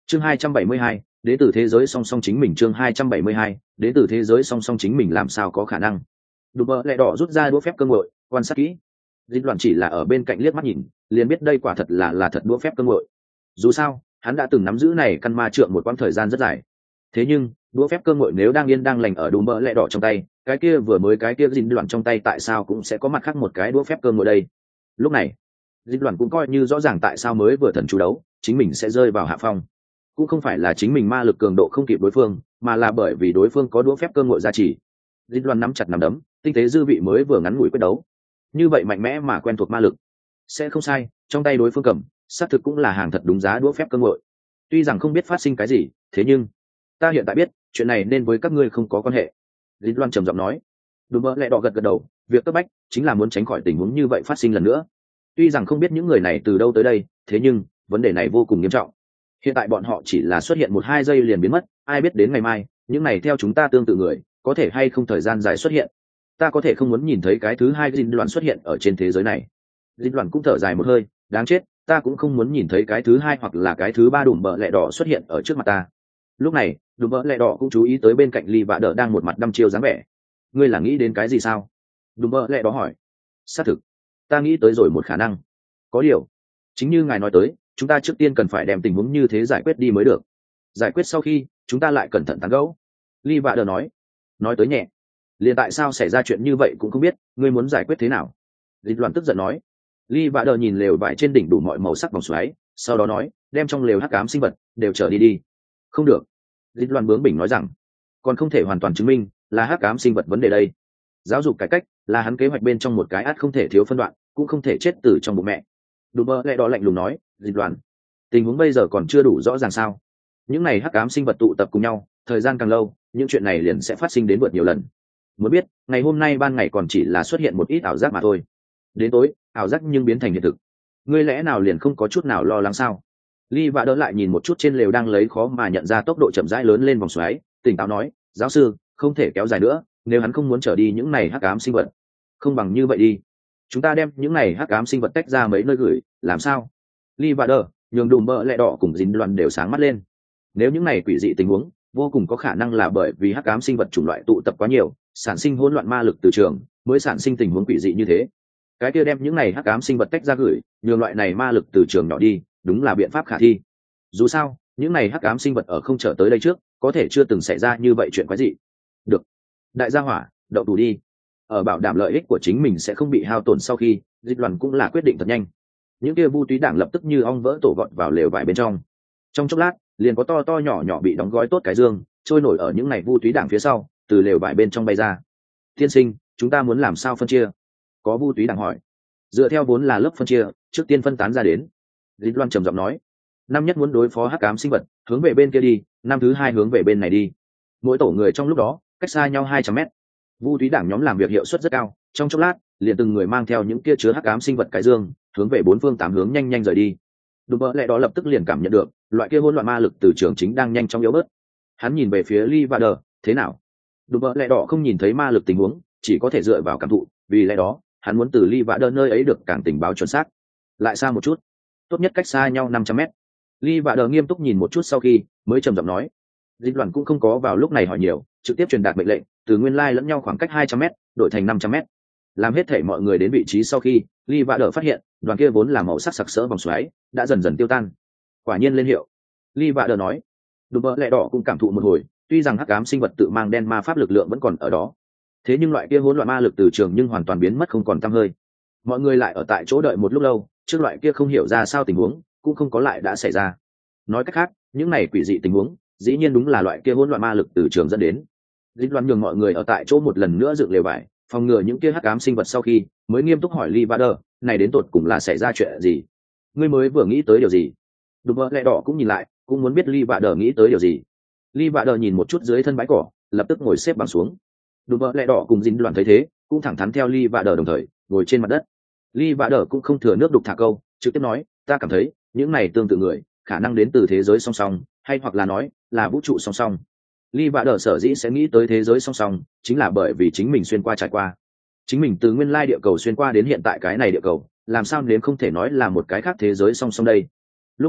Chương 272, đến từ thế giới song song chính mình. Chương 272, đến từ thế giới song song chính mình. Làm sao có khả năng? Đùm bợ lẹ đỏ rút ra đũa phép cơ ngội, quan sát kỹ. Dịch Loan chỉ là ở bên cạnh liếc mắt nhìn, liền biết đây quả thật là thật đũa phép cơ ngội. Dù sao, hắn đã từng nắm giữ này căn ma trượng một quãng thời gian rất dài. Thế nhưng, đũa phép cơ ngội nếu đang yên đang lành ở đùm bợ lẹ đỏ trong tay, cái kia Dịch Loan trong tay tại sao cũng sẽ có mặt khác một cái đũa phép cơ ngội đây? Lúc này, Dịch Loan cũng coi như rõ ràng tại sao mới vừa thần chú đấu, chính mình sẽ rơi vào hạ phong. Cũng không phải là chính mình ma lực cường độ không kịp đối phương, mà là bởi vì đối phương có đũa phép cơ ngội gia trì. Dịch Loan nắm chặt nắm đấm, tinh tế dư vị mới vừa ngắn ngủi quyết đấu, như vậy mạnh mẽ mà quen thuộc ma lực, sẽ không sai. Trong tay đối phương cầm, xác thực cũng là hàng thật đúng giá đũa phép cơ ngội. Tuy rằng không biết phát sinh cái gì, thế nhưng ta hiện tại biết chuyện này nên với các ngươi không có quan hệ. Dịch Loan trầm giọng nói. Đùm bợ lẹ đỏ gật đầu, việc cấp bách chính là muốn tránh khỏi tình huống như vậy phát sinh lần nữa. Tuy rằng không biết những người này từ đâu tới đây, thế nhưng vấn đề này vô cùng nghiêm trọng. Hiện tại bọn họ chỉ là xuất hiện 1-2 giây liền biến mất, ai biết đến ngày mai những này theo chúng ta tương tự người có thể hay không thời gian dài xuất hiện. Ta có thể không muốn nhìn thấy cái thứ hai Dịch Loan xuất hiện ở trên thế giới này. Dịch Loan cũng thở dài một hơi, đáng chết, ta cũng không muốn nhìn thấy cái thứ hai hoặc là cái thứ ba đùm bợ lẹ đỏ xuất hiện ở trước mặt ta. Lúc này đùm bợ lẹ đỏ cũng chú ý tới bên cạnh Ly Vạ Đờ đang một mặt đăm chiêu dáng vẻ. Ngươi là nghĩ đến cái gì sao? Đùm bợ lẹ đỏ hỏi. Xác thực, ta nghĩ tới rồi một khả năng. Có điều, chính như ngài nói tới, chúng ta trước tiên cần phải đem tình huống như thế giải quyết đi mới được. Giải quyết sau khi chúng ta lại cẩn thận tán gẫu. Ly Vạ Đờ nói tới nhẹ, liền tại sao xảy ra chuyện như vậy cũng không biết, ngươi muốn giải quyết thế nào? Dịch Loan tức giận nói. Ly Vạ Đờ nhìn lều vải trên đỉnh đủ mọi màu sắc vòng xoáy, sau đó nói, đem trong lều hắc ám sinh vật đều trở đi. Không được. Dịch Loan bướng bỉnh nói rằng, còn không thể hoàn toàn chứng minh là hắc ám sinh vật vấn đề đây. Giáo dục cải cách là hắn kế hoạch bên trong một cái ắt không thể thiếu phân đoạn, cũng không thể chết từ trong bụng mẹ. Đùm bợ lẹ đỏ lạnh lùng nói. Dịch Loan, tình huống bây giờ còn chưa đủ rõ ràng sao? Những này hắc ám sinh vật tụ tập cùng nhau, thời gian càng lâu, những chuyện này liền sẽ phát sinh đến vượt nhiều lần. Muốn biết, ngày hôm nay ban ngày còn chỉ là xuất hiện một ít ảo giác mà thôi, đến tối ảo giác nhưng biến thành hiện thực. Ngươi lẽ nào liền không có chút nào lo lắng sao? Ly Vạ đỡ lại nhìn một chút trên lều đang lấy khó mà nhận ra tốc độ chậm rãi lớn lên vòng xoáy, tỉnh táo nói, giáo sư, không thể kéo dài nữa, nếu hắn không muốn trở đi những này hắc ám sinh vật, không bằng như vậy đi, chúng ta đem những này hắc ám sinh vật tách ra mấy nơi gửi, làm sao? Ly Vạ đỡ nhường đùm bợ lẹ đỏ cùng Dính Loan đều sáng mắt lên. Nếu những này quỷ dị tình huống vô cùng có khả năng là bởi vì hắc ám sinh vật chủng loại tụ tập quá nhiều, sản sinh hỗn loạn ma lực từ trường, mới sản sinh tình huống quỷ dị như thế. Cái kia đem những này hắc ám sinh vật tách ra gửi, nhường loại này ma lực từ trường nhỏ đi, đúng là biện pháp khả thi. Dù sao, những này hắc ám sinh vật ở không trở tới đây trước, có thể chưa từng xảy ra như vậy chuyện quái dị. Được, đại gia hỏa, đậu thủ đi. Ở bảo đảm lợi ích của chính mình sẽ không bị hao tổn sau khi, Dịch Loan cũng là quyết định thật nhanh. Những kia vu túy đảng lập tức như ong vỡ tổ gọn vào lều vải bên trong. Trong chốc lát, liền có to to nhỏ nhỏ bị đóng gói tốt cái dương, trôi nổi ở những này vu túy đảng phía sau, từ lều vải bên trong bay ra. Tiên sinh, chúng ta muốn làm sao phân chia? Có vu túy đảng hỏi. Dựa theo vốn là lớp phân chia, trước tiên phân tán ra đến. Dịch Loan trầm giọng nói. Năm nhất muốn đối phó hắc ám sinh vật, hướng về bên kia đi, năm thứ hai hướng về bên này đi. Mỗi tổ người trong lúc đó cách xa nhau 200 mét. Vu túy đảng nhóm làm việc hiệu suất rất cao, trong chốc lát liền từng người mang theo những kia chứa hắc ám sinh vật cái dương, hướng về 4 phương 8 hướng nhanh nhanh rời đi. Đùm bợ lẹ đó lập tức liền cảm nhận được loại kia hỗn loạn ma lực từ trường chính đang nhanh chóng yếu bớt. Hắn nhìn về phía Ly Vạ Đờ, thế nào? Đùm bợ lẹ đỏ không nhìn thấy ma lực tình huống, chỉ có thể dựa vào cảm thụ, vì lẽ đó hắn muốn từ Ly Vạ Đờ nơi ấy được càng tình báo chuẩn xác. Lại xa một chút, tốt nhất cách xa nhau 500 mét. Ly Vạ Đờ nghiêm túc nhìn một chút sau khi mới trầm giọng nói. Dịch Loan cũng không có vào lúc này hỏi nhiều, trực tiếp truyền đạt mệnh lệnh, từ nguyên lai lẫn nhau khoảng cách 200 mét đổi thành 500 mét. Làm hết thể mọi người đến vị trí sau khi, Ly Vạ Đờ phát hiện đoàn kia vốn là màu sắc sặc sỡ vòng xoáy đã dần dần tiêu tan. Quả nhiên lên hiệu. Ly Vạ Đờ nói. Đùm bợ lẹ đỏ cũng cảm thụ một hồi, tuy rằng hắc ám sinh vật tự mang đen ma pháp lực lượng vẫn còn ở đó, thế nhưng loại kia hỗn loạn ma lực từ trường nhưng hoàn toàn biến mất không còn tăm hơi. Mọi người lại ở tại chỗ đợi một lúc lâu, trước loại kia không hiểu ra sao tình huống cũng không có lại đã xảy ra. Nói cách khác, những này quỷ dị tình huống dĩ nhiên đúng là loại kia hỗn loạn ma lực từ trường dẫn đến. Dịch Loan nhường mọi người ở tại chỗ một lần nữa dựng lều vải, phòng ngừa những kia hắc ám sinh vật sau khi mới nghiêm túc hỏi Ly Vạ Đờ, này đến tột cùng là xảy ra chuyện gì? Ngươi mới vừa nghĩ tới điều gì? Đùm bợ lẹ đỏ cũng nhìn lại, cũng muốn biết Ly Vạ Đờ nghĩ tới điều gì. Ly Vạ Đờ nhìn một chút dưới thân bãi cỏ, lập tức ngồi xếp bằng xuống. Đùm bợ lẹ đỏ cùng Dính Loan thấy thế, cũng thẳng thắn theo Ly Vạ Đờ đồng thời ngồi trên mặt đất. Ly Vạ Đờ cũng không thừa nước đục thả câu, trực tiếp nói, ta cảm thấy những này tương tự người khả năng đến từ thế giới song song, hay hoặc là nói là vũ trụ song song. Ly Vạ Đờ sở dĩ sẽ nghĩ tới thế giới song song, chính là bởi vì chính mình xuyên qua trải qua. Chính mình từ nguyên lai địa cầu xuyên qua đến hiện tại cái này địa cầu, làm sao đến không thể nói là một cái khác thế giới song song đây. Lúc này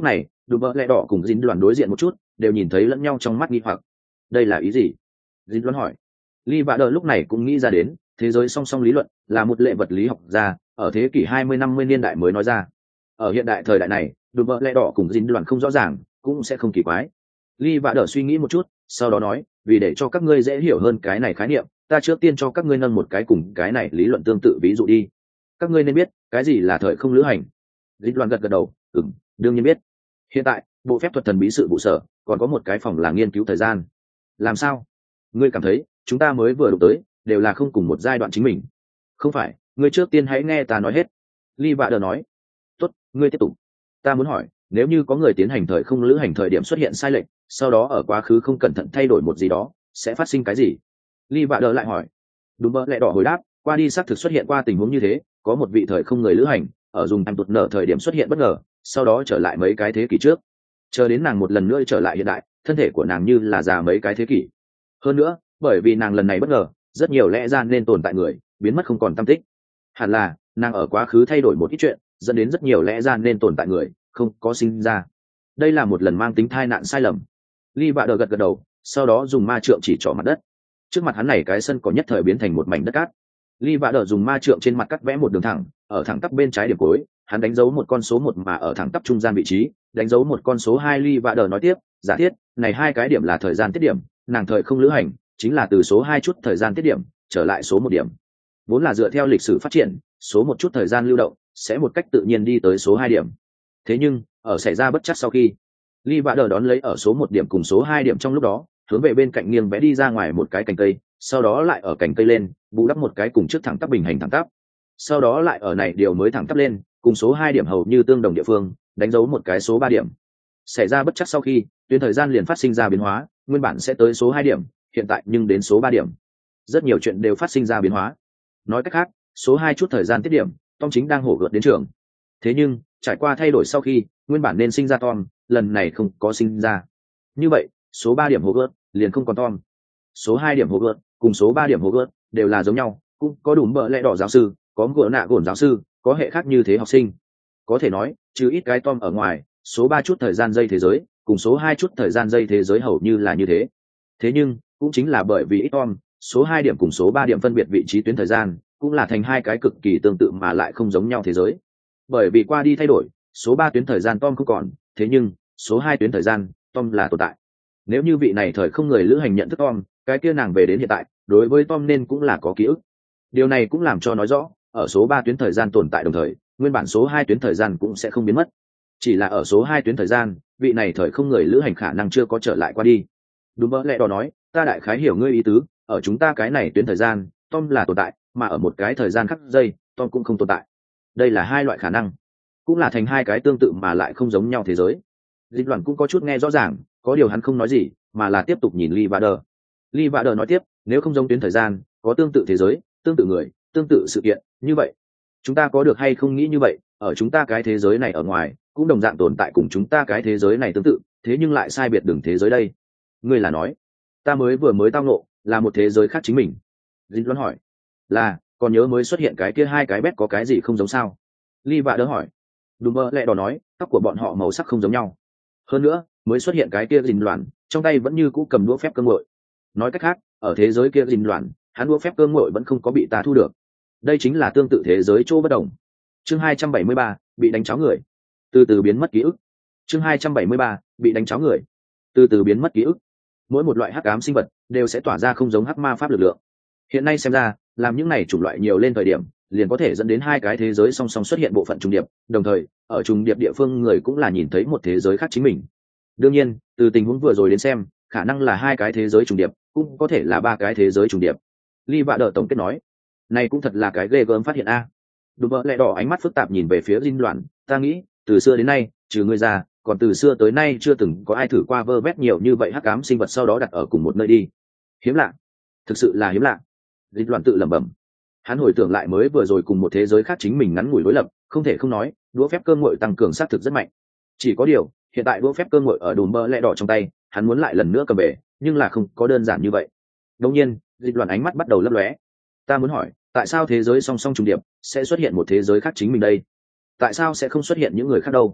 đùm bợ lẹ đỏ cùng dính đoàn đối diện một chút, đều nhìn thấy lẫn nhau trong mắt nghi hoặc. Đây là ý gì? Dính đoàn hỏi. Lee Vạ Đờ lúc này cũng nghĩ ra đến, thế giới song song lý luận là một lệ vật lý học gia ở thế kỷ 20-50 niên đại mới nói ra. Ở hiện đại thời đại này, đùm bợ lẹ đỏ cùng dính đoàn không rõ ràng, cũng sẽ không kỳ quái. Lee Vạ Đờ suy nghĩ một chút, sau đó nói, vì để cho các ngươi dễ hiểu hơn cái này khái niệm, ta trước tiên cho các ngươi nâng một cái cùng cái này lý luận tương tự ví dụ đi. Các ngươi nên biết cái gì là thời không lữ hành. Dính đoàn gật gật đầu, đương nhiên biết. Hiện tại bộ phép thuật thần bí sự vụ sở còn có một cái phòng là nghiên cứu thời gian. Làm sao? Ngươi cảm thấy chúng ta mới vừa đụng tới đều là không cùng một giai đoạn chính mình? Không phải, ngươi trước tiên hãy nghe ta nói hết. Lee Vạ Đờ nói. Tốt, ngươi tiếp tục. Ta muốn hỏi, nếu như có người tiến hành thời không lữ hành thời điểm xuất hiện sai lệch, sau đó ở quá khứ không cẩn thận thay đổi một gì đó, sẽ phát sinh cái gì? Lee Vạ Đờ lại hỏi. Đúng mơ lẹ đỏ hồi đáp, qua đi xác thực xuất hiện qua tình huống như thế, có một vị thời không người lữ hành ở dùng em tụt nở thời điểm xuất hiện bất ngờ, sau đó trở lại mấy cái thế kỷ trước, chờ đến nàng một lần nữa trở lại hiện đại, thân thể của nàng như là già mấy cái thế kỷ. Hơn nữa, bởi vì nàng lần này bất ngờ, rất nhiều lẽ ra nên tồn tại người biến mất không còn tăm tích. Hẳn là nàng ở quá khứ thay đổi một ít chuyện, dẫn đến rất nhiều lẽ ra nên tồn tại người không có sinh ra. Đây là một lần mang tính tai nạn sai lầm. Lee Vạ Đờ gật gật đầu, sau đó dùng ma trượng chỉ trỏ mặt đất. Trước mặt hắn này cái sân có nhất thời biến thành một mảnh đất cát. Lee Vạ Đờ dùng ma trượng trên mặt cắt vẽ một đường thẳng, ở thẳng tắp bên trái điểm cuối, hắn đánh dấu một con số 1 mà ở thẳng tắp trung gian vị trí, đánh dấu một con số 2. Lee Vạ Đờ nói tiếp, giả thiết này hai cái điểm là thời gian tiết điểm, nàng thời không lữ hành chính là từ số 2 chút thời gian tiết điểm trở lại số 1 điểm. Vốn là dựa theo lịch sử phát triển, số 1 chút thời gian lưu động sẽ một cách tự nhiên đi tới số 2 điểm. Thế nhưng, ở xảy ra bất trắc sau khi, Lee Vạ Đờ đón lấy ở số 1 điểm cùng số 2 điểm trong lúc đó, hướng về bên cạnh nghiêng vẽ đi ra ngoài một cái cành cây, sau đó lại ở cành cây lên bù đắp một cái cùng trước thẳng tắp bình hành thẳng tắp, sau đó lại ở này điều mới thẳng tắp lên cùng số 2 điểm hầu như tương đồng địa phương đánh dấu một cái số 3 điểm. Xảy ra bất trắc sau khi, tuyến thời gian liền phát sinh ra biến hóa, nguyên bản sẽ tới số 2 điểm, hiện tại nhưng đến số 3 điểm. Rất nhiều chuyện đều phát sinh ra biến hóa. Nói cách khác, số 2 chút thời gian tiết điểm, Tom chính đang hổ gợt đến trường. Thế nhưng, trải qua thay đổi sau khi, nguyên bản nên sinh ra Tom, lần này không có sinh ra. Như vậy, số 3 điểm hổ gợt liền không còn Tom. Số 2 điểm hổ gợt cùng số 3 điểm hổ gợt đều là giống nhau, cũng có đủ bợ lẽ đỏ giáo sư, có gỡ nạ gồn giáo sư, có hệ khác như thế học sinh. Có thể nói, trừ ít cái Tom ở ngoài, số 3 chút thời gian giây thế giới cùng số 2 chút thời gian giây thế giới hầu như là như thế. Thế nhưng, cũng chính là bởi vì ít Tom, số 2 điểm cùng số 3 điểm phân biệt vị trí tuyến thời gian, cũng là thành hai cái cực kỳ tương tự mà lại không giống nhau thế giới. Bởi vì qua đi thay đổi, số 3 tuyến thời gian Tom không còn, thế nhưng, số 2 tuyến thời gian, Tom là tồn tại. Nếu như vị này thời không người lữ hành nhận thức Tom, cái kia nàng về đến hiện tại, đối với Tom nên cũng là có ký ức. Điều này cũng làm cho nói rõ, ở số 3 tuyến thời gian tồn tại đồng thời, nguyên bản số 2 tuyến thời gian cũng sẽ không biến mất. Chỉ là ở số 2 tuyến thời gian, vị này thời không người lữ hành khả năng chưa có trở lại qua đi. Đúng mơ lẽ đó nói, ta đại khái hiểu ngươi ý tứ, ở chúng ta cái này tuyến thời gian, Tom là tồn tại, mà ở một cái thời gian khác giây, Tom cũng không tồn tại. Đây là hai loại khả năng, cũng là thành hai cái tương tự mà lại không giống nhau thế giới. Dịch Loan cũng có chút nghe rõ ràng, có điều hắn không nói gì, mà là tiếp tục nhìn Lee Vạ Đờ. Lee Vạ Đờ nói tiếp, nếu không giống tuyến thời gian, có tương tự thế giới, tương tự người, tương tự sự kiện, như vậy, chúng ta có được hay không nghĩ như vậy, ở chúng ta cái thế giới này ở ngoài, cũng đồng dạng tồn tại cùng chúng ta cái thế giới này tương tự, thế nhưng lại sai biệt đường thế giới đây. Ngươi là nói, ta vừa mới tao ngộ, là một thế giới khác chính mình. Dịch Loan hỏi, là, còn nhớ mới xuất hiện cái kia hai cái bét có cái gì không giống sao? Lee Vạ Đờ hỏi. Đúng mơ lẹ đỏ nói, tóc của bọn họ màu sắc không giống nhau. Hơn nữa, mới xuất hiện cái kia Dình Loạn, trong tay vẫn như cũ cầm đũa phép cơ ngội. Nói cách khác, ở thế giới kia Dình Loạn, hắn đũa phép cơ ngội vẫn không có bị ta thu được. Đây chính là tương tự thế giới chỗ bất đồng. Chương 273, bị đánh cháo người. Từ từ biến mất ký ức. Chương 273, bị đánh cháo người. Từ từ biến mất ký ức. Mỗi một loại hắc ám sinh vật đều sẽ tỏa ra không giống hắc ma pháp lực lượng. Hiện nay xem ra, làm những này chủng loại nhiều lên thời điểm, liền có thể dẫn đến hai cái thế giới song song xuất hiện bộ phận trùng điệp, đồng thời, ở trùng điệp địa phương người cũng là nhìn thấy một thế giới khác chính mình. Đương nhiên, từ tình huống vừa rồi đến xem, khả năng là hai cái thế giới trùng điệp, cũng có thể là ba cái thế giới trùng điệp. Lee Vạ Đờ tổng kết nói, này cũng thật là cái ghê gớm phát hiện a. Đúng mơ lẹ đỏ ánh mắt phức tạp nhìn về phía Dinh Loạn, ta nghĩ, từ xưa đến nay, trừ ngươi ra, còn từ xưa tới nay chưa từng có ai thử qua vơ vét nhiều như vậy hắc ám sinh vật sau đó đặt ở cùng một nơi đi. Hiếm lạ, thực sự là hiếm lạ. Dinh Loạn tự lẩm bẩm. Hắn hồi tưởng lại mới vừa rồi cùng một thế giới khác chính mình ngắn ngủi đối lập, không thể không nói, đũa phép cơ ngội tăng cường sát thực rất mạnh. Chỉ có điều, hiện tại đũa phép cơ ngội ở đùm bơ lẹ đỏ trong tay, hắn muốn lại lần nữa cầm về, nhưng là không có đơn giản như vậy. Đương nhiên, Dịch Loan ánh mắt bắt đầu lấp lóe. Ta muốn hỏi, tại sao thế giới song song trùng điệp sẽ xuất hiện một thế giới khác chính mình đây? Tại sao sẽ không xuất hiện những người khác đâu?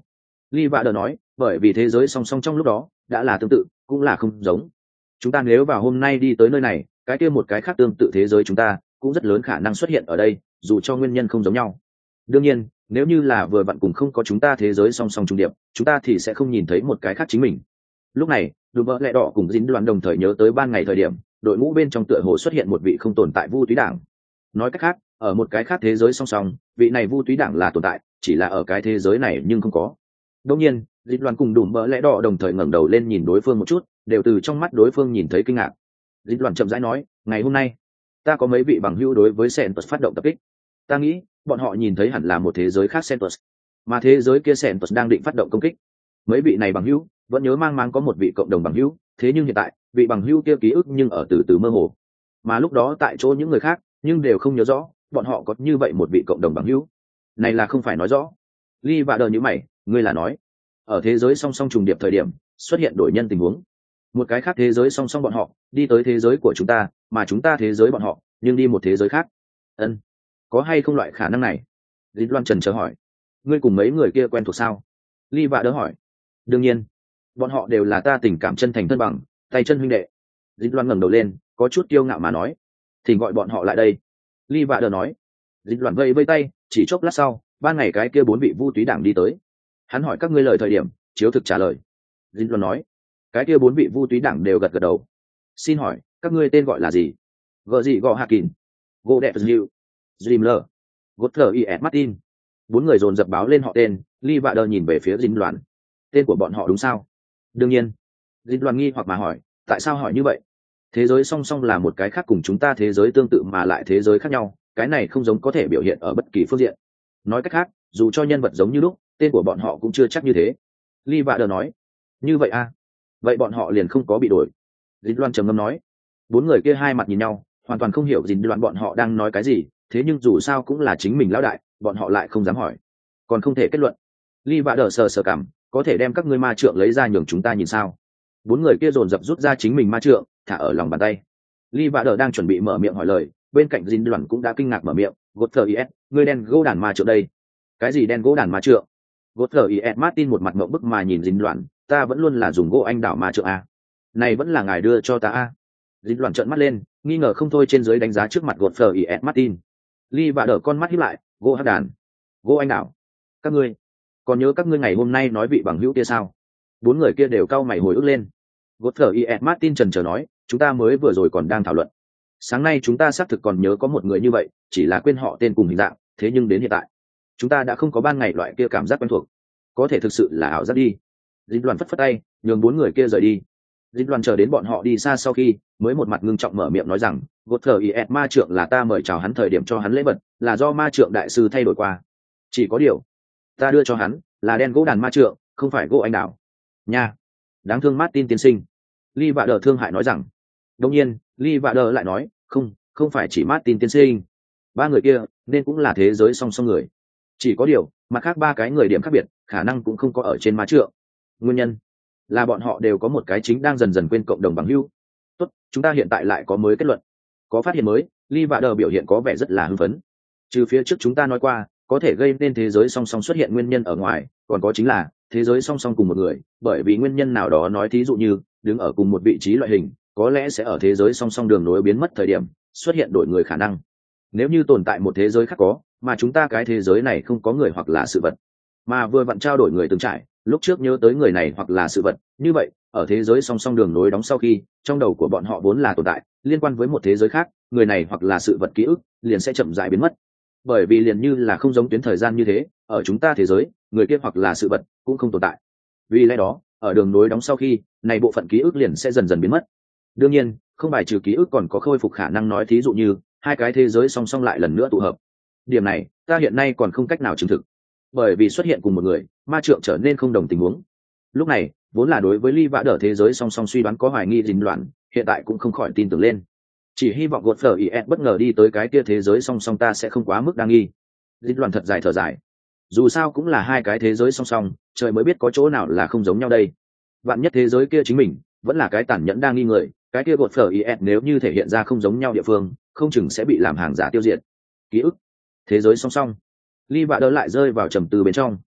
Lee Vạ Đờ nói, bởi vì thế giới song song trong lúc đó đã là tương tự, cũng là không giống. Chúng ta nếu vào hôm nay đi tới nơi này, cái kia một cái khác tương tự thế giới chúng ta cũng rất lớn khả năng xuất hiện ở đây, dù cho nguyên nhân không giống nhau. Đương nhiên, nếu như là vừa vặn cùng không có chúng ta thế giới song song trung điệp, chúng ta thì sẽ không nhìn thấy một cái khác chính mình. Lúc này, Đùm Bợ Lẹ Đỏ cùng Dính Đoàn đồng thời nhớ tới ban ngày thời điểm, đội ngũ bên trong tựa hồ xuất hiện một vị không tồn tại Vu Túy Đảng. Nói cách khác, ở một cái khác thế giới song song, vị này Vu Túy Đảng là tồn tại, chỉ là ở cái thế giới này nhưng không có. Đương nhiên, Dính Đoàn cùng Đùm Bợ Lẹ Đỏ đồng thời ngẩng đầu lên nhìn đối phương một chút, đều từ trong mắt đối phương nhìn thấy kinh ngạc. Dính Đoàn chậm rãi nói, ngày hôm nay, ta có mấy vị bằng hữu đối với Sentus phát động tập kích. Ta nghĩ, bọn họ nhìn thấy hẳn là một thế giới khác Sentus, mà thế giới kia Sentus đang định phát động công kích. Mấy vị này bằng hữu vẫn nhớ mang có một vị cộng đồng bằng hữu, thế nhưng hiện tại vị bằng hữu kia ký ức nhưng ở từ từ mơ hồ, mà lúc đó tại chỗ những người khác nhưng đều không nhớ rõ bọn họ có như vậy một vị cộng đồng bằng hữu. Này là không phải nói rõ. Ly Vạ Đờ như mày, ngươi là nói ở thế giới song song trùng điệp thời điểm xuất hiện đổi nhân tình huống, một cái khác thế giới song song bọn họ đi tới thế giới của chúng ta, mà chúng ta thế giới bọn họ nhưng đi một thế giới khác. Ân, có hay không loại khả năng này? Lý Loan Trần chờ hỏi. Ngươi cùng mấy người kia quen thuộc sao? Ly Vạ Đờ hỏi. Đương nhiên, bọn họ đều là ta tình cảm chân thành thân bằng, tay chân huynh đệ. Lý Loan ngẩng đầu lên, có chút kiêu ngạo mà nói, thì gọi bọn họ lại đây. Ly Vạ Đờ nói. Lý Loan vây vây tay, chỉ chốc lát sau, ban ngày cái kia 4 vị Vu Túy Đảng đi tới. Hắn hỏi các ngươi lời thời điểm, chiếu thực trả lời. Lý Loan nói, cái kia 4 vị Vu Túy Đảng đều gật gật đầu. Xin hỏi, các ngươi tên gọi là gì? Vợ gì gò Hakin, Godet Liu, Dreamler, Gotler I.S. Martin. 4 người dồn dập báo lên họ tên. Ly Vạ Đờ nhìn về phía Dính Loan. Tên của bọn họ đúng sao? Đương nhiên. Dính Loan nghi hoặc mà hỏi, tại sao hỏi như vậy? Thế giới song song là một cái khác cùng chúng ta thế giới tương tự mà lại thế giới khác nhau, cái này không giống có thể biểu hiện ở bất kỳ phương diện. Nói cách khác, dù cho nhân vật giống như lúc, tên của bọn họ cũng chưa chắc như thế. Ly Vạ Đờ nói. Như vậy à? Vậy bọn họ liền không có bị đổi. Dính Loan trầm ngâm nói. 4 người kia hai mặt nhìn nhau, hoàn toàn không hiểu Dính Loan bọn họ đang nói cái gì, thế nhưng dù sao cũng là chính mình lão đại, bọn họ lại không dám hỏi, còn không thể kết luận. Ly Vạ Đờ sờ cảm, có thể đem các ngươi ma trượng lấy ra nhường chúng ta nhìn sao? 4 người kia dồn dập rút ra chính mình ma trượng, thả ở lòng bàn tay. Ly Vạ Đờ đang chuẩn bị mở miệng hỏi lời, bên cạnh Dính Loan cũng đã kinh ngạc mở miệng, Gotler IS, ngươi đen gỗ đàn ma trượng đây? Cái gì đen gỗ đàn ma trượng? Gotler IS Martin một mặt ngậm bức mà nhìn Dính Loan, ta vẫn luôn là dùng gỗ anh đào ma trượng a. Này vẫn là ngài đưa cho ta a. Dính Loan trợn mắt lên, nghi ngờ không thôi trên dưới đánh giá trước mặt Gotler IS Martin. Ly Vạ Đờ con mắt híp lại, gỗ hắc đàn, gỗ anh đào. Các ngươi còn nhớ các ngươi ngày hôm nay nói vị bằng hữu kia sao? 4 người kia đều cau mày hồi ức lên. Gotler IS Martin trần chờ nói, chúng ta mới vừa rồi còn đang thảo luận. Sáng nay chúng ta xác thực còn nhớ có một người như vậy, chỉ là quên họ tên cùng hình dạng, thế nhưng đến hiện tại, chúng ta đã không có ban ngày loại kia cảm giác quen thuộc. Có thể thực sự là ảo giác đi. Dính Loan phất phất tay, nhường 4 người kia rời đi. Dính Loan chờ đến bọn họ đi xa sau khi, mới một mặt ngưng trọng mở miệng nói rằng, Gotler IS ma trượng là ta mời chào hắn thời điểm cho hắn lễ vật, là do ma trượng đại sư thay đổi qua. Chỉ có điều, ta đưa cho hắn là đen gỗ đàn ma trượng, không phải gỗ anh đào. Nha, đáng thương Martin tiên sinh. Ly Vạ Đờ thương hại nói rằng. Đương nhiên, Ly Vạ Đờ lại nói, không phải chỉ Martin tiên sinh. 3 người kia nên cũng là thế giới song song người. Chỉ có điều, mặt khác 3 cái người điểm khác biệt, khả năng cũng không có ở trên ma trượng. Nguyên nhân là bọn họ đều có một cái chính đang dần dần quên cộng đồng bằng hữu. Tốt, chúng ta hiện tại lại có mới kết luận, có phát hiện mới. Ly Vạ Đờ biểu hiện có vẻ rất là hưng phấn. Trừ phía trước chúng ta nói qua, có thể gây nên thế giới song song xuất hiện nguyên nhân ở ngoài, còn có chính là thế giới song song cùng một người, bởi vì nguyên nhân nào đó, nói thí dụ như đứng ở cùng một vị trí loại hình, có lẽ sẽ ở thế giới song song đường nối biến mất thời điểm xuất hiện đổi người khả năng. Nếu như tồn tại một thế giới khác có, mà chúng ta cái thế giới này không có người hoặc là sự vật, mà vừa vặn trao đổi người từng trải, lúc trước nhớ tới người này hoặc là sự vật, như vậy ở thế giới song song đường nối đóng sau khi, trong đầu của bọn họ vốn là tồn tại liên quan với một thế giới khác, người này hoặc là sự vật ký ức liền sẽ chậm rãi biến mất. Bởi vì liền như là không giống tuyến thời gian như thế, ở chúng ta thế giới, người kia hoặc là sự vật cũng không tồn tại. Vì lẽ đó, ở đường nối đóng sau khi, này bộ phận ký ức liền sẽ dần dần biến mất. Đương nhiên, không bài trừ ký ức còn có khôi phục khả năng, nói thí dụ như hai cái thế giới song song lại lần nữa tụ hợp. Điểm này, ta hiện nay còn không cách nào chứng thực. Bởi vì xuất hiện cùng một người, ma trượng trở nên không đồng tình huống. Lúc này, vốn là đối với Ly Vạ Đờ thế giới song song suy đoán có hoài nghi Dính Loan, hiện tại cũng không khỏi tin tưởng lên. Chỉ hy vọng Gotler IS bất ngờ đi tới cái kia thế giới song song ta sẽ không quá mức đa nghi. Dính Loan thật dài thở dài. Dù sao cũng là hai cái thế giới song song, trời mới biết có chỗ nào là không giống nhau đây. Vạn nhất thế giới kia chính mình vẫn là cái tàn nhẫn đa nghi người, cái kia Gotler IS nếu như thể hiện ra không giống nhau địa phương, không chừng sẽ bị làm hàng giả tiêu diệt. Ký ức, thế giới song song. Ly Vạ Đờ lại rơi vào trầm tư bên trong.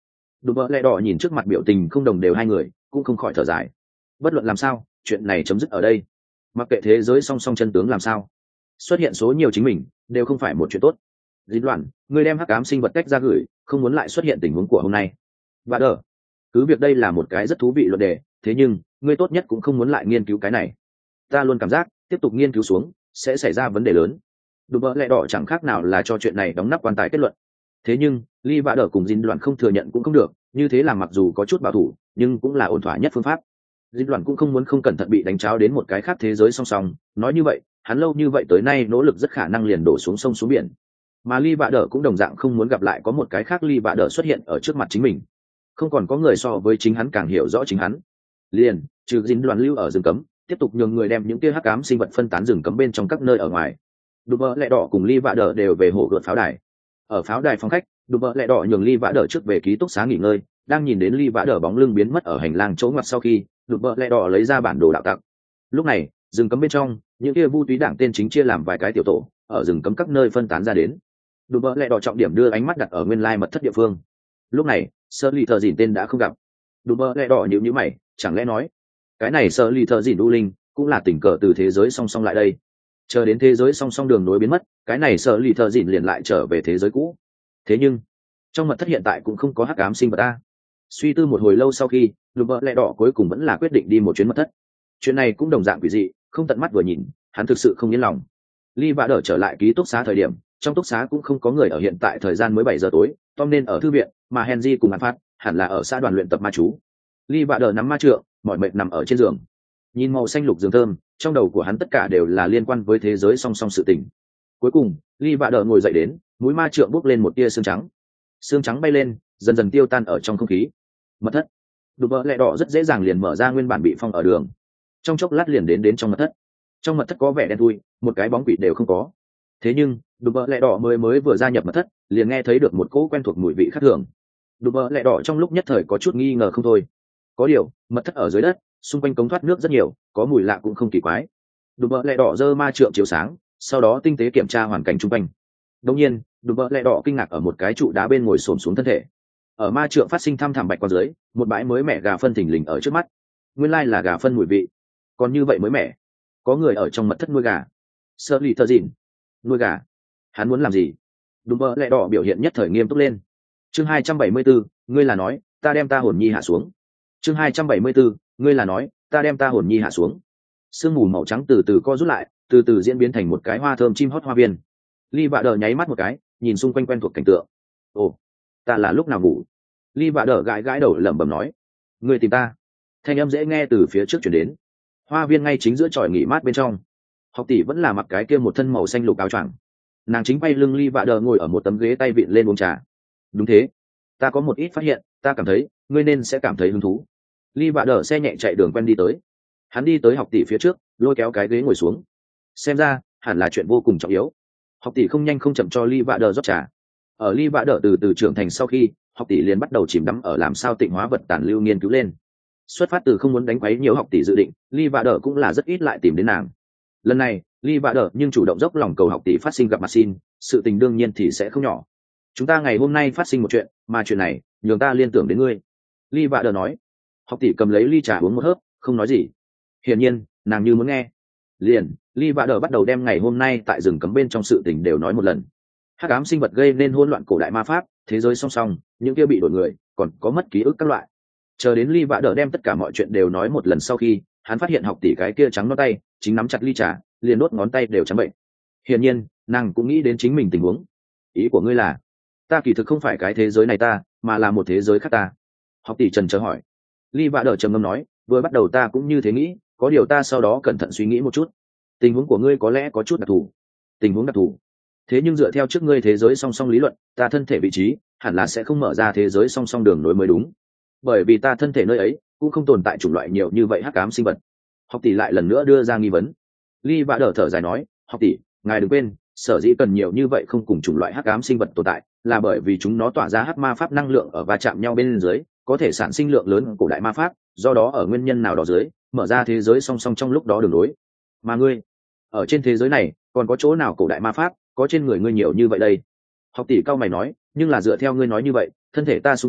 Đùm bợ lẹ đỏ nhìn trước mặt biểu tình không đồng đều hai người cũng không khỏi thở dài. Bất luận làm sao chuyện này chấm dứt ở đây, mặc kệ thế giới song song chân tướng làm sao, xuất hiện số nhiều chính mình đều không phải một chuyện tốt. Dĩ loạn, người đem hắc ám sinh vật cách ra gửi, không muốn lại xuất hiện tình huống của hôm nay. Và đỡ, cứ việc đây là một cái rất thú vị luận đề, thế nhưng ngươi tốt nhất cũng không muốn lại nghiên cứu cái này. Ta luôn cảm giác tiếp tục nghiên cứu xuống sẽ xảy ra vấn đề lớn. Đùm bợ lẹ đỏ chẳng khác nào là cho chuyện này đóng nắp quan tài kết luận. Thế nhưng Ly Vã Đở cùng Dinh Loạn không thừa nhận cũng không được, như thế là mặc dù có chút bảo thủ nhưng cũng là ổn thỏa nhất phương pháp. Dinh Loạn cũng không muốn không cẩn thận bị đánh tráo đến một cái khác thế giới song song, nói như vậy hắn lâu như vậy tới nay nỗ lực rất khả năng liền đổ xuống sông xuống biển. Mà Ly Vã Đở cũng đồng dạng không muốn gặp lại có một cái khác Ly Vã Đở xuất hiện ở trước mặt chính mình. Không còn có người so với chính hắn càng hiểu rõ chính hắn. Liền trừ Dinh Loạn lưu ở rừng cấm, tiếp tục nhường người đem những kia hắc ám sinh vật phân tán rừng cấm bên trong các nơi ở ngoài. Đùm bợ lẹ đỏ cùng Ly Vã Đở đều về hồ gợt pháo đài. Ở pháo đài phòng khách, đùm bợ lẹ đỏ nhường Ly Vã Đở trước về ký túc xá nghỉ ngơi, đang nhìn đến Ly Vã Đở bóng lưng biến mất ở hành lang chỗ ngoặt sau khi, đùm bợ lẹ đỏ lấy ra bản đồ đạo tặc. Lúc này rừng cấm bên trong những kia vu túy đảng tên chính chia làm vài cái tiểu tổ, ở rừng cấm các nơi phân tán ra đến. Đùm bợ lẹ đỏ trọng điểm đưa ánh mắt đặt ở nguyên lai mật thất địa phương. Lúc này Sơ Lì Thợ Dìn tên đã không gặp. Đùm bợ lẹ đỏ nhíu mày, chẳng lẽ nói cái này Sơ Lì Thợ Dìn đu linh cũng là tình cờ từ thế giới song song lại đây. Chờ đến thế giới song song đường nối biến mất, cái này Sơ Lì Thợ Dìn liền lại trở về thế giới cũ. Thế nhưng trong mật thất hiện tại cũng không có hắc ám sinh vật ta. Suy tư một hồi lâu sau khi, đùm bợ lẹ đỏ cuối cùng vẫn là quyết định đi một chuyến mật thất. Chuyện này cũng đồng dạng quỷ dị, không tận mắt vừa nhìn hắn thực sự không yên lòng. Ly Vã Đở trở lại ký túc xá thời điểm, trong túc xá cũng không có người ở, hiện tại thời gian mới 7 giờ tối, Tom nên ở thư viện, mà Henry cùng An Phát hẳn là ở xã đoàn luyện tập ma chú. Ly Vã Đở nắm ma trượng, mỏi mệt nằm ở trên giường, nhìn màu xanh lục giường thơm, trong đầu của hắn tất cả đều là liên quan với thế giới song song sự tình. Cuối cùng Ly Vã Đở ngồi dậy đến, mũi ma trượng bốc lên một tia xương trắng. Xương trắng bay lên, dần dần tiêu tan ở trong không khí. Mật thất. Đùm bợ lẹ đỏ rất dễ dàng liền mở ra nguyên bản bị phong ở đường, trong chốc lát liền đến trong mật thất. Trong mật thất có vẻ đen thui, một cái bóng quỷ đều không có. Thế nhưng đùm bợ lẹ đỏ mới vừa gia nhập mật thất, liền nghe thấy được một cỗ quen thuộc mùi vị khác thường. Đùm bợ lẹ đỏ trong lúc nhất thời có chút nghi ngờ không thôi. Có điều mật thất ở dưới đất, xung quanh cống thoát nước rất nhiều, có mùi lạ cũng không kỳ quái. Đùm bợ lẹ đỏ giơ ma trượng chiếu sáng, sau đó tinh tế kiểm tra hoàn cảnh xung quanh. Đột nhiên đùm bợ lẹ đỏ kinh ngạc ở một cái trụ đá bên ngồi xổm xuống thân thể. Ở ma trượng phát sinh thăm thẳm bạch qua dưới, một bãi mới mẻ gà phân thình lình ở trước mắt. Nguyên lai là gà phân mùi vị, còn như vậy mới mẻ. Có người ở trong mật thất nuôi gà. Sơ Lì Thợ Dìn nuôi gà, hắn muốn làm gì? Đùm bợ lẹ đỏ biểu hiện nhất thời nghiêm túc lên. Chương 274, ngươi là nói ta đem ta hồn nhi hạ xuống. Chương 274, ngươi là nói ta đem ta hồn nhi hạ xuống. Sương mù màu trắng từ từ co rút lại, từ từ diễn biến thành một cái hoa thơm chim hót hoa viên. Ly Vã Đở nháy mắt một cái, nhìn xung quanh quen thuộc cảnh tượng. Ồ, ta là lúc nào ngủ? Ly Vã Đở gãi gãi đầu lẩm bẩm nói. Ngươi tìm ta? Thanh âm dễ nghe từ phía trước chuyển đến. Hoa viên ngay chính giữa tròi nghỉ mát bên trong, học tỷ vẫn là mặc cái kia một thân màu xanh lục áo choàng, nàng chính bay lưng Ly Vã Đở ngồi ở một tấm ghế tay vịn lên uống trà. Đúng thế, ta có một ít phát hiện, ta cảm thấy ngươi nên sẽ cảm thấy hứng thú. Ly Vã Đở xe nhẹ chạy đường quen đi tới, hắn đi tới học tỷ phía trước, lôi kéo cái ghế ngồi xuống. Xem ra hẳn là chuyện vô cùng trọng yếu. Học tỷ không nhanh không chậm cho Ly Vã Đở rót trà. Ở Ly Vã Đở từ từ trưởng thành sau khi, học tỷ liền bắt đầu chìm đắm ở làm sao tịnh hóa vật tàn lưu nghiên cứu lên. Xuất phát từ không muốn đánh quấy nhiều học tỷ dự định, Ly Vã Đở cũng là rất ít lại tìm đến nàng. Lần này Ly Vã Đở nhưng chủ động dốc lòng cầu học tỷ phát sinh gặp mặt xin, sự tình đương nhiên thì sẽ không nhỏ. Chúng ta ngày hôm nay phát sinh một chuyện, mà chuyện này nhường ta liên tưởng đến ngươi. Ly Vã Đở nói. Học tỷ cầm lấy ly trà uống một hớp, không nói gì. Hiển nhiên nàng như muốn nghe. Liền Ly Vã Đở bắt đầu đem ngày hôm nay tại rừng cấm bên trong sự tình đều nói một lần. Hắc ám sinh vật gây nên hỗn loạn cổ đại ma pháp, thế giới song song, những kia bị đổi người, còn có mất ký ức các loại. Chờ đến Ly Vã Đở đem tất cả mọi chuyện đều nói một lần sau khi, hắn phát hiện học tỷ cái kia trắng ngón tay chính nắm chặt ly trà, liền đốt ngón tay đều trắng bệnh. Hiển nhiên nàng cũng nghĩ đến chính mình tình huống. Ý của ngươi là ta kỳ thực không phải cái thế giới này ta, mà là một thế giới khác ta? Học tỷ trần chờ hỏi. Ly Vã Đở trầm ngâm nói, vừa bắt đầu ta cũng như thế nghĩ, có điều ta sau đó cẩn thận suy nghĩ một chút. Tình huống của ngươi có lẽ có chút đặc thù. Tình huống đặc thù? Thế nhưng dựa theo trước ngươi thế giới song song lý luận, ta thân thể vị trí hẳn là sẽ không mở ra thế giới song song đường nối mới đúng, bởi vì ta thân thể nơi ấy cũng không tồn tại chủng loại nhiều như vậy hắc ám sinh vật. Học tỷ lại lần nữa đưa ra nghi vấn. Ly Vã Đở thở dài nói, học tỷ ngài đừng quên, sở dĩ cần nhiều như vậy không cùng chủng loại hắc ám sinh vật tồn tại, là bởi vì chúng nó tỏa ra hắc ma pháp năng lượng ở va chạm nhau bên dưới, có thể sản sinh lượng lớn cổ đại ma pháp, do đó ở nguyên nhân nào đó dưới mở ra thế giới song song trong lúc đó đường nối. Mà ngươi ở trên thế giới này còn có chỗ nào cổ đại ma pháp có trên người ngươi nhiều như vậy đây? Học tỷ cao mày nói, nhưng là dựa theo ngươi nói như vậy, thân thể ta xung quanh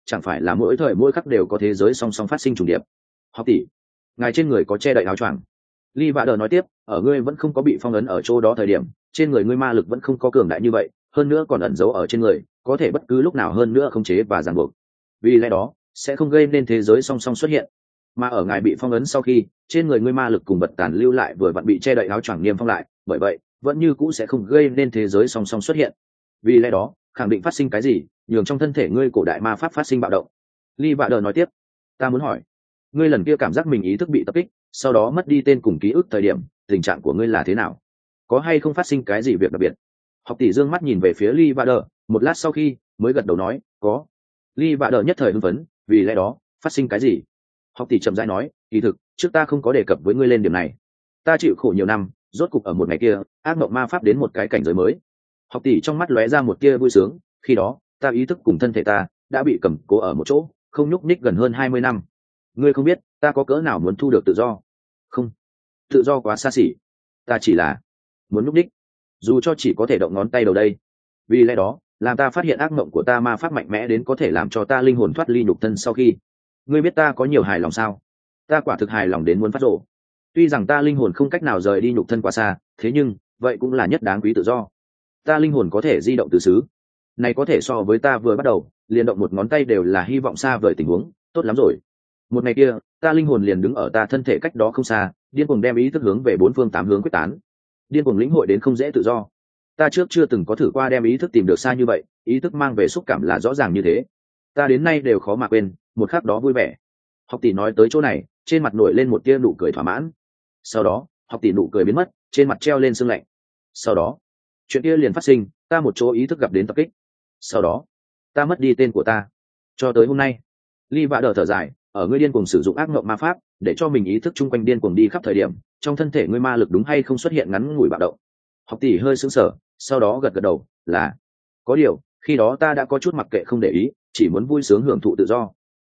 chẳng phải là mỗi thời mỗi khắc đều có thế giới song song phát sinh trùng điệp. Học tỷ, ngài trên người có che đậy áo choàng. Ly Vạ Đờ nói tiếp, ở ngươi vẫn không có bị phong ấn ở chỗ đó thời điểm, trên người ngươi ma lực vẫn không có cường đại như vậy, hơn nữa còn ẩn giấu ở trên người, có thể bất cứ lúc nào hơn nữa khống chế và ràng buộc. Vì lẽ đó, sẽ không gây nên thế giới song song xuất hiện. Mà ở ngài bị phong ấn sau khi, trên người ngươi ma lực cùng vật tàn lưu lại vừa vặn bị che đậy áo choàng niêm phong lại, bởi vậy, vẫn như cũ sẽ không gây nên thế giới song song xuất hiện. Vì lẽ đó, khẳng định phát sinh cái gì, nhường trong thân thể ngươi cổ đại ma pháp phát sinh bạo động. Ly Vạ Đờ nói tiếp, ta muốn hỏi, ngươi lần kia cảm giác mình ý thức bị tập kích, sau đó mất đi tên cùng ký ức thời điểm, tình trạng của ngươi là thế nào? Có hay không phát sinh cái gì việc đặc biệt? Học tỷ dương mắt nhìn về phía Ly Vạ Đờ, một lát sau khi mới gật đầu nói, có. Ly Vạ Đờ nhất thời hưng phấn, vì lẽ đó, phát sinh cái gì? Học tỷ chậm rãi nói, kỳ thực, trước ta không có đề cập với ngươi lên điểm này. Ta chịu khổ nhiều năm, rốt cục ở một ngày kia, ác mộng ma pháp đến một cái cảnh giới mới. Học tỷ trong mắt lóe ra một tia vui sướng, khi đó, ta ý thức cùng thân thể ta đã bị cầm cố ở một chỗ, không nhúc nhích gần hơn 20 năm. Ngươi không biết, ta có cỡ nào muốn thu được tự do. Không, tự do quá xa xỉ. Ta chỉ là muốn nhúc nhích, dù cho chỉ có thể động ngón tay đầu đây. Vì lẽ đó, làm ta phát hiện ác mộng của ta ma pháp mạnh mẽ đến có thể làm cho ta linh hồn thoát ly nhục thân sau khi. Ngươi biết ta có nhiều hài lòng sao? Ta quả thực hài lòng đến muốn phát rồ. Tuy rằng ta linh hồn không cách nào rời đi nhục thân quá xa, thế nhưng vậy cũng là nhất đáng quý tự do. Ta linh hồn có thể di động từ xứ, này có thể so với ta vừa bắt đầu liền động một ngón tay đều là hy vọng xa vời tình huống, tốt lắm rồi. Một ngày kia, ta linh hồn liền đứng ở ta thân thể cách đó không xa, điên cuồng đem ý thức hướng về bốn phương tám hướng quyết tán, điên cuồng lĩnh hội đến không dễ tự do. Ta trước chưa từng có thử qua đem ý thức tìm được xa như vậy, ý thức mang về xúc cảm là rõ ràng như thế. Ta đến nay đều khó mà quên một khắc đó vui vẻ. Học tỷ nói tới chỗ này, trên mặt nổi lên một tia nụ cười thỏa mãn. Sau đó, học tỷ nụ cười biến mất, trên mặt treo lên sương lạnh. Sau đó, chuyện kia liền phát sinh, ta một chỗ ý thức gặp đến tập kích. Sau đó, ta mất đi tên của ta. Cho tới hôm nay, Ly Vạ Đờ thở dài, ở ngươi điên cuồng sử dụng ác mộng ma pháp, để cho mình ý thức chung quanh điên cuồng đi khắp thời điểm, trong thân thể ngươi ma lực đúng hay không xuất hiện ngắn ngủi bạo động. Học tỷ hơi sững sờ, sau đó gật gật đầu, là có điều, khi đó ta đã có chút mặc kệ không để ý, chỉ muốn vui sướng hưởng thụ tự do.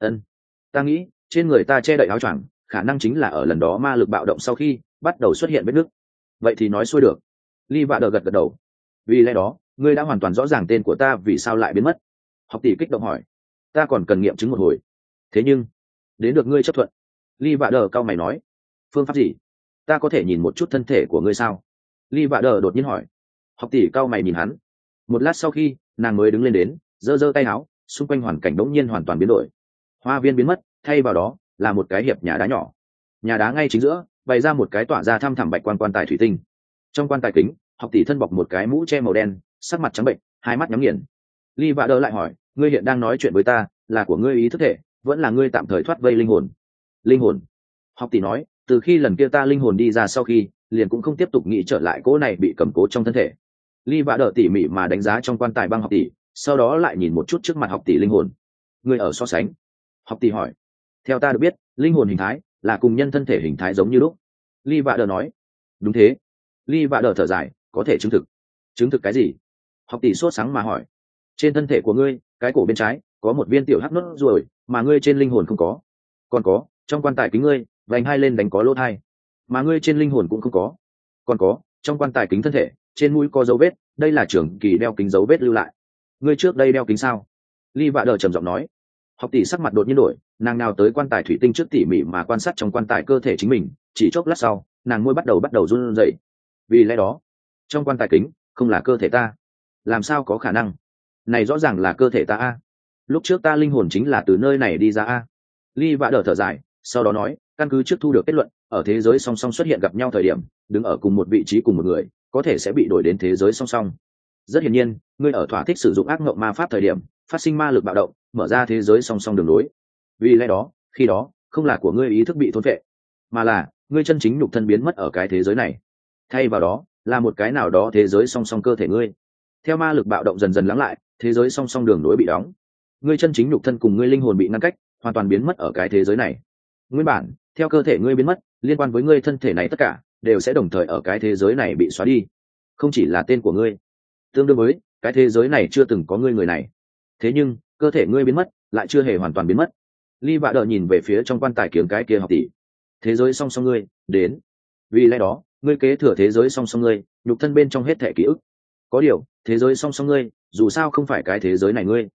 Ta nghĩ, trên người ta che đậy áo choàng, khả năng chính là ở lần đó ma lực bạo động sau khi bắt đầu xuất hiện vết nứt. Vậy thì nói xuôi được. Ly Vạ Đờ gật gật đầu. Vì lẽ đó, ngươi đã hoàn toàn rõ ràng tên của ta vì sao lại biến mất. Học tỷ kích động hỏi. Ta còn cần nghiệm chứng một hồi. Thế nhưng, đến được ngươi chấp thuận. Ly Vạ Đờ cau mày nói. Phương pháp gì? Ta có thể nhìn một chút thân thể của ngươi sao? Ly Vạ Đờ đột nhiên hỏi. Học tỷ cau mày nhìn hắn. Một lát sau khi, nàng mới đứng lên đến, giơ giơ tay áo, xung quanh hoàn cảnh đống nhiên hoàn toàn biến đổi. Hoa viên biến mất, thay vào đó là một cái hiệp nhà đá nhỏ. Nhà đá ngay chính giữa bày ra một cái tỏa ra thăm thẳm bạch quan tài thủy tinh. Trong quan tài kính, học tỷ thân bọc một cái mũ che màu đen, sắc mặt trắng bệnh, hai mắt nhắm nghiền. Ly Vạ Đờ lại hỏi, ngươi hiện đang nói chuyện với ta, là của ngươi ý thức thể, vẫn là ngươi tạm thời thoát vây linh hồn? Linh hồn. Học tỷ nói, từ khi lần kia ta linh hồn đi ra sau khi, liền cũng không tiếp tục nghĩ trở lại cỗ này bị cầm cố trong thân thể. Ly Vạ Đờ tỉ mỉ mà đánh giá trong quan tài băng học tỷ, sau đó lại nhìn một chút trước mặt học tỷ linh hồn. Ngươi ở so sánh. Học tỷ hỏi. Theo ta được biết, linh hồn hình thái là cùng nhân thân thể hình thái giống như lúc. Ly Vạ Đờ nói. Đúng thế. Ly Vạ Đờ thở dài, có thể chứng thực. Chứng thực cái gì? Học tỷ sốt sáng mà hỏi. Trên thân thể của ngươi, cái cổ bên trái có một viên tiểu hắc nốt ruồi, mà ngươi trên linh hồn không có. Còn có, trong quan tài kính ngươi, vành hai lên đánh có lỗ thai, mà ngươi trên linh hồn cũng không có. Còn có, trong quan tài kính thân thể, trên mũi có dấu vết, đây là trưởng kỳ đeo kính dấu vết lưu lại. Ngươi trước đây đeo kính sao? Ly Vạ Đờ trầm giọng nói. Học tỷ sắc mặt đột nhiên đổi, nàng nào tới quan tài thủy tinh trước tỉ mỉ mà quan sát trong quan tài cơ thể chính mình, chỉ chốc lát sau, nàng môi bắt đầu run rẩy. Vì lẽ đó, trong quan tài kính không là cơ thể ta. Làm sao có khả năng? Này rõ ràng là cơ thể ta a. Lúc trước ta linh hồn chính là từ nơi này đi ra a. Ly Vạ Đờ thở dài, sau đó nói, căn cứ trước thu được kết luận, ở thế giới song song xuất hiện gặp nhau thời điểm, đứng ở cùng một vị trí cùng một người, có thể sẽ bị đổi đến thế giới song song. Rất hiển nhiên, ngươi ở thỏa thích sử dụng ác mộng ma pháp thời điểm, phát sinh ma lực bạo động, mở ra thế giới song song đường lối. Vì lẽ đó, khi đó, không là của ngươi ý thức bị thôn phệ, mà là ngươi chân chính nhục thân biến mất ở cái thế giới này. Thay vào đó, là một cái nào đó thế giới song song cơ thể ngươi. Theo ma lực bạo động dần dần lắng lại, thế giới song song đường lối bị đóng. Ngươi chân chính nhục thân cùng ngươi linh hồn bị ngăn cách, hoàn toàn biến mất ở cái thế giới này. Nguyên bản, theo cơ thể ngươi biến mất, liên quan với ngươi thân thể này tất cả đều sẽ đồng thời ở cái thế giới này bị xóa đi. Không chỉ là tên của ngươi, tương đương với cái thế giới này chưa từng có ngươi người này. Thế nhưng, cơ thể ngươi biến mất, lại chưa hề hoàn toàn biến mất. Ly Vạ Đờ nhìn về phía trong quan tài kiếng cái kia học tỷ. Thế giới song song ngươi, đến. Vì lẽ đó, ngươi kế thừa thế giới song song ngươi, nhục thân bên trong hết thể ký ức. Có điều, thế giới song song ngươi, dù sao không phải cái thế giới này ngươi.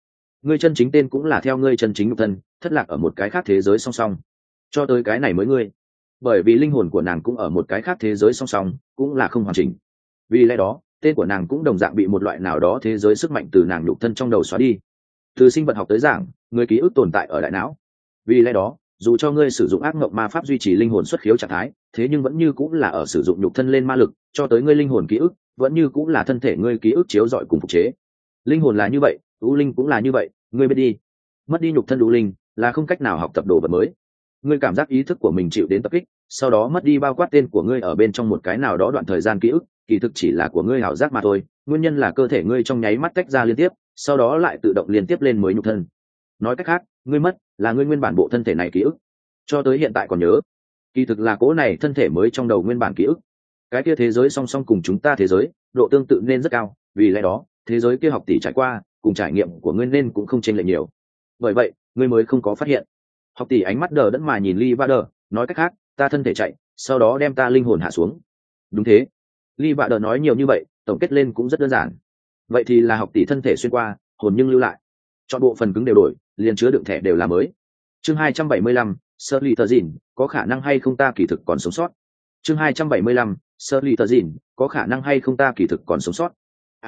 ngươi chân chính tên cũng là theo ngươi chân chính nhục thân thất lạc ở một cái khác thế giới song song cho tới cái này mới ngươi, bởi vì linh hồn của nàng cũng ở một cái khác thế giới song song cũng là không hoàn chỉnh, vì lẽ đó tên của nàng cũng đồng dạng bị một loại nào đó thế giới sức mạnh từ nàng nhục thân trong đầu xóa đi. Từ sinh vật học tới giảng, người ký ức tồn tại ở đại não, vì lẽ đó dù cho ngươi sử dụng ác mộng ma pháp duy trì linh hồn xuất khiếu trạng thái, thế nhưng vẫn như cũng là ở sử dụng nhục thân lên ma lực, cho tới ngươi linh hồn ký ức vẫn như cũng là thân thể ngươi ký ức chiếu rọi cùng phục chế. Linh hồn là như vậy, u linh cũng là như vậy, ngươi biết đi, mất đi nhục thân u linh là không cách nào học tập đồ vật mới. Ngươi cảm giác ý thức của mình chịu đến tập kích, sau đó mất đi bao quát tên của ngươi ở bên trong một cái nào đó đoạn thời gian ký ức, kỳ thực chỉ là của ngươi ảo giác mà thôi, nguyên nhân là cơ thể ngươi trong nháy mắt tách ra liên tiếp, sau đó lại tự động liên tiếp lên mới nhục thân. Nói cách khác, ngươi mất là ngươi nguyên bản bộ thân thể này ký ức, cho tới hiện tại còn nhớ, kỳ thực là cố này thân thể mới trong đầu nguyên bản ký ức. Cái kia thế giới song song cùng chúng ta thế giới độ tương tự nên rất cao, vì lẽ đó thế giới kia học tỷ trải qua cùng trải nghiệm của ngươi nên cũng không chênh lệch nhiều, bởi vậy ngươi mới không có phát hiện. Học tỷ ánh mắt đờ đẫn mà nhìn Lee Vader, nói cách khác ta thân thể chạy, sau đó đem ta linh hồn hạ xuống. Đúng thế. Lee Vader nói nhiều như vậy tổng kết lên cũng rất đơn giản, vậy thì là học tỷ thân thể xuyên qua, hồn nhưng lưu lại, chọn bộ phần cứng đều đổi, liền chứa đựng thẻ đều là mới. Chương 275, Shirley Tờ Dìn, có khả năng hay không ta kỳ thực còn sống sót. Chương 275, Shirley Tờ Dìn, có khả năng hay không ta kỳ thực còn sống sót.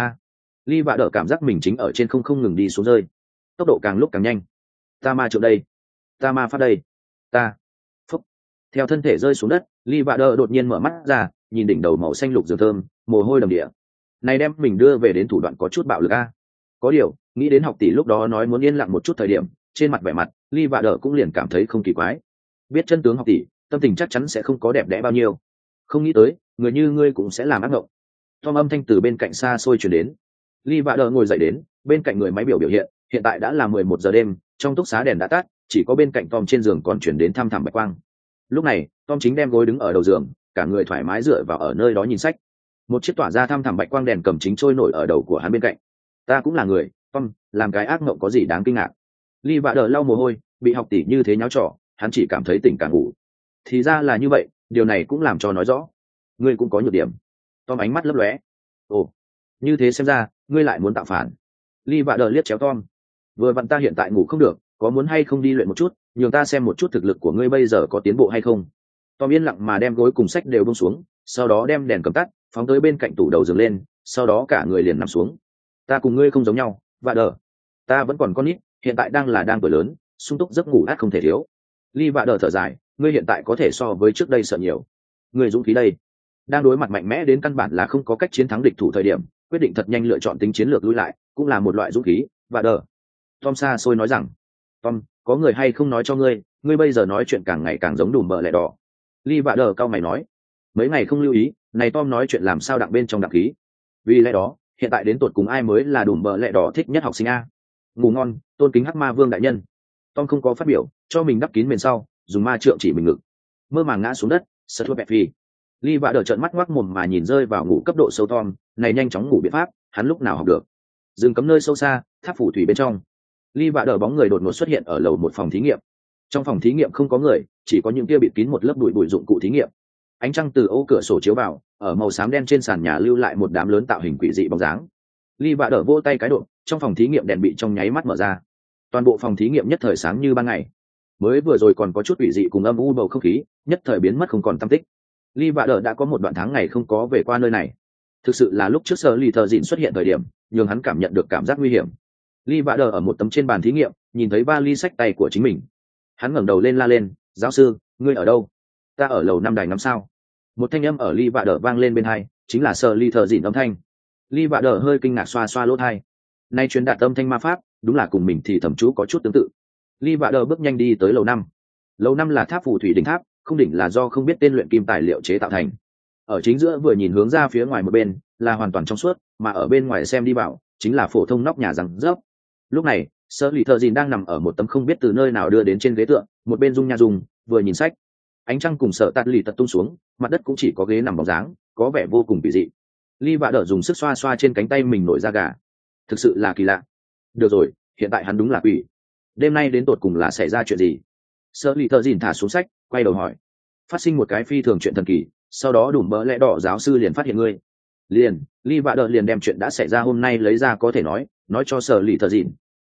Lee Vader cảm giác mình chính ở trên không ngừng đi xuống rơi, tốc độ càng lúc càng nhanh. Ta ma trượng đây, ta ma pháp đây, ta phúc. Theo thân thể rơi xuống đất, Lee Vader đột nhiên mở mắt ra, nhìn đỉnh đầu màu xanh lục dường thơm, mồ hôi đầm địa. Này đem mình đưa về đến thủ đoạn có chút bạo lực a. Có điều, nghĩ đến học tỷ lúc đó nói muốn yên lặng một chút thời điểm, trên mặt vẻ mặt, Lee Vader cũng liền cảm thấy không kỳ quái. Biết chân tướng học tỷ, tâm tình chắc chắn sẽ không có đẹp đẽ bao nhiêu. Không nghĩ tới, người như ngươi cũng sẽ làm ác mộng. Tom âm thanh từ bên cạnh xa xôi truyền đến. Lee Vader ngồi dậy đến, bên cạnh người máy biểu hiện tại đã là 11 giờ đêm, trong túc xá đèn đã tắt, chỉ có bên cạnh Tom trên giường còn chuyển đến thăm thẳm bạch quang. Lúc này, Tom chính đem gối đứng ở đầu giường, cả người thoải mái dựa vào ở nơi đó nhìn sách. Một chiếc tỏa ra thăm thẳm bạch quang đèn cầm chính trôi nổi ở đầu của hắn bên cạnh. Ta cũng là người, Tom, làm cái ác mộng có gì đáng kinh ngạc. Lee Vader lau mồ hôi, bị học tỷ như thế nháo trò, hắn chỉ cảm thấy tỉnh cả ngủ. Thì ra là như vậy, điều này cũng làm cho nói rõ, ngươi cũng có nhược điểm. Tom ánh mắt lấp lóe. Ồ, như thế xem ra, ngươi lại muốn tạo phản. Lee Vader liếc chéo Tom. Vừa vặn ta hiện tại ngủ không được, có muốn hay không đi luyện một chút, nhường ta xem một chút thực lực của ngươi bây giờ có tiến bộ hay không. Tom yên lặng mà đem gối cùng sách đều buông xuống, sau đó đem đèn cầm tắt, phóng tới bên cạnh tủ đầu giường lên, sau đó cả người liền nằm xuống. Ta cùng ngươi không giống nhau, Vader. Ta vẫn còn con nít, hiện tại đang tuổi lớn, sung túc giấc ngủ át không thể thiếu. Lee Vader thở dài, ngươi hiện tại có thể so với trước đây sợ nhiều. Ngươi dũng khí đây, đang đối mặt mạnh mẽ đến căn bản là không có cách chiến thắng địch thủ thời điểm, quyết định thật nhanh lựa chọn tính chiến lược lui lại, cũng là một loại dũng khí. Vader. Tom xa xôi nói rằng, Tom, có người hay không nói cho ngươi, ngươi bây giờ nói chuyện càng ngày càng giống đùm bờ lẹ đỏ. Lee Vader cao mày nói, mấy ngày không lưu ý, này Tom nói chuyện làm sao đặng bên trong đặc khí. Vì lẽ đó, hiện tại đến tột cùng ai mới là đùm bờ lẹ đỏ thích nhất học sinh a? Ngủ ngon, tôn kính hắc ma vương đại nhân. Tom không có phát biểu, cho mình đắp kín mền sau, dùng ma trượng chỉ mình ngực, mơ màng ngã xuống đất. Sơ thua bẹp phi. Lee Vader trợn mắt ngoác mồm mà nhìn rơi vào ngủ cấp độ sâu Tom, này nhanh chóng ngủ biện pháp, hắn lúc nào học được? Dừng cấm nơi sâu xa, tháp phủ thủy bên trong. Lee Vader bóng người đột ngột xuất hiện ở lầu một phòng thí nghiệm. Trong phòng thí nghiệm không có người, chỉ có những kia bịt kín một lớp bụi dụng cụ thí nghiệm. Ánh trăng từ ô cửa sổ chiếu vào, ở màu xám đen trên sàn nhà lưu lại một đám lớn tạo hình quỷ dị bóng dáng. Lee Vader vỗ tay cái độ, trong phòng thí nghiệm đèn bị trong nháy mắt mở ra. Toàn bộ phòng thí nghiệm nhất thời sáng như ban ngày. Mới vừa rồi còn có chút quỷ dị cùng âm u bầu không khí, nhất thời biến mất không còn tăm tích. Lee Vader đã có một đoạn tháng ngày không có về qua nơi này. Thực sự là lúc trước Shirley Tờ Dìn xuất hiện thời điểm, nhưng hắn cảm nhận được cảm giác nguy hiểm. Lee Vader ở một tấm trên bàn thí nghiệm, nhìn thấy vali sách tay của chính mình. Hắn ngẩng đầu lên la lên, giáo sư, ngươi ở đâu? Ta ở lầu 5 đài ngắm sao. Một thanh âm ở Lee Vader vang lên bên hai, chính là Shirley Tờ Dìn âm thanh. Lee Vader hơi kinh ngạc xoa xoa lỗ tai. Nay truyền đạt âm thanh ma pháp, đúng là cùng mình thì thẩm chú có chút tương tự. Lee Vader bước nhanh đi tới lầu 5. Lầu 5 là tháp phù thủy đỉnh tháp, không đỉnh là do không biết tên luyện kim tài liệu chế tạo thành. Ở chính giữa vừa nhìn hướng ra phía ngoài một bên là hoàn toàn trong suốt, mà ở bên ngoài xem đi vào chính là phổ thông nóc nhà rằng rớp. Lúc này Shirley Tờ Dìn đang nằm ở một tấm không biết từ nơi nào đưa đến trên ghế tựa, một bên dung nha dung vừa nhìn sách. Ánh trăng cùng sợ tạt lì tật tung xuống, mặt đất cũng chỉ có ghế nằm bóng dáng, có vẻ vô cùng kỳ dị. Lee Vader dùng sức xoa xoa trên cánh tay mình nổi da gà, thực sự là kỳ lạ. Được rồi, hiện tại hắn đúng là quỷ. Đêm nay đến tột cùng là xảy ra chuyện gì? Shirley Tờ Dìn thả xuống sách, quay đầu hỏi. Phát sinh một cái phi thường chuyện thần kỳ, sau đó đùm bỡ lẽ đỏ giáo sư liền phát hiện ngươi. Lee Vader liền đem chuyện đã xảy ra hôm nay lấy ra có thể nói cho Shirley Tờ Dìn.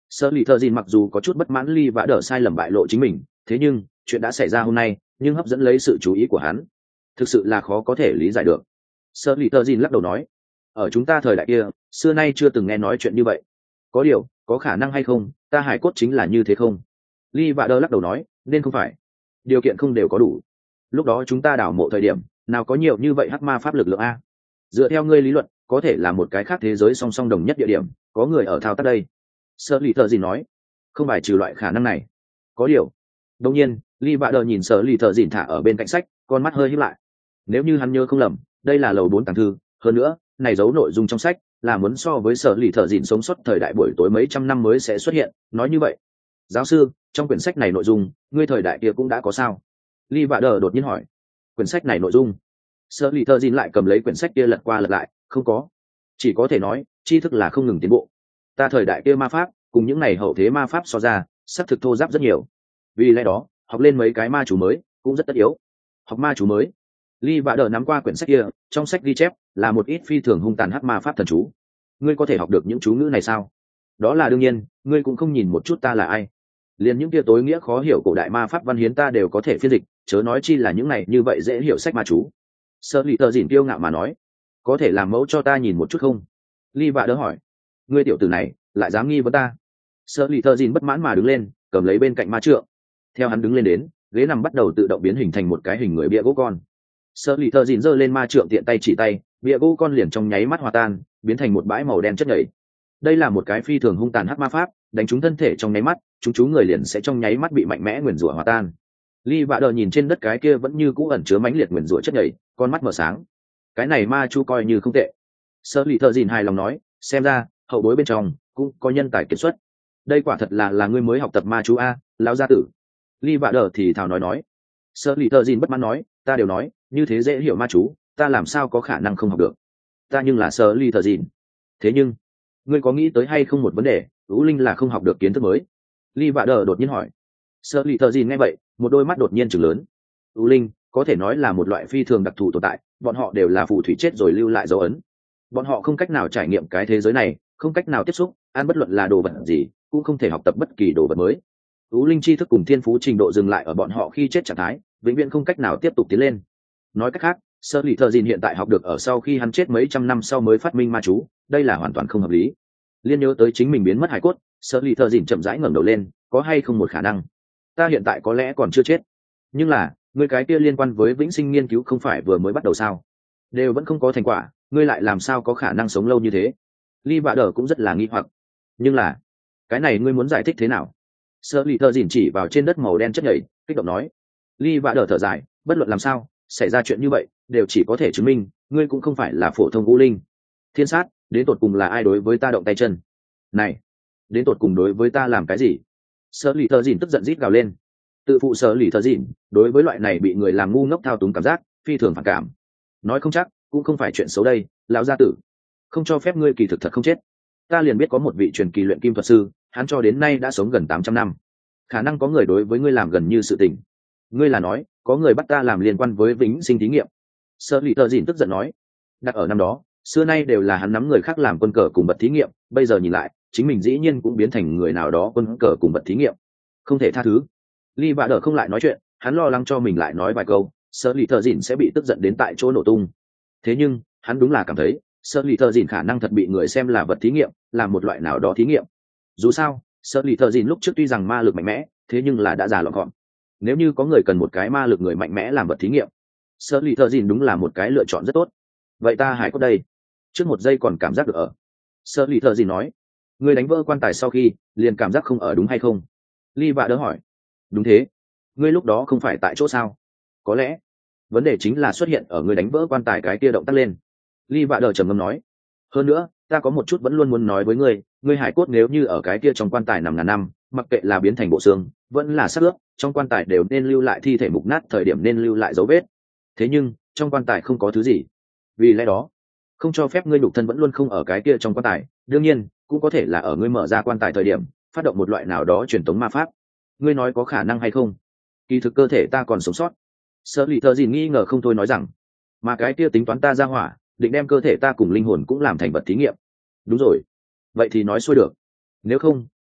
Sở lì thợ dìn mặc dù có chút bất mãn Ly Vã Đờ sai lầm bại lộ chính mình, thế nhưng chuyện đã xảy ra hôm nay nhưng hấp dẫn lấy sự chú ý của hắn thực sự là khó có thể lý giải được. Sở lì thợ dìn lắc đầu nói, ở chúng ta thời đại kia xưa nay chưa từng nghe nói chuyện như vậy. Có điều có khả năng hay không, ta hải cốt chính là như thế không? Ly Vã Đờ lắc đầu nói, nên không phải, điều kiện không đều có đủ. Lúc đó chúng ta đào mộ thời điểm nào có nhiều như vậy hắc ma pháp lực lượng a? Dựa theo ngươi lý luận có thể là một cái khác thế giới song song đồng nhất địa điểm, có người ở thao tác đây. Sở lì thợ dìn nói, không bài trừ loại khả năng này. Có điều đột nhiên Ly Vã Đờ nhìn Sở lì thợ dìn thả ở bên cạnh sách, con mắt hơi híp lại. Nếu như hắn nhớ không lầm, đây là lầu 4 tàng thư, hơn nữa này giấu nội dung trong sách là muốn so với Sở lì thợ dìn sống sót thời đại buổi tối mấy trăm năm mới sẽ xuất hiện. Nói như vậy, giáo sư, trong quyển sách này nội dung ngươi thời đại kia cũng đã có sao? Ly Vã Đờ đột nhiên hỏi. Quyển sách này nội dung? Sở lì thợ dìn lại cầm lấy quyển sách kia lật qua lật lại, không có, chỉ có thể nói tri thức là không ngừng tiến bộ. Ta thời đại kia ma pháp cùng những này hậu thế ma pháp so ra xác thực thô giáp rất nhiều, vì lẽ đó học lên mấy cái ma chú mới cũng rất tất yếu. Học ma chú mới? Ly Vã Đờ nắm qua quyển sách kia, trong sách ghi chép là một ít phi thường hung tàn hắc ma pháp thần chú. Ngươi có thể học được những chú ngữ này sao? Đó là đương nhiên, ngươi cũng không nhìn một chút ta là ai. Liền những kia tối nghĩa khó hiểu cổ đại ma pháp văn hiến ta đều có thể phiên dịch, chớ nói chi là những này như vậy dễ hiểu sách ma chú. Sở lì thợ dìn kiêu ngạo mà nói, có thể làm mẫu cho ta nhìn một chút không? Ly Vã Đờ hỏi. Ngươi tiểu tử này lại dám nghi vấn ta? Sở lì thợ dìn bất mãn mà đứng lên, cầm lấy bên cạnh ma trượng. Theo hắn đứng lên đến, ghế nằm bắt đầu tự động biến hình thành một cái hình người bia gỗ con. Sở lì thợ dìn giơ lên ma trượng tiện tay chỉ tay, bia gỗ con liền trong nháy mắt hòa tan, biến thành một bãi màu đen chất nhầy. Đây là một cái phi thường hung tàn hắc ma pháp, đánh trúng thân thể trong nháy mắt, chúng chú người liền sẽ trong nháy mắt bị mạnh mẽ nguyền rủa hòa tan. Ly Vã Đờ nhìn trên đất cái kia vẫn như cũ ẩn chứa mãnh liệt nguyền rủa chất nhầy, con mắt mở sáng. Cái này ma chú coi như không tệ. Sở lì thợ dìn hài lòng nói, xem ra hậu bối bên trong cũng có nhân tài kiệt xuất. Đây quả thật là ngươi mới học tập ma chú a, lão gia tử. Ly Vã Đờ thì thào nói. Sở lì thợ dìn bất mãn nói, ta đều nói như thế dễ hiểu ma chú, ta làm sao có khả năng không học được? Ta nhưng là Sở lì thợ dìn. Thế nhưng ngươi có nghĩ tới hay không một vấn đề, U Linh là không học được kiến thức mới? Ly Vã Đờ đột nhiên hỏi. Sở lì thợ dìn nghe vậy, một đôi mắt đột nhiên trừng lớn. U Linh có thể nói là một loại phi thường đặc thù tồn tại, bọn họ đều là phù thủy chết rồi lưu lại dấu ấn. Bọn họ không cách nào trải nghiệm cái thế giới này, không cách nào tiếp xúc ăn bất luận là đồ vật gì, cũng không thể học tập bất kỳ đồ vật mới. U Linh tri thức cùng thiên phú trình độ dừng lại ở bọn họ khi chết trạng thái, vĩnh viễn không cách nào tiếp tục tiến lên. Nói cách khác, Sở lì thợ dìn hiện tại học được ở sau khi hắn chết mấy trăm năm sau mới phát minh ma chú, đây là hoàn toàn không hợp lý. Liên nhớ tới chính mình biến mất hải cốt, Sở lì thợ dìn chậm rãi ngẩng đầu lên, có hay không một khả năng, ta hiện tại có lẽ còn chưa chết, nhưng là ngươi cái kia liên quan với vĩnh sinh nghiên cứu không phải vừa mới bắt đầu sao? Đều vẫn không có thành quả, ngươi lại làm sao có khả năng sống lâu như thế? Ly Vã Đờ cũng rất là nghi hoặc. Nhưng là cái này ngươi muốn giải thích thế nào? Sở lì thợ dìn chỉ vào trên đất màu đen chất nhầy, kích động nói. Ly Vã Đờ thở dài, bất luận làm sao xảy ra chuyện như vậy đều chỉ có thể chứng minh ngươi cũng không phải là phổ thông U Linh. Thiên sát, đến tột cùng là ai đối với ta động tay chân? Này, đến tột cùng đối với ta làm cái gì? Sở lì thợ dìn tức giận rít gào lên. Tự phụ Sở lì thợ dìn đối với loại này bị người làm ngu ngốc thao túng cảm giác phi thường phản cảm. Nói không chắc cũng không phải chuyện xấu đây, lão gia tử. Không cho phép ngươi kỳ thực thật không chết. Ta liền biết có một vị truyền kỳ luyện kim thuật sư, hắn cho đến nay đã sống gần 800 năm. Khả năng có người đối với ngươi làm gần như sự tình. Ngươi là nói có người bắt ta làm liên quan với vĩnh sinh thí nghiệm? Sở lì thợ dìn tức giận nói. Đặt ở năm đó, xưa nay đều là hắn nắm người khác làm quân cờ cùng vật thí nghiệm, bây giờ nhìn lại chính mình dĩ nhiên cũng biến thành người nào đó quân cờ cùng vật thí nghiệm, không thể tha thứ. Ly Vã Đờ không lại nói chuyện, hắn lo lắng cho mình lại nói vài câu Sở lì thợ dìn sẽ bị tức giận đến tại chỗ nổ tung. Thế nhưng hắn đúng là cảm thấy Sở lì thợ dìn khả năng thật bị người xem là vật thí nghiệm, là một loại nào đó thí nghiệm. Dù sao Sở lì thợ dìn lúc trước tuy rằng ma lực mạnh mẽ, thế nhưng là đã già lọn gọn. Nếu như có người cần một cái ma lực người mạnh mẽ làm vật thí nghiệm, Sở lì thợ dìn đúng là một cái lựa chọn rất tốt. Vậy ta hải cốt đây? Trước một giây còn cảm giác được ở. Sở lì thợ dìn nói. Người đánh vỡ quan tài sau khi liền cảm giác không ở đúng hay không? Ly Vã Đờ hỏi. Đúng thế. Ngươi lúc đó không phải tại chỗ sao? Có lẽ vấn đề chính là xuất hiện ở người đánh vỡ quan tài cái kia động tác lên. Ly Vã Đờ trầm ngâm nói. Hơn nữa ta có một chút vẫn luôn muốn nói với ngươi, ngươi hải cốt nếu như ở cái kia trong quan tài nằm ngàn năm, mặc kệ là biến thành bộ xương vẫn là xác ướp, trong quan tài đều nên lưu lại thi thể mục nát thời điểm nên lưu lại dấu vết. Thế nhưng trong quan tài không có thứ gì, vì lẽ đó không cho phép ngươi nhục thân vẫn luôn không ở cái kia trong quan tài. Đương nhiên cũng có thể là ở ngươi mở ra quan tài thời điểm phát động một loại nào đó truyền tống ma pháp. Ngươi nói có khả năng hay không? Kỳ thực cơ thể ta còn sống sót. Sở lì thợ dìn nghi ngờ không thôi nói rằng, mà cái kia tính toán ta ra hỏa định đem cơ thể ta cùng linh hồn cũng làm thành vật thí nghiệm. Đúng rồi, vậy thì nói xuôi được. Nếu không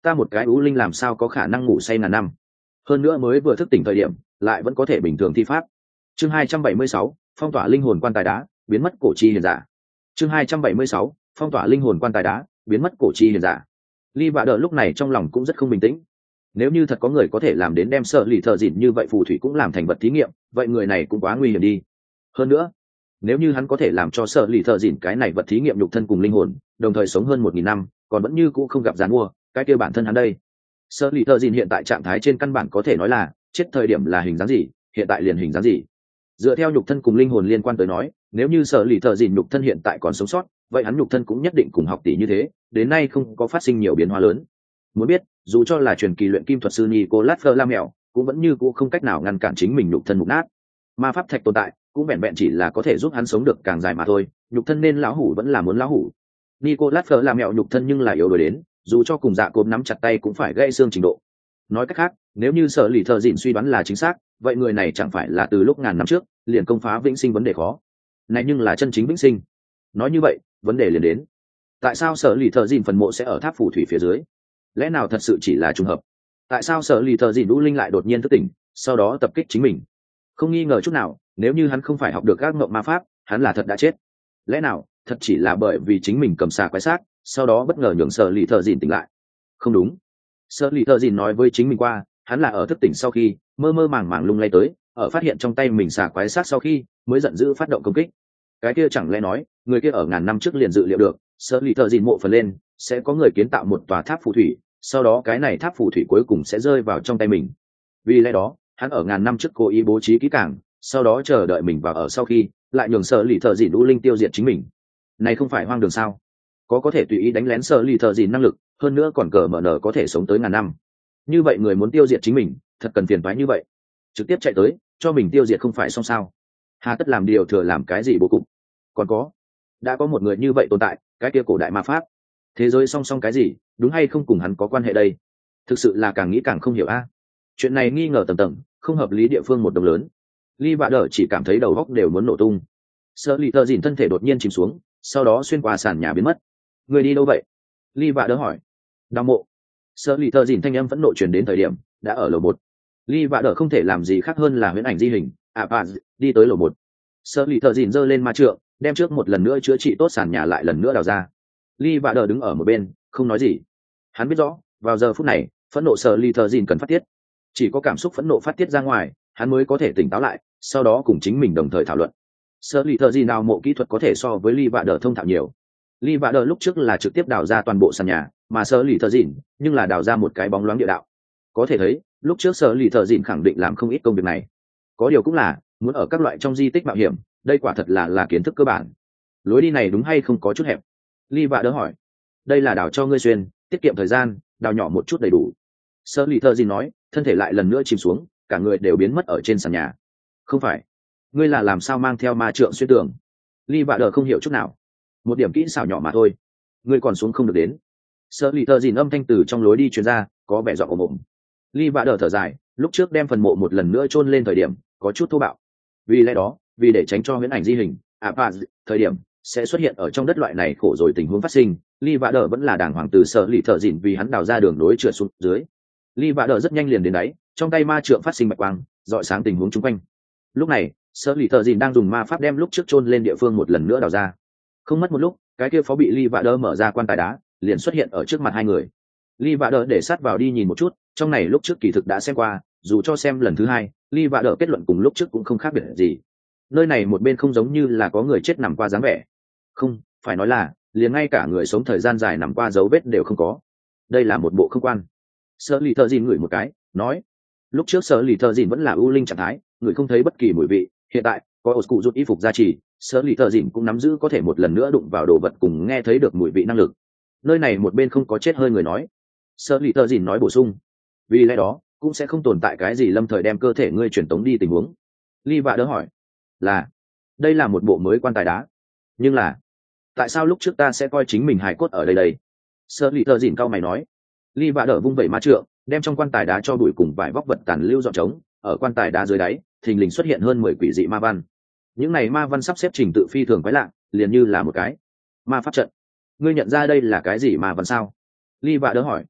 ta một cái ưu linh làm sao có khả năng ngủ say ngàn năm, hơn nữa mới vừa thức tỉnh thời điểm lại vẫn có thể bình thường thi pháp. Chương 276, phong tỏa linh hồn quan tài đá, biến mất cổ chi hiền giả. Chương 276, phong tỏa linh hồn quan tài đá, biến mất cổ chi hiền giả. Ly Vạ Đờ lúc này trong lòng cũng rất không bình tĩnh. Nếu như thật có người có thể làm đến đem sợ lì thợ dịn như vậy phù thủy cũng làm thành vật thí nghiệm, vậy người này cũng quá nguy hiểm đi. Hơn nữa, nếu như hắn có thể làm cho sợ lì thợ dịn cái này vật thí nghiệm nhục thân cùng linh hồn đồng thời sống hơn 1000 năm, còn vẫn như cũ không gặp gián mua, cái kia bản thân hắn đây. Sợ lì thợ dịn hiện tại trạng thái trên căn bản có thể nói là chết thời điểm là hình dáng gì, hiện tại liền hình dáng gì. Dựa theo nhục thân cùng linh hồn liên quan tới nói, nếu như sợ lì thợ dịn nhục thân hiện tại còn sống sót, vậy hắn nhục thân cũng nhất định cùng học tỷ như thế, đến nay không có phát sinh nhiều biến hóa lớn. Muốn biết, dù cho là truyền kỳ luyện kim thuật sư Nicolas Flamel, cũng vẫn như cũ không cách nào ngăn cản chính mình nhục thân mục nát. Ma pháp thạch tồn tại, cũng vẹn vẹn chỉ là có thể giúp hắn sống được càng dài mà thôi, nhục thân nên lão hủ vẫn là muốn lão hủ. Nicolas Flamel nhục thân nhưng là yếu đuối đến, dù cho cùng dạ cốm nắm chặt tay cũng phải gãy xương trình độ. Nói cách khác, nếu như sở lì thợ dịn suy đoán là chính xác, vậy người này chẳng phải là từ lúc ngàn năm trước liền công phá vĩnh sinh vấn đề khó này, nhưng là chân chính vĩnh sinh. Nói như vậy, vấn đề liền đến, tại sao sở lì thợ dịn phần mộ sẽ ở tháp phù thủy phía dưới? Lẽ nào thật sự chỉ là trùng hợp? Tại sao sở lì thợ dịn đũ linh lại đột nhiên thức tỉnh, sau đó tập kích chính mình? Không nghi ngờ chút nào, nếu như hắn không phải học được các ngộng ma pháp, hắn là thật đã chết. Lẽ nào thật chỉ là bởi vì chính mình cầm xà quái xác, sau đó bất ngờ nhường sở lì thợ dịn tỉnh lại? Không đúng. Sở lì thợ dịn nói với chính mình qua, hắn là ở thức tỉnh sau khi mơ mơ màng màng lung lay tới, ở phát hiện trong tay mình xà quái xác sau khi mới giận dữ phát động công kích. Cái kia chẳng lẽ nói người kia ở ngàn năm trước liền dự liệu được sở lì thợ dịn mộ phần lên sẽ có người kiến tạo một tòa tháp phù thủy, sau đó cái này tháp phù thủy cuối cùng sẽ rơi vào trong tay mình. Vì lẽ đó hắn ở ngàn năm trước cố ý bố trí kỹ càng, sau đó chờ đợi mình vào ở sau khi lại nhường sở lì thợ dịn đũ linh tiêu diệt chính mình. Này không phải hoang đường sao? Có thể tùy ý đánh lén sở lì thợ dịn năng lực, hơn nữa còn cờ mở nở có thể sống tới ngàn năm. Như vậy người muốn tiêu diệt chính mình thật cần phiền toái như vậy? Trực tiếp chạy tới cho mình tiêu diệt không phải xong sao? Hà tất làm điều thừa làm cái gì bố cục? Còn có, đã có một người như vậy tồn tại, cái kia cổ đại ma pháp thế giới song song cái gì, đúng hay không cùng hắn có quan hệ đây? Thực sự là càng nghĩ càng không hiểu a. Chuyện này nghi ngờ tầm tầng, không hợp lý địa phương một đồng lớn. Ly Vạ Đờ chỉ cảm thấy đầu óc đều muốn nổ tung. Sợ lì thợ dìn thân thể đột nhiên chìm xuống, sau đó xuyên qua sàn nhà biến mất. Người đi đâu vậy? Ly Vạ Đờ hỏi. Đào mộ. Sợ lì thợ dìn thanh âm phẫn nộ truyền đến thời điểm đã ở lầu 1. Ly Vạ Đờ không thể làm gì khác hơn là huyễn ảnh di hình đi tới lầu 1. Sợ lì thợ dìn giơ lên ma trượng, đem trước một lần nữa chữa trị tốt sàn nhà lại lần nữa đào ra. Ly Vạ Đờ đứng ở một bên không nói gì. Hắn biết rõ vào giờ phút này phẫn nộ sợ lì thợ dìn cần phát tiết, chỉ có cảm xúc phẫn nộ phát tiết ra ngoài hắn mới có thể tỉnh táo lại, sau đó cùng chính mình đồng thời thảo luận. Sợ lì thợ dìn đào mộ kỹ thuật có thể so với Ly Vạ Đờ thông thạo nhiều. Ly Vạ Đờ lúc trước là trực tiếp đào ra toàn bộ sàn nhà, mà sợ lì thợ dìn nhưng là đào ra một cái bóng loáng địa đạo. Có thể thấy lúc trước sợ lì thợ dìn khẳng định làm không ít công việc này. Có điều cũng là muốn ở các loại trong di tích mạo hiểm, đây quả thật là kiến thức cơ bản. Lối đi này đúng hay không có chút hẹp? Ly Vạ Đờ hỏi. Đây là đào cho ngươi xuyên, tiết kiệm thời gian, đào nhỏ một chút đầy đủ. Sợ lì thợ dìn nói, thân thể lại lần nữa chìm xuống, cả người đều biến mất ở trên sàn nhà. Không phải, ngươi là làm sao mang theo ma trượng xuyên tường? Ly Vạ Đờ không hiểu chút nào. Một điểm kỹ xảo nhỏ mà thôi, ngươi còn xuống không được đến. Sợ lì thợ dìn âm thanh từ trong lối đi truyền ra, có vẻ giọng ồm ồm. Ly Vạ Đờ thở dài, lúc trước đem phần mộ một lần nữa chôn lên thời điểm có chút thô bạo. Vì lẽ đó, vì để tránh cho huyễn ảnh di hình thời điểm sẽ xuất hiện ở trong đất loại này khổ rồi tình huống phát sinh, Ly Vạ Đờ vẫn là đàng hoàng từ sợ lì thợ dìn vì hắn đào ra đường đối trượt xuống dưới. Ly Vạ Đờ rất nhanh liền đến đáy, trong tay ma trượng phát sinh bạch quang rọi sáng tình huống chung quanh. Lúc này sợ lì thợ dìn đang dùng ma pháp đem lúc trước chôn lên địa phương một lần nữa đào ra. Không mất một lúc, cái kia phó bị Ly Vạ Đờ mở ra quan tài đá liền xuất hiện ở trước mặt hai người. Ly Vạ Đờ để sát vào đi nhìn một chút, trong này lúc trước kỳ thực đã xem qua, dù cho xem lần thứ hai, Ly Vạ Đờ kết luận cùng lúc trước cũng không khác biệt gì. Nơi này một bên không giống như là có người chết nằm qua dáng vẻ, không phải nói là liền ngay cả người sống thời gian dài nằm qua dấu vết đều không có. Đây là một bộ không quan. Sợ lì thợ dìn ngửi một cái nói, lúc trước sợ lì thợ dìn vẫn là ưu linh trạng thái, người không thấy bất kỳ mùi vị, hiện tại có ổ cụ rút y phục gia trì, sợ lì thợ dìn cũng nắm giữ có thể một lần nữa đụng vào đồ vật cùng nghe thấy được mùi vị năng lực. Nơi này một bên không có chết hơi người nói. Sợ lì thợ dìn nói bổ sung, vì lẽ đó cũng sẽ không tồn tại cái gì lâm thời đem cơ thể ngươi truyền tống đi tình huống. Ly Vạ Đỡ hỏi, là đây là một bộ mới quan tài đá, nhưng là tại sao lúc trước ta sẽ coi chính mình hài cốt ở đây? Sợ lì thợ dìn cau mày nói. Ly Vạ Đỡ vung vẩy ma trượng, đem trong quan tài đá cho bụi cùng vài vóc vật tàn lưu dọn trống, ở quan tài đá dưới đáy thình lình xuất hiện hơn 10 quỷ dị ma văn. Những này ma văn sắp xếp trình tự phi thường quái lạ, liền như là một cái ma pháp trận. Ngươi nhận ra đây là cái gì ma văn sao? Ly Vạ Đỡ hỏi.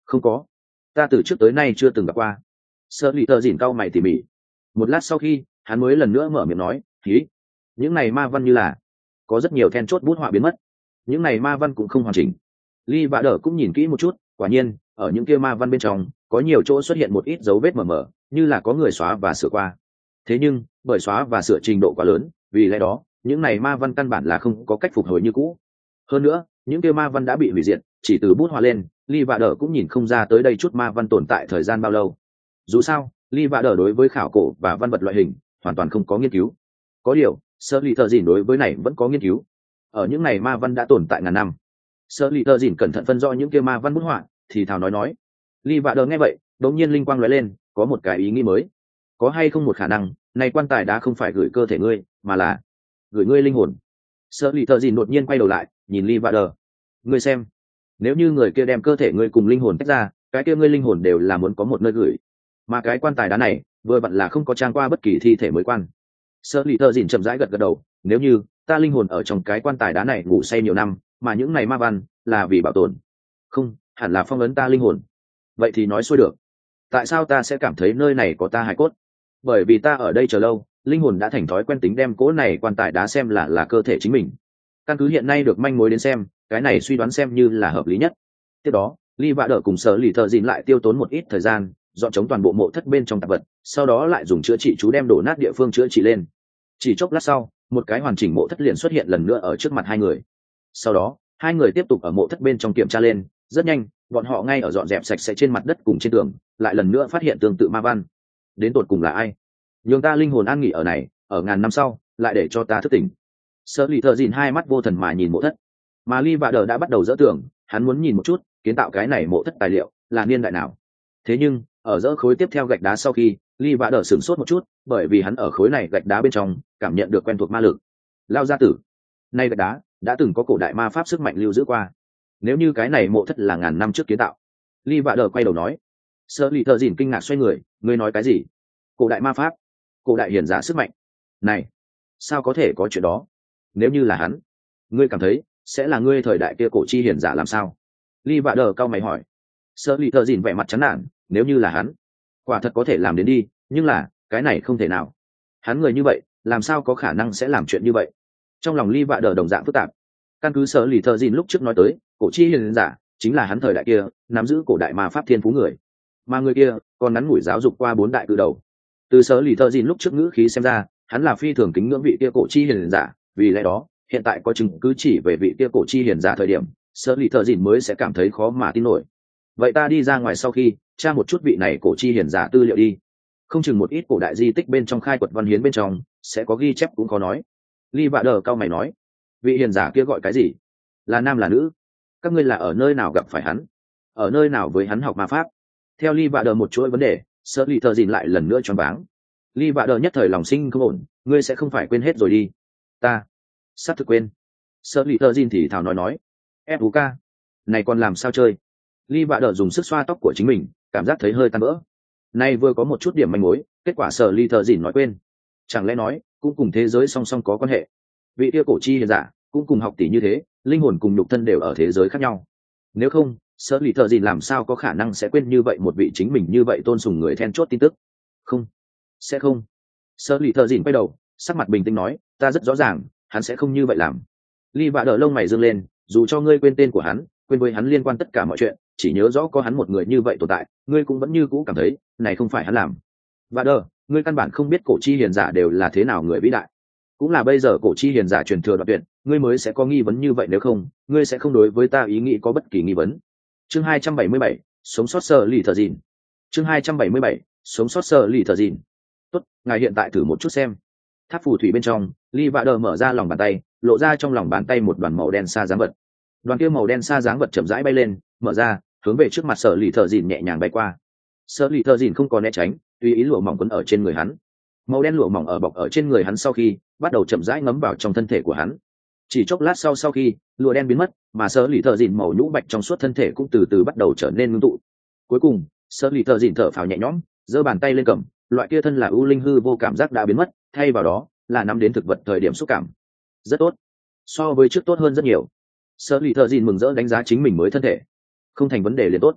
Không có, ta từ trước tới nay chưa từng gặp qua. Sở lì thợ dìn cau mày tỉ mỉ. Một lát sau khi hắn mới lần nữa mở miệng nói, khí, những này ma văn như là có rất nhiều then chốt bút họa biến mất, những này ma văn cũng không hoàn chỉnh. Ly Vạ Đờ cũng nhìn kỹ một chút, quả nhiên ở những kia ma văn bên trong có nhiều chỗ xuất hiện một ít dấu vết mờ mờ, như là có người xóa và sửa qua. Thế nhưng bởi xóa và sửa trình độ quá lớn, vì lẽ đó những này ma văn căn bản là không có cách phục hồi như cũ. Hơn nữa những kia ma văn đã bị hủy diệt, chỉ từ bút họa lên Ly Vạ Đờ cũng nhìn không ra tới đây chút ma văn tồn tại thời gian bao lâu. Dù sao Ly Vạ Đờ đối với khảo cổ và văn vật loại hình hoàn toàn không có nghiên cứu. Có điều Sở Lì Thợ Dìn đối với này vẫn có nghiên cứu. Ở những này ma văn đã tồn tại ngàn năm, Sở Lì Thợ Dìn cẩn thận phân rõ những kia ma văn bút họa, thì thào nói. Ly Vạ Đờ nghe vậy đột nhiên linh quang lóe lên, có một cái ý nghĩ mới. Có hay không một khả năng này quan tài đã không phải gửi cơ thể ngươi, mà là gửi ngươi linh hồn? Sở Lì Thợ Dìn đột nhiên quay đầu lại nhìn Ly Vạ Đờ. Ngươi xem, nếu như người kia đem cơ thể ngươi cùng linh hồn tách ra, cái kia ngươi linh hồn đều là muốn có một nơi gửi, mà cái quan tài đá này vừa vặn là không có trang qua bất kỳ thi thể mới quan. Sở Lì Thợ Dìn chậm rãi gật gật đầu. Nếu như ta linh hồn ở trong cái quan tài đá này ngủ say nhiều năm, mà những này ma văn là vì bảo tồn, không hẳn là phong ấn ta linh hồn. Vậy thì nói xuôi được, tại sao ta sẽ cảm thấy nơi này có ta hài cốt? Bởi vì ta ở đây chờ lâu, linh hồn đã thành thói quen tính đem cỗ này quan tài đá xem là cơ thể chính mình. Căn cứ hiện nay được manh mối đến xem, cái này suy đoán xem như là hợp lý nhất. Tiếp đó Ly Vạ Đờ cùng Sở Lì Thợ Dìn lại tiêu tốn một ít thời gian dọn chống toàn bộ mộ thất bên trong tạp vật, sau đó lại dùng chữa trị chú đem đổ nát địa phương chữa trị lên. Chỉ chốc lát sau một cái hoàn chỉnh mộ thất liền xuất hiện lần nữa ở trước mặt hai người. Sau đó hai người tiếp tục ở mộ thất bên trong kiểm tra lên. Rất nhanh bọn họ ngay ở dọn dẹp sạch sẽ trên mặt đất cùng trên tường lại lần nữa phát hiện tương tự ma văn. Đến tột cùng là ai nhường ta linh hồn an nghỉ ở này, ở ngàn năm sau lại để cho ta thức tỉnh? Sở Lì Thợ Dìn hai mắt vô thần mà nhìn mộ thất, mà Ly Vạ Đờ đã bắt đầu dỡ tưởng. Hắn muốn nhìn một chút kiến tạo cái này mộ thất tài liệu là niên đại nào. Thế nhưng ở dỡ khối tiếp theo gạch đá sau khi, Ly Vạ Đờ sửng sốt một chút, bởi vì hắn ở khối này gạch đá bên trong cảm nhận được quen thuộc ma lực. Lao gia tử, nay gạch đá đã từng có cổ đại ma pháp sức mạnh lưu giữ qua. Nếu như cái này mộ thất là ngàn năm trước kiến tạo. Ly Vạ Đờ quay đầu nói. Sở Lì Thợ Dìn kinh ngạc xoay người. Ngươi nói cái gì? Cổ đại ma pháp? Cổ đại hiền giả sức mạnh? Này, sao có thể có chuyện đó? Nếu như là hắn, ngươi cảm thấy sẽ là ngươi thời đại kia cổ chi hiền giả làm sao? Ly Vạ Đờ cau mày hỏi. Sở Lì Thợ Dìn vẻ mặt chán nản. Nếu như là hắn, quả thật có thể làm đến đi, nhưng là cái này không thể nào. Hắn người như vậy làm sao có khả năng sẽ làm chuyện như vậy? Trong lòng Ly Vạ Đờ đồng dạng phức tạp. Căn cứ Sở Lì Thợ Dìn lúc trước nói tới, cổ chi hiền giả chính là hắn thời đại kia nắm giữ cổ đại ma pháp thiên phú người, mà người kia còn ngắn ngủi giáo dục qua 4 đại cự đầu. Từ Sở Lì Thợ Dìn lúc trước ngữ khí xem ra, hắn là phi thường kính ngưỡng vị kia cổ chi hiền giả, vì lẽ đó hiện tại có chứng cứ chỉ về vị kia cổ chi hiền giả thời điểm, Sở Lì Thợ Dìn mới sẽ cảm thấy khó mà tin nổi. Vậy ta đi ra ngoài sau khi tra một chút vị này cổ chi hiền giả tư liệu đi, không chừng một ít cổ đại di tích bên trong khai quật văn hiến bên trong sẽ có ghi chép cũng khó nói. Ly Vạ Đờ cao mày nói. Vị hiền giả kia gọi cái gì? Là nam là nữ? Các ngươi là ở nơi nào gặp phải hắn? Ở nơi nào với hắn học ma pháp? Theo Ly Vạ Đờ một chuỗi vấn đề, Sở Lì Thợ Dìn lại lần nữa choáng váng. Ly Vạ Đờ nhất thời lòng sinh không ổn. Ngươi sẽ không phải quên hết rồi đi? Ta sắp thực quên. Sở Lì Thợ Dìn thì thào nói. Fuka, này còn làm sao chơi? Ly Vạ Đờ dùng sức xoa tóc của chính mình, cảm giác thấy hơi tan vỡ. Nay vừa có một chút điểm manh mối, kết quả Sở Lì Thợ Dìn nói quên. Chẳng lẽ nói cũng cùng thế giới song song có quan hệ? Vị kia cổ chi hiền giả cũng cùng học tỷ như thế, linh hồn cùng nhục thân đều ở thế giới khác nhau. Nếu không, Sở Lì Thợ Dìn làm sao có khả năng sẽ quên như vậy một vị chính mình như vậy tôn sùng người then chốt tin tức? Không, sẽ không. Sở Lì Thợ Dìn quay đầu, sắc mặt bình tĩnh nói, ta rất rõ ràng hắn sẽ không như vậy làm. Ly Vạ Đờ lông mày dương lên. Dù cho ngươi quên tên của hắn, quên với hắn liên quan tất cả mọi chuyện, chỉ nhớ rõ có hắn một người như vậy tồn tại, ngươi cũng vẫn như cũ cảm thấy này không phải hắn làm. Vạ Đờ, ngươi căn bản không biết cổ chi hiền giả đều là thế nào người vĩ đại. Cũng là bây giờ cổ chi hiền giả truyền thừa đoạn tuyệt, ngươi mới sẽ có nghi vấn như vậy, nếu không ngươi sẽ không đối với ta ý nghĩ có bất kỳ nghi vấn. Chương 277, sống sót Sở Lì Thợ Dìn. Chương 277, sống sót Sở Lì Thợ Dìn. Tốt, ngài hiện tại thử một chút xem. Tháp phù thủy bên trong, Ly Vạ Đờ mở ra lòng bàn tay, lộ ra trong lòng bàn tay một đoàn màu đen sa dáng vật. Đoàn kia màu đen sa dáng vật chậm rãi bay lên, mở ra, hướng về trước mặt Sở Lì Thợ Dìn nhẹ nhàng bay qua. Sở Lì Thợ Dìn không có né tránh, tùy ý lụa mỏng quấn ở trên người hắn. Màu đen lụa mỏng ở bọc ở trên người hắn sau khi bắt đầu chậm rãi ngấm vào trong thân thể của hắn. Chỉ chốc lát sau khi lụa đen biến mất, mà Sở Lì Thợ Dìn màu nhũ bạch trong suốt thân thể cũng từ từ bắt đầu trở nên ngưng tụ. Cuối cùng Sở Lì Thợ Dìn thở phào nhẹ nhõm, giơ bàn tay lên cầm, loại kia thân là ưu linh hư vô cảm giác đã biến mất, thay vào đó là nắm đến thực vật thời điểm xúc cảm. Rất tốt, so với trước tốt hơn rất nhiều. Sở Lì Thợ Dìn mừng rỡ đánh giá chính mình mới thân thể. Không thành vấn đề liền tốt.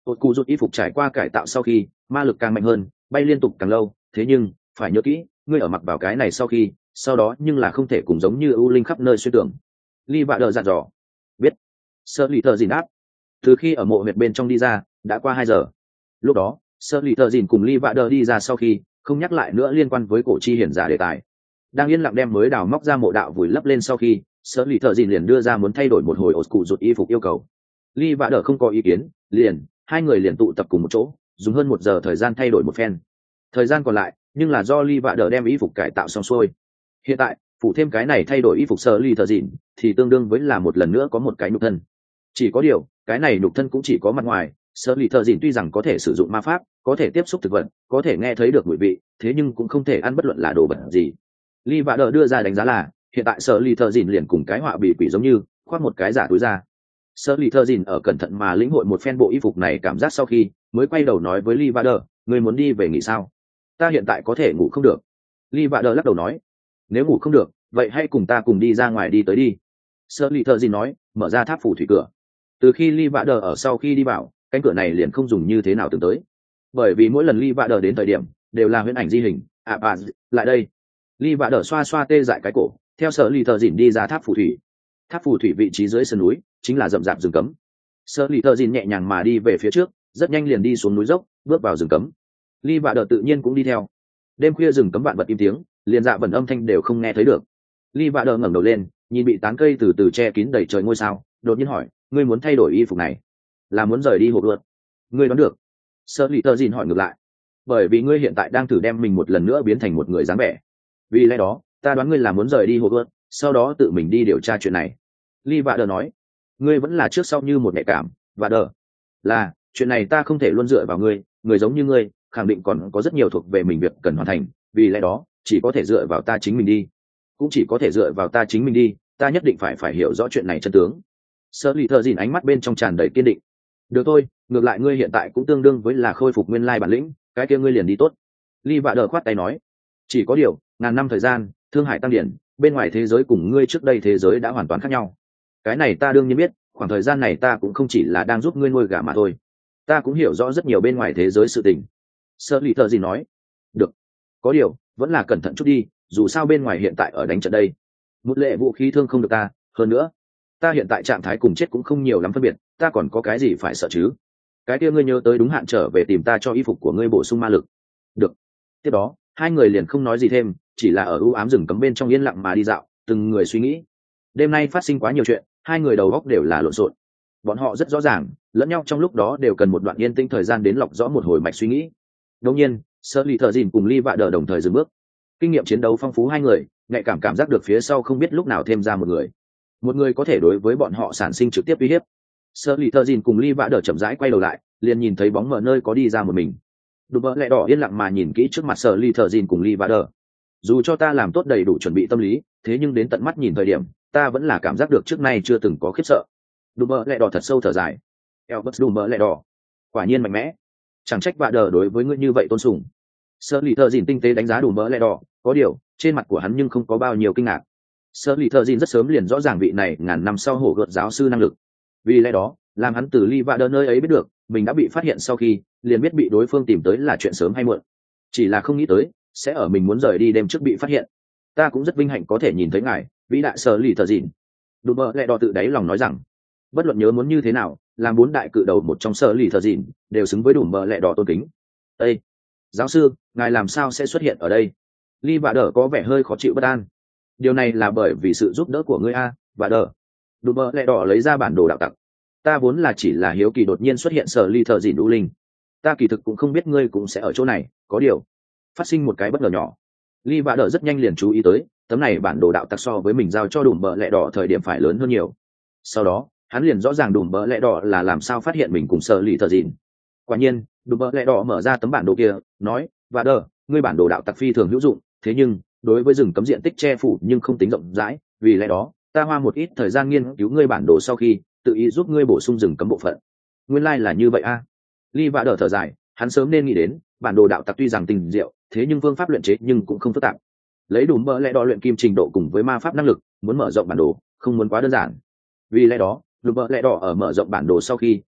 Ột cụ rụt y phục trải qua cải tạo sau khi ma lực càng mạnh hơn, bay liên tục càng lâu, thế nhưng phải nhớ kỹ, ngươi ở mặc vào cái này sau đó nhưng là không thể cùng giống như ưu linh khắp nơi xuyên tưởng. Ly vạ đờ dặn dò. Biết. Sơ lì thợ dìn đáp. Từ khi ở mộ huyệt bên trong đi ra đã qua 2 giờ. Lúc đó sơ lì thợ dìn cùng Ly vạ đờ đi ra sau khi không nhắc lại nữa liên quan với cổ chi hiển giả đề tài. Đang yên lặng đem mới đào móc ra mộ đạo vùi lấp lên sau khi sơ lì thợ dìn liền đưa ra muốn thay đổi một hồi ột cụ rụt y phục yêu cầu. Ly vạ đờ không có ý kiến, liền hai người liền tụ tập cùng một chỗ dùng hơn 1 giờ thời gian thay đổi một phen. Thời gian còn lại nhưng là do Ly vạ đờ đem y phục cải tạo xong xuôi. Hiện tại phủ thêm cái này thay đổi y phục sơ ly thợ dịn thì tương đương với là một lần nữa có một cái nhục thân. Chỉ có điều cái này nhục thân cũng chỉ có mặt ngoài. Sơ ly thợ dịn tuy rằng có thể sử dụng ma pháp, có thể tiếp xúc thực vật, có thể nghe thấy được mùi vị, thế nhưng cũng không thể ăn bất luận là đồ vật gì. Ly vạ đờ đưa ra đánh giá là hiện tại sơ ly thợ dịn liền cùng cái họa bị quỷ giống như khoác một cái giả túi ra. Sơ ly thợ dịn ở cẩn thận mà lĩnh hội một phen bộ y phục này cảm giác sau khi mới quay đầu nói với Ly vạ đờ, người muốn đi về nghỉ sao? Ta hiện tại có thể ngủ không được. Ly vạ đờ lắc đầu nói, nếu ngủ không được vậy hãy cùng ta cùng đi ra ngoài đi tới đi. Sơ lì thợ gì nói, mở ra tháp phù thủy cửa. Từ khi Ly vạ đờ ở sau khi đi vào, cánh cửa này liền không dùng như thế nào từng tới, bởi vì mỗi lần Ly vạ đờ đến thời điểm đều là huyễn ảnh di hình. Lại đây. Ly vạ đờ xoa xoa tê dại cái cổ, theo Sơ lì thợ dìn đi ra tháp phù thủy. Tháp phù thủy vị trí dưới sườn núi chính là rậm rạp rừng cấm. Sơ lì thợ dìn nhẹ nhàng mà đi về phía trước, rất nhanh liền đi xuống núi dốc, bước vào rừng cấm. Ly vạ đờ tự nhiên cũng đi theo. Đêm khuya rừng cấm vạn vật im tiếng, liền dạ vần âm thanh đều không nghe thấy được. Ly vạ đờ ngẩng đầu lên, nhìn bị tán cây từ từ che kín đầy trời ngôi sao, đột nhiên hỏi, ngươi muốn thay đổi y phục này là muốn rời đi hộp luật? Ngươi đoán được? Sơ lì tờ dìn hỏi ngược lại. Bởi vì ngươi hiện tại đang thử đem mình một lần nữa biến thành một người dáng vẻ, vì lẽ đó ta đoán ngươi là muốn rời đi hộp luật, sau đó tự mình đi điều tra chuyện này. Ly vạ đờ nói. Ngươi vẫn là trước sau như một nhạy cảm. Vạ đờ, là chuyện này ta không thể luôn dựa vào ngươi, người giống như ngươi khẳng định còn có rất nhiều thuộc về mình việc cần hoàn thành, vì lẽ đó chỉ có thể dựa vào ta chính mình đi. Cũng chỉ có thể dựa vào ta chính mình đi, ta nhất định phải hiểu rõ chuyện này chân tướng. Sơ lì thợ dìn ánh mắt bên trong tràn đầy kiên định. Được thôi, ngược lại ngươi hiện tại cũng tương đương với là khôi phục nguyên lai bản lĩnh, cái kia ngươi liền đi tốt. Ly vạ đờ khoát tay nói. Chỉ có điều ngàn năm thời gian, thương hải tăng điển, bên ngoài thế giới cùng ngươi trước đây thế giới đã hoàn toàn khác nhau. Cái này ta đương nhiên biết, khoảng thời gian này ta cũng không chỉ là đang giúp ngươi nuôi gà mà thôi, ta cũng hiểu rõ rất nhiều bên ngoài thế giới sự tình. Sơ lì thợ dìn nói. Được, có điều vẫn là cẩn thận chút đi, dù sao bên ngoài hiện tại ở đánh trận đây. Một lệ vũ khí thương không được ta, hơn nữa ta hiện tại trạng thái cùng chết cũng không nhiều lắm phân biệt, ta còn có cái gì phải sợ chứ? Cái kia ngươi nhớ tới đúng hạn trở về tìm ta cho y phục của ngươi bổ sung ma lực. Được. Tiếp đó hai người liền không nói gì thêm, chỉ là ở u ám rừng cấm bên trong yên lặng mà đi dạo, từng người suy nghĩ. Đêm nay phát sinh quá nhiều chuyện, hai người đầu óc đều là lộn xộn. Bọn họ rất rõ ràng lẫn nhau trong lúc đó đều cần một đoạn yên tĩnh thời gian đến lọc rõ một hồi mạch suy nghĩ. Đương nhiên Sơ lì thợ dìn cùng Ly vạ đờ đồng thời dừng bước. Kinh nghiệm chiến đấu phong phú hai người nhạy cảm giác được phía sau không biết lúc nào thêm ra một người có thể đối với bọn họ sản sinh trực tiếp uy hiếp. Sơ lì thợ dìn cùng Ly vạ đờ chậm rãi quay đầu lại, liền nhìn thấy bóng mờ nơi có đi ra một mình. Đùm bỡ lẹ đỏ yên lặng mà nhìn kỹ trước mặt Sơ lì thợ dìn cùng Ly vạ đờ. Dù cho ta làm tốt đầy đủ chuẩn bị tâm lý, thế nhưng đến tận mắt nhìn thời điểm ta vẫn là cảm giác được trước nay chưa từng có khiếp sợ. Đùm bỡ lẹ đỏ thật sâu thở dài. Elbert đùm bỡ lẹ đỏ, quả nhiên mạnh mẽ, chẳng trách vạ đờ đối với ngươi như vậy tôn sùng. Sơ lì thợ dìn tinh tế đánh giá đùm bỡ lẹ đỏ, có điều trên mặt của hắn nhưng không có bao nhiêu kinh ngạc. Sơ lì thợ dìn rất sớm liền rõ ràng vị này ngàn năm sau hổ gợt giáo sư năng lực, vì lẽ đó làm hắn từ Ly vạ đờ nơi ấy biết được mình đã bị phát hiện sau khi liền biết bị đối phương tìm tới là chuyện sớm hay muộn, chỉ là không nghĩ tới sẽ ở mình muốn rời đi đêm trước bị phát hiện. Ta cũng rất vinh hạnh có thể nhìn thấy ngài, vĩ đại Sơ lì thợ dìn. Đùm bỡ lẹ đỏ tự đáy lòng nói rằng bất luận nhớ muốn như thế nào, làm 4 đại cự đầu một trong Sơ lì thợ dìn đều xứng với đùm bỡ lẹ đỏ tôn kính. Ê, giáo sư, ngài làm sao sẽ xuất hiện ở đây? Ly vạ đờ có vẻ hơi khó chịu bất an. Điều này là bởi vì sự giúp đỡ của ngươi a, vạ đờ. Đùm bỡ lẹ đỏ lấy ra bản đồ đạo tặc. Ta vốn là chỉ là hiếu kỳ đột nhiên xuất hiện Sơ lì thợ dìn đu linh, ta kỳ thực cũng không biết ngươi cũng sẽ ở chỗ này, có điều phát sinh một cái bất ngờ nhỏ. Ly vạ đờ rất nhanh liền chú ý tới tấm này bản đồ đạo tặc so với mình giao cho đùm bỡ lẹ đỏ thời điểm phải lớn hơn nhiều. Sau đó hắn liền rõ ràng đùm bỡ lẹ đỏ là làm sao phát hiện mình cùng Sơ lì thợ dìn. Quả nhiên đùm bỡ lẹ đỏ mở ra tấm bản đồ kia, nói, vạ đờ, ngươi bản đồ đạo tặc phi thường hữu dụng, thế nhưng đối với rừng cấm diện tích che phủ nhưng không tính rộng rãi, vì lẽ đó ta hoa một ít thời gian nghiên cứu ngươi bản đồ sau khi tự ý giúp ngươi bổ sung rừng cấm bộ phận. Nguyên lai là như vậy a. Ly vạ đờ thở dài, hắn sớm nên nghĩ đến bản đồ đạo tặc tuy rằng tinh diệu, thế nhưng phương pháp luyện chế nhưng cũng không phức tạp. Lấy đùm bỡ lẹ đỏ luyện kim trình độ cùng với ma pháp năng lực, muốn mở rộng bản đồ không muốn quá đơn giản. Vì lẽ đó đùm bỡ lẹ đỏ ở mở rộng bản đồ sau khi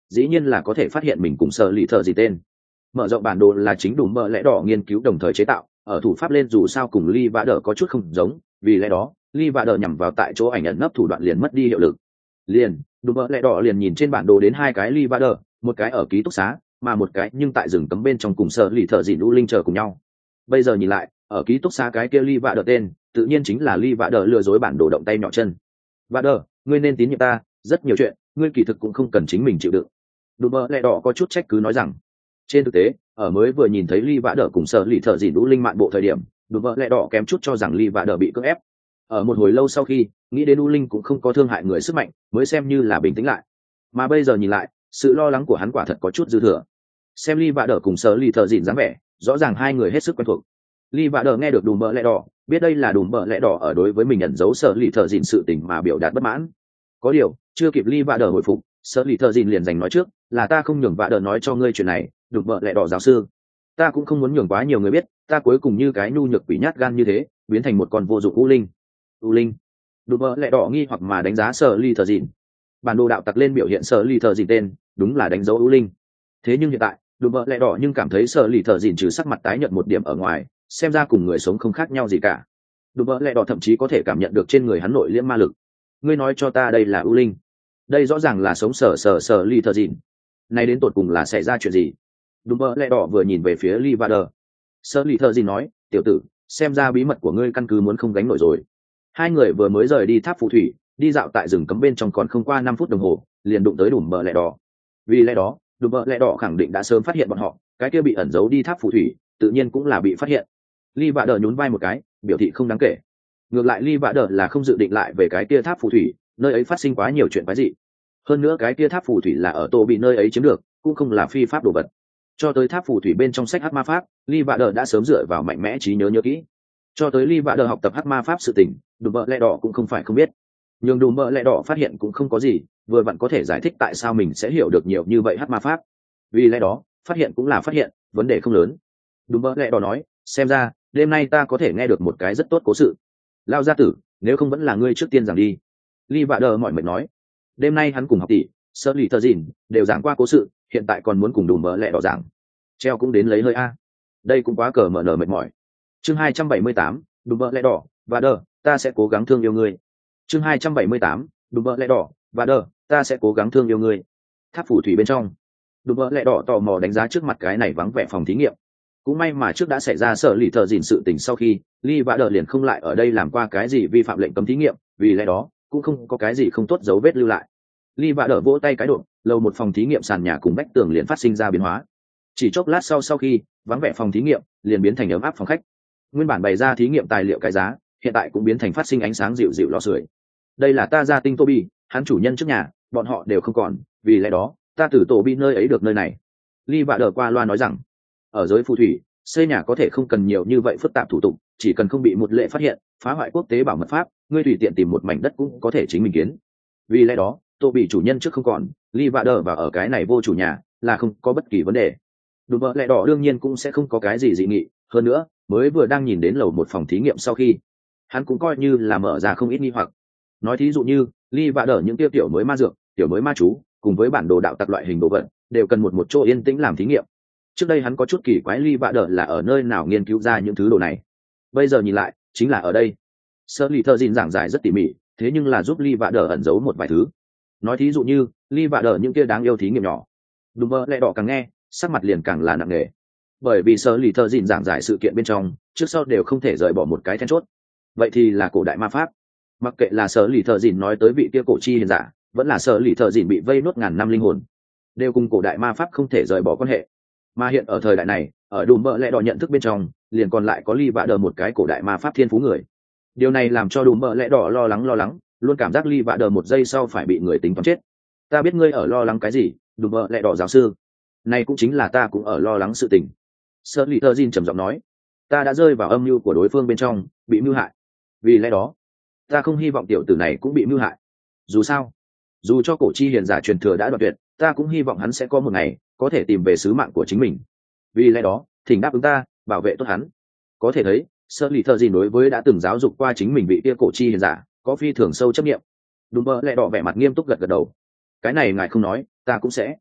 dĩ nhiên là có thể phát hiện mình cùng sở lì thợ gì tên. Mở rộng bản đồ là chính đủ mỡ lẽ đỏ nghiên cứu đồng thời chế tạo, ở thủ pháp lên dù sao cùng Lee Vader có chút không giống, vì lẽ đó Lee Vader nhằm vào tại chỗ ảnh ẩn nấp thủ đoạn liền mất đi hiệu lực. Liền đủ mỡ lẽ đỏ liền nhìn trên bản đồ đến hai cái Lee Vader, một cái ở ký túc xá mà một cái nhưng tại rừng cấm bên trong cùng sở lì thợ dịn u linh chờ cùng nhau. Bây giờ nhìn lại, ở ký túc xá cái kia Lee Vader tên tự nhiên chính là Lee Vader lừa dối bản đồ động tay nhỏ chân. Vader, ngươi nên tín nhiệm ta, rất nhiều chuyện ngươi kỳ thực cũng không cần chính mình chịu đựng. Đủ mỡ lẽ đỏ có chút trách cứ nói rằng, trên thực tế ở mới vừa nhìn thấy Lee Vader cùng sở lì thợ dịn u linh mạn bộ thời điểm, đủ mỡ lẽ đỏ kém chút cho rằng Lee Vader bị cưỡng ép. Ở một hồi lâu sau khi nghĩ đến u linh cũng không có thương hại người sức mạnh, mới xem như là bình tĩnh lại. Mà bây giờ nhìn lại, sự lo lắng của hắn quả thật có chút dư thừa. Xem Lee Vader cùng sở lì thợ dịn dáng vẻ, rõ ràng hai người hết sức quen thuộc. Lee Vader nghe được đùm bợ lẽ đỏ, biết đây là đùm bợ lẽ đỏ ở đối với mình ẩn giấu sở lì thợ dịn sự tình mà biểu đạt bất mãn. Có điều chưa kịp Lee Vader hồi phục, sở lì thợ dịn liền giành nói trước, là ta không nhường Vader nói cho ngươi chuyện này, đùm bợ lẽ đỏ giáo sư. Ta cũng không muốn nhường quá nhiều người biết, ta cuối cùng như cái nhu nhược quỷ nhát gan như thế, biến thành một con vô dụng u linh. U linh? Đùm bợ lẽ đỏ nghi hoặc mà đánh giá sở lì thợ dịn. Bản đồ đạo tặc lên biểu hiện sở lì thợ dịn tên, đúng là đánh dấu u linh. Thế nhưng hiện tại đùm bợ lẽ đỏ nhưng cảm thấy sở lì thợ dịn trừ sắc mặt tái nhợt một điểm ở ngoài, xem ra cùng người sống không khác nhau gì cả. Đùm bợ lẽ đỏ thậm chí có thể cảm nhận được trên người hắn nội liễm ma lực. Ngươi nói cho ta đây là ưu linh, đây rõ ràng là sống sở lì thợ dịn. Này đến tột cùng là xảy ra chuyện gì? Đùm bợ lẽ đỏ vừa nhìn về phía Lee Vader. Sở lì thợ dịn nói, tiểu tử, xem ra bí mật của ngươi căn cứ muốn không gánh nổi rồi. Hai người vừa mới rời đi tháp phù thủy, đi dạo tại rừng cấm bên trong còn không qua 5 phút đồng hồ, liền đụng tới đùm bợ lẽ đỏ. Vì lẽ đó đùm bợ lẽ đỏ khẳng định đã sớm phát hiện bọn họ, cái kia bị ẩn giấu đi tháp phù thủy tự nhiên cũng là bị phát hiện. Lee Vader nhún vai một cái, biểu thị không đáng kể. Ngược lại Lee Vader là không dự định lại về cái kia tháp phù thủy, nơi ấy phát sinh quá nhiều chuyện quái dị. Hơn nữa cái kia tháp phù thủy là ở Tô bị nơi ấy chiếm được, cũng không là phi pháp đồ vật. Cho tới tháp phù thủy bên trong sách hắc ma pháp, Lee Vader đã sớm dựa vào mạnh mẽ trí nhớ kỹ. Cho tới Lee Vader học tập hắc ma pháp sự tình, đùm bợ lẽ đỏ cũng không phải không biết. Nhưng đùm bợ lẽ đỏ phát hiện cũng không có gì, vừa vặn có thể giải thích tại sao mình sẽ hiểu được nhiều như vậy hắc ma pháp. Vì lẽ đó phát hiện cũng là phát hiện, vấn đề không lớn. Đùm bợ lẽ đỏ nói, xem ra đêm nay ta có thể nghe được một cái rất tốt cố sự. Lao gia tử, nếu không vẫn là ngươi trước tiên giảng đi. Lee Vader mỏi mệt nói. Đêm nay hắn cùng học tỷ sở lì thợ dịn đều giảng qua cố sự, hiện tại còn muốn cùng đùm bợ lẽ đỏ giảng. Treo cũng đến lấy hơi a. Đây cũng quá cờ mở nở mệt mỏi. Chương 278, đùm bợ lẽ đỏ, Vader, ta sẽ cố gắng thương yêu ngươi. Chương 278, đùm bợ lẽ đỏ, Vader, ta sẽ cố gắng thương yêu ngươi. Tháp phù thủy bên trong, đùm bợ lẽ đỏ tò mò đánh giá trước mặt cái này vắng vẻ phòng thí nghiệm. Cũng may mà trước đã xảy ra sở lì thợ dịn sự tình sau khi Lee Vader liền không lại ở đây làm qua cái gì vi phạm lệnh cấm thí nghiệm, vì lẽ đó cũng không có cái gì không tốt dấu vết lưu lại. Lee Vader vỗ tay cái độ, lầu một phòng thí nghiệm sàn nhà cùng vách tường liền phát sinh ra biến hóa. Chỉ chốc lát sau khi vắng vẻ phòng thí nghiệm liền biến thành ấm áp phòng khách. Nguyên bản bày ra thí nghiệm tài liệu cái giá, hiện tại cũng biến thành phát sinh ánh sáng dịu dịu lò sưởi. Đây là ta gia tinh Toby, hắn chủ nhân trước nhà, bọn họ đều không còn, vì lẽ đó ta từ Toby nơi ấy được nơi này. Lee Vader qua loa nói rằng, ở giới phù thủy xây nhà có thể không cần nhiều như vậy phức tạp thủ tục, chỉ cần không bị một lệ phát hiện phá hoại quốc tế bảo mật pháp, ngươi tùy tiện tìm một mảnh đất cũng có thể chính mình kiến. Vì lẽ đó Toby chủ nhân trước không còn, Lee Vader và ở cái này vô chủ nhà là không có bất kỳ vấn đề. Đùm bợ lẽ đỏ đương nhiên cũng sẽ không có cái gì dị nghị, hơn nữa mới vừa đang nhìn đến lầu một phòng thí nghiệm sau khi hắn cũng coi như là mở ra không ít nghi hoặc. Nói thí dụ như Lee Vader những tiêu tiểu mới ma dược, tiểu mới ma chú cùng với bản đồ đạo tặc loại hình đồ vật đều cần một chỗ yên tĩnh làm thí nghiệm. Trước đây hắn có chút kỳ quái Lee Vader là ở nơi nào nghiên cứu ra những thứ đồ này, bây giờ nhìn lại chính là ở đây. Sở lì thợ dịn giảng giải rất tỉ mỉ, thế nhưng là giúp Lee Vader ẩn giấu một vài thứ. Nói thí dụ như Lee Vader những kia đáng yêu thí nghiệm nhỏ. Đùm bợ lẽ đỏ càng nghe sắc mặt liền càng là nặng nề, bởi vì sở lì thợ dịn giảng giải sự kiện bên trong trước sau đều không thể rời bỏ một cái then chốt, vậy thì là cổ đại ma pháp. Mặc kệ là sở lì thợ dịn nói tới vị kia cổ chi hiền giả, vẫn là sở lì thợ dịn bị vây nốt ngàn năm linh hồn, đều cùng cổ đại ma pháp không thể rời bỏ quan hệ. Mà hiện ở thời đại này, ở đùm bợ lẽ đỏ nhận thức bên trong liền còn lại có Lee Vader một cái cổ đại ma pháp thiên phú người. Điều này làm cho đùm bợ lẽ đỏ lo lắng, luôn cảm giác Lee Vader một giây sau phải bị người tính toán chết. Ta biết ngươi ở lo lắng cái gì, đùm bợ lẽ đỏ giáo sư. Này cũng chính là ta cũng ở lo lắng sự tình. Sở lì thợ dịn trầm giọng nói, ta đã rơi vào âm mưu của đối phương bên trong, bị mưu hại. Vì lẽ đó ta không hy vọng tiểu tử này cũng bị mưu hại. Dù sao, dù cho cổ chi hiền giả truyền thừa đã đoạn tuyệt, ta cũng hy vọng hắn sẽ có một ngày có thể tìm về sứ mạng của chính mình. Vì lẽ đó thỉnh đáp ứng ta, bảo vệ tốt hắn. Có thể thấy sở lì thợ dịn đối với đã từng giáo dục qua chính mình vị kia cổ chi hiền giả có phi thường sâu chấp niệm. Đùm bợ lẽ đỏ vẻ mặt nghiêm túc gật gật đầu. Cái này ngài không nói ta cũng sẽ.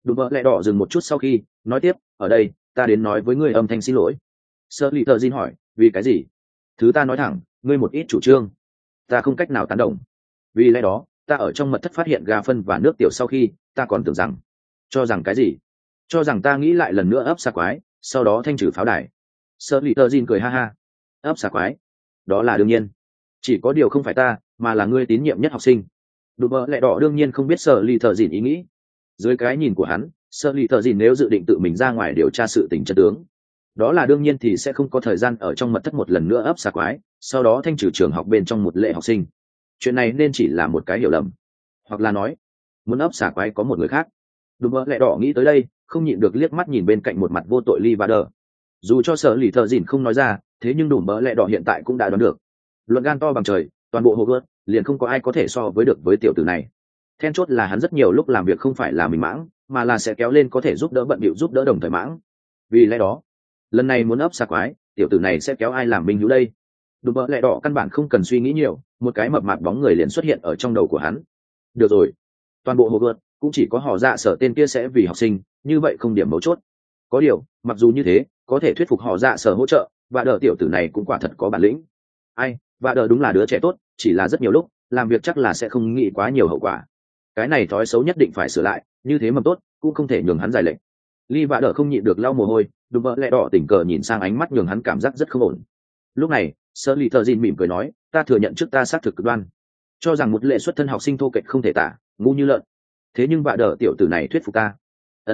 Đùm bợ lẹ đỏ dừng một chút sau khi nói tiếp, ở đây ta đến nói với ngươi âm thanh xin lỗi. Sơ lì thợ dìn hỏi, vì cái gì? Thứ ta nói thẳng, ngươi một ít chủ trương ta không cách nào tán đồng. Vì lẽ đó ta ở trong mật thất phát hiện gà phân và nước tiểu sau khi ta còn tưởng rằng, cho rằng cái gì? Cho rằng ta nghĩ lại lần nữa ấp xà quái, sau đó thanh trừ pháo đài. Sơ lì thợ dìn cười ha ha, ấp xà quái, đó là đương nhiên, chỉ có điều không phải ta mà là ngươi tín nhiệm nhất học sinh. Đùm bợ lẹ đỏ đương nhiên không biết Sơ lì thợ dìn ý nghĩ. Dưới cái nhìn của hắn, Sơ lì thợ dìn nếu dự định tự mình ra ngoài điều tra sự tình chân tướng, đó là đương nhiên thì sẽ không có thời gian ở trong mật thất một lần nữa ấp xà quái, sau đó thanh trừ trường học bên trong một lệ học sinh. Chuyện này nên chỉ là một cái hiểu lầm, hoặc là nói muốn ấp xà quái có một người khác. Đùm bợ lẹ đỏ nghĩ tới đây, không nhịn được liếc mắt nhìn bên cạnh một mặt vô tội Lee Vader. Dù cho Sở lì thợ dìn không nói ra, thế nhưng đùm bợ lẹ đỏ hiện tại cũng đã đoán được. Luận gan to bằng trời, toàn bộ Hogwarts liền không có ai có thể so với được với tiểu tử này. Then chốt là hắn rất nhiều lúc làm việc không phải là mình mãng, mà là sẽ kéo lên có thể giúp đỡ bận bịu giúp đỡ đồng thời mãng. Vì lẽ đó lần này muốn ấp xà quái, tiểu tử này sẽ kéo ai làm minh hữu đây? Đùm bợ lẹ đỏ căn bản không cần suy nghĩ nhiều, một cái mập mạp bóng người liền xuất hiện ở trong đầu của hắn. Được rồi, toàn bộ Hogwarts cũng chỉ có họ Dạ Sở tên kia sẽ vì học sinh, như vậy không điểm mấu chốt. Có điều mặc dù như thế, có thể thuyết phục họ Dạ Sở hỗ trợ, và đỡ tiểu tử này cũng quả thật có bản lĩnh. Ai, và đỡ đúng là đứa trẻ tốt, chỉ là rất nhiều lúc làm việc chắc là sẽ không nghĩ quá nhiều hậu quả. Cái này thói xấu nhất định phải sửa lại, như thế mầm tốt cũng không thể nhường hắn giải lệnh. Ly Vạ Đỡ không nhịn được lau mồ hôi, đùm bợ lẹ đỏ tình cờ nhìn sang ánh mắt nhường hắn cảm giác rất không ổn. Lúc này Sơ lì thợ dìn mỉm cười nói, ta thừa nhận trước ta xác thực cực đoan, cho rằng một lệ xuất thân học sinh thô kệch không thể tả, ngu như lợn. Thế nhưng Vạ Đỡ tiểu tử này thuyết phục ta.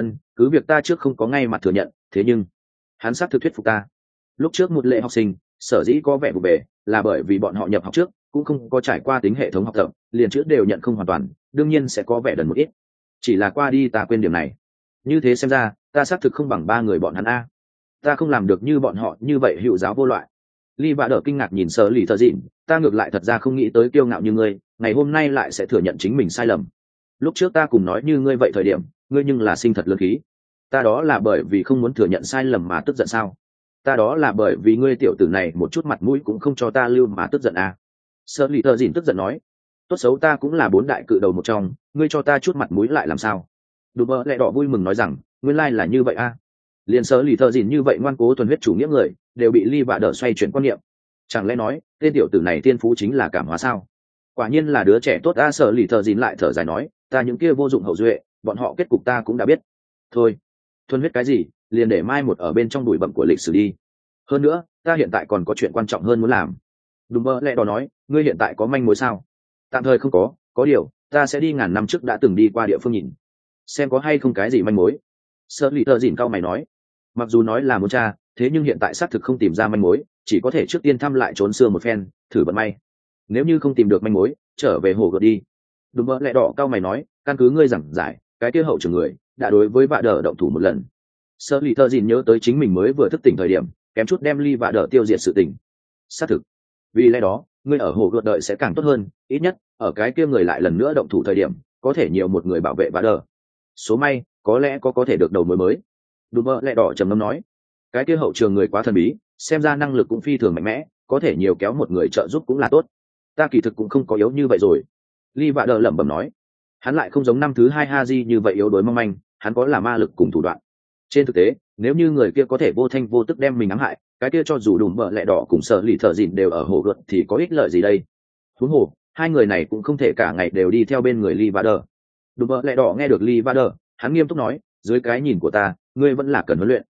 Cứ việc ta trước không có ngay mặt thừa nhận, thế nhưng hắn xác thực thuyết phục ta. Lúc trước một lệ học sinh sở dĩ có vẻ vụ bề là bởi vì bọn họ nhập học trước cũng không có trải qua tính hệ thống học tập, liền chữ đều nhận không hoàn toàn, đương nhiên sẽ có vẻ đần một ít. Chỉ là qua đi ta quên điểm này. Như thế xem ra ta xác thực không bằng ba người bọn hắn a. Ta không làm được như bọn họ như vậy hữu giáo vô loại. Ly Vạ Đỡ kinh ngạc nhìn Sở lì thợ dịn, ta ngược lại thật ra không nghĩ tới kiêu ngạo như ngươi ngày hôm nay lại sẽ thừa nhận chính mình sai lầm. Lúc trước ta cùng nói như ngươi vậy thời điểm, ngươi nhưng là sinh thật lớn khí. Ta đó là bởi vì không muốn thừa nhận sai lầm mà tức giận sao? Ta đó là bởi vì ngươi tiểu tử này một chút mặt mũi cũng không cho ta lưu mà tức giận à? Sở lì thợ dịn tức giận nói, tốt xấu ta cũng là 4 đại cự đầu một trong, ngươi cho ta chút mặt mũi lại làm sao? Đùm bợ lẹ đỏ vui mừng nói rằng, nguyên lai là như vậy a. Liền Sở lì thợ dịn như vậy ngoan cố thuần huyết chủ nghĩa người đều bị Ly Vạ Đỡ xoay chuyển quan niệm. Chẳng lẽ nói tên tiểu tử này tiên phú chính là cảm hóa sao? Quả nhiên là đứa trẻ tốt a. Sở lì thợ dịn lại thở dài nói, ta những kia vô dụng hậu duệ, bọn họ kết cục ta cũng đã biết. Thôi, thuần huyết cái gì, liền để mai một ở bên trong bụi bặm của lịch sử đi. Hơn nữa ta hiện tại còn có chuyện quan trọng hơn muốn làm. Đùm bợ lẹ đỏ nói, ngươi hiện tại có manh mối sao? Tạm thời không có điều ta sẽ đi ngàn năm trước đã từng đi qua địa phương nhìn xem có hay không cái gì manh mối. Sở lì thợ dìn cao mày nói, mặc dù nói là muốn tra, thế nhưng hiện tại xác thực không tìm ra manh mối, chỉ có thể trước tiên thăm lại trốn xưa một phen, thử vận may. Nếu như không tìm được manh mối, trở về hồ gợt đi. Đùm bợ lẹ đỏ cao mày nói, căn cứ ngươi giảng giải, cái kia hậu trưởng người đã đối với Vạ Đỡ động thủ một lần. Sở lì thợ dìn nhớ tới chính mình mới vừa thức tỉnh thời điểm kém chút đem Ly Vạ Đỡ tiêu diệt sự tình. Xác thực, vì lẽ đó ngươi ở hồ gợt đợi sẽ càng tốt hơn, ít nhất ở cái kia người lại lần nữa động thủ thời điểm có thể nhiều một người bảo vệ Vạ Đỡ. Số may có lẽ có thể được đầu mối mới. Đùm bợ lẹ đỏ trầm ngâm nói, cái kia hậu trường người quá thần bí, xem ra năng lực cũng phi thường mạnh mẽ, có thể nhiều kéo một người trợ giúp cũng là tốt. Ta kỳ thực cũng không có yếu như vậy rồi. Ly Vạ Đỡ lẩm bẩm nói, hắn lại không giống năm thứ 2 Haji như vậy yếu đuối mong manh, hắn có là ma lực cùng thủ đoạn. Trên thực tế nếu như người kia có thể vô thanh vô tức đem mình ám hại, cái kia cho dù đùm bợ lẹ đỏ cùng Sở lì thợ dìn đều ở hồ gợt thì có ích lợi gì đây? Huống hồ hai người này cũng không thể cả ngày đều đi theo bên người Ly Vạ Đỡ. Đùm bợ lẹ đỏ nghe được Ly Vạ Đỡ, hắn nghiêm túc nói, dưới cái nhìn của ta ngươi vẫn là cần huấn luyện.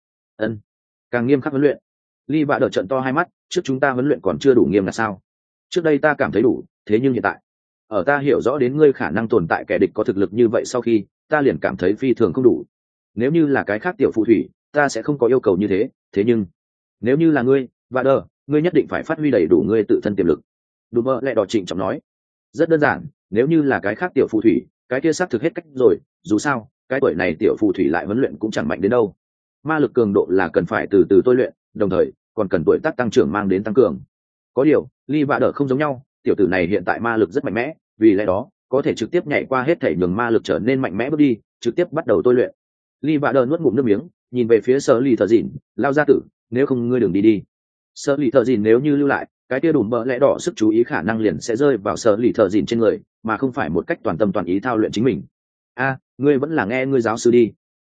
Càng nghiêm khắc huấn luyện. Ly Vạ Đỡ trận to hai mắt, trước chúng ta huấn luyện còn chưa đủ nghiêm là sao? Trước đây ta cảm thấy đủ, thế nhưng hiện tại ở ta hiểu rõ đến ngươi khả năng tồn tại kẻ địch có thực lực như vậy sau khi, ta liền cảm thấy phi thường không đủ. Nếu như là cái khác tiểu phù thủy ta sẽ không có yêu cầu như thế, thế nhưng nếu như là ngươi Vạ Đỡ, ngươi nhất định phải phát huy đầy đủ ngươi tự thân tiềm lực. Đùm bợ lẹ đỏ trịnh trọng nói, rất đơn giản, nếu như là cái khác tiểu phù thủy cái kia xác thực hết cách rồi, dù sao cái tuổi này tiểu phù thủy lại huấn luyện cũng chẳng mạnh đến đâu. Ma lực cường độ là cần phải từ từ tôi luyện, đồng thời còn cần tuổi tác tăng trưởng mang đến tăng cường. Có điều Ly Vạ Đỡ không giống nhau, tiểu tử này hiện tại ma lực rất mạnh mẽ, vì lẽ đó có thể trực tiếp nhảy qua hết thể nhường ma lực trở nên mạnh mẽ bước đi, trực tiếp bắt đầu tôi luyện. Ly Vạ Đỡ nuốt ngụm nước miếng, nhìn về phía Sở lì thợ dìn, lao ra tử, nếu không ngươi đừng đi đi. Sở lì thợ dìn nếu như lưu lại, cái kia đùm bợ lẽ đỏ sức chú ý khả năng liền sẽ rơi vào Sở lì thợ dìn trên người, mà không phải một cách toàn tâm toàn ý thao luyện chính mình. Ngươi vẫn là nghe ngươi giáo sư đi,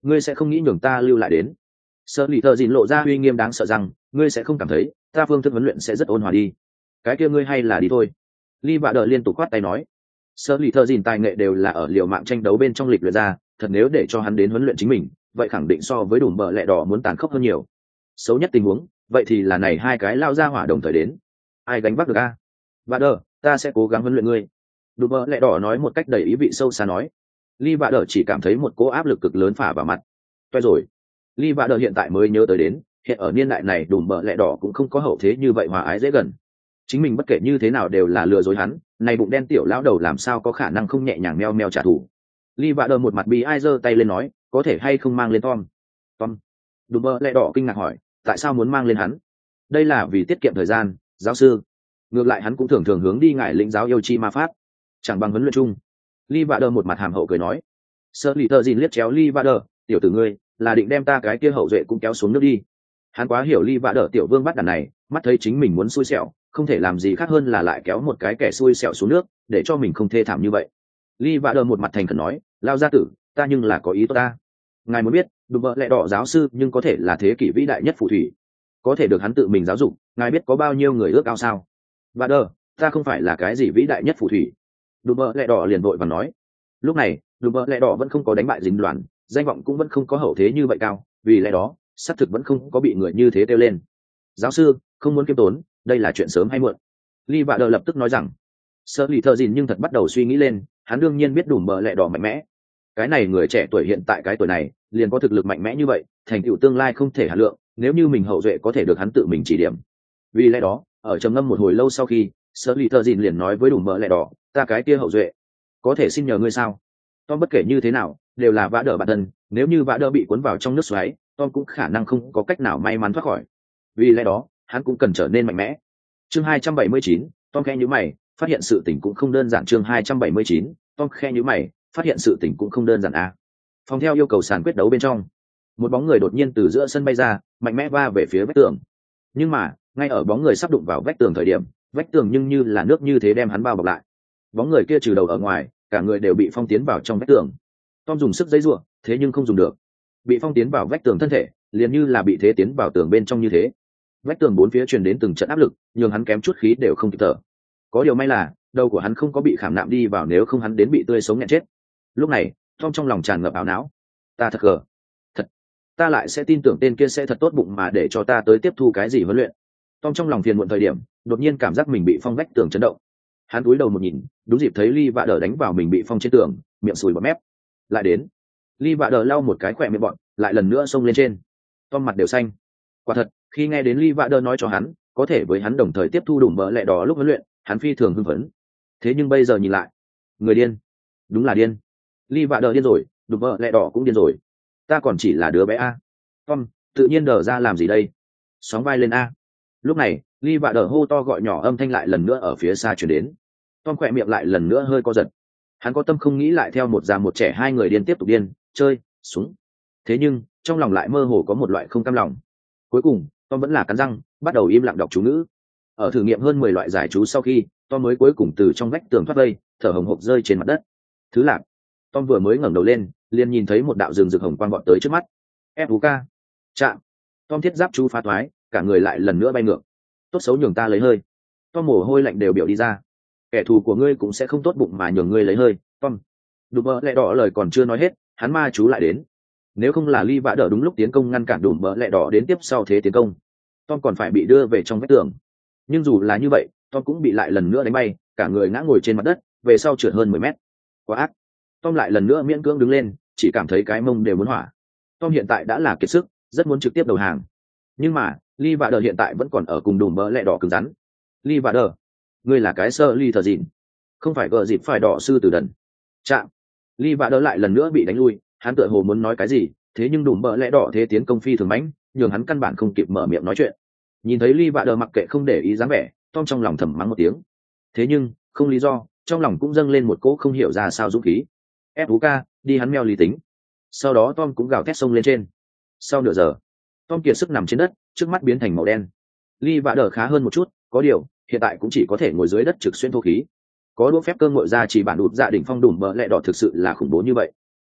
ngươi sẽ không nghĩ nhường ta lưu lại đến. Sở lì thợ dìn lộ ra uy nghiêm đáng sợ rằng ngươi sẽ không cảm thấy ta phương thức huấn luyện sẽ rất ôn hòa đi. Cái kia ngươi hay là đi thôi. Lee vạ đờ liên tục quát tay nói. Sở lì thợ dìn tài nghệ đều là ở liều mạng tranh đấu bên trong lịch luyện ra, thật nếu để cho hắn đến huấn luyện chính mình, vậy khẳng định so với đùm bờ lẹ đỏ muốn tàn khốc hơn nhiều. Xấu nhất tình huống vậy thì là này hai cái lao ra hỏa đồng thời đến, ai gánh vác được a? Vạ đờ, ta sẽ cố gắng huấn luyện ngươi. Đùm bờ lẹ đỏ nói một cách đầy ý vị sâu xa nói. Lee vạ đờ chỉ cảm thấy một cỗ áp lực cực lớn phả vào mặt. Toay rồi. Lee vạ đờ hiện tại mới nhớ tới đến, hiện ở niên đại này đùm bờ lẹ đỏ cũng không có hậu thế như vậy hòa ái dễ gần. Chính mình bất kể như thế nào đều là lừa dối hắn, này bụng đen tiểu lão đầu làm sao có khả năng không nhẹ nhàng meo meo trả thù. Lee vạ đờ một mặt bi ai giơ tay lên nói, có thể hay không mang lên Tom. Tom. Đùm bờ lẹ đỏ kinh ngạc hỏi, tại sao muốn mang lên hắn? Đây là vì tiết kiệm thời gian, giáo sư. Ngược lại hắn cũng thường thường hướng đi ngại lĩnh giáo yêu chi ma pháp, chẳng bằng huấn luyện chung. Lee vạ đờ một mặt hàm hậu cười nói. Sơ lì tờ dìn liếc chéo Lee vạ đờ, tiểu tử ngươi là định đem ta cái kia hậu duệ cũng kéo xuống nước đi. Hắn quá hiểu Lee vạ đờ tiểu vương bắt đàn này, mắt thấy chính mình muốn xui xẻo, không thể làm gì khác hơn là lại kéo một cái kẻ xui xẻo xuống nước, để cho mình không thê thảm như vậy. Lee vạ đờ một mặt thành khẩn nói, lao gia tử, ta nhưng là có ý tốt ta. Ngài muốn biết, đùm bợ lẹ đỏ giáo sư nhưng có thể là thế kỷ vĩ đại nhất phù thủy, có thể được hắn tự mình giáo dục, ngài biết có bao nhiêu người ước ao sao? Vạ đờ, ta không phải là cái gì vĩ đại nhất phù thủy. Đùm bợ lẹ đỏ liền vội và nói. Lúc này đùm bợ lẹ đỏ vẫn không có đánh bại dính đoàn, danh vọng cũng vẫn không có hậu thế như vậy cao, vì lẽ đó xác thực vẫn không có bị người như thế kêu lên. Giáo sư không muốn kiêm tốn, đây là chuyện sớm hay muộn. Lee vạ đờ lập tức nói rằng. Sơ lì thợ dìn nhưng thật bắt đầu suy nghĩ lên, hắn đương nhiên biết đùm bợ lẹ đỏ mạnh mẽ. Cái này người trẻ tuổi hiện tại cái tuổi này liền có thực lực mạnh mẽ như vậy, thành tựu tương lai không thể hà lượng, nếu như mình hậu duệ có thể được hắn tự mình chỉ điểm. Vì lẽ đó ở trầm ngâm một hồi lâu sau khi, Sơ lì thợ dìn liền nói với đùm bợ lẹ đỏ, ta cái kia hậu duệ có thể xin nhờ ngươi sao? Tom bất kể như thế nào đều là vã đỡ bản thân, nếu như vã đỡ bị cuốn vào trong nước xoáy, Tom cũng khả năng không có cách nào may mắn thoát khỏi. Vì lẽ đó hắn cũng cần trở nên mạnh mẽ. Chương 279, Tom khẽ nhíu mày, phát hiện sự tình cũng không đơn giản. Chương 279, Tom khẽ nhíu mày, phát hiện sự tình cũng không đơn giản a. Phòng theo yêu cầu sàn quyết đấu bên trong, một bóng người đột nhiên từ giữa sân bay ra, mạnh mẽ va về phía vách tường. Nhưng mà ngay ở bóng người sắp đụng vào vách tường thời điểm, vách tường nhưng như là nước như thế đem hắn bao bọc lại. Bóng người kia trừ đầu ở ngoài, cả người đều bị phong tiến vào trong vách tường. Tom dùng sức giãy giụa, thế nhưng không dùng được. Bị phong tiến vào vách tường thân thể, liền như là bị thế tiến vào tường bên trong như thế. Vách tường bốn phía truyền đến từng trận áp lực, nhưng hắn kém chút khí đều không kịp thở. Có điều may là đầu của hắn không có bị khảm nạm đi vào, nếu không hắn đến bị tươi sống nghẹn chết. Lúc này Tom trong lòng tràn ngập ảo não. Ta thật gờ, thật, ta lại sẽ tin tưởng tên kia sẽ thật tốt bụng mà để cho ta tới tiếp thu cái gì huấn luyện. Tom trong lòng phiền muộn thời điểm, đột nhiên cảm giác mình bị phong vách tường chấn động. Hắn cúi đầu một nhìn, đúng dịp thấy Lee vạ đờ đánh vào mình bị phong trên tường, miệng sùi bọt mép. Lại đến. Lee vạ đờ lau một cái khỏe miệng bọn, lại lần nữa xông lên trên. Tom mặt đều xanh. Quả thật, khi nghe đến Lee vạ đờ nói cho hắn có thể với hắn đồng thời tiếp thu đùm bợ lẹ đỏ lúc huấn luyện, hắn phi thường hưng phấn. Thế nhưng bây giờ nhìn lại, người điên, đúng là điên. Lee vạ đờ điên rồi, đùm bợ lẹ đỏ cũng điên rồi. Ta còn chỉ là đứa bé a. Tom tự nhiên đờ ra làm gì đây? Sóng vai lên a. Lúc này Lee vạ đờ hô to gọi nhỏ âm thanh lại lần nữa ở phía xa truyền đến. Tom khỏe miệng lại lần nữa hơi co giật. Hắn có tâm không nghĩ lại theo một già một trẻ hai người điên tiếp tục điên chơi xuống, thế nhưng trong lòng lại mơ hồ có một loại không cam lòng. Cuối cùng Tom vẫn là cắn răng bắt đầu im lặng đọc chú ngữ. Ở thử nghiệm hơn 10 loại giải chú sau khi, Tom mới cuối cùng từ trong vách tường thoát vây, thở hồng hộc rơi trên mặt đất. Thứ lạc. Tom vừa mới ngẩng đầu lên, liền nhìn thấy một đạo rừng rực hồng quang vọt tới trước mắt. Fuka. Chạm. Tom thiết giáp chú phá thoái, cả người lại lần nữa bay ngược. Tốt xấu nhường ta lấy hơi. Tom mồ hôi lạnh đều biểu đi ra. Kẻ thù của ngươi cũng sẽ không tốt bụng mà nhường ngươi lấy hơi, Tom. Đùm bợ lẹ đỏ lời còn chưa nói hết, hắn ma chú lại đến. Nếu không là Lee vạ đỡ đúng lúc tiến công ngăn cản đùm bợ lẹ đỏ đến tiếp sau thế tiến công, Tom còn phải bị đưa về trong vách tường. Nhưng dù là như vậy, Tom cũng bị lại lần nữa đánh bay, cả người ngã ngồi trên mặt đất, về sau trượt hơn 10 mét. Quá ác. Tom lại lần nữa miễn cưỡng đứng lên, chỉ cảm thấy cái mông đều muốn hỏa. Tom hiện tại đã là kiệt sức, rất muốn trực tiếp đầu hàng. Nhưng mà Lee vạ đỡ hiện tại vẫn còn ở cùng đùm bợ lẹ đỏ cứng rắn. Lee vạ đỡ, ngươi là cái sơ ly thờ dịn, không phải gợ dịp phải đỏ sư tử đần. Chạm. Lee vạ đỡ lại lần nữa bị đánh lui, hắn tựa hồ muốn nói cái gì, thế nhưng đùm bợ lẹ đỏ thế tiến công phi thường mãnh, nhường hắn căn bản không kịp mở miệng nói chuyện. Nhìn thấy Lee vạ đỡ mặc kệ không để ý dáng vẻ, Tom trong lòng thầm mắng một tiếng. Thế nhưng không lý do, trong lòng cũng dâng lên một cỗ không hiểu ra sao dũng khí. Fuka, đi hắn meo lý tính. Sau đó Tom cũng gào thét xông lên trên. Sau nửa giờ, Tom kiệt sức nằm trên đất, trước mắt biến thành màu đen. Lee vạ đỡ khá hơn một chút, có điều hiện tại cũng chỉ có thể ngồi dưới đất trực xuyên thô khí. Có đũa phép cơ ngội ra chỉ bản đụt dạ đỉnh phong đùm bợ lẹ đỏ thực sự là khủng bố như vậy.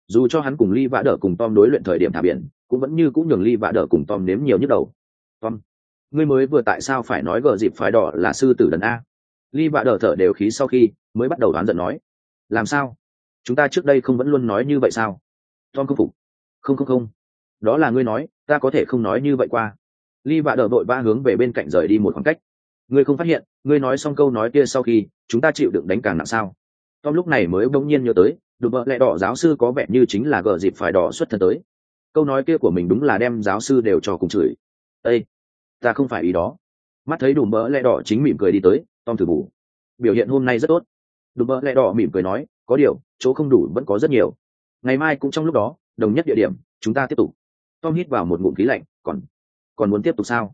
Dù cho hắn cùng Ly Vã Đỡ cùng Tom đối luyện thời điểm thả biển, cũng vẫn như cũng nhường Ly Vã Đỡ cùng Tom nếm nhiều nhức đầu. Tom, ngươi mới vừa tại sao phải nói gờ dịp phái đỏ là sư tử đần a? Ly Vã Đỡ thở đều khí sau khi mới bắt đầu đoán giận nói. Làm sao? Chúng ta trước đây không vẫn luôn nói như vậy sao? Tom không phục. Không, đó là ngươi nói, ta có thể không nói như vậy qua. Ly Vã Đỡ vội vã hướng về bên cạnh rời đi một khoảng cách. Ngươi không phát hiện, ngươi nói xong câu nói kia sau khi chúng ta chịu đựng đánh càng nặng sao? Tom lúc này mới bỗng nhiên nhớ tới, đùm bợ lẹ đỏ giáo sư có vẻ như chính là gờ dịp phải đỏ xuất thân tới. Câu nói kia của mình đúng là đem giáo sư đều cho cùng chửi. Ê, ta không phải ý đó. Mắt thấy đùm bợ lẹ đỏ chính mỉm cười đi tới, Tom thử bù. Biểu hiện hôm nay rất tốt. Đùm bợ lẹ đỏ mỉm cười nói, có điều chỗ không đủ vẫn có rất nhiều. Ngày mai cũng trong lúc đó, đồng nhất địa điểm, chúng ta tiếp tục. Tom hít vào một ngụm khí lạnh, còn muốn tiếp tục sao?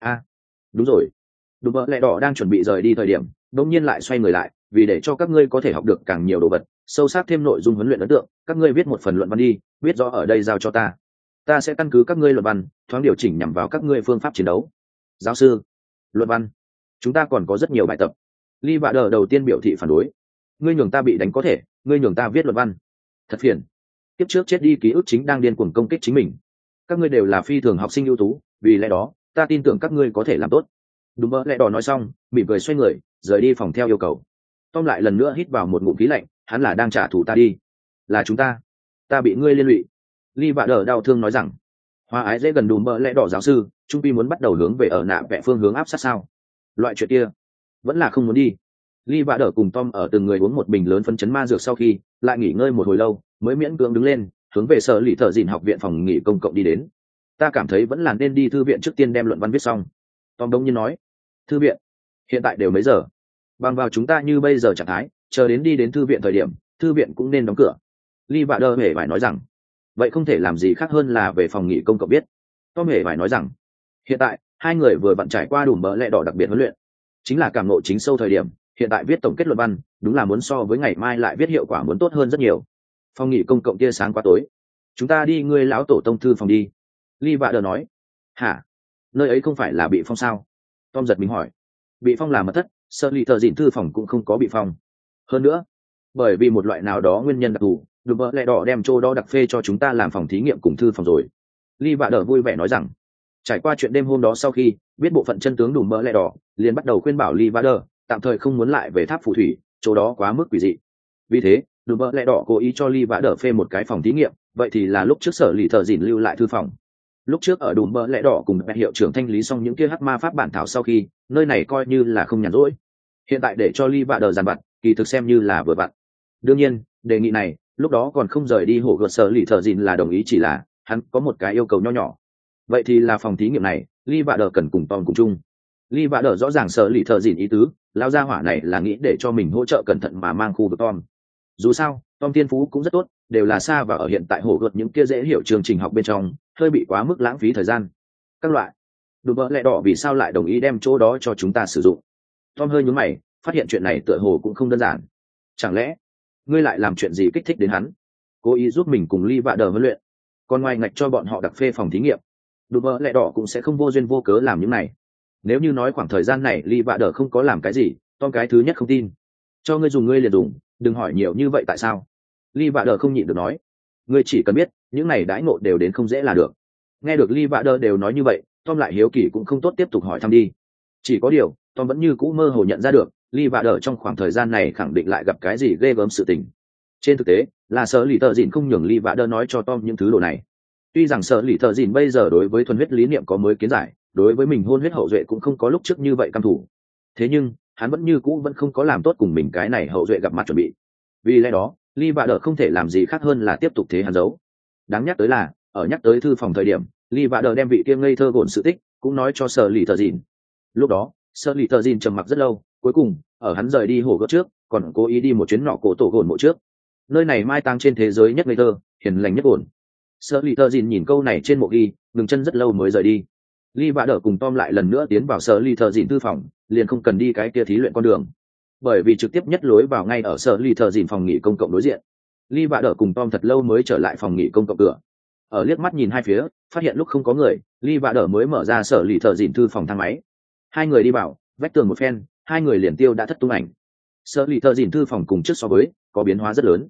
Đúng rồi. Đùm bợ lẹ đỏ đang chuẩn bị rời đi thời điểm, đống nhiên lại xoay người lại, vì để cho các ngươi có thể học được càng nhiều đồ vật, sâu sắc thêm nội dung huấn luyện ấn tượng, các ngươi viết một phần luận văn đi, viết rõ ở đây giao cho ta sẽ căn cứ các ngươi luận văn thoáng điều chỉnh nhằm vào các ngươi phương pháp chiến đấu. Giáo sư, luận văn, chúng ta còn có rất nhiều bài tập. Ly Vã Đỡ đầu tiên biểu thị phản đối. Ngươi nhường ta bị đánh có thể, ngươi nhường ta viết luận văn, thật phiền. Tiếp trước chết đi ký ức chính đang điên cuồng công kích chính mình. Các ngươi đều là phi thường học sinh ưu tú, vì lẽ đó ta tin tưởng các ngươi có thể làm tốt. Đúng mơ lẹ đỏ nói xong, mỉm cười xoay người rời đi phòng theo yêu cầu. Tom lại lần nữa hít vào một ngụm khí lạnh, hắn là đang trả thù ta đi. Là chúng ta bị ngươi liên lụy. Ly Vã Đỡ đau thương nói rằng, Hoa ái dễ gần đùm mơ lẹ đỏ giáo sư, trung pi muốn bắt đầu hướng về ở nạ vẽ phương hướng áp sát sao? Loại chuyện kia vẫn là không muốn đi. Ly Vã Đỡ cùng Tom ở từng người uống một bình lớn phấn chấn ma dược sau khi lại nghỉ ngơi một hồi lâu, mới miễn cưỡng đứng lên, hướng về sở lì thợ dìn học viện phòng nghỉ công cộng đi đến. Ta cảm thấy vẫn là nên đi thư viện trước tiên đem luận văn viết xong. Tom đông nhiên nói. Thư viện? Hiện tại đều mấy giờ? Bằng vào chúng ta như bây giờ trạng thái, chờ đến đi đến thư viện thời điểm, thư viện cũng nên đóng cửa. Ly Vã Đỡ hề phải nói rằng, vậy không thể làm gì khác hơn là về phòng nghỉ công cộng viết. Tom hề phải nói rằng, hiện tại hai người vừa vặn trải qua đùm bợ lẹ đỏ đặc biệt huấn luyện, chính là cảm ngộ chính sâu thời điểm. Hiện tại viết tổng kết luận văn, đúng là muốn so với ngày mai lại viết hiệu quả muốn tốt hơn rất nhiều. Phòng nghỉ công cộng tia sáng quá tối, chúng ta đi ngươi lão tổ tông thư phòng đi. Ly Vã Đỡ nói. Hả? Nơi ấy không phải là bị phong sao? Tom giật mình hỏi. Bị phong là mật thất, sợ lì thợ dịn thư phòng cũng không có bị phong. Hơn nữa, bởi vì một loại nào đó nguyên nhân đặc thù, đùm bợ lẹ đỏ đem chỗ đó đặc phê cho chúng ta làm phòng thí nghiệm cùng thư phòng rồi. Ly Vã Đỡ vui vẻ nói rằng, trải qua chuyện đêm hôm đó sau khi biết bộ phận chân tướng đùm bợ lẹ đỏ, liền bắt đầu khuyên bảo Ly Vã Đỡ tạm thời không muốn lại về tháp phù thủy, chỗ đó quá mức quỷ dị. Vì thế đùm bợ lẹ đỏ cố ý cho Ly Vã Đỡ phê một cái phòng thí nghiệm, vậy thì là lúc trước sở lì thợ dịn lưu lại thư phòng. Lúc trước ở đùm bợ lẹ đỏ cùng hiệu trưởng thanh lý xong những kia hắc ma pháp bản thảo sau khi, nơi này coi như là không nhàn rỗi. Hiện tại để cho Ly Vã Đỡ dàn vặt, kỳ thực xem như là vừa vặn. Đương nhiên đề nghị này lúc đó còn không rời đi hổ gợt sở lì thợ dịn là đồng ý, chỉ là hắn có một cái yêu cầu nho nhỏ. Vậy thì là phòng thí nghiệm này Ly Vã Đỡ cần cùng Tom cùng chung. Ly Vã Đỡ rõ ràng sở lì thợ dịn ý tứ, lao gia hỏa này là nghĩ để cho mình hỗ trợ cẩn thận mà mang khu vực Tom. Dù sao Tom thiên phú cũng rất tốt, đều là xa và ở hiện tại hổ gợt những kia dễ hiểu chương trình học bên trong, hơi bị quá mức lãng phí thời gian. Các loại đùm bợ lẹ đỏ vì sao lại đồng ý đem chỗ đó cho chúng ta sử dụng? Tom hơi nhún mày, phát hiện chuyện này tựa hồ cũng không đơn giản. Chẳng lẽ ngươi lại làm chuyện gì kích thích đến hắn, cố ý giúp mình cùng Ly Vã Đỡ huấn luyện, còn ngoài ngạch cho bọn họ đặc phê phòng thí nghiệm? Đùm bợ lẹ đỏ cũng sẽ không vô duyên vô cớ làm những này. Nếu như nói khoảng thời gian này Ly Vã Đỡ không có làm cái gì, Tom cái thứ nhất không tin. Cho ngươi dùng ngươi liền dùng, đừng hỏi nhiều như vậy tại sao. Ly Vã Đỡ không nhịn được nói, ngươi chỉ cần biết những này đãi ngộ đều đến không dễ là được. Nghe được Ly Vã Đỡ đều nói như vậy, Tom lại hiếu kỳ cũng không tốt tiếp tục hỏi thăm đi. Chỉ có điều Tom vẫn như cũ mơ hồ nhận ra được Ly Vã Đỡ trong khoảng thời gian này khẳng định lại gặp cái gì ghê gớm sự tình. Trên thực tế là sở lì thợ dịn không nhường Ly Vã Đỡ nói cho Tom những thứ đồ này. Tuy rằng sở lì thợ dịn bây giờ đối với thuần huyết lý niệm có mới kiến giải, đối với mình hôn huyết hậu duệ cũng không có lúc trước như vậy căm thủ, thế nhưng hắn vẫn như cũ vẫn không có làm tốt cùng mình cái này hậu duệ gặp mặt chuẩn bị. Vì lẽ đó Ly Vã Đỡ không thể làm gì khác hơn là tiếp tục thế hắn giấu. Đáng nhắc tới là ở nhắc tới thư phòng thời điểm, Ly Vã Đỡ đem vị kia ngây thơ gồn sự tích cũng nói cho sở lì thợ dịn. Lúc đó sở lì thợ dịn trầm mặc rất lâu, cuối cùng ở hắn rời đi hồ gợt trước còn cố ý đi một chuyến nọ cổ tổ gồn mộ trước. Nơi này mai táng trên thế giới nhất ngây thơ, hiền lành nhất ổn. Sở lì thợ dịn nhìn câu này trên mộ ghi, ngừng chân rất lâu mới rời đi. Ly Vã Đỡ cùng Tom lại lần nữa tiến vào sở lì thợ dịn thư phòng, liền không cần đi cái kia thí luyện con đường, bởi vì trực tiếp nhất lối vào ngay ở sở lì thợ dịn phòng nghỉ công cộng đối diện. Ly Vã Đỡ cùng Tom thật lâu mới trở lại phòng nghỉ công cộng cửa. Ở liếc mắt nhìn hai phía, phát hiện lúc không có người, Ly Vã Đỡ mới mở ra sở lì thợ dịn thư phòng thang máy. Hai người đi vào, vách tường một phen, hai người liền tiêu đã thất tung ảnh. Sở lì thợ dịn thư phòng cùng trước so với có biến hóa rất lớn.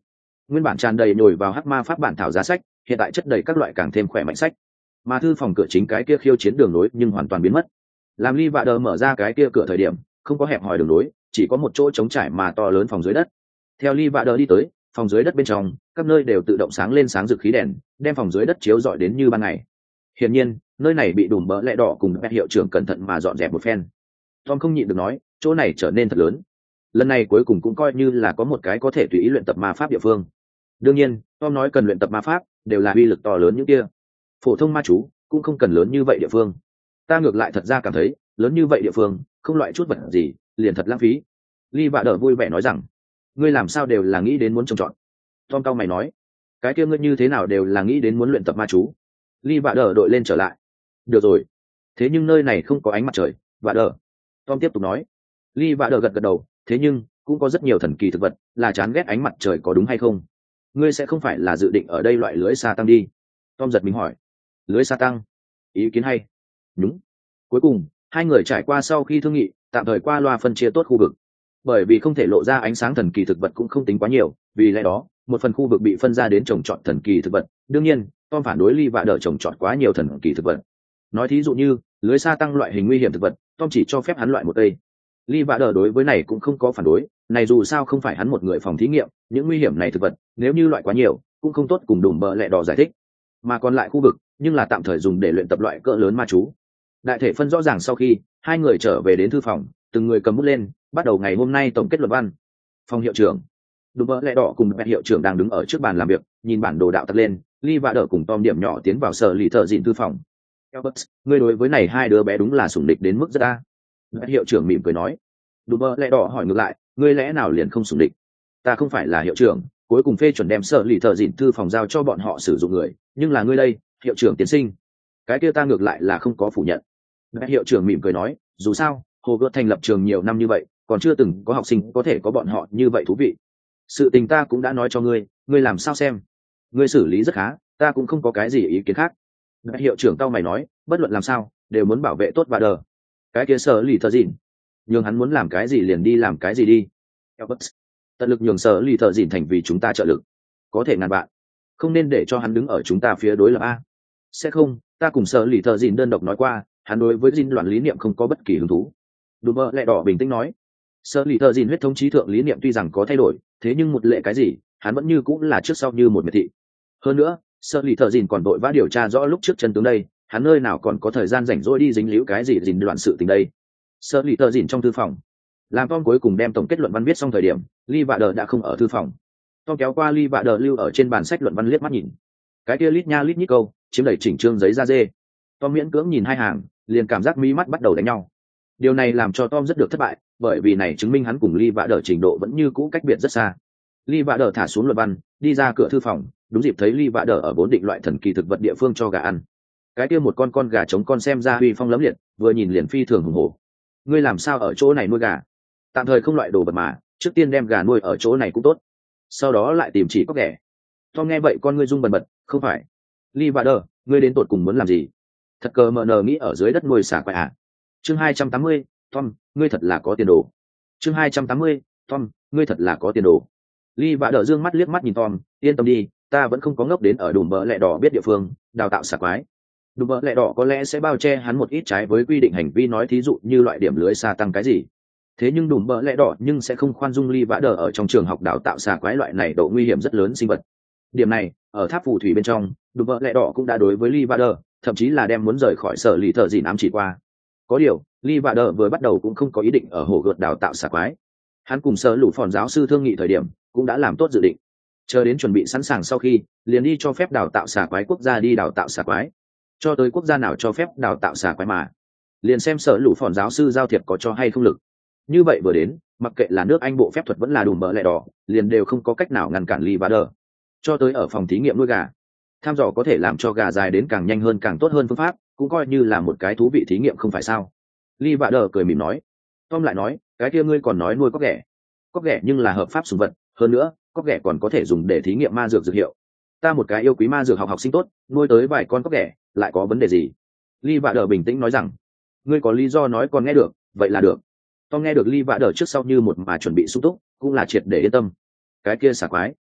Nguyên bản tràn đầy nhồi vào hắc ma pháp bản thảo giá sách, hiện tại chất đầy các loại càng thêm khỏe mạnh sách. Mà thư phòng cửa chính cái kia khiêu chiến đường nối nhưng hoàn toàn biến mất. Làm Ly Vạ Đờ mở ra cái kia cửa thời điểm, không có hẹp hòi đường nối, chỉ có một chỗ trống trải mà to lớn phòng dưới đất. Theo Ly Vạ Đờ đi tới, phòng dưới đất bên trong, các nơi đều tự động sáng lên sáng rực khí đèn, đem phòng dưới đất chiếu rọi đến như ban ngày. Hiển nhiên, nơi này bị đùm bỡ lẽ đỏ cùng Pet hiệu trưởng cẩn thận mà dọn dẹp một phen. Tom không nhịn được nói, chỗ này trở nên thật lớn. Lần này cuối cùng cũng coi như là có một cái có thể tùy ý luyện tập ma pháp địa phương. Đương nhiên, Tom nói cần luyện tập ma pháp, đều là uy lực to lớn như kia. Phổ thông ma chú cũng không cần lớn như vậy địa phương. Ta ngược lại thật ra cảm thấy, lớn như vậy địa phương, không loại chút vật gì, liền thật lãng phí. Ly Vạ Đờ vui vẻ nói rằng, ngươi làm sao đều là nghĩ đến muốn trồng trọt. Tom cao mày nói, cái kia ngươi như thế nào đều là nghĩ đến muốn luyện tập ma chú. Ly Vạ Đờ đội lên trở lại. Được rồi, thế nhưng nơi này không có ánh mặt trời. Vạ Đờ. Tom tiếp tục nói. Ly Vạ Đờ gật gật đầu, thế nhưng cũng có rất nhiều thần kỳ thực vật, là chán ghét ánh mặt trời có đúng hay không? Ngươi sẽ không phải là dự định ở đây loại lưới sa tăng đi? Tom giật mình hỏi. Lưới sa tăng? Ý kiến hay. Đúng. Cuối cùng, hai người trải qua sau khi thương nghị, tạm thời qua loa phân chia tốt khu vực. Bởi vì không thể lộ ra ánh sáng thần kỳ thực vật cũng không tính quá nhiều, vì lẽ đó, một phần khu vực bị phân ra đến trồng trọt thần kỳ thực vật. Đương nhiên, Tom phản đối Ly Vạ Đờ trồng trọt quá nhiều thần kỳ thực vật. Nói thí dụ như lưới sa tăng loại hình nguy hiểm thực vật, Tom chỉ cho phép hắn loại một cây. Ly Vạ Đờ đối với này cũng không có phản đối, này dù sao không phải hắn một người phòng thí nghiệm, những nguy hiểm này thực vật, nếu như loại quá nhiều, cũng không tốt cùng đùm bờ lẹ đỏ giải thích. Mà còn lại khu vực, nhưng là tạm thời dùng để luyện tập loại cỡ lớn ma chú. Đại thể phân rõ ràng sau khi, hai người trở về đến thư phòng, từng người cầm bút lên, bắt đầu ngày hôm nay tổng kết luận văn. Phòng hiệu trưởng, đùm bờ lẹ đỏ cùng Pet hiệu trưởng đang đứng ở trước bàn làm việc, nhìn bản đồ đạo tắt lên. Ly Vạ Đờ cùng Tom điểm nhỏ tiến vào sở lì thợ dịn thư phòng. Albert, ngươi đối với này hai đứa bé đúng là sủng địch đến mức rất a. Pet hiệu trưởng mỉm cười nói. Đùm bờ lẹ đỏ hỏi ngược lại, ngươi lẽ nào liền không sủng địch? Ta không phải là hiệu trưởng, cuối cùng phê chuẩn đem sở lì thợ dịn thư phòng giao cho bọn họ sử dụng người, nhưng là ngươi đây, hiệu trưởng tiến sinh. Cái kia ta ngược lại là không có phủ nhận. Pet hiệu trưởng mỉm cười nói, dù sao, Hồ Gợt thành lập trường nhiều năm như vậy, còn chưa từng có học sinh có thể có bọn họ như vậy thú vị. Sự tình ta cũng đã nói cho ngươi, ngươi làm sao xem? Ngươi xử lý rất khá, ta cũng không có cái gì ý kiến khác. Pet hiệu trưởng tao mày nói, bất luận làm sao, đều muốn bảo vệ tốt Vạ Đờ. Cái kia sở lì thợ dịn, nhường hắn muốn làm cái gì liền đi làm cái gì đi. Albert, tận lực nhường sở lì thợ dịn thành vì chúng ta trợ lực, có thể ngàn bạn, không nên để cho hắn đứng ở chúng ta phía đối lập a. Sẽ không, ta cùng sở lì thợ dịn đơn độc nói qua, hắn đối với dinh loạn lý niệm không có bất kỳ hứng thú. Đùm bơ lẹ đỏ bình tĩnh nói, sở lì thợ dịn huyết thống trí thượng lý niệm tuy rằng có thay đổi, thế nhưng một lệ cái gì, hắn vẫn như cũng là trước sau như một miệt thị. Hơn nữa, sở lì thợ dịn còn vội vã điều tra rõ lúc trước chân tướng đây, hắn nơi nào còn có thời gian rảnh rỗi đi dính líu cái gì dình loạn sự tình đây. Sở lì thợ dịn trong thư phòng, làm Tom cuối cùng đem tổng kết luận văn viết xong thời điểm, Ly Vạ Đờ đã không ở thư phòng. Tom kéo qua Ly Vạ Đờ lưu ở trên bàn sách luận văn liếc mắt nhìn, cái kia lít nha lít nhít câu chiếm đầy chỉnh trương giấy da dê. Tom miễn cưỡng nhìn hai hàng, liền cảm giác mí mắt bắt đầu đánh nhau. Điều này làm cho Tom rất được thất bại, bởi vì này chứng minh hắn cùng Ly Vạ Đờ trình độ vẫn như cũ cách biệt rất xa. Ly Vạ Đờ thả xuống luận văn, đi ra cửa thư phòng, đúng dịp thấy Ly Vạ Đờ ở bốn định loại thần kỳ thực vật địa phương cho gà ăn. Cái kia một con gà trống con xem ra uy phong lẫm liệt, vừa nhìn liền phi thường hùng hổ. Ngươi làm sao ở chỗ này nuôi gà? Tạm thời không loại đồ vật mà, trước tiên đem gà nuôi ở chỗ này cũng tốt, sau đó lại tìm chỉ có ghẻ. Tom nghe vậy con ngươi rung bần bật, không phải. Ly Vạ Đờ, ngươi đến tột cùng muốn làm gì? Thật cờ mờ nờ nghĩ ở dưới đất nuôi xả quái à? Chương 280, Tom, ngươi thật là có tiền đồ. Chương 280, Tom, ngươi thật là có tiền đồ. Ly Vạ Đờ dương mắt liếc mắt nhìn Tom, yên tâm đi, ta vẫn không có ngốc đến ở đùm bờ lẹ đỏ biết địa phương đào tạo xả quái. Đùm bờ lẹ đỏ có lẽ sẽ bao che hắn một ít trái với quy định hành vi, nói thí dụ như loại điểm lưới xa tăng cái gì. Thế nhưng đùm bờ lẹ đỏ nhưng sẽ không khoan dung Ly Vạ Đờ ở trong trường học đào tạo xả quái loại này độ nguy hiểm rất lớn sinh vật. Điểm này ở tháp phù thủy bên trong, đùm bờ lẹ đỏ cũng đã đối với Ly Vạ Đờ, thậm chí là đem muốn rời khỏi sở lì thợ dịn ám chỉ qua. Có điều, Ly Vạ Đờ vừa bắt đầu cũng không có ý định ở hồ gợt đào tạo xả quái. Hắn cùng sở lũ phòn giáo sư thương nghị thời điểm, cũng đã làm tốt dự định. Chờ đến chuẩn bị sẵn sàng sau khi, liền đi cho phép đào tạo xả quái quốc gia đi đào tạo xả quái. Cho tới quốc gia nào cho phép đào tạo xả quái mà, liền xem sở lũ phòn giáo sư giao thiệp có cho hay không lực. Như vậy vừa đến, mặc kệ là nước Anh bộ phép thuật vẫn là đùm bờ lẹ đỏ, liền đều không có cách nào ngăn cản Ly Vạ Đờ. Cho tới ở phòng thí nghiệm nuôi gà, tham dò có thể làm cho gà dài đến càng nhanh hơn càng tốt hơn phương pháp, cũng coi như là một cái thú vị thí nghiệm không phải sao? Ly Vạ Đờ cười mỉm nói. Tom lại nói, cái kia ngươi còn nói nuôi cóc ghẻ. Cóc ghẻ nhưng là hợp pháp sủng vật, hơn nữa, cóc ghẻ còn có thể dùng để thí nghiệm ma dược dược hiệu. Ta một cái yêu quý ma dược học sinh tốt, nuôi tới vài con cóc ghẻ, lại có vấn đề gì? Ly Vạ Đờ bình tĩnh nói rằng, ngươi có lý do nói còn nghe được, vậy là được. Tom nghe được Ly Vạ Đờ trước sau như một mà chuẩn bị sung túc, cũng là triệt để yên tâm. Cái kia xả quái,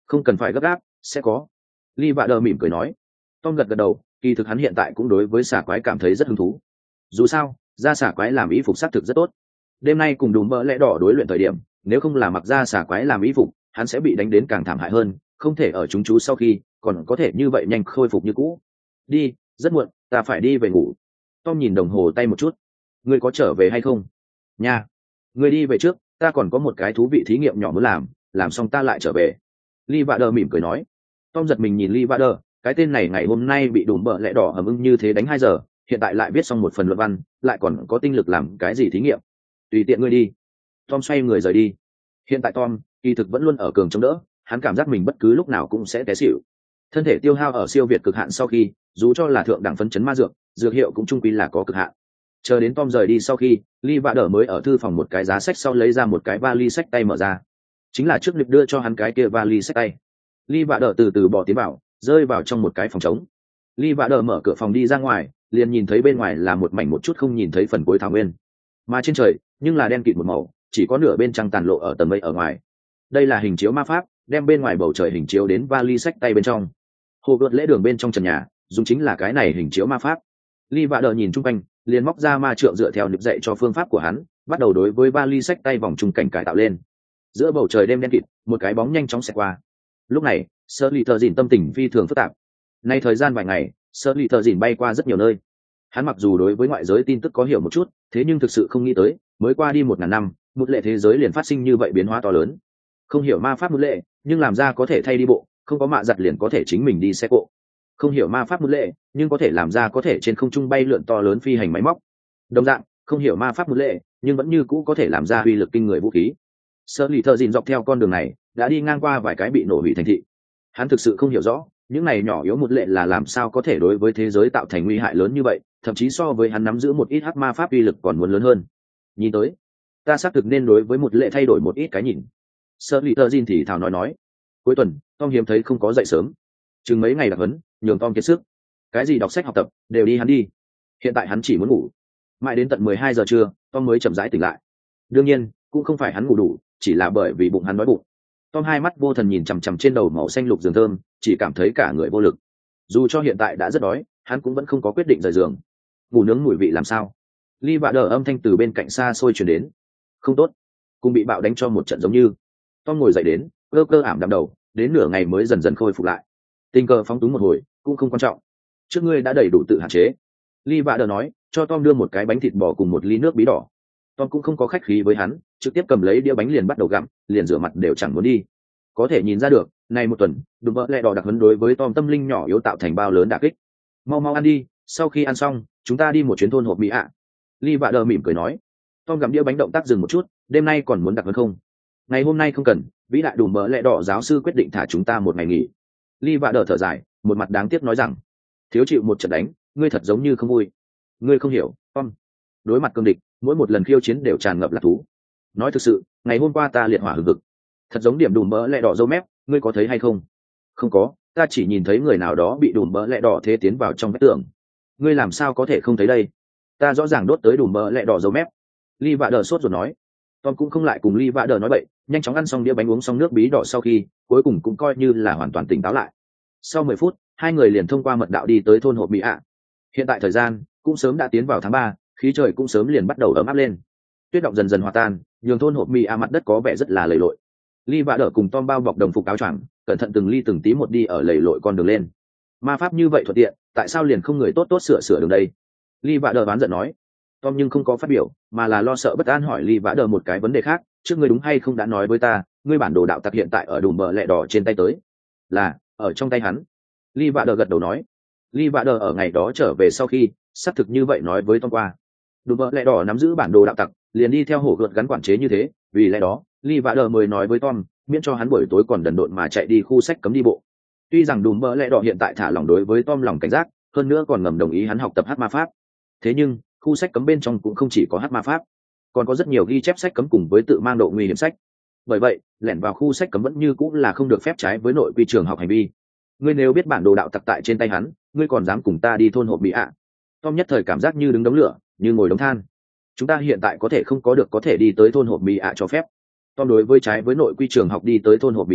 Không cần phải gấp gáp, sẽ có. Lee Vạ Đờ mỉm cười nói. Tom gật gật đầu, kỳ thực hắn hiện tại cũng đối với xà quái cảm thấy rất hứng thú. Dù sao, da xà quái làm y phục xác thực rất tốt. Đêm nay cùng Đùm Bợ Lẽ Đỏ đối luyện thời điểm, nếu không là mặc da xà quái làm y phục, hắn sẽ bị đánh đến càng thảm hại hơn, không thể ở chúng chú sau khi, còn có thể như vậy nhanh khôi phục như cũ. Đi, rất muộn, ta phải đi về ngủ. Tom nhìn đồng hồ tay một chút. Ngươi có trở về hay không? Nha, ngươi đi về trước, ta còn có một cái thú vị thí nghiệm nhỏ muốn làm xong ta lại trở về. Lee Vạ Đờ mỉm cười nói. Tom giật mình nhìn Lee Vạ Đờ, cái tên này ngày hôm nay bị Đùm Bợ Lẽ Đỏ ầm ưng như thế đánh 2 giờ, hiện tại lại viết xong một phần luận văn, lại còn có tinh lực làm cái gì thí nghiệm. Tùy tiện ngươi đi. Tom xoay người rời đi. Hiện tại Tom kỳ thực vẫn luôn ở cường chống đỡ, hắn cảm giác mình bất cứ lúc nào cũng sẽ té xỉu. Thân thể tiêu hao ở siêu việt cực hạn sau khi, dù cho là thượng đẳng phấn chấn ma dược hiệu cũng trung quy là có cực hạn. Chờ đến Tom rời đi sau khi, Lee Vạ Đờ mới ở thư phòng một cái giá sách sau lấy ra một cái vali sách tay mở ra. Chính là trước Nịp đưa cho hắn cái kia vali sách tay. Lee Vạ Đờ từ từ bỏ tiến vào, rơi vào trong một cái phòng trống. Lee Vạ Đờ mở cửa phòng đi ra ngoài, liền nhìn thấy bên ngoài là một mảnh một chút không nhìn thấy phần cuối thảo nguyên. Mà trên trời, nhưng là đen kịt một màu, chỉ có nửa bên trăng tàn lộ ở tầng mây ở ngoài. Đây là hình chiếu ma pháp, đem bên ngoài bầu trời hình chiếu đến vali sách tay bên trong. Hồ gợt lễ đường bên trong trần nhà, dùng chính là cái này hình chiếu ma pháp. Lee Vạ Đờ nhìn chung quanh, liền móc ra ma trượng dựa theo Nịp dạy cho phương pháp của hắn, bắt đầu đối với vali sách tay vòng trung cảnh cải tạo lên. Giữa bầu trời đêm đen kịt, một cái bóng nhanh chóng xẹt qua. Lúc này, Sully Thờ Dìn tâm tình phi thường phức tạp. Nay thời gian vài ngày, Sully Thờ Dìn bay qua rất nhiều nơi. Hắn mặc dù đối với ngoại giới tin tức có hiểu một chút, thế nhưng thực sự không nghĩ tới, mới qua đi 1000 năm, một lệ thế giới liền phát sinh như vậy biến hóa to lớn. Không hiểu ma pháp một lệ, nhưng làm ra có thể thay đi bộ, không có mạ giặt liền có thể chính mình đi xe cộ. Không hiểu ma pháp một lệ, nhưng có thể làm ra có thể trên không trung bay lượn to lớn phi hành máy móc. Đồng dạng, không hiểu ma pháp một lệ, nhưng vẫn như cũ có thể làm ra uy lực kinh người vũ khí. Sully Thờ Dìn dọc theo con đường này, đã đi ngang qua vài cái bị nổ hủy thành thị. Hắn thực sự không hiểu rõ, những này nhỏ yếu một lệ là làm sao có thể đối với thế giới tạo thành nguy hại lớn như vậy, thậm chí so với hắn nắm giữ một ít hắc ma pháp uy lực còn muốn lớn hơn. Nhìn tới, ta xác thực nên đối với một lệ thay đổi một ít cái nhìn. Sully Thờ Dìn thì thào nói. Cuối tuần, Tom hiếm thấy không có dậy sớm. Chừng mấy ngày đặc huấn, nhường Tom kiệt sức. Cái gì đọc sách học tập, đều đi hắn đi. Hiện tại hắn chỉ muốn ngủ. Mãi đến tận 12 giờ trưa, Tom mới chậm rãi tỉnh lại. Đương nhiên, cũng không phải hắn ngủ đủ, chỉ là bởi vì bụng hắn đói bụng. Tom hai mắt vô thần nhìn chằm chằm trên đầu màu xanh lục giường thơm, chỉ cảm thấy cả người vô lực. Dù cho hiện tại đã rất đói, hắn cũng vẫn không có quyết định rời giường. Ngủ nướng mùi vị làm sao? Lee Vạ Đờ âm thanh từ bên cạnh xa xôi truyền đến. Không tốt, cùng bị bạo đánh cho một trận giống như. Tom ngồi dậy đến, cơ ảm đạm đầu, đến nửa ngày mới dần dần khôi phục lại. Tình cờ phóng túng một hồi, cũng không quan trọng. Trước ngươi đã đầy đủ tự hạn chế. Lee Vạ Đờ nói, cho Tom đưa một cái bánh thịt bò cùng một ly nước bí đỏ. Tom cũng không có khách khí với hắn, trực tiếp cầm lấy đĩa bánh liền bắt đầu gặm, liền rửa mặt đều chẳng muốn đi. Có thể nhìn ra được, này một tuần, Đùm Bợ Lẽ Đỏ đặc huấn đối với Tom tâm linh nhỏ yếu tạo thành bao lớn đả kích. Mau ăn đi, sau khi ăn xong, chúng ta đi một chuyến thôn hộp mỹ ạ. Lee Vạ Đờ mỉm cười nói. Tom gặm đĩa bánh động tác dừng một chút, đêm nay còn muốn đặc huấn không? Ngày hôm nay không cần, vĩ đại Đùm Bợ Lẽ Đỏ giáo sư quyết định thả chúng ta một ngày nghỉ. Lee Vạ Đờ thở dài, một mặt đáng tiếc nói rằng, thiếu chịu một trận đánh, ngươi thật giống như không vui. Ngươi không hiểu, Tom. Đối mặt cương địch, mỗi một lần khiêu chiến đều tràn ngập lạc thú. Nói thực sự, ngày hôm qua ta liệt hỏa hừng hực, thật giống điểm Đùm Bợ Lẽ Đỏ dâu mép, ngươi có thấy hay không? Không có, ta chỉ nhìn thấy người nào đó bị Đùm Bợ Lẽ Đỏ thế tiến vào trong vách tường. Ngươi làm sao có thể không thấy đây? Ta rõ ràng đốt tới Đùm Bợ Lẽ Đỏ dâu mép. Lee Vạ Đờ sốt rồi nói. Tom cũng không lại cùng Lee Vạ Đờ nói bậy, nhanh chóng ăn xong đĩa bánh uống xong nước bí đỏ sau khi, cuối cùng cũng coi như là hoàn toàn tỉnh táo lại. Sau 10 phút, hai người liền thông qua mật đạo đi tới thôn hộp mỹ ạ. Hiện tại thời gian cũng sớm đã tiến vào tháng 3, khí trời cũng sớm liền bắt đầu ấm áp lên. Tuyết động dần dần hòa tan, nhường thôn hộp mỹ ạ mặt đất có vẻ rất là lầy lội. Lee Vạ Đờ cùng Tom bao bọc đồng phục áo choàng, cẩn thận từng ly từng tí một đi ở lầy lội con đường lên. Ma pháp như vậy thuận tiện, tại sao liền không người tốt tốt sửa đường đây? Lee Vạ Đờ oán giận nói. Tom nhưng không có phát biểu, mà là lo sợ bất an hỏi Lee Vạ Đờ một cái vấn đề khác, trước ngươi đúng hay không đã nói với ta, ngươi bản đồ đạo tặc hiện tại ở Đùm Bợ Lẽ Đỏ trên tay tới? Là, ở trong tay hắn. Lee Vạ Đờ gật đầu nói. Lee Vạ Đờ ở ngày đó trở về sau khi, xác thực như vậy nói với Tom qua. Đùm Bợ Lẽ Đỏ nắm giữ bản đồ đạo tặc, liền đi theo hổ gợt gắn quản chế như thế, vì lẽ đó, Lee Vạ Đờ mới nói với Tom, miễn cho hắn buổi tối còn đần độn mà chạy đi khu sách cấm đi bộ. Tuy rằng Đùm Bợ Lẽ Đỏ hiện tại thả lỏng đối với Tom lòng cảnh giác, hơn nữa còn ngầm đồng ý hắn học tập hắc ma pháp. Thế nhưng, khu sách cấm bên trong cũng không chỉ có hắc ma pháp, còn có rất nhiều ghi chép sách cấm cùng với tự mang độ nguy hiểm sách. Bởi vậy, lẻn vào khu sách cấm vẫn như cũng là không được phép trái với nội quy trường học hành vi. Ngươi nếu biết bản đồ đạo tặc tại trên tay hắn, ngươi còn dám cùng ta đi thôn hộp mỹ ạ? Tom nhất thời cảm giác như đứng đống lửa, như ngồi đống than. Chúng ta hiện tại có thể không có được có thể đi tới thôn hộp mỹ ạ cho phép. Tom đối với trái với nội quy trường học đi tới thôn hộp mỹ ạ,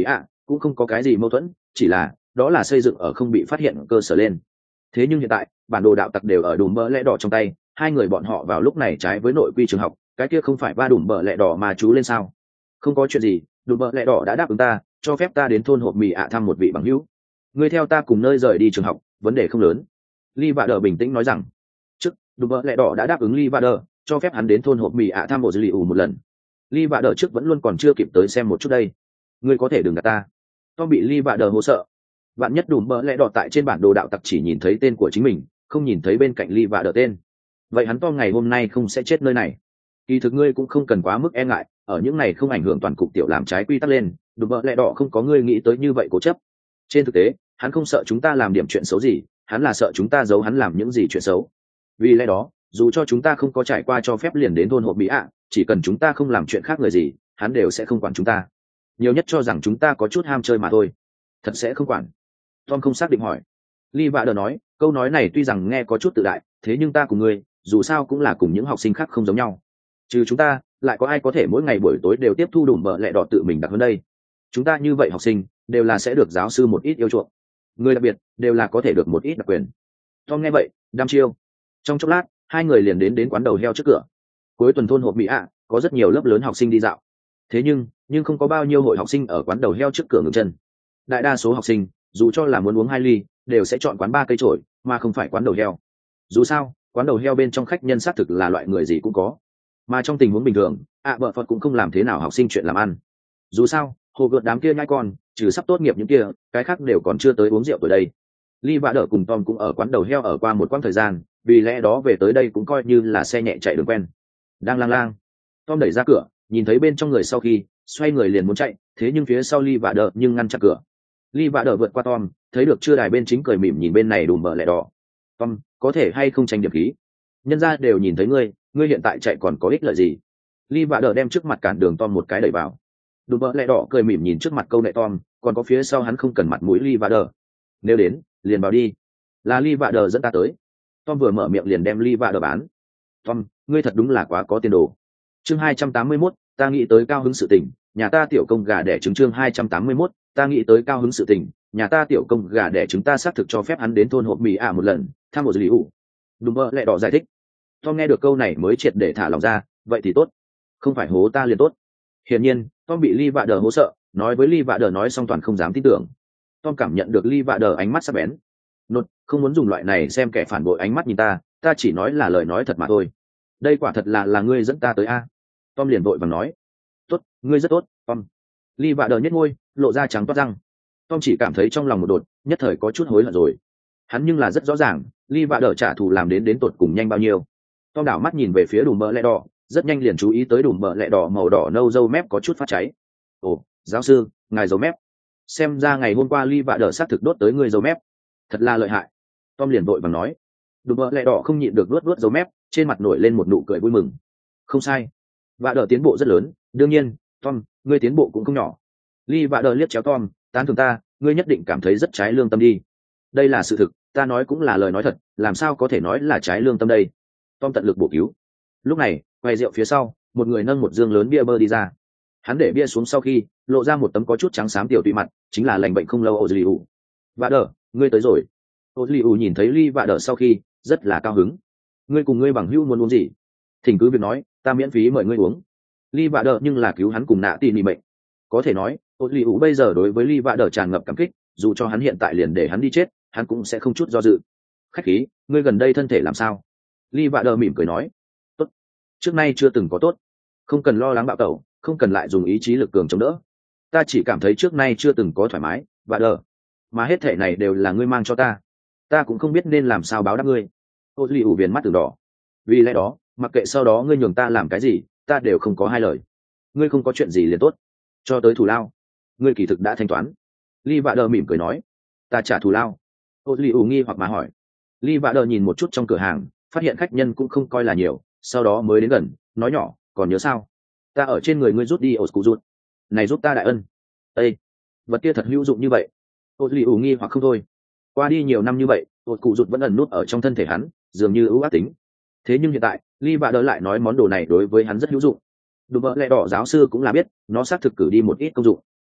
cũng không có cái gì mâu thuẫn, chỉ là đó là xây dựng ở không bị phát hiện cơ sở lên. Thế nhưng hiện tại bản đồ đạo tặc đều ở đùm bờ lẽ đỏ trong tay, hai người bọn họ vào lúc này trái với nội quy trường học, cái kia không phải ba đùm bờ lẽ đỏ mà chú lên sao? Không có chuyện gì, đùm bờ lẽ đỏ đã đáp ứng ta, cho phép ta đến thôn hộp mì ạ thăm một vị bằng hữu. Ngươi theo ta cùng nơi rời đi trường học, vấn đề không lớn. Lee Vader bình tĩnh nói rằng, trước đùm bờ lẽ đỏ đã đáp ứng Lee Vader, cho phép hắn đến thôn hộp mì ạ thăm một dữ liệu một lần. Lee Vader trước vẫn luôn còn chưa kịp tới xem một chút đây. Ngươi có thể đừng gạt ta. Tom bị Lee Vader hô sợ. Vạn nhất đùm bờ lẽ đỏ tại trên bản đồ đạo tặc chỉ nhìn thấy tên của chính mình, không nhìn thấy bên cạnh Lee Vader tên. Vậy hắn Tom ngày hôm nay không sẽ chết nơi này. Kỳ thực ngươi cũng không cần quá mức e ngại, ở những này không ảnh hưởng toàn cục tiểu làm trái quy tắc lên, đùm bờ lẽ đỏ không có ngươi nghĩ tới như vậy cố chấp. Trên thực tế, hắn không sợ chúng ta làm điểm chuyện xấu gì, hắn là sợ chúng ta giấu hắn làm những gì chuyện xấu. Vì lẽ đó, dù cho chúng ta không có trải qua cho phép liền đến thôn hộp mỹ ạ, chỉ cần chúng ta không làm chuyện khác người gì, hắn đều sẽ không quản chúng ta. Nhiều nhất cho rằng chúng ta có chút ham chơi mà thôi. Thật sẽ không quản. Tom không xác định hỏi. Lee Vader nói, câu nói này tuy rằng nghe có chút tự đại, thế nhưng ta cùng ngươi, dù sao cũng là cùng những học sinh khác không giống nhau. Trừ chúng ta, lại có ai có thể mỗi ngày buổi tối đều tiếp thu đùm bợ lẹ đỏ tự mình đặt hơn đây? Chúng ta như vậy học sinh, đều là sẽ được giáo sư một ít yêu chuộng. Người đặc biệt, đều là có thể được một ít đặc quyền. Tom nghe vậy, đăm chiêu. Trong chốc lát, hai người liền đến quán đầu heo trước cửa. Cuối tuần thôn hộp mỹ ạ, có rất nhiều lớp lớn học sinh đi dạo. Thế nhưng không có bao nhiêu hội học sinh ở quán đầu heo trước cửa ngừng chân. Đại đa số học sinh, dù cho là muốn uống 2 ly, đều sẽ chọn quán 3 cây chổi, mà không phải quán đầu heo. Dù sao, quán đầu heo bên trong khách nhân xác thực là loại người gì cũng có. Mà trong tình huống bình thường, vợ Phật cũng không làm thế nào học sinh chuyện làm ăn. Dù sao, hồ gợt đám kia nhai con, trừ sắp tốt nghiệp những kia, cái khác đều còn chưa tới uống rượu tuổi đây. Lee Vader cùng Tom cũng ở quán đầu heo ở qua một quãng thời gian, vì lẽ đó về tới đây cũng coi như là xe nhẹ chạy đường quen. Đang lang lang, Tom đẩy ra cửa, nhìn thấy bên trong người sau khi xoay người liền muốn chạy, thế nhưng phía sau Lee Vader nhưng ngăn chặn cửa. Lee Vader vượt qua Tom, thấy được chưa đài bên chính cười mỉm nhìn bên này đùm bờ lẹ đỏ. Tom, có thể hay không tranh điểm khí? Nhân ra đều nhìn thấy ngươi hiện tại chạy còn có ích lợi gì? Lee Vader đem trước mặt cản đường Tom một cái đẩy vào. Đùm bờ lẹ đỏ cười mỉm nhìn trước mặt câu nệ Tom, còn có phía sau hắn không cần mặt mũi Lee Vader. Nếu đến, liền vào đi. Là Lee Vader dẫn ta tới. Tom vừa mở miệng liền đem Lee Vader bán. Tom, ngươi thật đúng là quá có tiền đồ. Chương 281, ta nghĩ tới cao hứng sự tình, nhà ta tiểu công gà đẻ trứng. Chương 281, ta nghĩ tới cao hứng sự tình, nhà ta tiểu công gà đẻ trứng. Ta xác thực cho phép hắn đến thôn hộp mì một lần, thăm một dữ liệu. Đùm bờ lẹ đỏ giải thích. Tom nghe được câu này mới triệt để thả lòng ra, vậy thì tốt, không phải hố ta liền tốt. Hiển nhiên, Tom bị Lee Vader hố sợ, nói với Lee Vader nói xong toàn không dám tin tưởng. Tom cảm nhận được Lee Vader ánh mắt sắc bén. Nột, không muốn dùng loại này xem kẻ phản bội ánh mắt nhìn ta, ta chỉ nói là lời nói thật mà thôi. Đây quả thật là ngươi dẫn ta tới a. Tom liền vội vàng nói. Tốt, ngươi rất tốt, Tom. Lee Vader nhếch môi, lộ ra trắng toát răng. Tom chỉ cảm thấy trong lòng một đột, nhất thời có chút hối hận rồi. Hắn nhưng là rất rõ ràng, Lee Vader trả thù làm đến tột cùng nhanh bao nhiêu. Tom đảo mắt nhìn về phía đùm bờ lẹ đỏ, rất nhanh liền chú ý tới đùm bờ lẹ đỏ màu đỏ nâu râu mép có chút phát cháy. Ồ, giáo sư, ngài dấu mép. Xem ra ngày hôm qua Lee Vader xác thực đốt tới người dấu mép. Thật là lợi hại. Tom liền vội vàng nói. Đùm bờ lẹ đỏ không nhịn được luốt dấu mép, trên mặt nổi lên một nụ cười vui mừng. Không sai, Vader tiến bộ rất lớn, đương nhiên, Tom, ngươi tiến bộ cũng không nhỏ. Lee Vader liếc chéo Tom, tán thưởng ta, ngươi nhất định cảm thấy rất trái lương tâm đi. Đây là sự thực, ta nói cũng là lời nói thật, làm sao có thể nói là trái lương tâm đây. Tom tận lực bổ cứu. Lúc này, quay rượu phía sau, một người nâng một dương lớn bia bơ đi ra. Hắn để bia xuống sau khi lộ ra một tấm có chút trắng xám tiểu tụy mặt, chính là lành bệnh không lâu Ozliu. Vader, ngươi tới rồi. Ozliu nhìn thấy Lee Vader sau khi rất là cao hứng. Ngươi cùng ngươi bằng hữu muốn uống gì? Thỉnh cứ việc nói, ta miễn phí mời ngươi uống. Lee Vader nhưng là cứu hắn cùng nạ tì nị mệnh. Có thể nói, Ozliu bây giờ đối với Lee Vader tràn ngập cảm kích, dù cho hắn hiện tại liền để hắn đi chết, hắn cũng sẽ không chút do dự. Khách khí, ngươi gần đây thân thể làm sao? Lee Vader mỉm cười nói. Tốt, trước nay chưa từng có tốt, không cần lo lắng bạo tẩu, không cần lại dùng ý chí lực cường chống đỡ. Ta chỉ cảm thấy trước nay chưa từng có thoải mái, Vader, mà hết thể này đều là ngươi mang cho ta cũng không biết nên làm sao báo đáp ngươi. Ozliu viền mắt từng đỏ. Vì lẽ đó, mặc kệ sau đó ngươi nhường ta làm cái gì, ta đều không có hai lời. Ngươi không có chuyện gì liền tốt, cho tới thù lao, ngươi kỳ thực đã thanh toán. Lee Vader mỉm cười nói. Ta trả thù lao? Ozliu nghi hoặc mà hỏi. Lee Vader nhìn một chút trong cửa hàng, phát hiện khách nhân cũng không coi là nhiều, sau đó mới đến gần, nói nhỏ, còn nhớ sao? Ta ở trên người ngươi rút đi Oscuzut, này giúp ta đại ân. Ê, vật kia thật hữu dụng như vậy? Ozliu nghi hoặc không thôi. Qua đi nhiều năm như vậy, Oscuzut vẫn ẩn nút ở trong thân thể hắn, dường như ưu ác tính. Thế nhưng hiện tại, Lee Vader lại nói món đồ này đối với hắn rất hữu dụng. Đùm bợ lẹ đỏ giáo sư cũng là biết, nó xác thực cử đi một ít công dụng.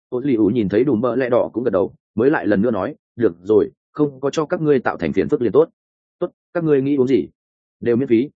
ô duy ủ nhìn thấy đùm bợ lẹ đỏ cũng gật đầu, mới lại lần nữa nói, được rồi, không có cho các ngươi tạo thành phiền phức liền tốt. Tốt, các ngươi nghĩ uống gì đều miễn phí.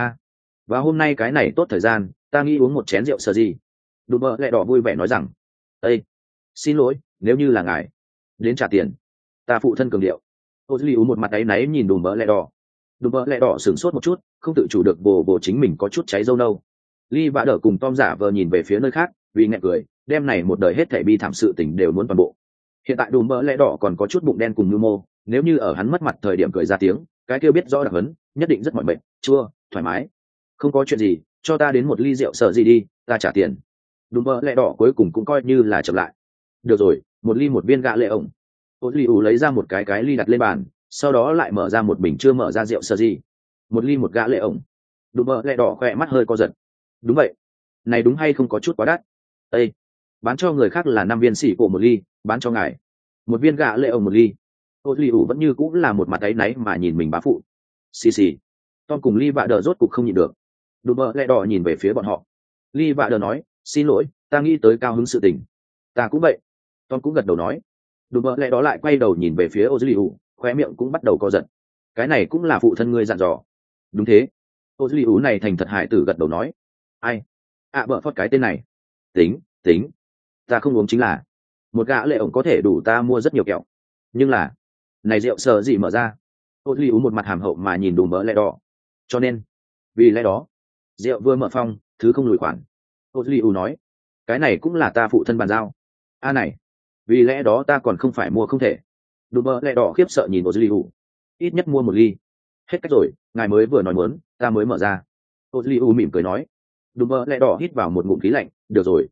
Và hôm nay cái này tốt thời gian, ta nghĩ uống một chén rượu sờ gì. Đùm bợ lẹ đỏ vui vẻ nói rằng, ây, xin lỗi, nếu như là ngài đến trả tiền, ta phụ thân cường điệu. ô duy ủ một mặt áy náy nhìn đùm bợ lẹ đỏ. Đùm bợ lẹ đỏ sửng sốt một chút, không tự chủ được bồ chính mình có chút cháy dâu nâu. Ly vã đỡ cùng Tom giả vờ nhìn về phía nơi khác, vì nghẹn cười, đêm này một đời hết thảy bi thảm sự tình đều muốn toàn bộ. Hiện tại đùm bợ lẹ đỏ còn có chút bụng đen cùng mưu mô, nếu như ở hắn mất mặt thời điểm cười ra tiếng, cái kia biết rõ đặc hấn, nhất định rất mỏi mệt, chua, thoải mái. Không có chuyện gì, cho ta đến một ly rượu sợ gì đi, ta trả tiền. Đùm bợ lẹ đỏ cuối cùng cũng coi như là chậm lại. Được rồi, một ly một viên gạ lệ ổng. ô duy ủ lấy ra một cái ly đặt lên bàn, sau đó lại mở ra một bình chưa mở ra rượu sợ gì. Một ly một gạ lệ ổng. Đùm bợ lẹ đỏ khỏe mắt hơi co giật. Đúng vậy, này đúng hay không có chút quá đắt. Ê, bán cho người khác là 5 viên xỉ cổ một ly, bán cho ngài một viên gạ lệ ổng một ly. ô duy ủ vẫn như cũng là một mặt áy náy mà nhìn mình bá phụ. Xì xì. Tom cùng ly vạ đờ rốt cục không nhịn được. Đùm bợ lẹ đỏ nhìn về phía bọn họ. Ly vạ đờ nói, xin lỗi, ta nghĩ tới cao hứng sự tình. Ta cũng vậy. Tom cũng gật đầu nói. Đùm bợ lẹ đó lại quay đầu nhìn về phía ô duy ủ, khóe miệng cũng bắt đầu co giật. Cái này cũng là phụ thân ngươi dặn dò. Đúng thế. ô duy ủ này thành thật hải tử gật đầu nói. Ai? Bợ phót cái tên này. Tính, ta không uống chính là một gã lệ ổng có thể đủ ta mua rất nhiều kẹo, nhưng là này rượu sợ gì mở ra. ô duy ủ một mặt hàm hậu mà nhìn đùm bợ lẹ đỏ. Cho nên vì lẽ đó rượu vừa mở phong thứ không lùi khoản. ô duy ủ nói, cái này cũng là ta phụ thân bàn giao. Này, vì lẽ đó ta còn không phải mua không thể. Đùm bợ lẹ đỏ khiếp sợ nhìn ô duy ủ. Ít nhất mua một ly. Hết cách rồi, ngài mới vừa nói muốn, ta mới mở ra. ô duy ủ mỉm cười nói. Đùm bợ lẹ đỏ hít vào một ngụm khí lạnh. Được rồi,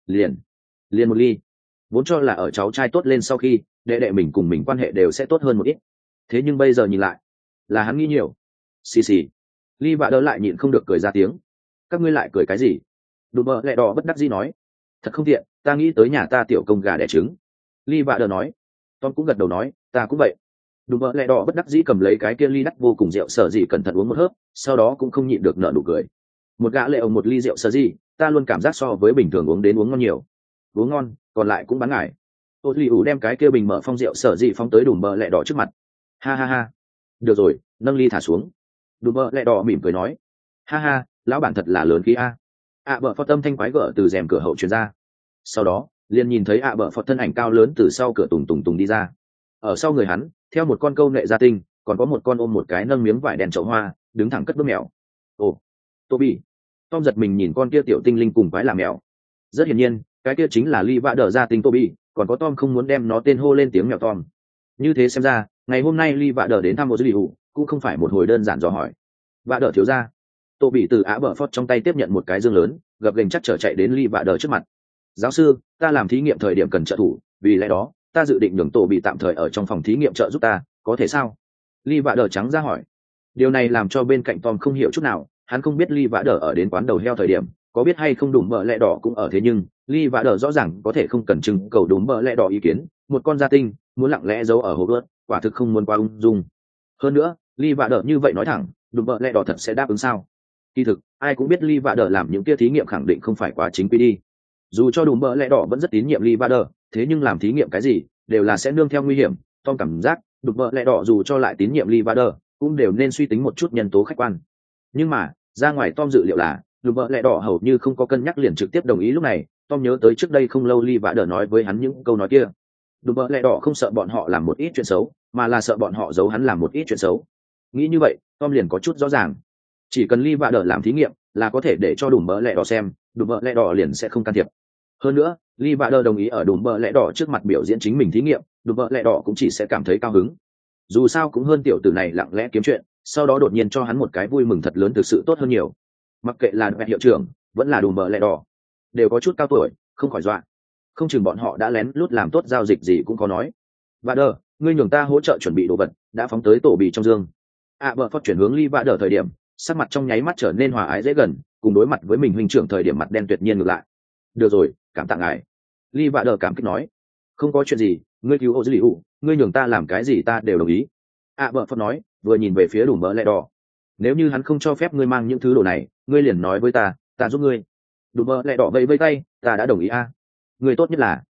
liền một ly. Vốn cho là ở cháu trai tốt lên sau khi đệ đệ mình cùng mình quan hệ đều sẽ tốt hơn một ít, thế nhưng bây giờ nhìn lại là hắn nghĩ nhiều. Xì xì. Ly vạ đỡ lại nhịn không được cười ra tiếng. Các ngươi lại cười cái gì? Đùm bợ lẹ đỏ bất đắc dĩ nói. Thật không tiện, ta nghĩ tới nhà ta tiểu công gà đẻ trứng. Ly vạ đỡ nói. Tom cũng gật đầu nói, ta cũng vậy. Đùm bợ lẹ đỏ bất đắc dĩ cầm lấy cái kia ly đắt vô cùng rượu sở gì cẩn thận uống một hớp, sau đó cũng không nhịn được nở nụ cười. Một gã lệ ổng một ly rượu sở gì, ta luôn cảm giác so với bình thường uống đến uống ngon nhiều. Uống ngon, còn lại cũng bán ngải. ô duy ủ đem cái kia bình mở phong rượu sở gì phóng tới đùm bợ lẹ đỏ trước mặt. Ha ha ha. Được rồi, nâng ly thả xuống. Đùm bợ lẹ đỏ mỉm cười nói. Ha ha, lão bản thật là lớn khí a. Bợ phật tâm thanh quái gở từ rèm cửa hậu truyền ra. Sau đó liền nhìn thấy bợ phật thân ảnh cao lớn từ sau cửa tùng tùng tùng đi ra. Ở sau người hắn theo một con câu nệ gia tinh, còn có một con ôm một cái nâng miếng vải đèn chậu hoa, đứng thẳng cất bước mèo. Ồ, Toby. Tom giật mình nhìn con kia tiểu tinh linh cùng quái là mèo. Rất hiển nhiên cái kia chính là Ly vạ đỡ gia tinh Toby, còn có Tom không muốn đem nó tên hô lên tiếng mèo Tom. Như thế xem ra ngày hôm nay Ly vạ đỡ đến thăm một dữ liệu cũng không phải một hồi đơn giản dò hỏi. Vạ đỡ thiếu gia. Toby từ bợ phót trong tay tiếp nhận một cái dương lớn, gập ghềnh chắc trở chạy đến Ly vạ đỡ trước mặt. Giáo sư, ta làm thí nghiệm thời điểm cần trợ thủ, vì lẽ đó ta dự định nhường Toby tạm thời ở trong phòng thí nghiệm trợ giúp ta, có thể sao? Ly vạ đỡ trắng ra hỏi. Điều này làm cho bên cạnh Tom không hiểu chút nào, hắn không biết Ly vạ đỡ ở đến quán đầu heo thời điểm có biết hay không đùm bợ lẹ đỏ cũng ở, thế nhưng Ly vạ đỡ rõ ràng có thể không cần trưng cầu đùm bợ lẹ đỏ ý kiến, một con gia tinh muốn lặng lẽ giấu ở hộp ướt, quả thực không muốn qua ung dung. Hơn nữa Ly vạ đỡ như vậy nói thẳng, đùm bợ lẹ đỏ thật sẽ đáp ứng sao? Kỳ thực ai cũng biết Ly vạ đỡ làm những kia thí nghiệm khẳng định không phải quá chính quy đi. Dù cho đùm bợ lẹ đỏ vẫn rất tín nhiệm Ly vạ đỡ, thế nhưng làm thí nghiệm cái gì đều là sẽ nương theo nguy hiểm. Tom cảm giác đùm bợ lẹ đỏ dù cho lại tín nhiệm Ly vạ đỡ cũng đều nên suy tính một chút nhân tố khách quan. Nhưng mà ra ngoài Tom dự liệu là đùm bợ lẹ đỏ hầu như không có cân nhắc liền trực tiếp đồng ý. Lúc này Tom nhớ tới trước đây không lâu Ly vạ đỡ nói với hắn những câu nói kia. Đùm bợ lẹ đỏ không sợ bọn họ làm một ít chuyện xấu, mà là sợ bọn họ giấu hắn làm một ít chuyện xấu. Nghĩ như vậy Tom liền có chút rõ ràng, chỉ cần Ly vạ đỡ làm thí nghiệm là có thể để cho đùm bợ lẹ đỏ xem, đùm bợ lẹ đỏ liền sẽ không can thiệp. Hơn nữa Ly vạ đỡ đồng ý ở đùm bợ lẹ đỏ trước mặt biểu diễn chính mình thí nghiệm, đùm bợ lẹ đỏ cũng chỉ sẽ cảm thấy cao hứng. Dù sao cũng hơn tiểu tử này lặng lẽ kiếm chuyện, sau đó đột nhiên cho hắn một cái vui mừng thật lớn thực sự tốt hơn nhiều. Mặc kệ là hiệu trưởng vẫn là đùm bợ lẹ đỏ đều có chút cao tuổi, không khỏi dọa. Không chừng bọn họ đã lén lút làm tốt giao dịch gì cũng có nói. Vạ đỡ, ngươi nhường ta hỗ trợ chuẩn bị đồ vật đã phóng tới tổ bì trong dương. Bợ phót chuyển hướng Ly vạ đỡ thời điểm sắc mặt trong nháy mắt trở nên hòa ái dễ gần, cùng đối mặt với mình huynh trưởng thời điểm mặt đen tuyệt nhiên ngược lại. Được rồi, cảm tạ ngài. Ly vạ đỡ cảm kích nói. Không có chuyện gì, ngươi cứu ô dữ liệu, ngươi nhường ta làm cái gì ta đều đồng ý. Bợ phót nói, vừa nhìn về phía đùm bợ lẹ đỏ. Nếu như hắn không cho phép ngươi mang những thứ đồ này, ngươi liền nói với ta giúp ngươi. Đùm bợ lẹ đỏ vẫy vây tay, ta đã đồng ý. Ngươi tốt nhất là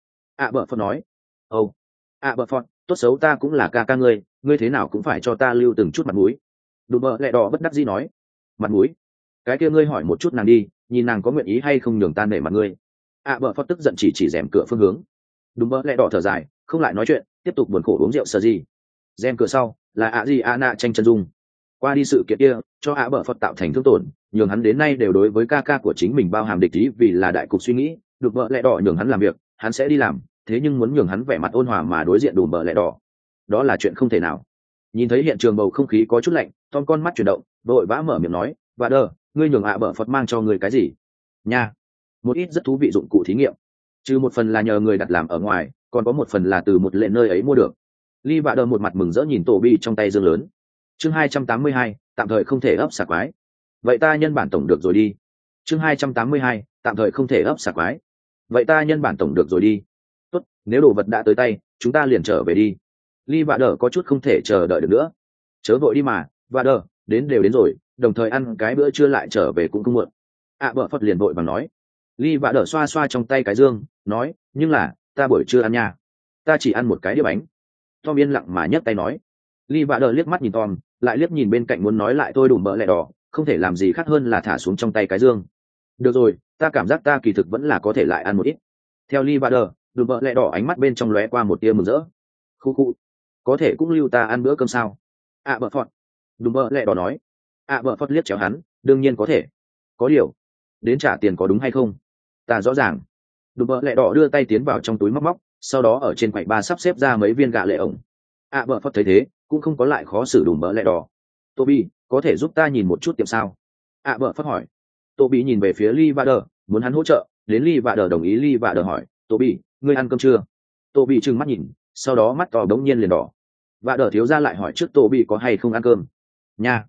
ạ bợ phật nói. Ồ, ạ bợ phật, tốt xấu ta cũng là ca ca ngươi, ngươi thế nào cũng phải cho ta lưu từng chút mặt mũi. Đùm bợ lẹ đỏ bất đắc dĩ nói. Mặt mũi? Cái kia ngươi hỏi một chút nàng đi, nhìn nàng có nguyện ý hay không nhường ta nể mặt ngươi. ạ bợ phật tức giận chỉ rèm cửa phương hướng. Đùm bợ lẹ đỏ thở dài, không lại nói chuyện, tiếp tục buồn khổ uống rượu sờ gì. Rèm cửa sau là ạ gì ạ nạ tranh chân dung. Qua đi sự kiện kia cho ạ bợ phật tạo thành thương tổn, nhường hắn đến nay đều đối với ca ca của chính mình bao hàm địch ý, vì là đại cục suy nghĩ. Đùm bợ lẹ đỏ nhường hắn làm việc, hắn sẽ đi làm, thế nhưng muốn nhường hắn vẻ mặt ôn hòa mà đối diện đùm bợ lẹ đỏ, đó là chuyện không thể nào. Nhìn thấy hiện trường bầu không khí có chút lạnh, Tom con mắt chuyển động, vội vã mở miệng nói, và đờ, ngươi nhường ạ bợ phật mang cho ngươi cái gì nha? Một ít rất thú vị dụng cụ thí nghiệm, trừ một phần là nhờ người đặt làm ở ngoài, còn có một phần là từ một lệ nơi ấy mua được. Ly vạ đờ một mặt mừng rỡ nhìn tổ bi trong tay dương lớn. Chương 282, tạm thời không thể ấp xả quái. Vậy ta nhân bản tổng được rồi đi. Chương 282, tạm thời không thể ấp xả quái. Vậy ta nhân bản tổng được rồi đi. Tốt, nếu đồ vật đã tới tay, chúng ta liền trở về đi. Ly vạ đờ có chút không thể chờ đợi được nữa. Chớ vội đi mà, vạ đờ, đến đều đến rồi, đồng thời ăn cái bữa trưa lại trở về cũng không muộn. Bợ phật liền vội bằng nói. Ly vạ đờ xoa xoa trong tay cái dương, nói, nhưng là ta buổi trưa ăn nha, ta chỉ ăn một cái đĩa bánh. Tom yên lặng mà nhấc tay nói. Ly vạ đờ liếc mắt nhìn Tom, lại liếc nhìn bên cạnh muốn nói lại thôi đùm bợ lẹ đỏ, không thể làm gì khác hơn là thả xuống trong tay cái dương. Được rồi, ta cảm giác ta kỳ thực vẫn là có thể lại ăn một ít. Theo Ly vạ đờ, đùm bợ lẹ đỏ ánh mắt bên trong lóe qua một tia mừng rỡ. Khu khu, có thể cũng lưu ta ăn bữa cơm sao? Bợ phật. Đùm bợ lẹ đỏ nói. Bợ phật liếc chéo hắn, đương nhiên có thể. Có điều, đến trả tiền có đúng hay không? Ta rõ ràng. Đùm bợ lẹ đỏ đưa tay tiến vào trong túi móc móc, sau đó ở trên quầy ba sắp xếp ra mấy viên gạ lệ ổng. Bợ phật thấy thế, cũng không có lại khó xử đùm bợ lẹ đỏ. Toby, có thể giúp ta nhìn một chút tiệm sao? Bợ phật hỏi. Toby nhìn về phía Lee Vader, muốn hắn hỗ trợ, đến Lee Vader đồng ý. Lee Vader hỏi, Toby, ngươi ăn cơm chưa? Toby trừng mắt nhìn, sau đó mắt to đống nhiên liền đỏ. Vader thiếu gia lại hỏi trước Toby có hay không ăn cơm. Nha.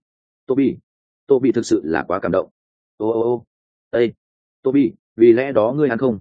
Toby thực sự là quá cảm động. Ô. Ê, Toby, vì lẽ đó ngươi ăn không?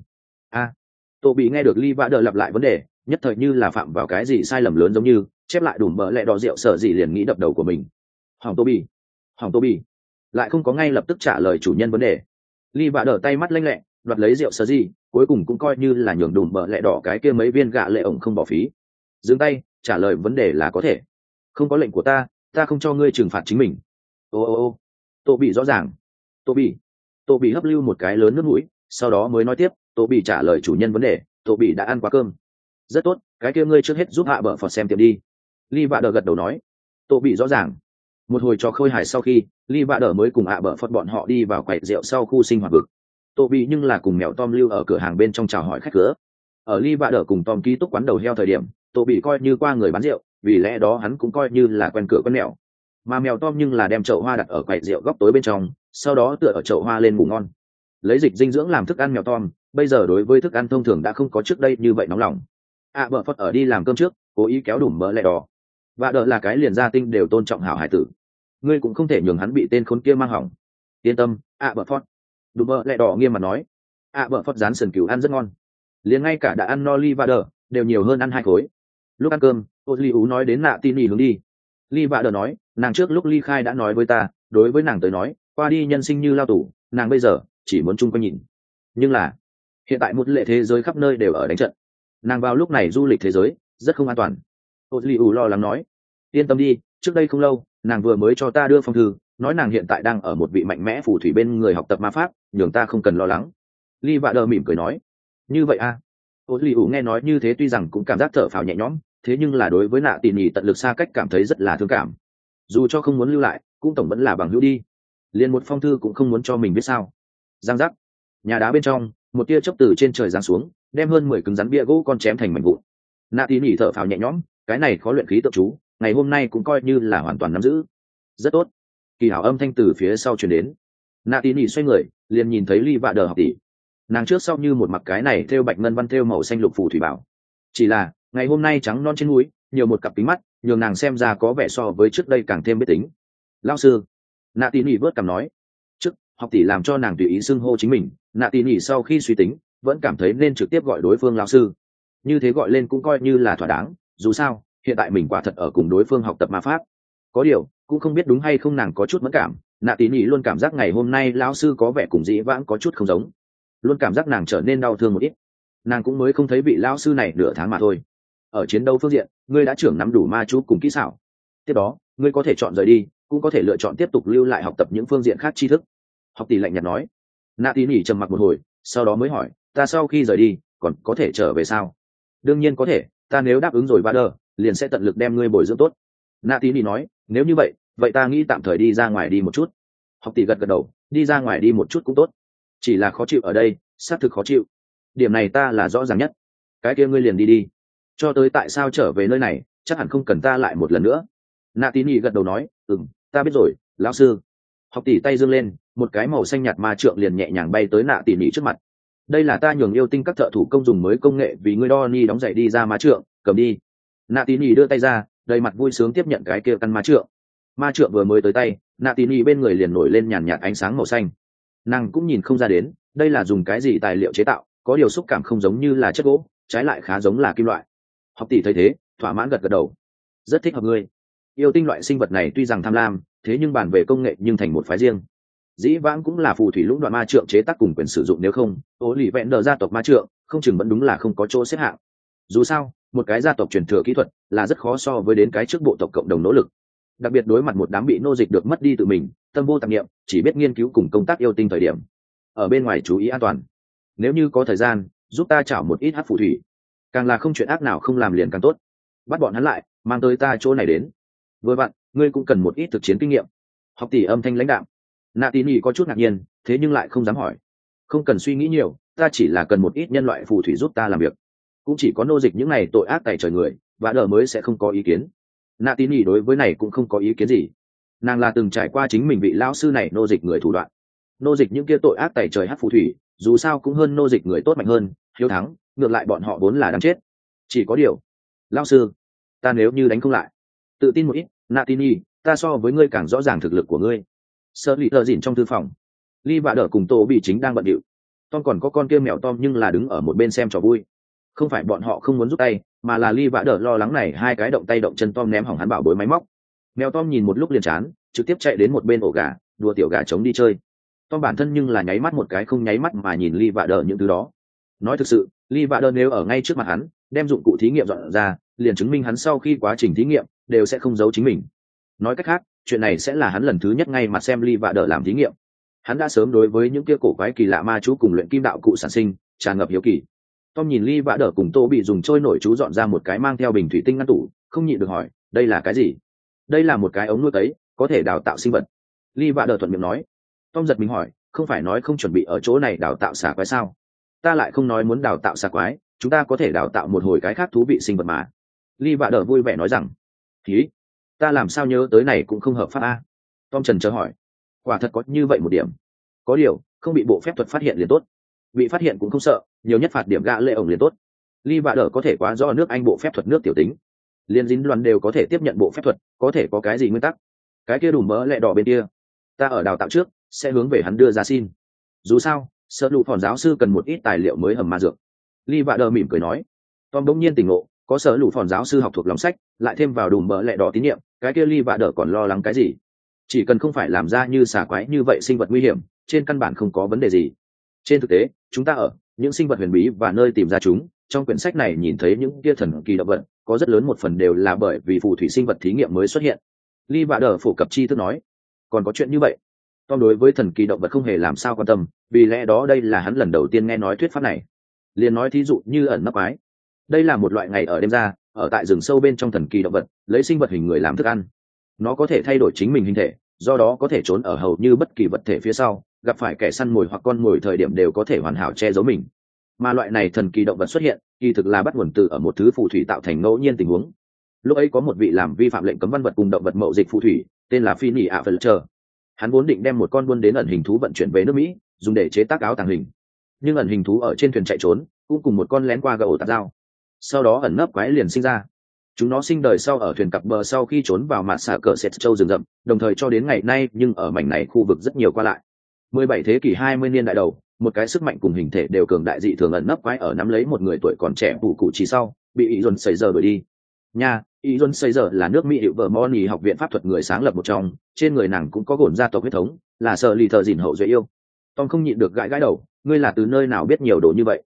Toby nghe được Lee Vader lặp lại vấn đề, nhất thời như là phạm vào cái gì sai lầm lớn giống như, chép lại đùm bợ lẹ đỏ rượu sợ gì liền nghĩ đập đầu của mình. Hỏng Toby, lại không có ngay lập tức trả lời chủ nhân vấn đề. Ly vạ đỡ tay mắt lanh lẹ, đoạt lấy rượu sờ gì, cuối cùng cũng coi như là nhường đùm bợ lẹ đỏ cái kia mấy viên gạ lệ ổng không bỏ phí. Dừng tay, trả lời vấn đề là có thể. Không có lệnh của ta không cho ngươi trừng phạt chính mình. Ô. Toby rõ ràng. Toby hấp lưu một cái lớn nước mũi, sau đó mới nói tiếp. Toby trả lời chủ nhân vấn đề. Toby đã ăn quá cơm. Rất tốt, cái kia ngươi trước hết giúp hạ bợ phật xem tiệm đi. Ly vạ đỡ gật đầu nói. Toby rõ ràng. Một hồi trò khơi hài sau khi, Lee Vader mới cùng bợ phật bọn họ đi vào quầy rượu sau khu sinh hoạt vực. Toby nhưng là cùng mèo Tom lưu ở cửa hàng bên trong chào hỏi khách cửa. Ở Lee Vader cùng Tom ký túc quán đầu heo thời điểm, Toby coi như qua người bán rượu, vì lẽ đó hắn cũng coi như là quen cửa quen mèo. Mà mèo Tom nhưng là đem chậu hoa đặt ở quầy rượu góc tối bên trong, sau đó tựa ở chậu hoa lên ngủ ngon. Lấy dịch dinh dưỡng làm thức ăn mèo Tom, bây giờ đối với thức ăn thông thường đã không có trước đây như vậy nóng lòng. Bợ phật ở đi làm cơm trước, cố ý kéo đủm mỡ lẹ đỏ. Vader là cái liền gia tinh đều tôn trọng hảo hải tử. Ngươi cũng không thể nhường hắn bị tên khốn kia mang hỏng. Yên tâm, bợ phật. Đùm bợ lẹ đỏ nghiêm mặt nói. Bợ phật rán sườn cừu ăn rất ngon, liền ngay cả đã ăn no Lee Vader đều nhiều hơn ăn 2 khối. Lúc ăn cơm, Ozliu nói đến nạ tin hướng đi. Lee Vader nói, nàng trước lúc ly khai đã nói với ta, đối với nàng tới nói, qua đi nhân sinh như lao tù, nàng bây giờ chỉ muốn chung quanh nhìn. Nhưng là hiện tại một lệ thế giới khắp nơi đều ở đánh trận, nàng vào lúc này du lịch thế giới rất không an toàn. Ozliu lo lắng nói. Yên tâm đi, trước đây không lâu nàng vừa mới cho ta đưa phong thư, nói nàng hiện tại đang ở một vị mạnh mẽ phù thủy bên người học tập ma pháp, nhường ta không cần lo lắng. Lee Vader mỉm cười nói. Như vậy Ozliu nghe nói như thế tuy rằng cũng cảm giác thở phào nhẹ nhõm, thế nhưng là đối với nạ tỉ nhỉ tận lực xa cách cảm thấy rất là thương cảm. Dù cho không muốn lưu lại, cũng tổng vẫn là bằng hữu đi. Liền một phong thư cũng không muốn cho mình biết sao? Giang giác. Nhà đá bên trong, một tia chớp từ trên trời giáng xuống, đem hơn 10 cứng rắn bia gỗ con chém thành mảnh vụn. Nạ tỉ nhỉ thở phào nhẹ nhõm, cái này khó luyện khí tự chú, ngày hôm nay cũng coi như là hoàn toàn nắm giữ. Rất tốt. Kỳ hảo âm thanh từ phía sau truyền đến. Nạ tỉ nhỉ xoay người, liền nhìn thấy Lee Vader học tỷ. Nàng trước sau như một mặc cái này thêu bạch ngân văn thêu màu xanh lục phù thủy bảo. Chỉ là ngày hôm nay trắng non trên núi, nhiều một cặp kính mắt, nhường nàng xem ra có vẻ so với trước đây càng thêm biết tính. Lão sư. Nạ tỉ nhỉ vớt cằm nói. Trước học tỷ làm cho nàng tùy ý xưng hô chính mình, nạ tỉ nhỉ sau khi suy tính vẫn cảm thấy nên trực tiếp gọi đối phương lão sư. Như thế gọi lên cũng coi như là thỏa đáng, dù sao hiện tại mình quả thật ở cùng đối phương học tập ma pháp. Có điều cũng không biết đúng hay không, nàng có chút mẫn cảm, nạ tỉ nhỉ luôn cảm giác ngày hôm nay lão sư có vẻ cùng dĩ vãng có chút không giống, luôn cảm giác nàng trở nên đau thương một ít. nàng cũng mới không thấy vị lão sư này nửa tháng mà thôi. Ở chiến đấu phương diện ngươi đã trưởng nắm đủ ma chú cùng kỹ xảo, tiếp đó ngươi có thể chọn rời đi, cũng có thể lựa chọn tiếp tục lưu lại học tập những phương diện khác tri thức. Học tỷ lạnh nhạt nói. Nạ Tín nhỉ trầm mặc một hồi, sau đó mới hỏi, ta sau khi rời đi còn có thể trở về sao? Đương nhiên có thể, ta nếu đáp ứng rồi và đờ liền sẽ tận lực đem ngươi bồi dưỡng tốt. Nạ Tín nhỉ nói, nếu như vậy ta nghĩ tạm thời đi ra ngoài đi một chút. Học tỷ gật gật đầu, đi ra ngoài đi một chút cũng tốt, chỉ là khó chịu ở đây, xác thực khó chịu, điểm này ta là rõ ràng nhất. Cái kia ngươi liền đi, cho tới tại sao trở về nơi này chắc hẳn không cần ta lại một lần nữa. Nạ Tín nhỉ gật đầu nói, ta biết rồi lão sư. Học tỷ tay giương lên, một cái màu xanh nhạt ma trượng liền nhẹ nhàng bay tới Nạ Tín nhỉ trước mặt. Đây là ta nhường yêu tinh các thợ thủ công dùng mới công nghệ vì ngươi đo ni đóng giày đi ra ma trượng, cầm đi. Nạ Tín nhỉ đưa tay ra, đầy mặt vui sướng tiếp nhận cái kia căn ma trượng. Ma trượng vừa mới tới tay, Nạ Tín nhỉ bên người liền nổi lên nhàn nhạt ánh sáng màu xanh. Nàng cũng nhìn không ra đến đây là dùng cái gì tài liệu chế tạo, có điều xúc cảm không giống như là chất gỗ, trái lại khá giống là kim loại. Học tỷ thấy thế thỏa mãn gật gật đầu, rất thích hợp ngươi. Yêu tinh loại sinh vật này tuy rằng tham lam, thế nhưng bàn về công nghệ nhưng thành một phái riêng. Dĩ vãng cũng là phù thủy lũng đoạn ma trượng chế tác cùng quyền sử dụng, nếu không ố lì vẹn đờ gia tộc ma trượng không chừng vẫn đúng là không có chỗ xếp hạng. Dù sao một cái gia tộc truyền thừa kỹ thuật là rất khó so với đến cái trước bộ tộc cộng đồng nỗ lực, đặc biệt đối mặt một đám bị nô dịch được mất đi tự mình, tâm vô tạp niệm, chỉ biết nghiên cứu cùng công tác yêu tinh thời điểm ở bên ngoài chú ý an toàn. Nếu như có thời gian giúp ta chảo một ít hát phù thủy, càng là không chuyện ác nào không làm liền càng tốt. Bắt bọn hắn lại mang tới ta chỗ này đến, vừa vặn ngươi cũng cần một ít thực chiến kinh nghiệm. Học tỷ âm thanh lãnh đạm. Nạ Tín nhỉ có chút ngạc nhiên, thế nhưng lại không dám hỏi. Không cần suy nghĩ nhiều, ta chỉ là cần một ít nhân loại phù thủy giúp ta làm việc, cũng chỉ có nô dịch những này tội ác tày trời người và đờ mới sẽ không có ý kiến. Nạ Tín nhỉ đối với này cũng không có ý kiến gì, nàng là từng trải qua chính mình vị lão sư này nô dịch người thủ đoạn. Nô dịch những kia tội ác tày trời hát phù thủy dù sao cũng hơn nô dịch người tốt mạnh hơn, hiếu thắng, ngược lại bọn họ vốn là đáng chết. Chỉ có điều lão sư, ta nếu như đánh không lại, tự tin một ít. Nạ Tín nhỉ, ta so với ngươi càng rõ ràng thực lực của ngươi. Sơ lì thợ dỉn trong thư phòng, Ly Vạ Đỡ cùng Tô Bị chính đang bận điệu. Tom còn có con kia mèo Tom nhưng là đứng ở một bên xem trò vui. Không phải bọn họ không muốn giúp tay, mà là Ly Vạ Đỡ lo lắng này hai cái động tay động chân Tom ném hỏng hắn bảo bối máy móc. Mèo Tom nhìn một lúc liền chán, trực tiếp chạy đến một bên ổ gà, đùa tiểu gà trống đi chơi. Tom bản thân nhưng là nháy mắt một cái không nháy mắt mà nhìn Ly Vạ Đỡ những thứ đó. Nói thực sự, Ly Vạ Đỡ nếu ở ngay trước mặt hắn, đem dụng cụ thí nghiệm dọn ra, liền chứng minh hắn sau khi quá trình thí nghiệm đều sẽ không giấu chính mình. Nói cách khác, chuyện này sẽ là hắn lần thứ nhất ngay mặt xem Ly Vạ Đỡ làm thí nghiệm. Hắn đã sớm đối với những kia cổ quái kỳ lạ ma chú cùng luyện kim đạo cụ sản sinh tràn ngập hiếu kỳ. Tom nhìn Ly Vạ Đỡ cùng Tô Bị dùng trôi nổi chú dọn ra một cái mang theo bình thủy tinh ngăn tủ, không nhịn được hỏi, đây là cái gì? Đây là một cái ống nuôi cấy, có thể đào tạo sinh vật. Ly Vạ Đỡ thuận miệng nói. Tom giật mình hỏi, không phải nói không chuẩn bị ở chỗ này đào tạo xà quái sao? Ta lại không nói muốn đào tạo xà quái, chúng ta có thể đào tạo một hồi cái khác thú vị sinh vật mà. Ly Vạ Đỡ vui vẻ nói rằng, khí, ta làm sao nhớ tới này cũng không hợp pháp a? Tom trần chờ hỏi, quả thật có như vậy một điểm, có điều không bị bộ phép thuật phát hiện liền tốt, bị phát hiện cũng không sợ, nhiều nhất phạt điểm gạ lệ ổng liền tốt. Ly Vạ Đỡ có thể quá rõ nước Anh bộ phép thuật nước tiểu tính, liên dính đoàn đều có thể tiếp nhận bộ phép thuật, có thể có cái gì nguyên tắc? Cái kia đủ mỡ lẹ đỏ bên kia, ta ở đào tạo trước sẽ hướng về hắn đưa ra xin. Dù sao sợ lụ phòn giáo sư cần một ít tài liệu mới hầm ma dược. Ly Vạ Đỡ mỉm cười nói. Tom bỗng nhiên tỉnh ngộ, có sở lụ phòn giáo sư học thuộc lòng sách, lại thêm vào đủ mỡ lẹ đỏ tín nhiệm, cái kia Ly Vạ Đỡ còn lo lắng cái gì? Chỉ cần không phải làm ra như xà quái như vậy sinh vật nguy hiểm, trên căn bản không có vấn đề gì. Trên thực tế chúng ta ở những sinh vật huyền bí và nơi tìm ra chúng, trong quyển sách này nhìn thấy những kia thần kỳ động vật, có rất lớn một phần đều là bởi vì phù thủy sinh vật thí nghiệm mới xuất hiện. Ly Vạ Đỡ phổ cập chi thức nói. Còn có chuyện như vậy? Tom đối với thần kỳ động vật không hề làm sao quan tâm, vì lẽ đó đây là hắn lần đầu tiên nghe nói thuyết pháp này. Liền nói thí dụ như ẩn nấp ái, đây là một loại ngày ở đêm ra, ở tại rừng sâu bên trong thần kỳ động vật, lấy sinh vật hình người làm thức ăn. Nó có thể thay đổi chính mình hình thể, do đó có thể trốn ở hầu như bất kỳ vật thể phía sau, gặp phải kẻ săn mồi hoặc con mồi thời điểm đều có thể hoàn hảo che giấu mình. Mà loại này thần kỳ động vật xuất hiện, kỳ thực là bắt nguồn từ ở một thứ phù thủy tạo thành ngẫu nhiên tình huống. Lúc ấy có một vị làm vi phạm lệnh cấm văn vật cùng động vật mậu dịch phù thủy, tên là Phi ạ Phật Chờ. Hắn vốn định đem một con buôn đến ẩn hình thú vận chuyển về nước Mỹ, dùng để chế tác áo tàng hình. Nhưng ẩn hình thú ở trên thuyền chạy trốn, cũng cùng một con lén qua gậu tạt dao. Sau đó ẩn nấp quái liền sinh ra. Chúng nó sinh đời sau ở thuyền cặp bờ sau khi trốn vào mạt xạ cờ sệt châu rừng rậm, đồng thời cho đến ngày nay nhưng ở mảnh này khu vực rất nhiều qua lại. 17 thế kỷ 20 niên đại đầu, một cái sức mạnh cùng hình thể đều cường đại dị thường ẩn nấp quái ở nắm lấy một người tuổi còn trẻ phủ cụ chỉ sau, bị ý dồn xảy giờ đuổi đi. Nha, ý dồn xảy giờ là nước Mỹ hiệu vợ Moni học viện pháp thuật người sáng lập một trong, trên người nàng cũng có gổn gia tộc huyết thống, là sợ lì thợ dìn hậu duệ yêu. Tom không nhịn được gãi gãi đầu, ngươi là từ nơi nào biết nhiều đồ như vậy?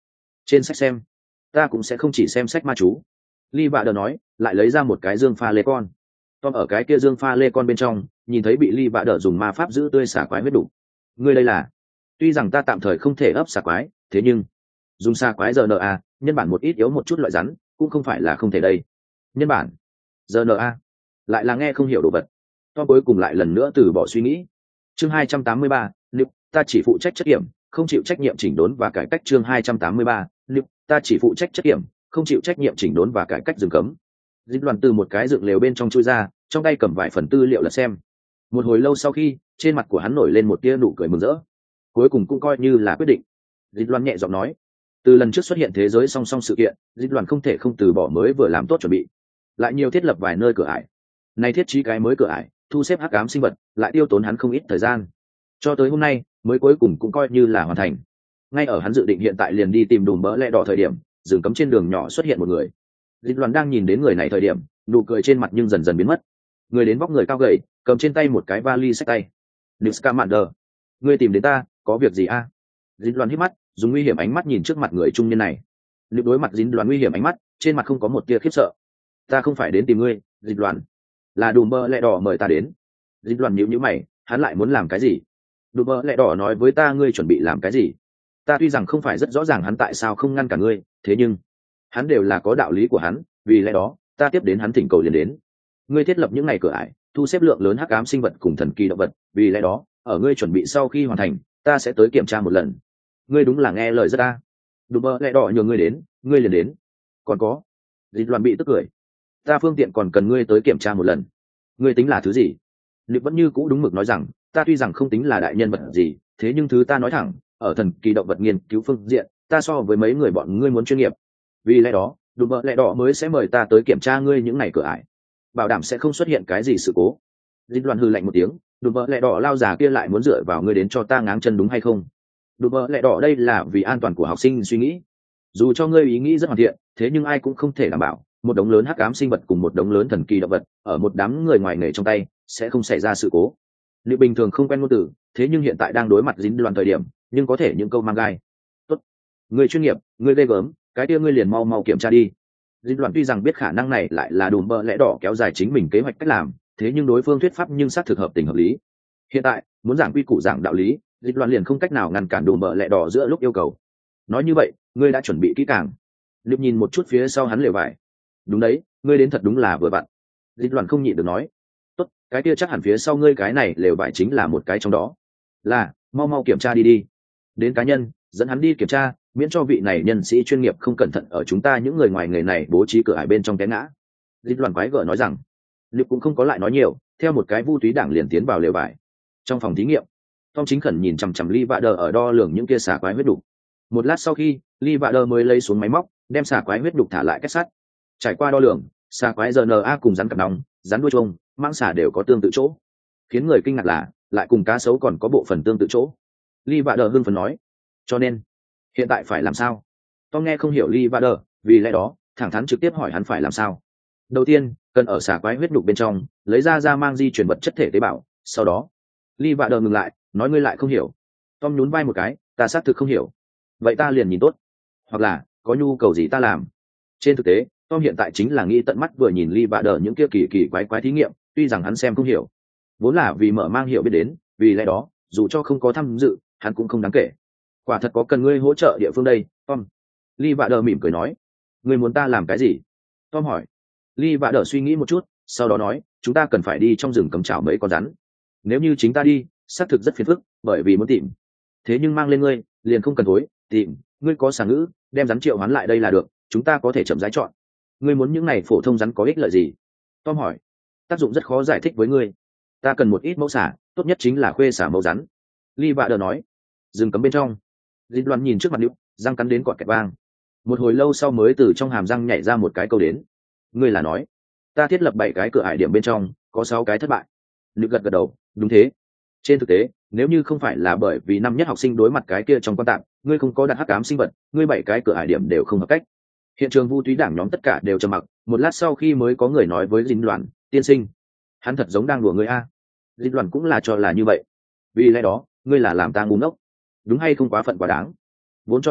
Trên sách xem, ta cũng sẽ không chỉ xem sách ma chú. Lee Vạ Đờ nói, lại lấy ra một cái dương pha lê con. Tom ở cái kia dương pha lê con bên trong, nhìn thấy bị Lee Vạ Đờ dùng ma pháp giữ tươi xả quái huyết đủ. Ngươi đây là? Tuy rằng ta tạm thời không thể ấp xả quái, thế nhưng dùng xả quái RNA, nhân bản một ít yếu một chút loại rắn, cũng không phải là không thể đây. Nhân bản RNA, lại là nghe không hiểu đồ vật. Tom cuối cùng lại lần nữa từ bỏ suy nghĩ. Chương 283, nếu ta chỉ phụ trách chất kiểm, không chịu trách nhiệm chỉnh đốn và cải cách. Chương 283, nếu ta chỉ phụ trách chất kiểm, không chịu trách nhiệm chỉnh đốn và cải cách rừng cấm. Dịch đoàn từ một cái dựng lều bên trong chui ra, trong tay cầm vài phần tư liệu lật xem. Một hồi lâu sau khi, trên mặt của hắn nổi lên một tia nụ cười mừng rỡ. Cuối cùng cũng coi như là quyết định. Dịch đoàn nhẹ giọng nói, từ lần trước xuất hiện thế giới song song sự kiện, dịch đoàn không thể không từ bỏ mới vừa làm tốt chuẩn bị, lại nhiều thiết lập vài nơi cửa ải. Này thiết trí cái mới cửa ải, thu xếp hắc ám sinh vật, lại tiêu tốn hắn không ít thời gian. Cho tới hôm nay, mới cuối cùng cũng coi như là hoàn thành. Ngay ở hắn dự định hiện tại liền đi tìm Đùm Bỡ Lẽ Đỏ thời điểm, rừng cấm trên đường nhỏ xuất hiện một người. Dịch đoàn đang nhìn đến người này thời điểm, nụ cười trên mặt nhưng dần dần biến mất. Người đến vóc người cao gầy, cầm trên tay một cái vali xách tay. Niska Mander, ngươi tìm đến ta, có việc gì a? Dịch đoàn hít mắt, dùng nguy hiểm ánh mắt nhìn trước mặt người trung niên này. Nếu đối mặt Dịch đoàn nguy hiểm ánh mắt, trên mặt không có một tia khiếp sợ. Ta không phải đến tìm ngươi, Dịch đoàn, là Đùm Bỡ Lẽ Đỏ mời ta đến. Dịch đoàn nhíu nhíu mày, hắn lại muốn làm cái gì? Đùm Bỡ Lẽ Đỏ nói với ta ngươi chuẩn bị làm cái gì? Ta tuy rằng không phải rất rõ ràng hắn tại sao không ngăn cả ngươi, thế nhưng hắn đều là có đạo lý của hắn, vì lẽ đó ta tiếp đến hắn thỉnh cầu liền đến. Ngươi thiết lập những ngày cửa ải, thu xếp lượng lớn hắc ám sinh vật cùng thần kỳ động vật, vì lẽ đó ở ngươi chuẩn bị sau khi hoàn thành, ta sẽ tới kiểm tra một lần. Ngươi đúng là nghe lời rất ta. Đùm Bỡ Lẽ Đỏ nhường ngươi đến, ngươi liền đến. Còn có, Dịch đoàn bị tức cười, ta phương tiện còn cần ngươi tới kiểm tra một lần. Ngươi tính là thứ gì? Liệu vẫn như cũ đúng mực nói rằng, ta tuy rằng không tính là đại nhân vật gì, thế nhưng thứ ta nói thẳng, ở thần kỳ động vật nghiên cứu phương diện, ta so với mấy người bọn ngươi muốn chuyên nghiệp. Vì lẽ đó, Đùm Bỡ Lẽ Đỏ mới sẽ mời ta tới kiểm tra ngươi những ngày cửa ải, bảo đảm sẽ không xuất hiện cái gì sự cố. Dịch đoàn hừ lạnh một tiếng, Đùm Bỡ Lẽ Đỏ lao già kia lại muốn dựa vào ngươi đến cho ta ngáng chân đúng hay không? Đùm Bỡ Lẽ Đỏ đây là vì an toàn của học sinh suy nghĩ. Dù cho ngươi ý nghĩ rất hoàn thiện, thế nhưng ai cũng không thể đảm bảo một đống lớn hắc ám sinh vật cùng một đống lớn thần kỳ động vật ở một đám người ngoài nghề trong tay sẽ không xảy ra sự cố. Liệu bình thường không quen ngôn từ, thế nhưng hiện tại đang đối mặt dính đoàn thời điểm, nhưng có thể những câu mang gai. Tốt, người chuyên nghiệp, người ghê gớm, cái kia ngươi liền mau mau kiểm tra đi. Dính đoàn tuy rằng biết khả năng này lại là Đùm Bỡ Lẽ Đỏ kéo dài chính mình kế hoạch cách làm, thế nhưng đối phương thuyết pháp nhưng xác thực hợp tình hợp lý. Hiện tại muốn giảng quy củ giảng đạo lý, dính đoàn liền không cách nào ngăn cản Đùm Bỡ Lẽ Đỏ giữa lúc yêu cầu. Nói như vậy, ngươi đã chuẩn bị kỹ càng. Liệu nhìn một chút phía sau hắn lều vải. Đúng đấy, ngươi đến thật đúng là vừa vặn. Dịch đoàn không nhịn được nói, tốt, cái kia chắc hẳn phía sau ngươi cái này lều vải chính là một cái trong đó. Là, mau mau kiểm tra đi đi. Đến cá nhân, dẫn hắn đi kiểm tra, miễn cho vị này nhân sĩ chuyên nghiệp không cẩn thận ở chúng ta những người ngoài nghề này bố trí cửa ải bên trong té ngã. Dịch đoàn quái gở nói rằng, Liệu cũng không có lại nói nhiều, theo một cái vu túy đảng liền tiến vào lều vải. Trong phòng thí nghiệm, Tom chính khẩn nhìn chằm chằm Lee Vạ Đờ ở đo lường những kia xả quái huyết đục. Một lát sau khi, Lee Vạ Đờ mới lấy xuống máy móc, đem xả quái huyết đục thả lại kết sắt. Trải qua đo lường, xà quái RNA cùng rắn cặp nòng, rắn đuôi chuông, mãng xà đều có tương tự chỗ. Khiến người kinh ngạc là, lại cùng cá sấu còn có bộ phận tương tự chỗ. Lee Vạ Đờ hưng phấn nói, cho nên hiện tại phải làm sao? Tom nghe không hiểu Lee Vạ Đờ, vì lẽ đó thẳng thắn trực tiếp hỏi hắn phải làm sao. Đầu tiên, cần ở xà quái huyết đục bên trong lấy ra mang di truyền vật chất thể tế bào. Sau đó, Lee Vạ Đờ ngừng lại, nói ngươi lại không hiểu. Tom nhún vai một cái, ta xác thực không hiểu. Vậy ta liền nhìn tốt, hoặc là có nhu cầu gì ta làm. Trên thực tế, Tom hiện tại chính là nghĩ tận mắt vừa nhìn Lee Vạ Đờ những kia kỳ kỳ quái quái thí nghiệm, tuy rằng hắn xem không hiểu, vốn là vì mở mang hiểu biết đến, vì lẽ đó, dù cho không có tham dự, hắn cũng không đáng kể. Quả thật có cần ngươi hỗ trợ địa phương đây, Tom. Lee Vạ Đờ mỉm cười nói, ngươi muốn ta làm cái gì? Tom hỏi. Lee Vạ Đờ suy nghĩ một chút, sau đó nói, chúng ta cần phải đi trong rừng cấm chảo mấy con rắn. Nếu như chính ta đi, xác thực rất phiền phức, bởi vì muốn tìm. Thế nhưng mang lên ngươi, liền không cần thối, tìm, ngươi có xà ngữ, đem rắn triệu hoán lại đây là được, chúng ta có thể chậm rãi chọn. Ngươi muốn những này phổ thông rắn có ích lợi gì? Tom hỏi. Tác dụng rất khó giải thích với ngươi. Ta cần một ít mẫu xả, tốt nhất chính là khuê xả mẫu rắn. Lee Vạ Đờ nói. Rừng cấm bên trong, Dịch Loan nhìn trước mặt Liễu, răng cắn đến cọt kẹt vang. Một hồi lâu sau mới từ trong hàm răng nhảy ra một cái câu đến. Ngươi là nói, ta thiết lập 7 cái cửa ải điểm bên trong, có 6 cái thất bại. Liễu gật gật đầu, đúng thế. Trên thực tế, nếu như không phải là bởi vì năm nhất học sinh đối mặt cái kia trong quan tạm, ngươi không có đặt hắc ám sinh vật, ngươi 7 cái cửa ải điểm đều không hợp cách. Hiện trường vu túy đảng nhóm tất cả đều trầm mặc, một lát sau khi mới có người nói với Dinh Loan, tiên sinh, hắn thật giống đang đùa ngươi a. Dinh Loan cũng là cho là như vậy. Vì lẽ đó, ngươi là làm ta ngu ngốc, đúng hay không quá phận quá đáng. Vốn cho là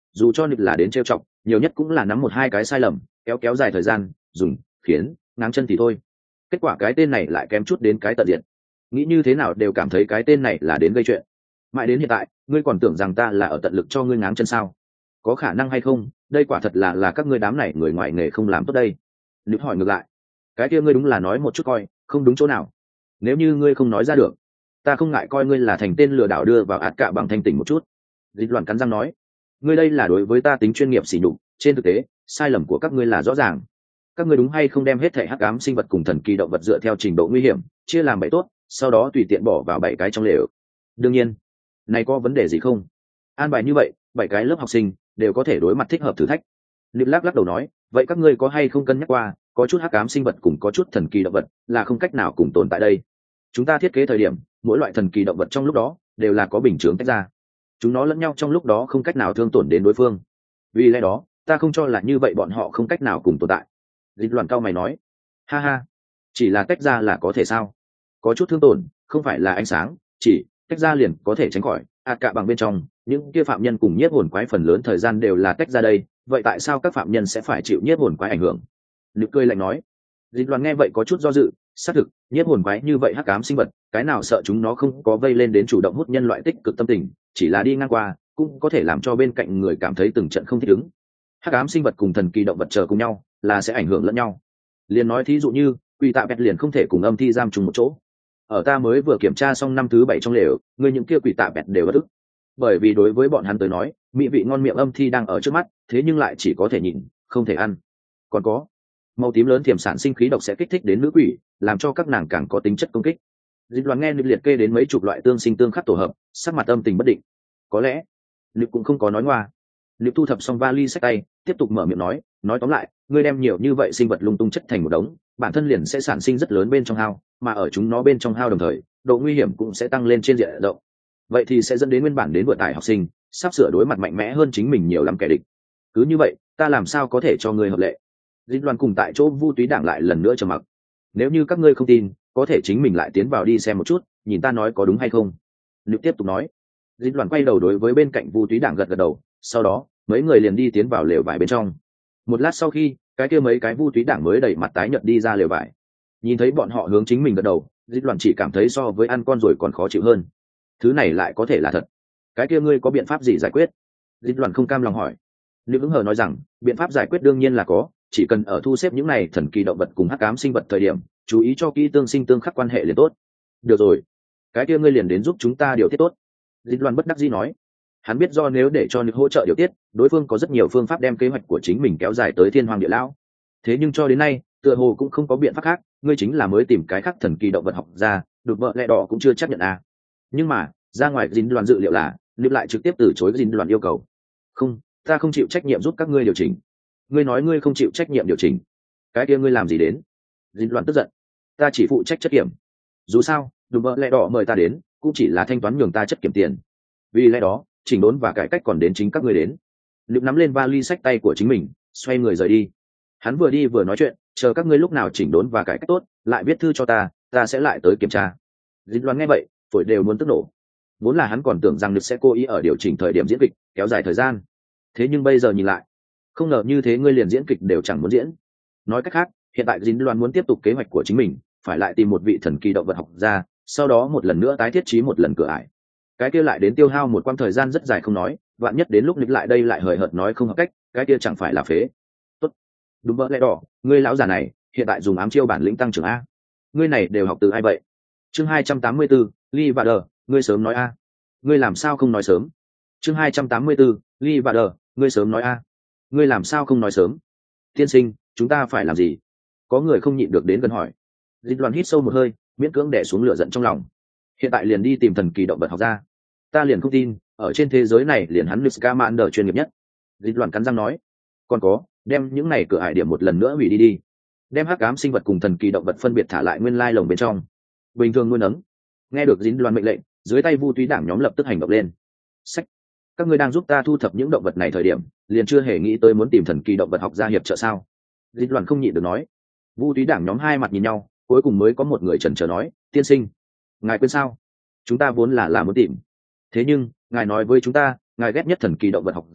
dù cho nịch là đến trêu chọc, nhiều nhất cũng là nắm một hai cái sai lầm, kéo dài thời gian, dùng khiến ngáng chân thì thôi. Kết quả cái tên này lại kém chút đến cái tận diệt. Nghĩ như thế nào đều cảm thấy cái tên này là đến gây chuyện. Mãi đến hiện tại, ngươi còn tưởng rằng ta là ở tận lực cho ngươi ngáng chân sao? Có khả năng hay không? Đây quả thật là các ngươi đám này người ngoài nghề không làm tốt đây. Nịch hỏi ngược lại, cái kia ngươi đúng là nói một chút coi, không đúng chỗ nào. Nếu như ngươi không nói ra được, ta không ngại coi ngươi là thành tên lừa đảo đưa vào ạt cạ bằng thanh tỉnh một chút. Dịch loạn cắn răng nói, ngươi đây là đối với ta tính chuyên nghiệp sỉ nhục, trên thực tế sai lầm của các ngươi là rõ ràng. Các ngươi đúng hay không đem hết thể hắc ám sinh vật cùng thần kỳ động vật dựa theo trình độ nguy hiểm chia làm 7 tốt, sau đó tùy tiện bỏ vào 7 cái trong lều. Đương nhiên, này có vấn đề gì không? An bài như vậy, 7 cái lớp học sinh đều có thể đối mặt thích hợp thử thách. Nịp lắc đầu nói, vậy các ngươi có hay không cân nhắc qua, có chút hắc ám sinh vật cùng có chút thần kỳ động vật là không cách nào cùng tồn tại đây. Chúng ta thiết kế thời điểm, mỗi loại thần kỳ động vật trong lúc đó đều là có bình chướng tách ra, chúng nó lẫn nhau trong lúc đó không cách nào thương tổn đến đối phương. Vì lẽ đó ta không cho là như vậy bọn họ không cách nào cùng tồn tại. Dịch loạn cao mày nói, ha ha, chỉ là tách ra là có thể sao? Có chút thương tổn không phải là ánh sáng, chỉ tách ra liền có thể tránh khỏi. Cả bằng bên trong những kia phạm nhân cùng nhiếp hồn quái phần lớn thời gian đều là tách ra đây, vậy tại sao các phạm nhân sẽ phải chịu nhiếp hồn quái ảnh hưởng? Nực cười lạnh nói. Dịch loạn nghe vậy có chút do dự, xác thực nhiếp hồn quái như vậy hắc ám sinh vật, cái nào sợ chúng nó không có vây lên đến chủ động hút nhân loại tích cực tâm tình, chỉ là đi ngang qua cũng có thể làm cho bên cạnh người cảm thấy từng trận không thích ứng. Hắc ám sinh vật cùng thần kỳ động vật chờ cùng nhau là sẽ ảnh hưởng lẫn nhau. Liền nói thí dụ như quỷ tạ bẹt liền không thể cùng âm thi giam chung một chỗ. Ở ta mới vừa kiểm tra xong năm thứ 7 trong lều, người những kia quỷ tạ bẹt đều bất ức, bởi vì đối với bọn hắn tới nói mỹ vị ngon miệng âm thi đang ở trước mắt, thế nhưng lại chỉ có thể nhìn không thể ăn. Còn có màu tím lớn tiềm sản sinh khí độc sẽ kích thích đến nữ quỷ, làm cho các nàng càng có tính chất công kích. Dịch loạn nghe Nịp liệt kê đến mấy chục loại tương sinh tương khắc tổ hợp, sắc mặt âm tình bất định. Có lẽ Nịp cũng không có nói ngoa. Nịp thu thập xong vali xách tay, tiếp tục mở miệng nói tóm lại, ngươi đem nhiều như vậy sinh vật lung tung chất thành một đống, bản thân liền sẽ sản sinh rất lớn bên trong hao, mà ở chúng nó bên trong hao đồng thời độ nguy hiểm cũng sẽ tăng lên trên diện rộng. Vậy thì sẽ dẫn đến nguyên bản đến vừa tải học sinh sắp sửa đối mặt mạnh mẽ hơn chính mình nhiều lắm kẻ địch. Cứ như vậy ta làm sao có thể cho ngươi hợp lệ? Dịch loạn cùng tại chỗ Vu Túy Đảng lại lần nữa trầm mặc. Nếu như các ngươi không tin, có thể chính mình lại tiến vào đi xem một chút, nhìn ta nói có đúng hay không. Liệu tiếp tục nói. Dịch loạn quay đầu đối với bên cạnh Vu Túy Đảng gật gật đầu, sau đó mấy người liền đi tiến vào lều vải bên trong. Một lát sau khi cái kia mấy cái Vu Túy Đảng mới đẩy mặt tái nhợt đi ra lều vải. Nhìn thấy bọn họ hướng chính mình gật đầu, Dịch loạn chỉ cảm thấy so với ăn con rồi còn khó chịu hơn. Thứ này lại có thể là thật? Cái kia ngươi có biện pháp gì giải quyết? Dịch loạn không cam lòng hỏi. Liệu ứng hờ nói rằng biện pháp giải quyết đương nhiên là có, chỉ cần ở thu xếp những này thần kỳ động vật cùng hắc ám sinh vật thời điểm chú ý cho kỹ tương sinh tương khắc quan hệ liền tốt. Được rồi, cái kia ngươi liền đến giúp chúng ta điều tiết tốt. Dịch loan bất đắc dĩ nói. Hắn biết do nếu để cho Nick hỗ trợ điều tiết, đối phương có rất nhiều phương pháp đem kế hoạch của chính mình kéo dài tới thiên hoàng địa lão. Thế nhưng cho đến nay tựa hồ cũng không có biện pháp khác, ngươi chính là mới tìm cái khác thần kỳ động vật học ra, đột vợ lẹ đỏ cũng chưa chấp nhận à. Nhưng mà ra ngoài dính đoàn dự liệu là Nick lại trực tiếp từ chối dính đoàn yêu cầu. Không, ta không chịu trách nhiệm giúp các ngươi điều chỉnh. Ngươi nói ngươi không chịu trách nhiệm điều chỉnh, cái kia ngươi làm gì đến? Dính loạn tức giận. Ta chỉ phụ trách chất kiểm, dù sao đùm bợ lẽ đỏ mời ta đến cũng chỉ là thanh toán nhường ta chất kiểm tiền, vì lẽ đó chỉnh đốn và cải cách còn đến chính các ngươi đến. Liệu nắm lên vali sách tay của chính mình xoay người rời đi. Hắn vừa đi vừa nói chuyện, chờ các ngươi lúc nào chỉnh đốn và cải cách tốt lại viết thư cho ta sẽ lại tới kiểm tra. Dính loạn nghe vậy phổi đều muốn tức nổ. Vốn là hắn còn tưởng rằng Nick sẽ cố ý ở điều chỉnh thời điểm diễn kịch kéo dài thời gian, thế nhưng bây giờ nhìn lại không ngờ như thế ngươi liền diễn kịch đều chẳng muốn diễn. Nói cách khác hiện tại dính loan muốn tiếp tục kế hoạch của chính mình, phải lại tìm một vị thần kỳ động vật học ra, sau đó một lần nữa tái thiết trí một lần cửa ải. Cái kia lại đến tiêu hao một quãng thời gian rất dài không nói, vạn nhất đến lúc Nick lại đây lại hời hợt nói không hợp cách, cái kia chẳng phải là phế. Tốt, đúng vợ lẽ đỏ, ngươi lão già này hiện tại dùng ám chiêu bản lĩnh tăng trưởng a. Ngươi này đều học từ ai vậy? Chương 284, Lee và Đờ, ngươi sớm nói a. Ngươi làm sao không nói sớm? Chương 284, Lee và Đờ, ngươi sớm nói a. Ngươi làm sao không nói sớm? Tiên sinh, chúng ta phải làm gì? Có người không nhịn được đến gần hỏi. Dịch loạn hít sâu một hơi, miễn cưỡng đè xuống lửa giận trong lòng. Hiện tại liền đi tìm thần kỳ động vật học ra. Ta liền không tin ở trên thế giới này liền hắn Scamander chuyên nghiệp nhất. Dịch loạn cắn răng nói. Còn có, đem những này cửa ải điểm một lần nữa hủy đi. Đem hắc ám sinh vật cùng thần kỳ động vật phân biệt thả lại nguyên lai lồng bên trong, bình thường nuôi nấng. Nghe được dính loạn mệnh lệnh, dưới tay Vu Túy Đảng nhóm lập tức hành động lên. Sách, các ngươi đang giúp ta thu thập những động vật này thời điểm liền chưa hề nghĩ tới muốn tìm thần kỳ động vật học gia hiệp trợ sao? Dịch loạn không nhịn được nói. Vu Túy Đảng nhóm hai mặt nhìn nhau, cuối cùng mới có một người chần chờ nói, tiên sinh, ngài quên sao? Chúng ta vốn là muốn tìm, thế nhưng ngài nói với chúng ta ngài ghét nhất thần kỳ động vật học gia,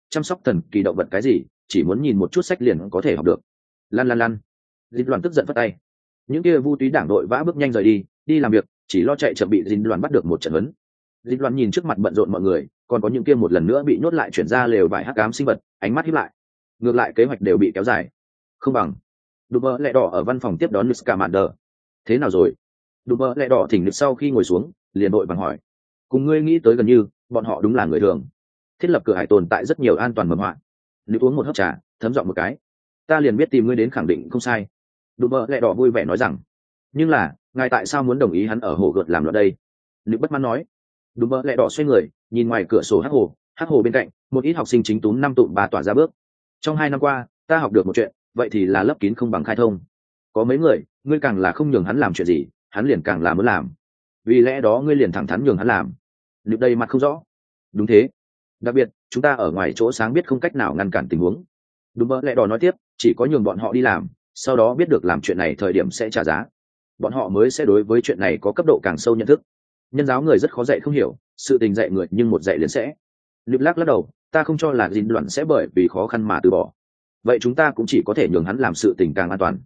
chăm sóc thần kỳ động vật cái gì chỉ muốn nhìn một chút sách liền có thể học được. Lăn lăn lăn. Dịch Loan tức giận phất tay. Những kia vu túy đảng đội vã bước nhanh rời đi làm việc, chỉ lo chạy chậm bị Dịch Loan bắt được một trận huấn. Dịch Loan nhìn trước mặt bận rộn mọi người, còn có những kia một lần nữa bị nhốt lại chuyển ra lều vải hắc ám sinh vật, ánh mắt híp lại. Ngược lại kế hoạch đều bị kéo dài. Không bằng. Đùm bơ lẹ đỏ ở văn phòng tiếp đón Scamander. Thế nào rồi? Đùm bơ lẹ đỏ thỉnh lực sau khi ngồi xuống, liền đội bằng hỏi. Cùng ngươi nghĩ tới gần như, bọn họ đúng là người thường. Thiết lập cửa hải tồn tại rất nhiều an toàn mầm họa. Nếu uống một hớp trà, thấm giọng một cái. Ta liền biết tìm ngươi đến khẳng định không sai. Đùm bơ lẹ đỏ vui vẻ nói rằng. Nhưng là, ngài tại sao muốn đồng ý hắn ở hồ gợt làm loạn đây? Nếu bất mãn nói. Đùm bơ lẹ đỏ xoay người, nhìn ngoài cửa sổ hắc hồ bên cạnh, một ít học sinh chính túm năm tụm ba tỏa ra bước. Trong 2 năm qua, ta học được một chuyện, vậy thì là lấp kín không bằng khai thông. Có mấy người, ngươi càng là không nhường hắn làm chuyện gì, hắn liền càng là muốn làm. Vì lẽ đó ngươi liền thẳng thắn nhường hắn làm. Liệu đây mặt không rõ. Đúng thế. Đặc biệt, chúng ta ở ngoài chỗ sáng biết không cách nào ngăn cản tình huống. Đúng mơ lẹ đỏ nói tiếp, chỉ có nhường bọn họ đi làm, sau đó biết được làm chuyện này thời điểm sẽ trả giá. Bọn họ mới sẽ đối với chuyện này có cấp độ càng sâu nhận thức. Nhân giáo người rất khó dạy không hiểu, sự tình dạy người nhưng một dạy liền sẽ. Liệu lắc đầu, ta không cho là Dinh Loan sẽ bởi vì khó khăn mà từ bỏ. Vậy chúng ta cũng chỉ có thể nhường hắn làm sự tình càng an toàn.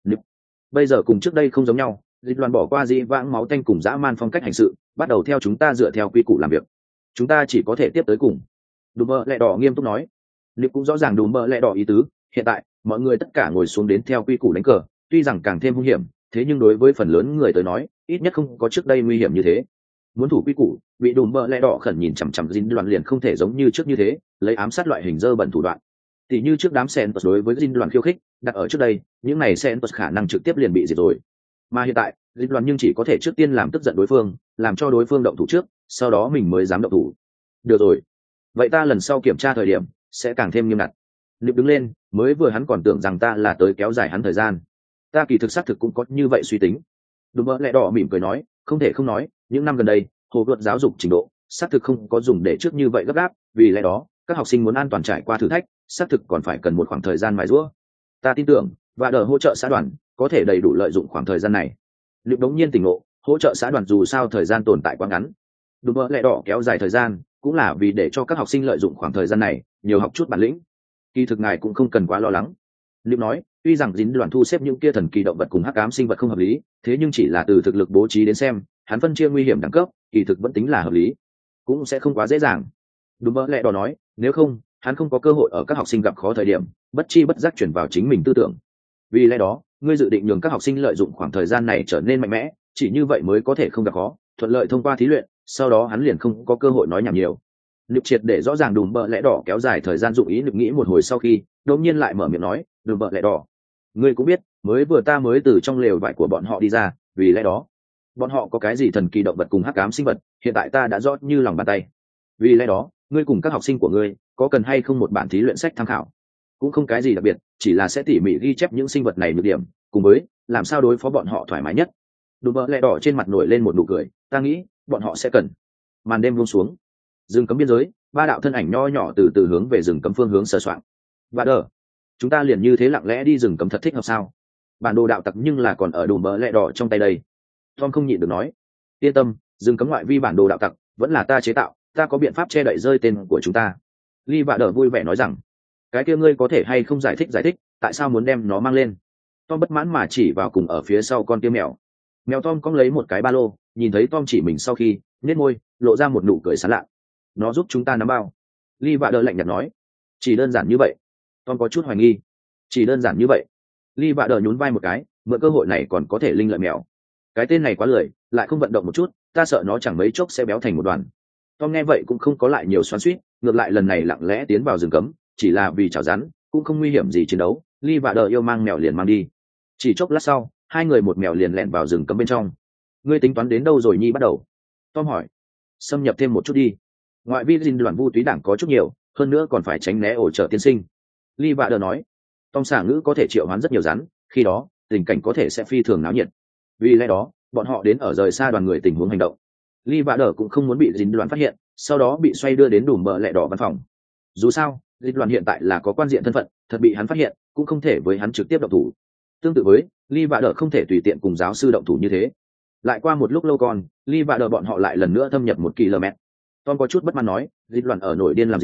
Bây giờ cùng trước đây không giống nhau, Dinh Loan bỏ qua dĩ vãng máu tanh cùng dã man phong cách hành sự, bắt đầu theo chúng ta dựa theo quy củ làm việc. Chúng ta chỉ có thể tiếp tới cùng. Đùm bơ lẹ đỏ nghiêm túc nói. Liệu cũng rõ ràng đùm bơ lẹ đỏ ý tứ, hiện tại mọi người tất cả ngồi xuống đến theo quy củ đánh cờ, tuy rằng càng thêm hung hiểm, thế nhưng đối với phần lớn người tới nói, ít nhất không có trước đây nguy hiểm như thế. Muốn thủ quy củ, bị đùm bơ lẹ đỏ khẩn nhìn chằm chằm Dinh Loan liền không thể giống như trước như thế, lấy ám sát loại hình dơ bẩn thủ đoạn. Tỷ như trước đám Sentos đối với Dinh Loan khiêu khích, đặt ở trước đây, những này Sentos khả năng trực tiếp liền bị diệt rồi. Mà hiện tại, Dinh Loan nhưng chỉ có thể trước tiên làm tức giận đối phương, làm cho đối phương động thủ trước, sau đó mình mới dám động thủ. Được rồi, vậy ta lần sau kiểm tra thời điểm sẽ càng thêm nghiêm ngặt. Niệm đứng lên, mới vừa hắn còn tưởng rằng ta là tới kéo dài hắn thời gian. Ta kỳ thực xác thực cũng có như vậy suy tính. Đùm bơ lẹ đỏ mỉm cười nói, không thể không nói, những năm gần đây, hồ luật giáo dục trình độ xác thực không có dùng để trước như vậy gấp gáp, vì lẽ đó các học sinh muốn an toàn trải qua thử thách xác thực còn phải cần một khoảng thời gian mài giũa. Ta tin tưởng và đỡ hỗ trợ xã đoàn có thể đầy đủ lợi dụng khoảng thời gian này. Liệu đống nhiên tỉnh ngộ, hỗ trợ xã đoàn dù sao thời gian tồn tại quá ngắn, đùm bơ lẹ đỏ kéo dài thời gian cũng là vì để cho các học sinh lợi dụng khoảng thời gian này nhiều học chút bản lĩnh. Kỳ thực ngài cũng không cần quá lo lắng. Liệu nói, tuy rằng dính đoàn thu xếp những kia thần kỳ động vật cùng hắc ám sinh vật không hợp lý, thế nhưng chỉ là từ thực lực bố trí đến xem, hắn phân chia nguy hiểm đẳng cấp, kỳ thực vẫn tính là hợp lý, cũng sẽ không quá dễ dàng. Đúng mơ lẹ đỏ nói, nếu không, hắn không có cơ hội ở các học sinh gặp khó thời điểm, bất chi bất giác chuyển vào chính mình tư tưởng. Vì lẽ đó, ngươi dự định nhường các học sinh lợi dụng khoảng thời gian này trở nên mạnh mẽ, chỉ như vậy mới có thể không gặp khó, thuận lợi thông qua thí luyện, sau đó hắn liền không có cơ hội nói nhảm nhiều. Nực triệt để rõ ràng đùm bợ lẽ đỏ kéo dài thời gian dụng ý nực nghĩ một hồi sau khi, đột nhiên lại mở miệng nói, đùm bợ lẽ đỏ, ngươi cũng biết, ta mới từ trong lều vải của bọn họ đi ra, vì lẽ đó, bọn họ có cái gì thần kỳ động vật cùng hắc ám sinh vật, hiện tại ta đã rõ như lòng bàn tay. Vì lẽ đó, ngươi cùng các học sinh của ngươi có cần hay không một bản thí luyện sách tham khảo? Cũng không cái gì đặc biệt, chỉ là sẽ tỉ mỉ ghi chép những sinh vật này nhược điểm, cùng với làm sao đối phó bọn họ thoải mái nhất. Đùm bợ lẽ đỏ trên mặt nổi lên một nụ cười, ta nghĩ bọn họ sẽ cần. Màn đêm buông xuống, rừng cấm biên giới, ba đạo thân ảnh nho nhỏ từ từ hướng về rừng cấm phương hướng sờ soạng. Và đờ, chúng ta liền như thế lặng lẽ đi rừng cấm thật thích hợp sao? Bản đồ đạo tặc nhưng là còn ở đùm bợ lẽ đỏ trong tay đây. Tom không nhịn được nói, yên tâm, rừng cấm ngoại vi bản đồ đạo tặc vẫn là ta chế tạo, ta có biện pháp che đậy rơi tên của chúng ta. Lee Vạ Đờ vui vẻ nói rằng, cái kia ngươi có thể hay không giải thích tại sao muốn đem nó mang lên? Tom bất mãn mà chỉ vào cùng ở phía sau con kia mèo. Mèo Tom cong lấy một cái ba lô, nhìn thấy Tom chỉ mình sau khi nhếch môi, lộ ra một nụ cười sảng lạ. Nó giúp chúng ta nắm bao. Lee Vạ Đờ lạnh nhạt nói, chỉ đơn giản như vậy. Tom có chút hoài nghi, chỉ đơn giản như vậy. Lee Vạ Đờ nhún vai một cái, mượn cơ hội này còn có thể linh lợi mèo. Cái tên này quá lười, lại không vận động một chút, ta sợ nó chẳng mấy chốc sẽ béo thành một đoàn. Tom nghe vậy cũng không có lại nhiều xoắn xuýt, ngược lại lần này lặng lẽ tiến vào rừng cấm, chỉ là vì chảo rắn, cũng không nguy hiểm gì chiến đấu. Lee Vạ Đờ yêu mang mèo liền mang đi. Chỉ chốc lát sau, hai người một mèo liền lẹn vào rừng cấm bên trong. Ngươi tính toán đến đâu rồi nhi bắt đầu? Tom hỏi. Xâm nhập thêm một chút đi. Ngoại vi dinh đoàn vu túy đảng có chút nhiều, hơn nữa còn phải tránh né ổ trợ tiên sinh. Lee Vạ Đờ nói. Tom xả ngữ có thể triệu hoán rất nhiều rắn, khi đó tình cảnh có thể sẽ phi thường náo nhiệt. Vì lẽ đó, bọn họ đến ở rời xa đoàn người tình huống hành động. Lee Vạ Đờ cũng không muốn bị dinh đoàn phát hiện, sau đó bị xoay đưa đến đùm bợ lẹ đỏ văn phòng. Dù sao, dinh đoàn hiện tại là có quan diện thân phận, thật bị hắn phát hiện, cũng không thể với hắn trực tiếp động thủ. Tương tự với, Lee Vạ Đờ không thể tùy tiện cùng giáo sư động thủ như thế. Lại qua một lúc lâu còn, Lee Vạ Đờ bọn họ lại lần nữa thâm nhập 1 km. Tom có chút bất mãn nói, dinh đoàn ở nổi điên làm gì,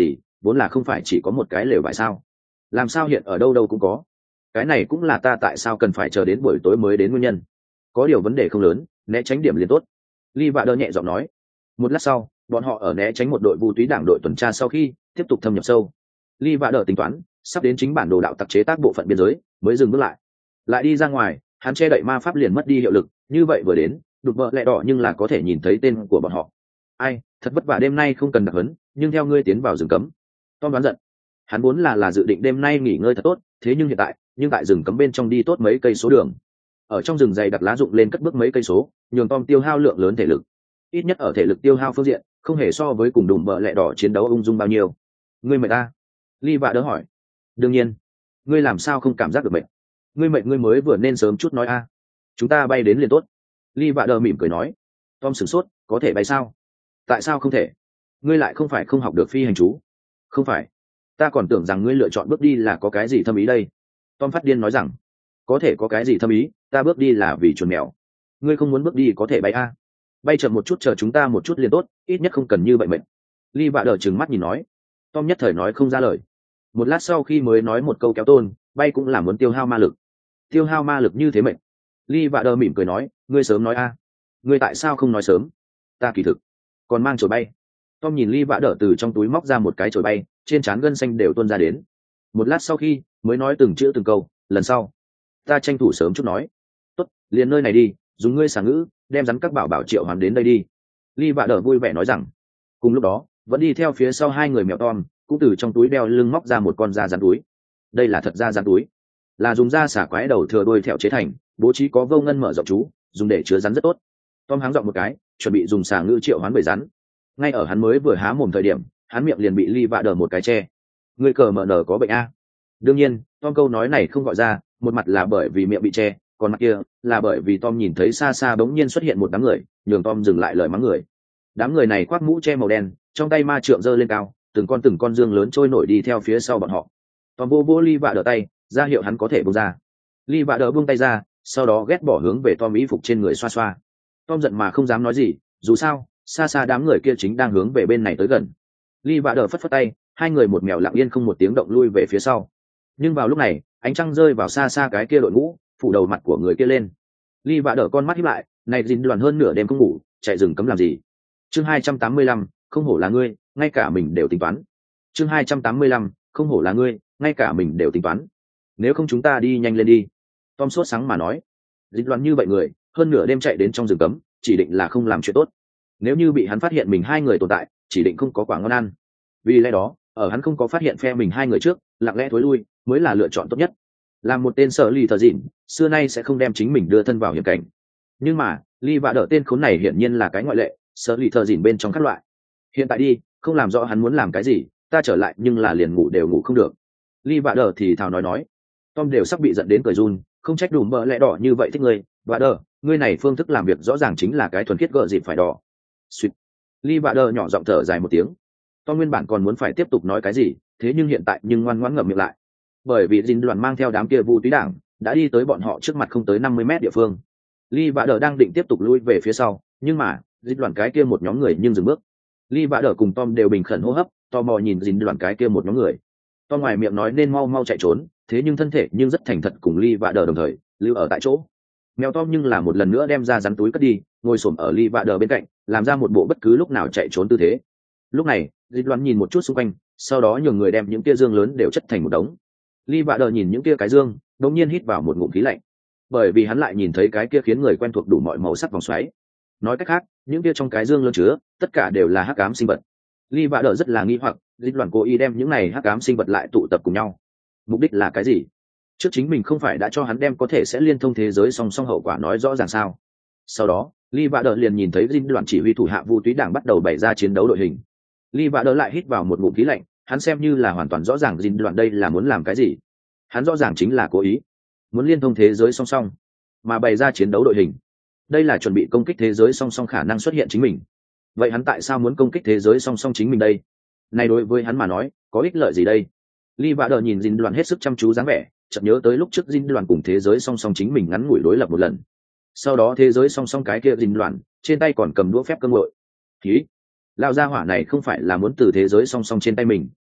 vốn là không phải chỉ có một cái lều vải sao, làm sao hiện ở đâu đâu cũng có. Cái này cũng là ta tại sao cần phải chờ đến buổi tối mới đến nguyên nhân. Có điều vấn đề không lớn, né tránh điểm liền tốt. Ly Vạ Đơ nhẹ giọng nói. Một lát sau, bọn họ ở né tránh một đội vu túy đảng đội tuần tra sau khi tiếp tục thâm nhập sâu. Ly Vạ Đơ tính toán sắp đến chính bản đồ đạo tặc chế tác bộ phận biên giới mới dừng bước lại đi ra ngoài. Hắn che đậy ma pháp liền mất đi hiệu lực, như vậy vừa đến đục vợ lẹ đỏ nhưng là có thể nhìn thấy tên của bọn họ. Ai, thật vất vả đêm nay không cần đặc hấn, nhưng theo ngươi tiến vào rừng cấm. Tom đoán giận. Hắn vốn là dự định đêm nay nghỉ ngơi thật tốt, thế nhưng hiện tại rừng cấm bên trong đi tốt mấy cây số đường, ở trong rừng dày đặc lá rụng lên cất bước mấy cây số, nhường Tom tiêu hao lượng lớn thể lực. Ít nhất ở thể lực tiêu hao phương diện không hề so với cùng đùm bợ lẹ đỏ chiến đấu ung dung bao nhiêu. Ngươi mệt ta? Ly Vạ Đỡ hỏi. Đương nhiên. Ngươi làm sao không cảm giác được mệt? Ngươi mệt ngươi mới vừa nên sớm chút nói a. Chúng ta bay đến liền tốt. Ly Vạ Đỡ mỉm cười nói. Tom sửng sốt, có thể bay sao? Tại sao không thể? Ngươi lại không phải không học được phi hành chú. Không phải, ta còn tưởng rằng ngươi lựa chọn bước đi là có cái gì thâm ý đây. Tom phát điên nói rằng. Có thể có cái gì thâm ý, ta bước đi là vì chuồn mèo. Ngươi không muốn bước đi có thể bay a. Bay chậm một chút, chờ chúng ta một chút liền tốt, ít nhất không cần như vậy mệt. Ly Vạ Đỡ trừng mắt nhìn nói. Tom nhất thời nói không ra lời. Một lát sau khi mới nói một câu kéo tôn, bay cũng là muốn tiêu hao ma lực. Tiêu hao ma lực như thế mệt. Ly Vạ Đỡ mỉm cười nói, ngươi sớm nói a. Ngươi tại sao không nói sớm? Ta kỳ thực còn mang chổi bay. Tom nhìn Ly Vạ Đỡ từ trong túi móc ra một cái chổi bay, trên trán gân xanh đều tuôn ra đến. Một lát sau khi mới nói từng chữ từng câu, lần sau ta tranh thủ sớm chút nói. Tốt, liền nơi này đi, dùng ngươi xả ngữ đem rắn các bảo bảo triệu hoàn đến đây đi. Ly Vạ Đỡ vui vẻ nói rằng. Cùng lúc đó vẫn đi theo phía sau hai người mèo Tom cũng từ trong túi đeo lưng móc ra một con da rắn túi. Đây là thật da rắn túi, là dùng da xả quái đầu thừa đuôi thẹo chế thành, bố trí có vô ngân mở rộng chú, dùng để chứa rắn rất tốt. Tom háng giọng một cái, chuẩn bị dùng xả ngữ triệu hoán bầy rắn. Ngay ở hắn mới vừa há mồm thời điểm, hắn miệng liền bị Ly Vạ Đỡ một cái che. Người cờ mở nở có bệnh a? Đương nhiên, Tom câu nói này không gọi ra, một mặt là bởi vì miệng bị che, còn mặt kia là bởi vì Tom nhìn thấy xa xa bỗng nhiên xuất hiện một đám người, nhường Tom dừng lại lời mắng người. Đám người này khoác mũ che màu đen, trong tay ma trượng giơ lên cao, từng con dương lớn trôi nổi đi theo phía sau bọn họ. Tom vô Ly Vạ Đỡ tay, ra hiệu hắn có thể buông ra. Ly Vạ Đỡ buông tay ra, sau đó ghét bỏ hướng về Tom y phục trên người xoa xoa. Tom giận mà không dám nói gì, dù sao xa xa đám người kia chính đang hướng về bên này tới gần. Ly Vạ Đỡ phất phất tay, hai người một mèo lặng yên không một tiếng động lui về phía sau. Nhưng vào lúc này ánh trăng rơi vào xa xa cái kia đội ngũ, phủ đầu mặt của người kia lên. Ly Vạ Đỡ con mắt híp lại, này dính đoàn hơn nửa đêm không ngủ, chạy rừng cấm làm gì? Chương 285, không hổ là ngươi, ngay cả mình đều tính toán. Chương 285, không hổ là ngươi, ngay cả mình đều tính toán. Nếu không chúng ta đi nhanh lên đi. Tom sốt sáng mà nói. Dính đoàn như vậy người, hơn nửa đêm chạy đến trong rừng cấm, chỉ định là không làm chuyện tốt. Nếu như bị hắn phát hiện mình hai người tồn tại, chỉ định không có quả ngon ăn. Vì lẽ đó, ở hắn không có phát hiện phe mình hai người trước, lặng lẽ thối lui mới là lựa chọn tốt nhất. Làm một tên sở lì thờ dịn, xưa nay sẽ không đem chính mình đưa thân vào hiểm cảnh. Nhưng mà Ly Vạ Đỡ tên khốn này hiển nhiên là cái ngoại lệ, sở lì thờ dịn bên trong các loại. Hiện tại đi, không làm rõ hắn muốn làm cái gì, ta trở lại nhưng là liền ngủ đều ngủ không được. Ly Vạ Đỡ thì thào nói. Tom đều sắp bị giận đến cười run, không trách đùm bợ lẽ đỏ như vậy thích ngươi. Vạ Đỡ, ngươi này phương thức làm việc rõ ràng chính là cái thuần khiết gợ dịp phải đỏ. Sweet. Ly Vạ Đỡ nhỏ giọng thở dài một tiếng. Tom nguyên bản còn muốn phải tiếp tục nói cái gì, thế nhưng hiện tại nhưng ngoan ngoãn ngậm miệng lại, bởi vì dính đoàn mang theo đám kia vu túy đảng đã đi tới bọn họ trước mặt không tới 50 mét địa phương. Ly Vạ Đỡ đang định tiếp tục lui về phía sau, nhưng mà dính đoàn cái kia một nhóm người nhưng dừng bước. Ly Vạ Đỡ cùng Tom đều bình khẩn hô hấp, tò mò nhìn dính đoàn cái kia một nhóm người. Tom ngoài miệng nói nên mau mau chạy trốn, thế nhưng thân thể nhưng rất thành thật cùng Ly Vạ Đỡ đồng thời lưu ở tại chỗ. Mèo Tom nhưng là một lần nữa đem ra rắn túi cất đi, ngồi xổm ở Ly Vạ Đỡ bên cạnh, làm ra một bộ bất cứ lúc nào chạy trốn tư thế. Lúc này dính đoàn nhìn một chút xung quanh, sau đó nhường người đem những kia dương lớn đều chất thành một đống. Ly Vạ Đỡ nhìn những kia cái dương, đống nhiên hít vào một ngụm khí lạnh, bởi vì hắn lại nhìn thấy cái kia khiến người quen thuộc đủ mọi màu sắc vòng xoáy. Nói cách khác, những kia trong cái dương lớn chứa tất cả đều là hắc ám sinh vật. Ly Vạ Đỡ rất là nghi hoặc, dính đoàn cố ý đem những này hắc ám sinh vật lại tụ tập cùng nhau, mục đích là cái gì? Trước chính mình không phải đã cho hắn đem có thể sẽ liên thông thế giới song song hậu quả nói rõ ràng sao? Sau đó Ly Vạ Đỡ liền nhìn thấy dính đoàn chỉ huy thủ hạ vu túy đảng bắt đầu bày ra chiến đấu đội hình. Ly Vạ Đỡ lại hít vào một ngụm khí lạnh, hắn xem như là hoàn toàn rõ ràng dính đoàn đây là muốn làm cái gì. Hắn rõ ràng chính là cố ý muốn liên thông thế giới song song mà bày ra chiến đấu đội hình, đây là chuẩn bị công kích thế giới song song khả năng xuất hiện chính mình. Vậy hắn tại sao muốn công kích thế giới song song chính mình đây? Này đối với hắn mà nói có ích lợi gì đây? Ly Vạ Đỡ nhìn dính đoàn hết sức chăm chú dáng vẻ, chợt nhớ tới lúc trước dính đoàn cùng thế giới song song chính mình ngắn ngủi đối lập một lần. Sau đó thế giới song song cái kia dính đoàn trên tay còn cầm đũa phép cơ ngội. Khí lao gia hỏa này không phải là muốn từ thế giới song song trên tay mình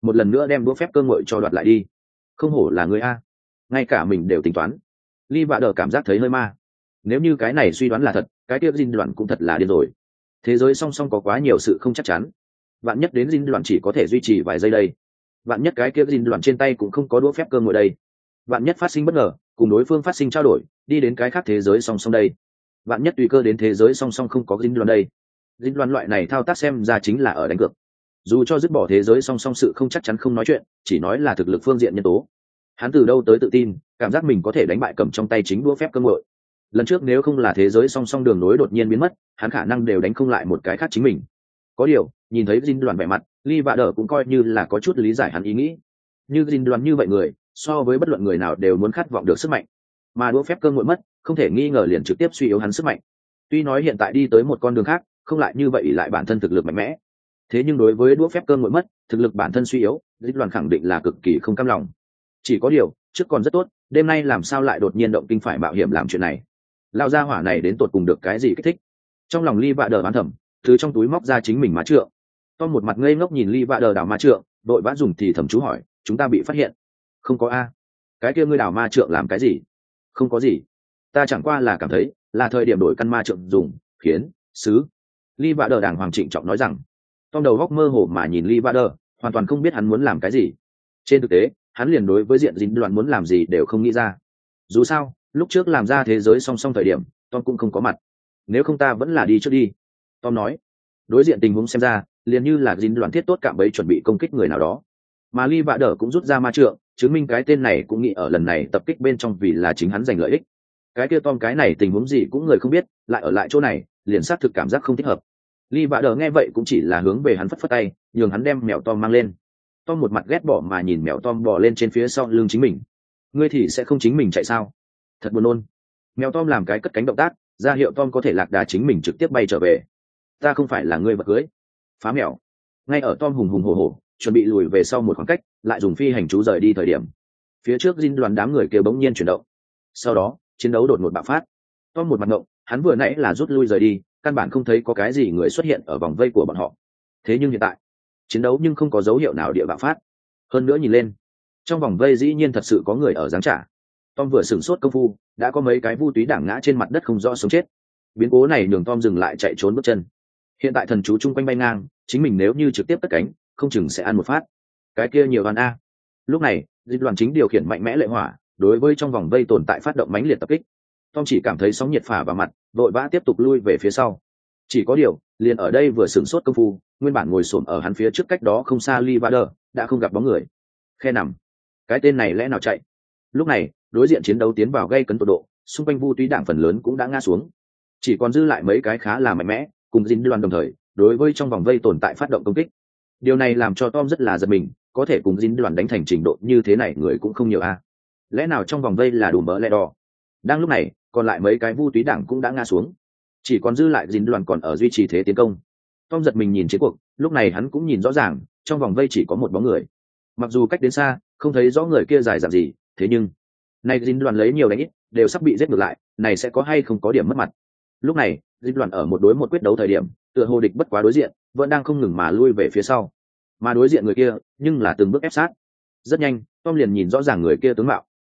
một lần nữa đem đũa phép cơ ngội cho đoạt lại đi. Không hổ là người a, ngay cả mình đều tính toán. Ly Vạ Đờ cảm giác thấy hơi ma. Nếu như cái này suy đoán là thật, cái kia Jin Đoàn cũng thật là điên rồi. Thế giới song song có quá nhiều sự không chắc chắn. Vạn nhất đến Jin Đoàn chỉ có thể duy trì vài giây đây. Vạn nhất cái kia Jin Đoàn trên tay cũng không có đũa phép cơ ngồi đây. Vạn nhất phát sinh bất ngờ, cùng đối phương phát sinh trao đổi, đi đến cái khác thế giới song song đây. Vạn nhất tùy cơ đến thế giới song song không có Jin Đoàn đây. Jin Đoàn loại này thao tác xem ra chính là ở đánh cược. Dù cho dứt bỏ thế giới song song sự không chắc chắn không nói chuyện, chỉ nói là thực lực phương diện nhân tố. Hắn từ đâu tới tự tin, cảm giác mình có thể đánh bại cầm trong tay chính đũa phép cơ ngội. Lần trước nếu không là thế giới song song đường nối đột nhiên biến mất, hắn khả năng đều đánh không lại một cái khác chính mình. Có điều, nhìn thấy Jin Đoàn vẻ mặt, Ly Vạ Đờ cũng coi như là có chút lý giải hắn ý nghĩ. Như Jin Đoàn như vậy người, so với bất luận người nào đều muốn khát vọng được sức mạnh, mà đũa phép cơ ngội mất, không thể nghi ngờ liền trực tiếp suy yếu hắn sức mạnh. Tuy nói hiện tại đi tới một con đường khác, không lại như vậy lại bản thân thực lực mạnh mẽ. Thế nhưng đối với đũa phép cơ ngội mất, thực lực bản thân suy yếu, Jin Đoàn khẳng định là cực kỳ không cam lòng. Chỉ có điều, trước còn rất tốt, đêm nay làm sao lại đột nhiên động kinh phải mạo hiểm làm chuyện này? Lao gia hỏa này đến tột cùng được cái gì kích thích? Trong lòng Ly Vạ Đờ bán thầm, từ trong túi móc ra chính mình má trượng. Tom một mặt ngây ngốc nhìn Ly Vạ Đờ đảo ma trượng, đội vã dùng thì thầm chú hỏi, chúng ta bị phát hiện? Không có a. Cái kia ngươi đảo ma trượng làm cái gì? Không có gì, ta chẳng qua là cảm thấy là thời điểm đổi căn ma trượng dùng, khiến sứ. Ly Vạ Đờ đàng hoàng trịnh trọng nói rằng. Tom đầu góc mơ hồ mà nhìn Ly Vạ Đờ, hoàn toàn không biết hắn muốn làm cái gì. Trên thực tế, hắn liền đối với diện Jin Đoàn muốn làm gì đều không nghĩ ra. Dù sao, lúc trước làm ra thế giới song song thời điểm, Tom cũng không có mặt. Nếu không ta vẫn là đi trước đi. Tom nói. Đối diện tình huống xem ra, liền như là Jin Đoàn thiết tốt cạm bẫy chuẩn bị công kích người nào đó. Mà Ly Vạ Đờ cũng rút ra ma trượng, chứng minh cái tên này cũng nghĩ ở lần này tập kích bên trong vì là chính hắn giành lợi ích. Cái kia Tom cái này tình huống gì cũng người không biết, lại ở lại chỗ này, liền xác thực cảm giác không thích hợp. Ly Vạ Đờ nghe vậy cũng chỉ là hướng về hắn phất phất tay, nhường hắn đem mèo Tom mang lên. Tom một mặt ghét bỏ mà nhìn mèo Tom bò lên trên phía sau lưng chính mình. Ngươi thì sẽ không chính mình chạy sao? Thật buồn nôn. Mèo Tom làm cái cất cánh động tác, ra hiệu Tom có thể lạc đà chính mình trực tiếp bay trở về. Ta không phải là ngươi vật cưới. Phá mèo. Ngay ở Tom hùng hùng hổ hổ, chuẩn bị lùi về sau một khoảng cách, lại dùng phi hành chú rời đi thời điểm. Phía trước Jin Đoàn đám người kêu bỗng nhiên chuyển động. Sau đó, chiến đấu đột ngột bạo phát. Tom một mặt ngộng, hắn vừa nãy là rút lui rời đi, căn bản không thấy có cái gì người xuất hiện ở vòng vây của bọn họ. Thế nhưng hiện tại, chiến đấu nhưng không có dấu hiệu nào địa bạo phát. Hơn nữa nhìn lên, trong vòng vây dĩ nhiên thật sự có người ở giáng trả. Tom vừa sửng sốt công phu, đã có mấy cái vu túy đảng ngã trên mặt đất không rõ sống chết. Biến cố này nhường Tom dừng lại chạy trốn bước chân. Hiện tại thần chú chung quanh bay ngang, chính mình nếu như trực tiếp cất cánh, không chừng sẽ ăn một phát. Cái kia nhiều ăn a. Lúc này, Dịch Đoàn chính điều khiển mạnh mẽ lệ hỏa, đối với trong vòng vây tồn tại phát động mãnh liệt tập kích. Tom chỉ cảm thấy sóng nhiệt phả vào mặt, vội vã tiếp tục lui về phía sau. Chỉ có điều, liền ở đây vừa sửng sốt công phu, nguyên bản ngồi xổm ở hắn phía trước cách đó không xa Ly Vader, đã không gặp bóng người. Khe nằm. Cái tên này lẽ nào chạy? Lúc này, đối diện chiến đấu tiến vào gây cấn tột độ, xung quanh vu túy đảng phần lớn cũng đã ngã xuống. Chỉ còn dư lại mấy cái khá là mạnh mẽ, cùng Jin Đoàn đồng thời, đối với trong vòng vây tồn tại phát động công kích. Điều này làm cho Tom rất là giật mình, có thể cùng Jin Đoàn đánh thành trình độ như thế này người cũng không nhiều a. Lẽ nào trong vòng vây là đủ mỡ lẽ đỏ? Đang lúc này, còn lại mấy cái vu túy đảng cũng đã ngã xuống. Chỉ còn dư lại Jin Đoàn còn ở duy trì thế tiến công. Tom giật mình nhìn chiến cuộc, lúc này hắn cũng nhìn rõ ràng, trong vòng vây chỉ có một bóng người. Mặc dù cách đến xa, không thấy rõ người kia dài dặn gì, thế nhưng này Jin Đoàn lấy nhiều đánh ít, đều sắp bị giết ngược lại, này sẽ có hay không có điểm mất mặt. Lúc này, Jin Đoàn ở một đối một quyết đấu thời điểm, tựa hồ địch bất quá đối diện, vẫn đang không ngừng mà lui về phía sau. Mà đối diện người kia, nhưng là từng bước ép sát. Rất nhanh, Tom liền nhìn rõ ràng người kia tướng mạo.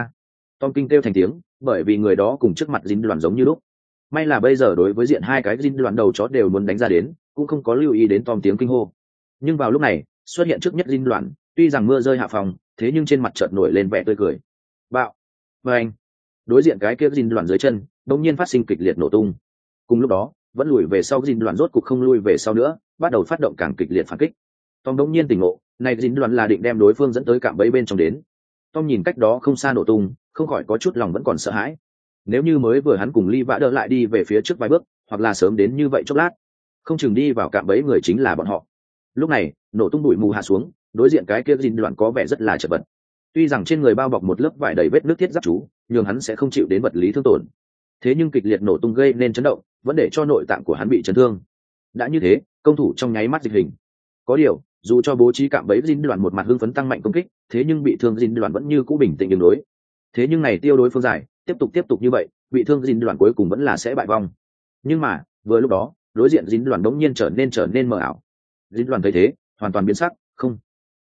Tom kinh kêu thành tiếng, bởi vì người đó cùng trước mặt Jin Đoàn giống như lúc. May là bây giờ đối với diện hai cái Jin Đoàn đầu chó đều muốn đánh ra đến, cũng không có lưu ý đến Tom tiếng kinh hô. Nhưng vào lúc này, xuất hiện trước nhất Jin Đoàn, tuy rằng mưa rơi hạ phòng, thế nhưng trên mặt chợt nổi lên vẻ tươi cười. Bạo, và anh, đối diện cái kia Jin Đoàn dưới chân, đột nhiên phát sinh kịch liệt nổ tung. Cùng lúc đó, vẫn lùi về sau Jin Đoàn rốt cục không lui về sau nữa, bắt đầu phát động càng kịch liệt phản kích. Tom đột nhiên tỉnh ngộ, này Jin Đoàn là định đem đối phương dẫn tới cạm bẫy bên trong đến. Tom nhìn cách đó không xa nổ tung, không khỏi có chút lòng vẫn còn sợ hãi. Nếu như mới vừa hắn cùng Ly Vã đỡ lại đi về phía trước vài bước, hoặc là sớm đến như vậy chốc lát, không chừng đi vào cạm bẫy người chính là bọn họ. Lúc này, nổ tung bụi mù hạ xuống, đối diện cái kia Jin Đoàn có vẻ rất là chật vật. Tuy rằng trên người bao bọc một lớp vải đầy vết nước thiết giáp chú, nhưng hắn sẽ không chịu đến vật lý thương tổn. Thế nhưng kịch liệt nổ tung gây nên chấn động, vẫn để cho nội tạng của hắn bị chấn thương. Đã như thế, công thủ trong nháy mắt dịch hình. Có điều, dù cho bố trí cạm bẫy Jin Đoàn một mặt hưng phấn tăng mạnh công kích, thế nhưng bị thương Jin Đoàn vẫn như cũ bình tĩnh ứng đối. Thế nhưng này tiêu đối phương giải, tiếp tục như vậy, bị thương Jin Đoàn cuối cùng vẫn là sẽ bại vong. Nhưng mà, vừa lúc đó, đối diện Jin Đoàn đống nhiên trở nên mờ ảo. Jin Đoàn thấy thế, hoàn toàn biến sắc, không,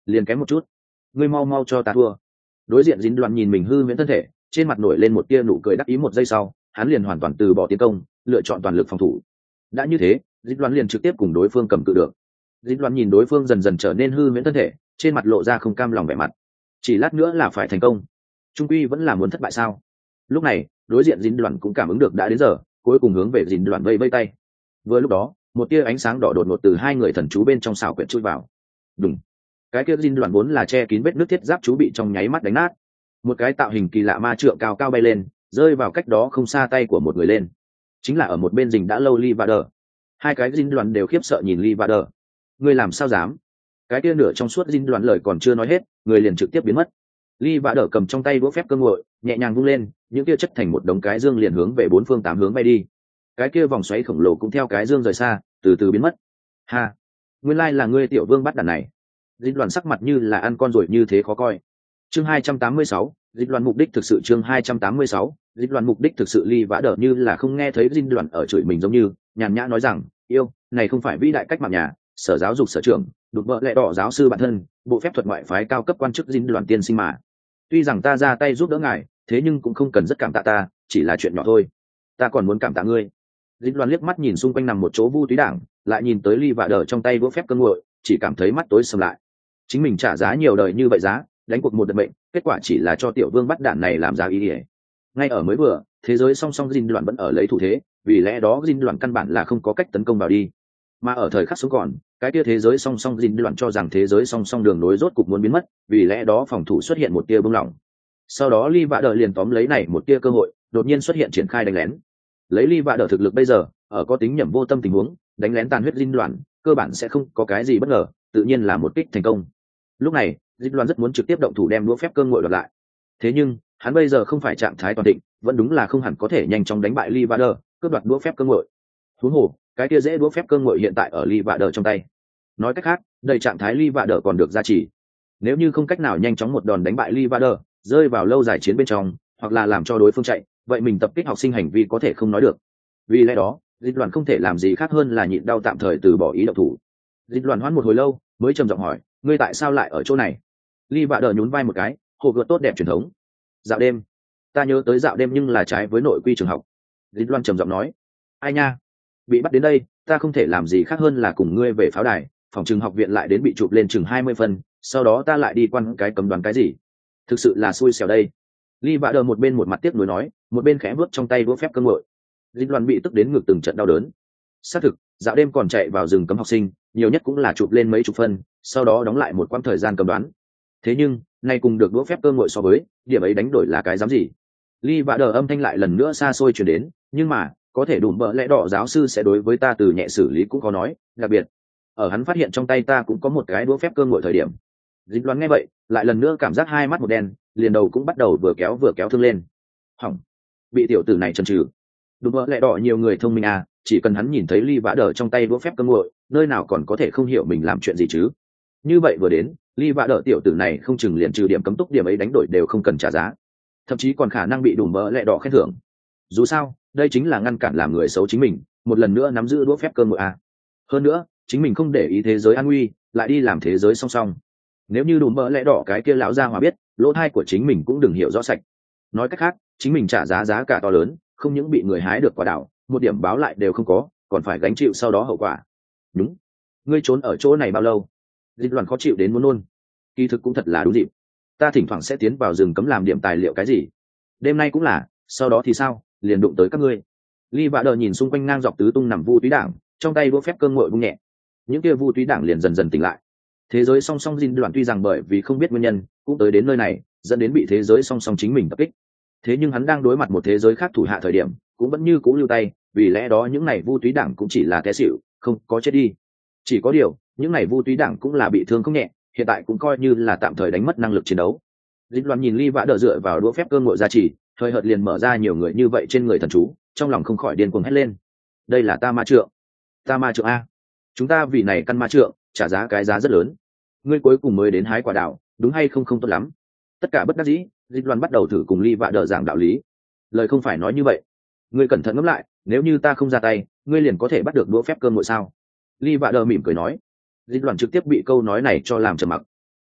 liền kém một chút, ngươi mau mau cho ta thua. Đối diện dính đoàn nhìn mình hư huyễn thân thể, trên mặt nổi lên một tia nụ cười đắc ý. Một giây sau hắn liền hoàn toàn từ bỏ tiến công, lựa chọn toàn lực phòng thủ. Đã như thế, dính đoàn liền trực tiếp cùng đối phương cầm cự được. Dính đoàn nhìn đối phương dần dần trở nên hư huyễn thân thể, trên mặt lộ ra không cam lòng vẻ mặt. Chỉ lát nữa là phải thành công, trung quy vẫn là muốn thất bại sao? Lúc này đối diện dính đoàn cũng cảm ứng được đã đến giờ, cuối cùng hướng về dính đoàn vây vây tay. Vừa lúc đó một tia ánh sáng đỏ đột ngột từ hai người thần chú bên trong xảo quyệt chui vào. Đùng, cái kia dính đoàn vốn là che kín vết nước thiết giáp chú bị trong nháy mắt đánh nát. Một cái tạo hình kỳ lạ ma trượng cao cao bay lên, rơi vào cách đó không xa tay của một người lên, chính là ở một bên rình đã lâu Lee Vader. Hai cái dính đoàn đều khiếp sợ nhìn Lee Vader. Ngươi làm sao dám? Cái kia nửa trong suốt dính đoàn lời còn chưa nói hết, người liền trực tiếp biến mất. Lee Vader cầm trong tay đũa phép cơ ngội, nhẹ nhàng vung lên, những kia chất thành một đống cái dương liền hướng về bốn phương tám hướng bay đi. Cái kia vòng xoáy khổng lồ cũng theo cái dương rời xa, từ từ biến mất. Ha, nguyên lai là ngươi tiểu vương bắt đàn này. Dính đoàn sắc mặt như là ăn con rồi như thế khó coi. Chương 286, dịch đoàn mục đích thực sự. Chương 286, dịch đoàn mục đích thực sự. Ly Vã Đờ như là không nghe thấy dinh đoàn ở chửi mình giống như nhàn nhã nói rằng, yêu này không phải vĩ đại cách mạng nhà, sở giáo dục sở trưởng đột vợ lẹ đỏ giáo sư bản thân, bộ phép thuật ngoại phái cao cấp quan chức dinh đoàn tiên sinh mà. Tuy rằng ta ra tay giúp đỡ ngài, thế nhưng cũng không cần rất cảm tạ ta, chỉ là chuyện nhỏ thôi. Ta còn muốn cảm tạ ngươi. Dinh đoàn liếc mắt nhìn xung quanh nằm một chỗ vu túy đảng, lại nhìn tới Ly Vã Đờ trong tay vỗ phép cơ nguội, chỉ cảm thấy mắt tối sầm lại. Chính mình trả giá nhiều đời như vậy giá, đánh cuộc một đợt mệnh, kết quả chỉ là cho tiểu vương bắt đạn này làm giá ý ỉa. Ngay ở mới vừa, thế giới song song dinh đoàn vẫn ở lấy thủ thế, vì lẽ đó dinh đoàn căn bản là không có cách tấn công vào đi. Mà ở thời khắc sống còn, cái kia thế giới song song dinh đoàn cho rằng thế giới song song đường nối rốt cục muốn biến mất, vì lẽ đó phòng thủ xuất hiện một tia bông lỏng. Sau đó Ly Vã Đờ liền tóm lấy này một tia cơ hội, đột nhiên xuất hiện triển khai đánh lén. Lấy Ly Vã Đờ thực lực bây giờ, ở có tính nhẩm vô tâm tình huống, đánh lén tàn huyết dinh đoàn, cơ bản sẽ không có cái gì bất ngờ, tự nhiên là một kích thành công. Lúc này dịch loan rất muốn trực tiếp động thủ đem đũa phép cơ ngội đoạt lại, thế nhưng hắn bây giờ không phải trạng thái toàn định, vẫn đúng là không hẳn có thể nhanh chóng đánh bại Lee Vader, cướp đoạt đũa phép cơ ngội. Huống hồ cái kia dễ đũa phép cơ ngội hiện tại ở Lee Vader trong tay. Nói cách khác, đầy trạng thái Lee Vader còn được gia trì. Nếu như không cách nào nhanh chóng một đòn đánh bại Lee Vader, rơi vào lâu dài chiến bên trong, hoặc là làm cho đối phương chạy, vậy mình tập kích học sinh hành vi có thể không nói được. Vì lẽ đó dịch loan không thể làm gì khác hơn là nhịn đau tạm thời từ bỏ ý động thủ. Dịch loan hoãn một hồi lâu mới trầm giọng hỏi, ngươi tại sao lại ở chỗ này? Ly Vạ Đờ nhún vai một cái, hồ gợt tốt đẹp truyền thống. Dạo đêm, ta nhớ tới dạo đêm nhưng là trái với nội quy trường học. Dịch loan trầm giọng nói, ai nha, bị bắt đến đây ta không thể làm gì khác hơn là cùng ngươi về pháo đài, phòng trường học viện lại đến bị chụp lên chừng 20 phân, sau đó ta lại đi quan cái cấm đoán cái gì, thực sự là xui xẻo đây. Ly Vạ Đờ một bên một mặt tiếc nuối nói, một bên khẽ vuốt trong tay đũa phép cơ ngội. Dịch loan bị tức đến ngực từng trận đau đớn. Xác thực, dạo đêm còn chạy vào rừng cấm học sinh, nhiều nhất cũng là chụp lên mấy chục phân, sau đó đóng lại một quãng thời gian cấm đoán. Thế nhưng nay cùng được đũa phép cơ ngội so với, điểm ấy đánh đổi là cái dám gì? Ly Vạ Đờ âm thanh lại lần nữa xa xôi truyền đến, nhưng mà có thể đùm bợ lẽ đỏ giáo sư sẽ đối với ta từ nhẹ xử lý cũng có nói, đặc biệt ở hắn phát hiện trong tay ta cũng có một cái đũa phép cơ ngội thời điểm. Dịch loan nghe vậy lại lần nữa cảm giác hai mắt một đen, liền đầu cũng bắt đầu vừa kéo thương lên. Hỏng, bị tiểu tử này chần chừ. Đùm bợ lẽ đỏ nhiều người thông minh à, chỉ cần hắn nhìn thấy Ly Vã Đờ trong tay đũa phép cơ ngội, nơi nào còn có thể không hiểu mình làm chuyện gì chứ? Như vậy vừa đến, Ly Vã Đờ tiểu tử này không chừng liền trừ điểm cấm túc điểm ấy đánh đổi đều không cần trả giá, thậm chí còn khả năng bị đùm bợ lẽ đỏ khen thưởng. Dù sao đây chính là ngăn cản làm người xấu chính mình, một lần nữa nắm giữ đũa phép cơ ngội à. Hơn nữa chính mình không để ý thế giới an nguy, lại đi làm thế giới song song. Nếu như đùm bợ lẽ đỏ cái kia lão gia hỏa biết, lỗ thai của chính mình cũng đừng hiểu rõ sạch. Nói cách khác, chính mình trả giá cả to lớn, không những bị người hái được quả đảo, một điểm báo lại đều không có, còn phải gánh chịu sau đó hậu quả. Đúng, ngươi trốn ở chỗ này bao lâu? Dịch loan khó chịu đến muốn nôn. Kỳ thực cũng thật là đúng dịp, ta thỉnh thoảng sẽ tiến vào rừng cấm làm điểm tài liệu cái gì, đêm nay cũng là, sau đó thì sao, liền đụng tới các ngươi. Ly Vạ Đờ nhìn xung quanh ngang dọc tứ tung nằm vu túy đảng, trong tay đũa phép cơ ngội vung nhẹ, những kia vu túy đảng liền dần dần tỉnh lại. Thế giới song song dinh đoàn tuy rằng bởi vì không biết nguyên nhân cũng tới đến nơi này, dẫn đến bị thế giới song song chính mình tập kích, thế nhưng hắn đang đối mặt một thế giới khác thủ hạ thời điểm cũng vẫn như cũ lưu tay, vì lẽ đó những này vu túy đảng cũng chỉ là té xỉu, không có chết đi. Chỉ có điều những này vu túy đảng cũng là bị thương không nhẹ, hiện tại cũng coi như là tạm thời đánh mất năng lực chiến đấu. Dịch loan nhìn Ly Vã Đờ dựa vào đũa phép cơ ngội gia trì, thời hợt liền mở ra nhiều người như vậy trên người thần chú, trong lòng không khỏi điên cuồng hét lên, đây là ta ma trượng, ta ma trượng a, chúng ta vì này căn ma trượng trả giá cái giá rất lớn, ngươi cuối cùng mới đến hái quả đào, đúng hay không? Không tốt lắm. Tất cả bất đắc dĩ, Dịch loan bắt đầu thử cùng Ly Vạ Đờ giảng đạo lý. Lời không phải nói như vậy, ngươi cẩn thận ngẫm lại, nếu như ta không ra tay, ngươi liền có thể bắt được đũa phép cơ ngội sao? Ly Vạ Đờ mỉm cười nói. Dịch loan trực tiếp bị câu nói này cho làm trầm mặc.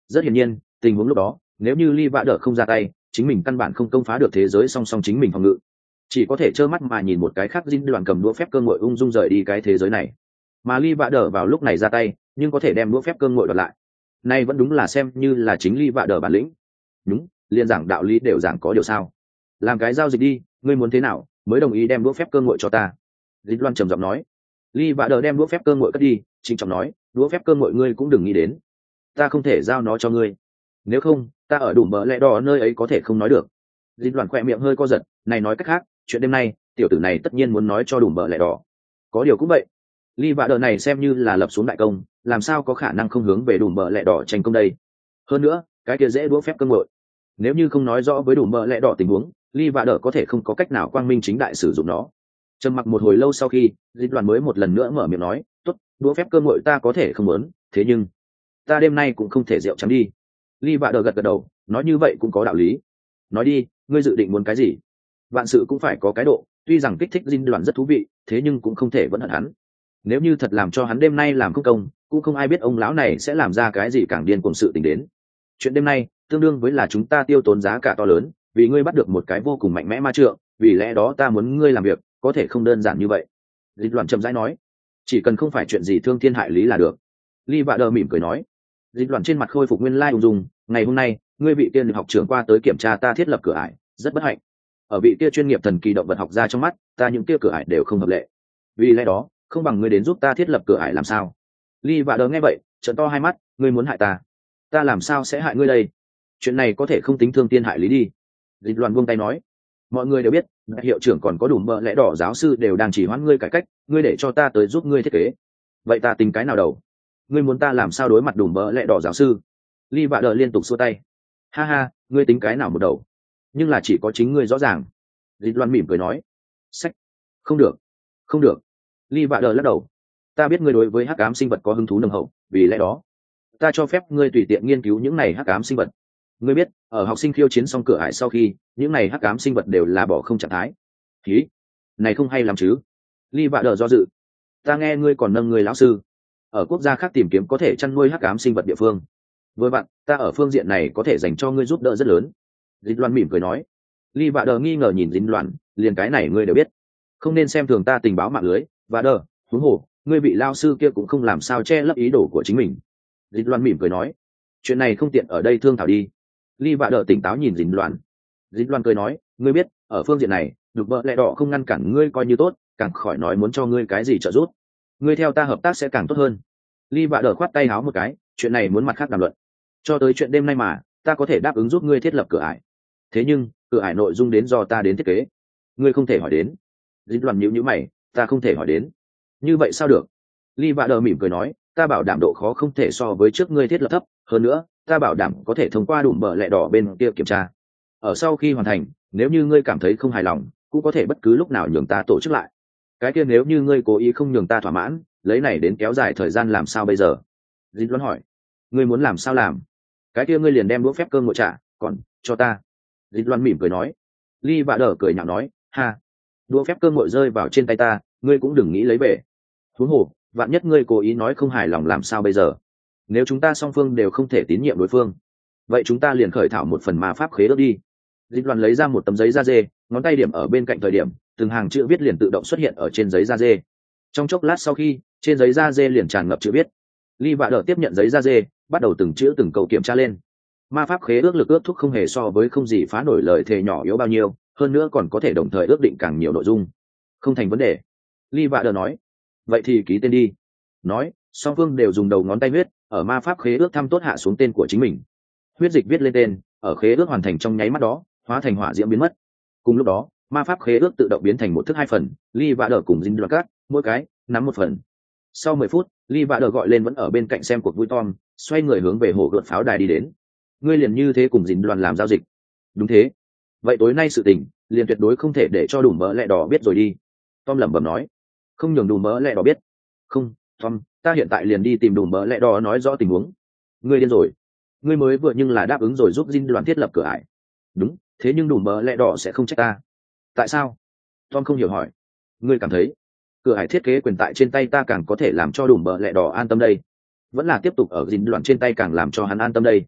Rất hiển nhiên, tình huống lúc đó, nếu như Ly Vạ Đỡ không ra tay, chính mình căn bản không công phá được thế giới song song chính mình phòng ngự, chỉ có thể trơ mắt mà nhìn một cái khác Jin đoàn cầm đũa phép cơ ngội ung dung rời đi cái thế giới này. Mà Ly Vạ Đỡ vào lúc này ra tay, nhưng có thể đem đũa phép cơ ngội đoạt lại. Nay vẫn đúng là xem như là chính Ly Vạ Đỡ bản lĩnh. Đúng, liên giảng đạo lý đều giảng có điều sao? Làm cái giao dịch đi, ngươi muốn thế nào mới đồng ý đem đũa phép cơ ngội cho ta? Jin Loan trầm giọng nói. Ly Vạ Đỡ đem đũa phép cơ ngội cất đi, chính trọng nói, đũa phép cơ ngội ngươi cũng đừng nghĩ đến, ta không thể giao nó cho ngươi. Nếu không, ta ở đủ mỡ lẽ đỏ nơi ấy có thể không nói được. Dịch Loan khỏe miệng hơi co giật, này nói cách khác, chuyện đêm nay, tiểu tử này tất nhiên muốn nói cho đủ mỡ lẽ đỏ. Có điều cũng vậy, Ly Vạ Đỡ này xem như là lập xuống đại công, làm sao có khả năng không hướng về đủ mỡ lẽ đỏ tranh công đây? Hơn nữa, cái kia dễ đũa phép cơ ngội, nếu như không nói rõ với đủ mỡ lẽ đỏ tình huống, Ly Vạ Đỡ có thể không có cách nào quang minh chính đại sử dụng nó. Trầm mặc một hồi lâu sau khi, Dịch Loan mới một lần nữa mở miệng nói, tốt, đũa phép cơ ngội ta có thể không muốn, thế nhưng ta đêm nay cũng không thể rượu trắng đi. Ly Vạ Đỡ gật gật đầu, nói như vậy cũng có đạo lý. Nói đi, ngươi dự định muốn cái gì? Vạn sự cũng phải có cái độ, tuy rằng kích thích Jin đoàn rất thú vị, thế nhưng cũng không thể vẫn hận hắn. Nếu như thật làm cho hắn đêm nay làm không công, cũng không ai biết ông lão này sẽ làm ra cái gì càng điên cuồng sự tình đến. Chuyện đêm nay tương đương với là chúng ta tiêu tốn giá cả to lớn, vì ngươi bắt được một cái vô cùng mạnh mẽ ma trượng, vì lẽ đó ta muốn ngươi làm việc, có thể không đơn giản như vậy. Dịch Loan chậm rãi nói, chỉ cần không phải chuyện gì thương thiên hại lý là được. Ly Vạ Đỡ mỉm cười nói. Dịch Loan trên mặt khôi phục nguyên lai ung dung, ngày hôm nay ngươi vị tiên học trưởng qua tới kiểm tra ta thiết lập cửa ải, rất bất hạnh. Ở vị kia chuyên nghiệp thần kỳ động vật học ra trong mắt, ta những kia cửa ải đều không hợp lệ. Vì lẽ đó, không bằng ngươi đến giúp ta thiết lập cửa ải làm sao? Ly Vạ Đỡ nghe vậy, trợn to hai mắt, ngươi muốn hại ta? Ta làm sao sẽ hại ngươi đây? Chuyện này có thể không tính thương thiên hại lý đi. Dịch Loan buông tay nói, mọi người đều biết, đại hiệu trưởng còn có đủ mỡ lẽ đỏ giáo sư đều đang chỉ hoãn ngươi cải cách, ngươi để cho ta tới giúp ngươi thiết kế. Vậy ta tính cái nào đầu? Ngươi muốn ta làm sao đối mặt đủ mỡ lẽ đỏ giáo sư? Ly Vạ Đỡ liên tục xua tay. Ha ha, ngươi tính cái nào một đầu? Nhưng là chỉ có chính ngươi rõ ràng. Dịch Loan mỉm cười nói. Sách, không được, không được. Ly Vạ Đỡ lắc đầu. Ta biết ngươi đối với hắc ám sinh vật có hứng thú nồng hậu, vì lẽ đó, ta cho phép ngươi tùy tiện nghiên cứu những này hắc ám sinh vật. Ngươi biết, ở học sinh khiêu chiến xong cửa ải sau khi, những này hắc ám sinh vật đều là bỏ không trạng thái. Khí, này không hay lắm chứ? Ly Vạ Đỡ do dự. Ta nghe ngươi còn nâng người lão sư ở quốc gia khác tìm kiếm có thể chăn nuôi hắc ám sinh vật địa phương. Với bạn, ta ở phương diện này có thể dành cho ngươi giúp đỡ rất lớn. Dịch Loan mỉm cười nói. Ly Vạ Đỡ nghi ngờ nhìn Dịch Loan, liền cái này ngươi đều biết, không nên xem thường ta tình báo mạng lưới. Vạ Đỡ, huống hồ, ngươi bị lao sư kia cũng không làm sao che lấp ý đồ của chính mình. Dịch Loan mỉm cười nói. Chuyện này không tiện ở đây thương thảo đi. Ly Vạ Đỡ tỉnh táo nhìn Dịch Loan. Dịch Loan cười nói, ngươi biết, ở phương diện này, đục vợ lẽ đỏ không ngăn cản ngươi coi như tốt, càng khỏi nói muốn cho ngươi cái gì trợ giúp. Ngươi theo ta hợp tác sẽ càng tốt hơn. Ly Vạ Đỡ khoát tay háo một cái, chuyện này muốn mặt khác đàm luận. Cho tới chuyện đêm nay mà, ta có thể đáp ứng giúp ngươi thiết lập cửa ải. Thế nhưng, cửa ải nội dung đến do ta đến thiết kế. Ngươi không thể hỏi đến. Dịch Loan nhíu nhíu mày, ta không thể hỏi đến. Như vậy sao được? Ly Vạ Đỡ mỉm cười nói, ta bảo đảm độ khó không thể so với trước ngươi thiết lập thấp, hơn nữa, ta bảo đảm có thể thông qua đùm bờ lẹ đỏ bên kia kiểm tra. Ở sau khi hoàn thành, nếu như ngươi cảm thấy không hài lòng, cũng có thể bất cứ lúc nào nhường ta tổ chức lại. Cái kia nếu như ngươi cố ý không nhường ta thỏa mãn, lấy này đến kéo dài thời gian làm sao bây giờ? Dịch Loan hỏi. Ngươi muốn làm sao làm? Cái kia ngươi liền đem đũa phép cơm ngồi trả, còn cho ta. Dịch Loan mỉm cười nói. Ly Vạ Đỡ cười nhạo nói, ha, đũa phép cơm ngồi rơi vào trên tay ta, ngươi cũng đừng nghĩ lấy về. Huống hồ, vạn nhất ngươi cố ý nói không hài lòng làm sao bây giờ? Nếu chúng ta song phương đều không thể tín nhiệm đối phương, vậy chúng ta liền khởi thảo một phần ma pháp khế ước đi. Dịch Loan lấy ra một tấm giấy da dê, ngón tay điểm ở bên cạnh thời điểm, từng hàng chữ viết liền tự động xuất hiện ở trên giấy da dê. Trong chốc lát sau khi, trên giấy da dê liền tràn ngập chữ viết. Ly Vạ Đỡ tiếp nhận giấy da dê, bắt đầu từng chữ từng câu kiểm tra lên. Ma pháp khế ước lực ước thúc không hề so với không gì phá nổi lời thề nhỏ yếu bao nhiêu, hơn nữa còn có thể đồng thời ước định càng nhiều nội dung. Không thành vấn đề. Ly Vạ Đỡ nói. Vậy thì ký tên đi. Nói, song phương đều dùng đầu ngón tay huyết, ở ma pháp khế ước thăm tốt hạ xuống tên của chính mình. Huyết dịch viết lên tên, ở khế ước hoàn thành trong nháy mắt đó, hóa thành hỏa diễm biến mất. Cùng lúc đó, ma pháp khế ước tự động biến thành một thức hai phần, Ly Vạ Đỡ cùng Jin Cát, mỗi cái nắm một phần. Sau 10 phút, Ly Vạ Đỡ gọi lên vẫn ở bên cạnh xem cuộc vui Tom, xoay người hướng về hồ gợt pháo đài đi đến. Ngươi liền như thế cùng Jin đoàn làm giao dịch? Đúng thế. Vậy tối nay sự tình, liền tuyệt đối không thể để cho đủ mỡ lẹ đỏ biết rồi đi. Tom lẩm bẩm nói. Không nhường đủ mỡ lẹ đỏ biết. Không, Tom, ta hiện tại liền đi tìm đủ mỡ lẹ đỏ nói rõ tình huống. Ngươi điên rồi. Ngươi mới vừa nhưng là đáp ứng rồi giúp Jin đoàn thiết lập cửa ải. Đúng, thế nhưng đủ mỡ lẹ đỏ sẽ không trách ta. Tại sao? Tom không hiểu hỏi. Ngươi cảm thấy cửa ải thiết kế quyền tại trên tay ta càng có thể làm cho đủ mỡ lẹ đỏ an tâm đây, vẫn là tiếp tục ở Jin đoàn trên tay càng làm cho hắn an tâm đây?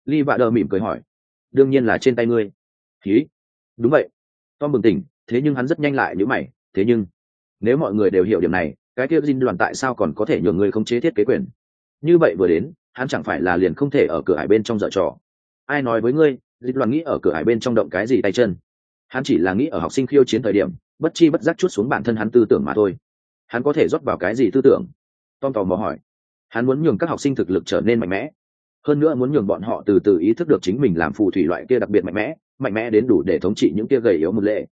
Lee Vạ Đờ mỉm cười hỏi. Đương nhiên là trên tay ngươi. Hí. Đúng vậy. Tom bừng tỉnh, thế nhưng hắn rất nhanh lại nhíu mày, thế nhưng nếu mọi người đều hiểu điểm này, cái kia Jin đoàn tại sao còn có thể nhường người không chế thiết kế quyền? Như vậy vừa đến, hắn chẳng phải là liền không thể ở cửa ải bên trong dở trò. Ai nói với ngươi, Jin đoàn nghĩ ở cửa ải bên trong động cái gì tay chân? Hắn chỉ là nghĩ ở học sinh khiêu chiến thời điểm, bất chi bất giác chút xuống bản thân hắn tư tưởng mà thôi. Hắn có thể rót vào cái gì tư tưởng? Tom tò mò hỏi. Hắn muốn nhường các học sinh thực lực trở nên mạnh mẽ, hơn nữa muốn nhường bọn họ từ từ ý thức được chính mình làm phù thủy loại kia đặc biệt mạnh mẽ đến đủ để thống trị những kia gầy yếu một lệ.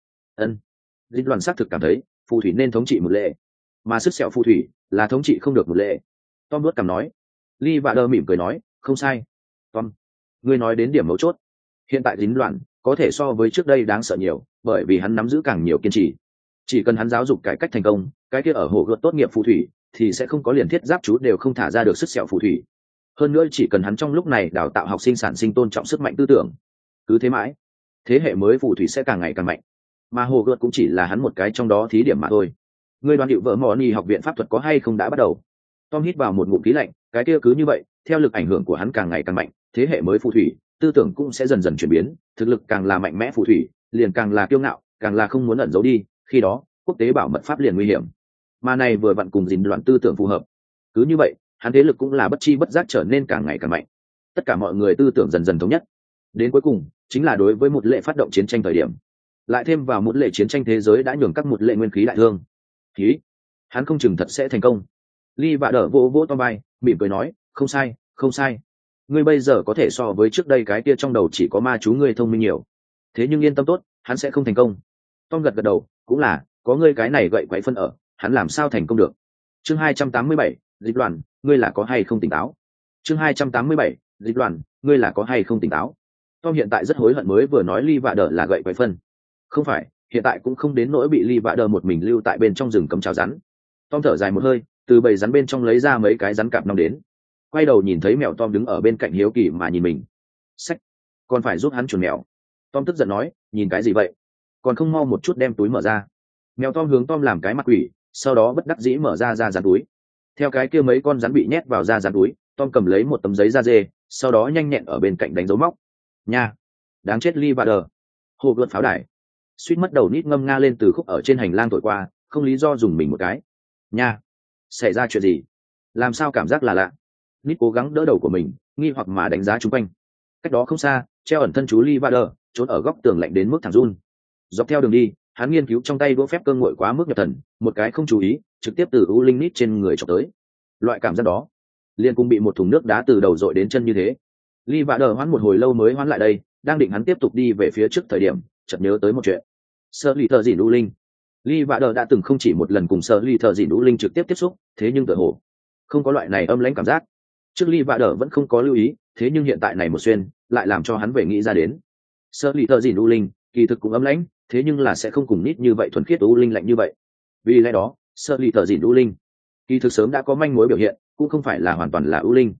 Dịch đoàn xác thực cảm thấy phù thủy nên thống trị một lệ, mà sức sẹo phù thủy là thống trị không được một lệ. Tom đuốt cằm nói. Lee Vạ Đờ mỉm cười nói, không sai. Tom, ngươi nói đến điểm mấu chốt. Hiện tại dính loạn có thể so với trước đây đáng sợ nhiều, bởi vì hắn nắm giữ càng nhiều kiên trì. Chỉ cần hắn giáo dục cải cách thành công, cái kia ở hồ gợt tốt nghiệp phù thủy thì sẽ không có liền thiết giáp chú đều không thả ra được sức sẹo phù thủy. Hơn nữa chỉ cần hắn trong lúc này đào tạo học sinh sản sinh tôn trọng sức mạnh tư tưởng, cứ thế mãi, thế hệ mới phù thủy sẽ càng ngày càng mạnh. Mà hồ gợt cũng chỉ là hắn một cái trong đó thí điểm mà thôi. Ngươi đoán điệu vợ Moni học viện pháp thuật có hay không đã bắt đầu? Tom hít vào một ngụm khí lạnh, cái kia cứ như vậy, theo lực ảnh hưởng của hắn càng ngày càng mạnh, thế hệ mới phù thủy tư tưởng cũng sẽ dần dần chuyển biến, thực lực càng là mạnh mẽ phù thủy liền càng là kiêu ngạo, càng là không muốn ẩn giấu đi, khi đó quốc tế bảo mật pháp liền nguy hiểm. Mà này vừa vặn cùng dính loạn tư tưởng phù hợp. Cứ như vậy, hắn thế lực cũng là bất chi bất giác trở nên càng ngày càng mạnh. Tất cả mọi người tư tưởng dần dần thống nhất, đến cuối cùng chính là đối với một lệ phát động chiến tranh thời điểm. Lại thêm vào một lệ chiến tranh thế giới đã nhường các một lệ nguyên khí đại thương. Khí, hắn không chừng thật sẽ thành công. Lee Vạ Đờ vỗ vỗ Tom vai, mỉm cười nói, không sai, không sai. Ngươi bây giờ có thể so với trước đây cái kia trong đầu chỉ có ma chú ngươi thông minh nhiều. Thế nhưng yên tâm tốt, hắn sẽ không thành công. Tom gật gật đầu, cũng là, có ngươi cái này gậy quậy phân ở, hắn làm sao thành công được. Chương 287, Dịch Loan, ngươi là có hay không tỉnh táo? Chương 287, Dịch Loan, ngươi là có hay không tỉnh táo? Tom hiện tại rất hối hận mới vừa nói Lee Vạ Đờ là gậy quậy phân. Không phải, hiện tại cũng không đến nỗi bị Lee Vạ Đờ một mình lưu tại bên trong rừng cấm chào rắn. Tom thở dài một hơi, từ bầy rắn bên trong lấy ra mấy cái rắn cạp nong đến, quay đầu nhìn thấy mèo Tom đứng ở bên cạnh hiếu kỳ mà nhìn mình. Sách, còn phải giúp hắn chuồn mèo. Tom tức giận nói, nhìn cái gì vậy? Còn không mau một chút đem túi mở ra. Mèo Tom hướng Tom làm cái mặt quỷ, sau đó bất đắc dĩ mở ra rắn túi. Theo cái kia mấy con rắn bị nhét vào rắn túi, Tom cầm lấy một tấm giấy da dê, sau đó nhanh nhẹn ở bên cạnh đánh dấu móc. Nha, đáng chết Lee Vạ Đờ. Hồ gợt pháo đài. Suýt mất đầu nít ngâm nga lên từ khúc ở trên hành lang thổi qua, không lý do dùng mình một cái. Nha, xảy ra chuyện gì? Làm sao cảm giác là lạ? Nít cố gắng đỡ đầu của mình, nghi hoặc mà đánh giá chung quanh. Cách đó không xa, treo ẩn thân chú Lee Vạ Đờ, trốn ở góc tường lạnh đến mức thẳng run. Dọc theo đường đi, hắn nghiên cứu trong tay đũa phép cơ nguội quá mức nhập thần, một cái không chú ý, trực tiếp từ u linh nít trên người chọc tới. Loại cảm giác đó, liền cùng bị một thùng nước đá từ đầu dội đến chân như thế. Lee Vạ Đờ hoãn một hồi lâu mới hoãn lại đây, đang định hắn tiếp tục đi về phía trước thời điểm, chợt nhớ tới một chuyện. Sơ lì thợ dỉn u linh. Lee Vạ Đờ đã từng không chỉ một lần cùng sơ lì thợ dỉn u linh trực tiếp tiếp xúc, thế nhưng tựa hồ không có loại này âm lãnh cảm giác. Trước Lee Vạ Đờ vẫn không có lưu ý, thế nhưng hiện tại này một xuyên lại làm cho hắn về nghĩ ra đến. Sơ lì thợ dỉn u linh kỳ thực cũng âm lãnh, thế nhưng là sẽ không cùng nít như vậy thuần khiết u linh lạnh như vậy. Vì lẽ đó, sơ lì thợ dỉn u linh kỳ thực sớm đã có manh mối biểu hiện, cũng không phải là hoàn toàn là u linh.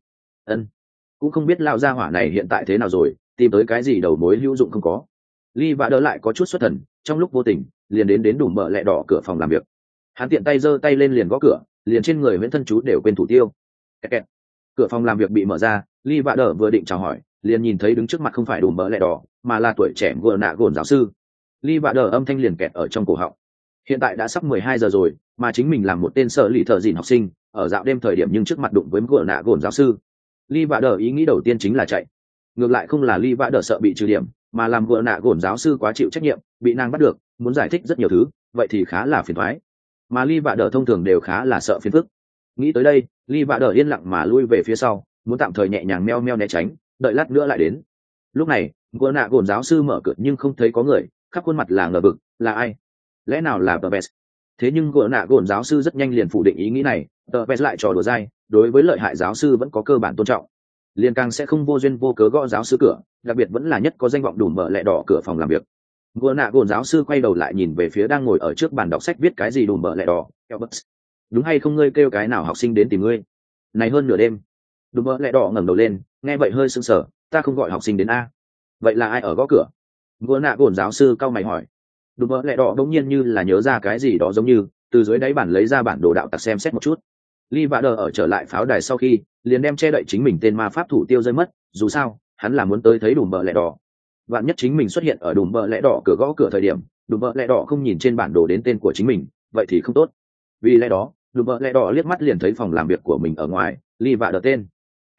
Cũng không biết lão gia hỏa này hiện tại thế nào rồi, tìm tới cái gì đầu mối hữu dụng không có. Lee Vạ Đờ lại có chút xuất thần, trong lúc vô tình liền đến đủ mở lẹ đỏ cửa phòng làm việc. Hắn tiện tay giơ tay lên liền gõ cửa, liền trên người Nguyễn thân chú đều quên thủ tiêu. Kẹt. Cửa phòng làm việc bị mở ra, Lee Vạ Đờ vừa định chào hỏi, liền nhìn thấy đứng trước mặt không phải đủ mở lẹ đỏ, mà là tuổi trẻ vừa nạ gồn giáo sư. Lee Vạ Đờ âm thanh liền kẹt ở trong cổ họng. Hiện tại đã sắp 12 giờ rồi, mà chính mình làm một tên sợ lì thợ dìn học sinh, ở dạo đêm thời điểm nhưng trước mặt đụng với vừa nạ gồn giáo sư. Lee Vạ Đờ ý nghĩ đầu tiên chính là chạy. Ngược lại không là Lee Vạ Đờ sợ bị trừ điểm, mà làm vừa nạ gồn giáo sư quá chịu trách nhiệm, bị nàng bắt được, muốn giải thích rất nhiều thứ, vậy thì khá là phiền toái. Mà Lee Vạ Đờ thông thường đều khá là sợ phiền phức. Nghĩ tới đây, Lee Vạ Đờ yên lặng mà lui về phía sau, muốn tạm thời nhẹ nhàng meo meo né tránh, đợi lát nữa lại đến. Lúc này, vừa nạ gồn giáo sư mở cửa nhưng không thấy có người, khắp khuôn mặt là ngờ vực, là ai? Lẽ nào là Tờ Vest? Thế nhưng vừa nạ gồn giáo sư rất nhanh liền phủ định ý nghĩ này, Tờ Vest lại trò đùa dai, đối với lợi hại giáo sư vẫn có cơ bản tôn trọng, liền càng sẽ không vô duyên vô cớ gõ giáo sư cửa, đặc biệt vẫn là nhất có danh vọng đủ mở lẹ đỏ cửa phòng làm việc. Vừa nạ gồn giáo sư quay đầu lại nhìn về phía đang ngồi ở trước bàn đọc sách viết cái gì đủ mở lẹ đỏ. Albert, đúng hay không ngươi kêu cái nào học sinh đến tìm ngươi? Này hơn nửa đêm. Đủ mở lẹ đỏ ngẩng đầu lên, nghe vậy hơi sững sờ, ta không gọi học sinh đến a. Vậy là ai ở gõ cửa? Vừa nạ gồn giáo sư cau mày hỏi. Đủ mở lẹ đỏ đống nhiên như là nhớ ra cái gì đó giống như từ dưới đáy bản lấy ra bản đồ đạo tặc xem xét một chút. Lee Vạ Đờ ở trở lại pháo đài sau khi liền đem che đậy chính mình tên ma pháp thủ tiêu rơi mất, dù sao hắn là muốn tới thấy đùm bợ lẹ đỏ. Vạn nhất chính mình xuất hiện ở đùm bợ lẹ đỏ cửa gõ cửa thời điểm, đùm bợ lẹ đỏ không nhìn trên bản đồ đến tên của chính mình, vậy thì không tốt. Vì lẽ đó đùm bợ lẹ đỏ liếc mắt liền thấy phòng làm việc của mình ở ngoài, Ly Vạ Đờ tên.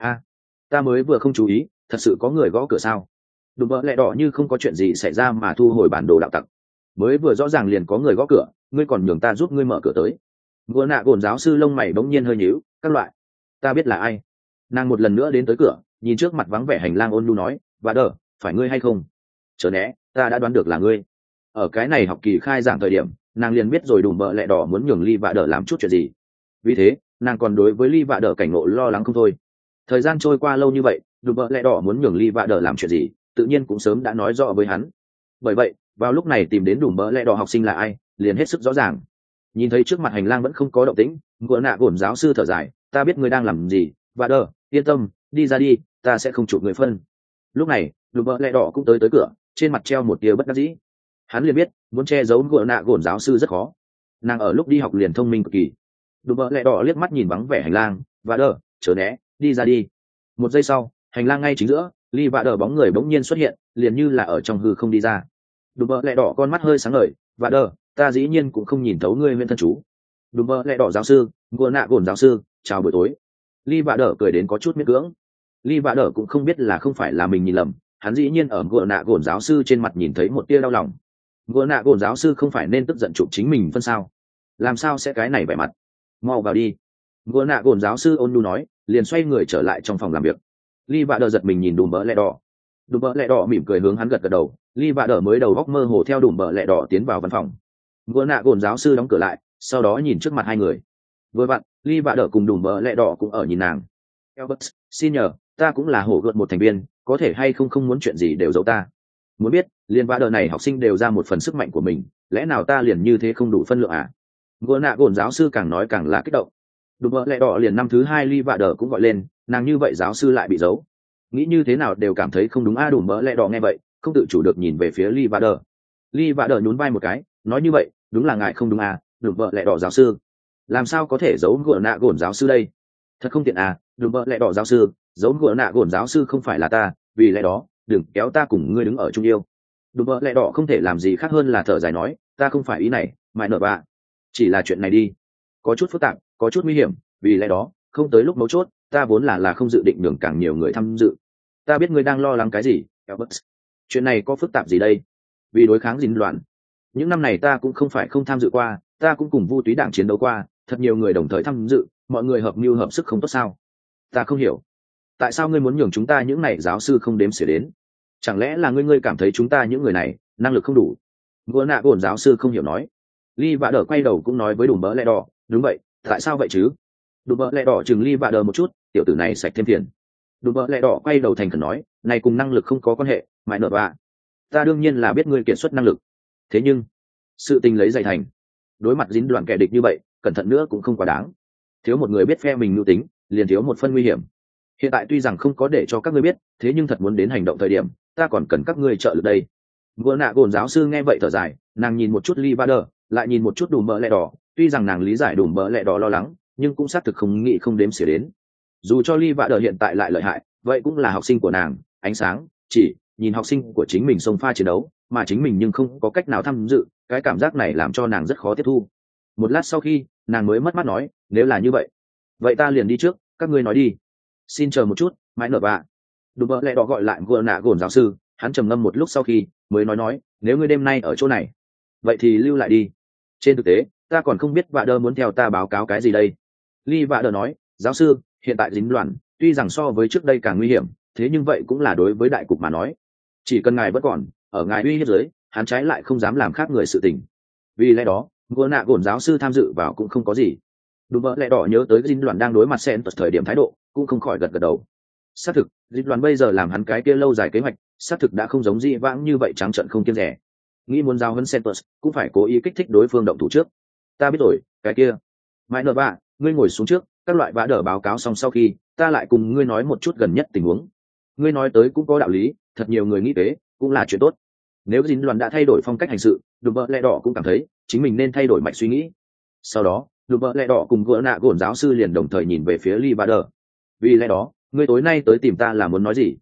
Ta mới vừa không chú ý, thật sự có người gõ cửa sao? Đùm bợ lẹ đỏ như không có chuyện gì xảy ra mà thu hồi bản đồ đạo tặc. Mới vừa rõ ràng liền có người gõ cửa, ngươi còn nhường ta giúp ngươi mở cửa tới. Gỗ nạ gồn giáo sư lông mày bỗng nhiên hơi nhíu, các loại. Ta biết là ai. Nàng một lần nữa đến tới cửa, nhìn trước mặt vắng vẻ hành lang ôn nhu nói, Vạ Đờ, phải ngươi hay không? Chớ né, ta đã đoán được là ngươi. Ở cái này học kỳ khai giảng thời điểm, nàng liền biết rồi đùm bợ lẹ đỏ muốn nhường Ly Vạ Đờ làm chút chuyện gì. Vì thế nàng còn đối với Ly Vạ Đờ cảnh ngộ lo lắng không thôi. Thời gian trôi qua lâu như vậy, đùm bợ lẹ đỏ muốn nhường Ly Vạ Đờ làm chuyện gì, tự nhiên cũng sớm đã nói rõ với hắn. Bởi vậy vào lúc này tìm đến đùm bợ lẹ đỏ học sinh là ai liền hết sức rõ ràng. Nhìn thấy trước mặt hành lang vẫn không có động tĩnh, ngựa nạ gổn giáo sư thở dài, ta biết ngươi đang làm gì, Vạ Đờ, yên tâm, đi ra đi, ta sẽ không chụp người phân. Lúc này đùm bợ lẹ đỏ cũng tới cửa, trên mặt treo một tia bất đắc dĩ. Hắn liền biết muốn che giấu ngựa nạ gổn giáo sư rất khó, nàng ở lúc đi học liền thông minh cực kỳ. Đùm bợ lẹ đỏ liếc mắt nhìn vắng vẻ hành lang, Vạ Đờ, chớ né, đi ra đi. Một giây sau hành lang ngay chính giữa, Ly Vạ Đờ bóng người bỗng nhiên xuất hiện, liền như là ở trong hư không đi ra. Đùm bợ lẹ đỏ con mắt hơi sáng ngời, Vạ Đờ, ta dĩ nhiên cũng không nhìn thấu ngươi nguyên thân chú. Đùm bợ lẹ đỏ giáo sư, ngựa nạ gổn giáo sư, chào buổi tối. Ly Vạ Đờ cười đến có chút miễn cưỡng. Ly Vạ Đờ cũng không biết là không phải là mình nhìn lầm, hắn dĩ nhiên ở ngựa nạ gổn giáo sư trên mặt nhìn thấy một tia đau lòng. Ngựa nạ gổn giáo sư không phải nên tức giận chụp chính mình phân sao? Làm sao sẽ cái này vẻ mặt? Mau vào đi. Ngựa nạ gổn giáo sư ôn nhu nói, liền xoay người trở lại trong phòng làm việc. Ly Vạ Đờ giật mình nhìn đùm bợ lẹ đỏ. Đùm bợ lẹ đỏ mỉm cười hướng hắn gật gật đầu. Ly Vạ Đờ mới đầu góc mơ hồ theo đùm bợ lẹ đỏ tiến vào văn phòng. Ngựa nạ gổn giáo sư đóng cửa lại, sau đó nhìn trước mặt hai người. Vừa vặn Ly Vạ Đờ cùng đùm bợ lẹ đỏ cũng ở nhìn nàng. Albert, xin nhờ, ta cũng là hổ gợt một thành viên, có thể hay không muốn chuyện gì đều giấu ta. Muốn biết liên Vạ Đờ này học sinh đều ra một phần sức mạnh của mình, lẽ nào ta liền như thế không đủ phân lượng à? Ngựa nạ gổn giáo sư càng nói càng là kích động. Đùm bợ lẹ đỏ liền năm thứ hai Ly Vạ Đờ cũng gọi lên, nàng như vậy giáo sư lại bị giấu, nghĩ như thế nào đều cảm thấy không đúng a. Đùm bợ lẹ đỏ nghe vậy không tự chủ được nhìn về phía Ly Vạ Đờ. Ly Vạ Đờ nhún vai một cái, nói như vậy đúng là ngài không đúng à? Đùm bợ lẹ đỏ giáo sư làm sao có thể giấu ngựa nạ gổn giáo sư đây? Thật không tiện à? Đùm bợ lẹ đỏ giáo sư, giấu ngựa nạ gổn giáo sư không phải là ta, vì lẽ đó đừng kéo ta cùng ngươi đứng ở chung yêu. Đùm bợ lẹ đỏ không thể làm gì khác hơn là thở dài nói, ta không phải ý này, mãi nợ bạ, chỉ là chuyện này đi có chút phức tạp, có chút nguy hiểm, vì lẽ đó không tới lúc mấu chốt, ta vốn là không dự định nhường càng nhiều người tham dự. Ta biết ngươi đang lo lắng cái gì, Albert. Chuyện này có phức tạp gì đây? Vì đối kháng dính loạn, những năm này ta cũng không phải không tham dự qua, ta cũng cùng Vu Túy Đảng chiến đấu qua, thật nhiều người đồng thời tham dự, mọi người hợp mưu hợp sức không tốt sao? Ta không hiểu, tại sao ngươi muốn nhường chúng ta những này giáo sư không đếm xỉa đến? Chẳng lẽ là ngươi cảm thấy chúng ta những người này năng lực không đủ? Ngựa nạ gổn giáo sư không hiểu nói. Ly Vạ Đờ quay đầu cũng nói với đùm bợ lẹ đỏ, đúng vậy, tại sao vậy chứ? Đùm bợ lẹ đỏ chừng Ly Vạ Đờ một chút, tiểu tử này sạch thêm tiền. Đùm bợ lẹ đỏ quay đầu thành khẩn nói, này cùng năng lực không có quan hệ, mãi nợ bạ. Ta đương nhiên là biết ngươi kiệt xuất năng lực, thế nhưng sự tình lấy dạy thành, đối mặt dính đoàn kẻ địch như vậy, cẩn thận nữa cũng không quá đáng. Thiếu một người biết phe mình mưu tính, liền thiếu một phân nguy hiểm. Hiện tại tuy rằng không có để cho các ngươi biết, thế nhưng thật muốn đến hành động thời điểm, ta còn cần các ngươi trợ lực đây. Ngựa nạ gổn giáo sư nghe vậy thở dài, nàng nhìn một chút Ly Vạ Đờ, lại nhìn một chút đùm bợ lẹ đỏ. Tuy rằng nàng lý giải đùm bợ lẹ đỏ lo lắng, nhưng cũng xác thực không nghĩ không đếm xỉa đến. Dù cho Ly Vạ Đờ hiện tại lại lợi hại, vậy cũng là học sinh của nàng, ánh sáng chỉ nhìn học sinh của chính mình xông pha chiến đấu, mà chính mình nhưng không có cách nào tham dự, cái cảm giác này làm cho nàng rất khó tiếp thu. Một lát sau khi nàng mới mất mát nói, nếu là như vậy, vậy ta liền đi trước, các ngươi nói đi. Xin chờ một chút, mãi nợ bạ. Đùm bợ lẹ đỏ gọi lại ngựa nạ gổn giáo sư, hắn trầm ngâm một lúc sau khi mới nói, nếu ngươi đêm nay ở chỗ này, vậy thì lưu lại đi. Trên thực tế ta còn không biết Vạ Đờ muốn theo ta báo cáo cái gì đây. Ly Vạ Đờ nói, giáo sư, hiện tại dính loạn tuy rằng so với trước đây càng nguy hiểm, thế nhưng vậy cũng là đối với đại cục mà nói. Chỉ cần ngài vẫn còn ở ngài uy hiếp dưới, hắn trái lại không dám làm khác người sự tình. Vì lẽ đó ngựa nạ gổn giáo sư tham dự vào cũng không có gì. Đùm bợ lẹ đỏ nhớ tới dính loạn đang đối mặt sen tật thời điểm thái độ, cũng không khỏi gật gật đầu. Xác thực dính loạn bây giờ làm hắn cái kia lâu dài kế hoạch, xác thực đã không giống dị vãng như vậy trắng trợn không kiêng rẻ. Nghĩ muốn giao hơn Santos cũng phải cố ý kích thích đối phương động thủ trước. Ta biết rồi, cái kia mãi nợ bạ, ngươi ngồi xuống trước, các loại Vạ Đờ báo cáo xong sau khi ta lại cùng ngươi nói một chút gần nhất tình huống. Ngươi nói tới cũng có đạo lý, thật nhiều người nghĩ kế cũng là chuyện tốt. Nếu dính loạn đã thay đổi phong cách hành sự, đùm bợ lẹ đỏ cũng cảm thấy chính mình nên thay đổi mạch suy nghĩ. Sau đó đùm bợ lẹ đỏ cùng ngựa nạ gổn giáo sư liền đồng thời nhìn về phía Ly Vạ Đờ. Vì lẽ đó ngươi tối nay tới tìm ta là muốn nói gì?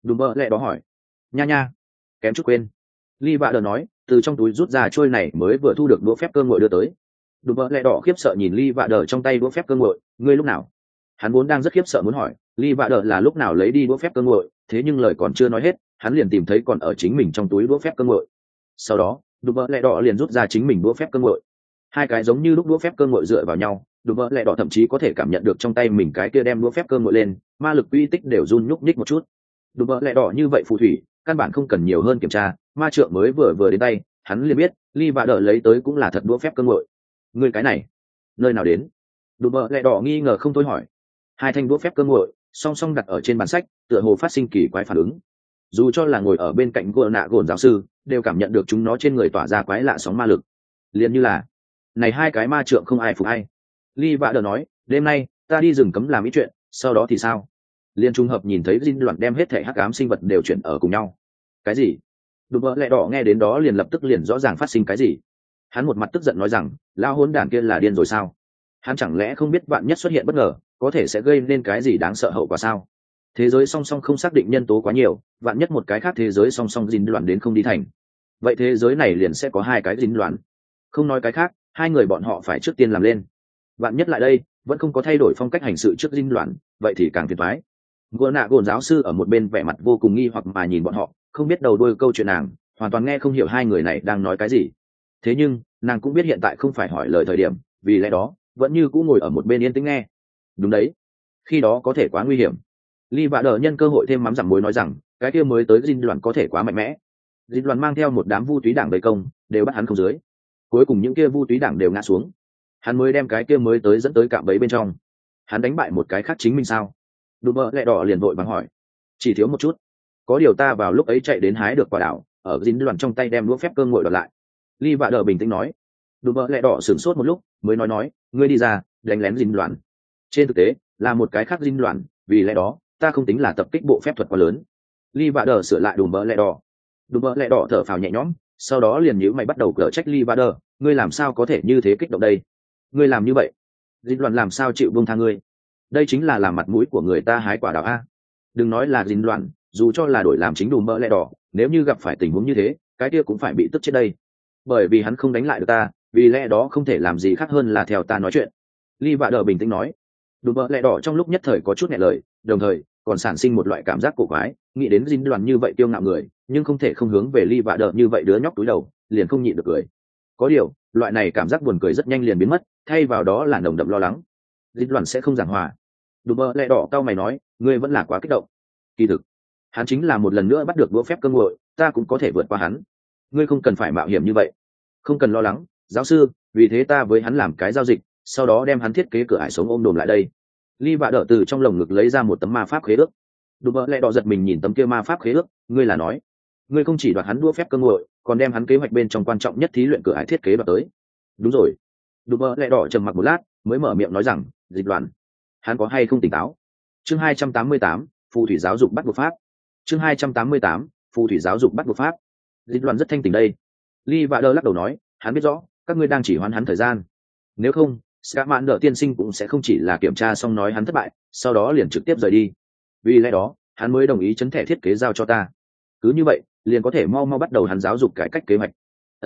Đùm bơ lẹ đó hỏi. Nha nha, kém chút quên. Ly vạ đờ nói, từ trong túi rút ra trôi này mới vừa thu được đũa phép cơ ngội đưa tới. Đùm bơ lẹ đỏ khiếp sợ nhìn Ly vạ đờ trong tay đũa phép cơ ngội, ngươi lúc nào? Hắn vốn đang rất khiếp sợ muốn hỏi Ly vạ đờ là lúc nào lấy đi đũa phép cơ ngội, thế nhưng lời còn chưa nói hết, hắn liền tìm thấy còn ở chính mình trong túi đũa phép cơ ngội. Sau đó, đùm bơ lẹ đỏ liền rút ra chính mình đũa phép cơ ngội. Hai cái giống như lúc đũa phép cơ ngội dựa vào nhau, đùm bơ lẹ đỏ thậm chí có thể cảm nhận được trong tay mình cái kia đem đũa phép cơ ngội lên, ma lực uy tích đều run nhúc nhích một chút. Đùm bơ lẹ đỏ như vậy phù thủy, căn bản không cần nhiều hơn kiểm tra, ma trượng mới vừa đến tay, hắn liền biết Ly vạ đờ lấy tới cũng là thật đũa phép cơ ngội. Người cái này nơi nào đến? Đùm bơ lẹ đỏ nghi ngờ không thôi hỏi. Hai thanh đũa phép cơ ngội song song đặt ở trên bàn sách, tựa hồ phát sinh kỳ quái phản ứng. Dù cho là ngồi ở bên cạnh gỗ nạ gồn giáo sư đều cảm nhận được chúng nó trên người tỏa ra quái lạ sóng ma lực, liền như là này hai cái ma trượng không ai phục ai. Ly vạ đờ nói, đêm nay ta đi rừng cấm làm ít chuyện, sau đó thì sao? Liên trùng hợp nhìn thấy Jin loạn đem hết thể hắc ám sinh vật đều chuyển ở cùng nhau. Cái gì? Đùm bơ lẹ đỏ nghe đến đó liền lập tức liền rõ ràng phát sinh cái gì. Hắn một mặt tức giận nói rằng, lao hỗn đản kia là điên rồi sao? Hắn chẳng lẽ không biết vạn nhất xuất hiện bất ngờ có thể sẽ gây nên cái gì đáng sợ hậu quả sao? Thế giới song song không xác định nhân tố quá nhiều, vạn nhất một cái khác thế giới song song Jin loạn đến không đi thành, vậy thế giới này liền sẽ có hai cái Jin loạn. Không nói cái khác, hai người bọn họ phải trước tiên làm lên. Vạn nhất lại đây vẫn không có thay đổi phong cách hành sự trước Jin loạn, vậy thì càng phiền toái. Gỗ nạ gồn giáo sư ở một bên vẻ mặt vô cùng nghi hoặc mà nhìn bọn họ, không biết đầu đuôi câu chuyện nàng, hoàn toàn nghe không hiểu hai người này đang nói cái gì. Thế nhưng nàng cũng biết hiện tại không phải hỏi lời thời điểm, vì lẽ đó vẫn như cũ ngồi ở một bên yên tĩnh nghe. Đúng đấy, khi đó có thể quá nguy hiểm. Ly vạ đờ nhân cơ hội thêm mắm dặm muối nói rằng, cái kia mới tới Jin loạn có thể quá mạnh mẽ. Jin loạn mang theo một đám vu túy đảng đầy công, đều bắt hắn không dưới. Cuối cùng những kia vu túy đảng đều ngã xuống, hắn mới đem cái kia mới tới dẫn tới cạm bẫy bên trong. Hắn đánh bại một cái khác chính mình sao? Đùm bơ lẹ đỏ liền vội vàng hỏi. Chỉ thiếu một chút. Có điều ta vào lúc ấy chạy đến hái được quả đảo, ở dính đoàn trong tay đem đũa phép cơ ngội đoạt lại. Ly vạ đờ bình tĩnh nói. Đùm bơ lẹ đỏ sửng sốt một lúc mới nói ngươi đi ra đánh lén dính đoàn. Trên thực tế là một cái khác dính đoàn, vì lẽ đó ta không tính là tập kích bộ phép thuật quá lớn. Ly vạ đờ sửa lại đùm bơ lẹ đỏ. Đùm bơ lẹ đỏ thở phào nhẹ nhõm, sau đó liền nhíu mày bắt đầu cở trách Ly vạ đờ, ngươi làm sao có thể như thế kích động đây? Ngươi làm như vậy dính đoàn làm sao chịu buông tha ngươi? Đây chính là làm mặt mũi của người ta hái quả đào a. Đừng nói là dính loạn, dù cho là đổi làm chính đùm bơ lẹ đỏ, nếu như gặp phải tình huống như thế cái kia cũng phải bị tức chết đây. Bởi vì hắn không đánh lại được ta, vì lẽ đó không thể làm gì khác hơn là theo ta nói chuyện. Ly vạ đờ bình tĩnh nói. Đùm bơ lẹ đỏ trong lúc nhất thời có chút nghẹn lời, đồng thời còn sản sinh một loại cảm giác cổ quái, nghĩ đến dính đoàn như vậy tiêu ngạo người, nhưng không thể không hướng về Ly vạ đờ như vậy đứa nhóc túi đầu, liền không nhịn được cười. Có điều loại này cảm giác buồn cười rất nhanh liền biến mất, thay vào đó là nồng đậm lo lắng. Dính đoàn sẽ không giảng hòa. Đùm bơ lẹ đỏ cau mày nói, ngươi vẫn là quá kích động. Kỳ thực hắn chính là một lần nữa bắt được đũa phép cơ ngội, ta cũng có thể vượt qua hắn. Ngươi không cần phải mạo hiểm như vậy. Không cần lo lắng giáo sư, vì thế ta với hắn làm cái giao dịch, sau đó đem hắn thiết kế cửa ải sống ôm đồm lại đây. Ly vạ đỡ từ trong lồng ngực lấy ra một tấm ma pháp khế ước. Đùm bơ lẹ đỏ giật mình nhìn tấm kia ma pháp khế ước, ngươi là nói ngươi không chỉ đoạt hắn đũa phép cơ ngội, còn đem hắn kế hoạch bên trong quan trọng nhất thí luyện cửa ải thiết kế đoạt tới. Đúng rồi. Đùm bơ lẹ đỏ trầm mặc một lát mới mở miệng nói rằng, dịch loạn hắn có hay không tỉnh táo? Chương 288, phù thủy giáo dục bắt buộc pháp. Chương 288, phù thủy giáo dục bắt buộc pháp. Dịch loạn rất thanh tỉnh đây. Ly vạ đơ lắc đầu nói, hắn biết rõ các ngươi đang chỉ hoãn hắn thời gian. Nếu không Scatman đỡ tiên sinh cũng sẽ không chỉ là kiểm tra xong nói hắn thất bại, sau đó liền trực tiếp rời đi. Vì lẽ đó hắn mới đồng ý chấn thẻ thiết kế giao cho ta. Cứ như vậy liền có thể mau mau bắt đầu hắn giáo dục cải cách kế hoạch.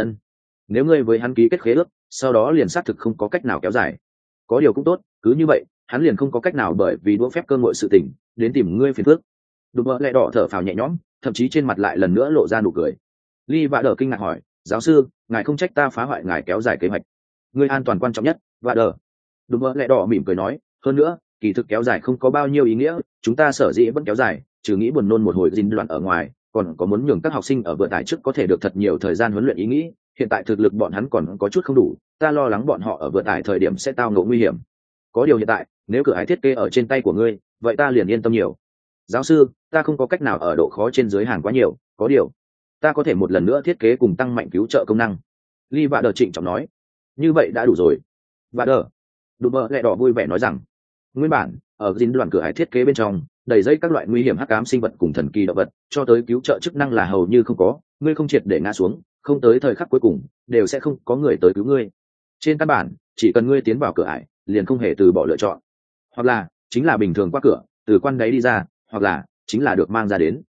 Nếu ngươi với hắn ký kết khế ước, sau đó liền xác thực không có cách nào kéo dài. Có điều cũng tốt, cứ như vậy hắn liền không có cách nào bởi vì đũa phép cơ ngội sự tình đến tìm ngươi phiền phức. Đùm bơ lẹ đỏ thở phào nhẹ nhõm, thậm chí trên mặt lại lần nữa lộ ra nụ cười. Ly vạ đờ kinh ngạc hỏi, giáo sư ngài không trách ta phá hoại ngài kéo dài kế hoạch. Ngươi an toàn quan trọng nhất, vạ đờ. Đùm bơ lẹ đỏ mỉm cười nói, hơn nữa kỳ thực kéo dài không có bao nhiêu ý nghĩa, chúng ta sở dĩ vẫn kéo dài trừ nghĩ buồn nôn một hồi dinh loạn ở ngoài, còn có muốn nhường các học sinh ở vừa tải trước có thể được thật nhiều thời gian huấn luyện ý nghĩ. Hiện tại thực lực bọn hắn còn có chút không đủ, ta lo lắng bọn họ ở vừa tải thời điểm sẽ tao ngộ nguy hiểm. Có điều hiện tại nếu cửa ải thiết kế ở trên tay của ngươi, vậy ta liền yên tâm nhiều. Giáo sư ta không có cách nào ở độ khó trên dưới hàng quá nhiều, có điều ta có thể một lần nữa thiết kế cùng tăng mạnh cứu trợ công năng. Ly vạ đờ trịnh trọng nói, như vậy đã đủ rồi. Vạ đờ. Đùm bơ lẹ đỏ vui vẻ nói rằng, nguyên bản ở dính đoàn cửa ải thiết kế bên trong đầy dây các loại nguy hiểm hắc ám sinh vật cùng thần kỳ động vật, cho tới cứu trợ chức năng là hầu như không có. Ngươi không triệt để ngã xuống, không tới thời khắc cuối cùng đều sẽ không có người tới cứu ngươi. Trên căn bản chỉ cần ngươi tiến vào cửa ải liền không hề từ bỏ lựa chọn, hoặc là chính là bình thường qua cửa từ quan đáy đi ra, hoặc là chính là được mang ra đến.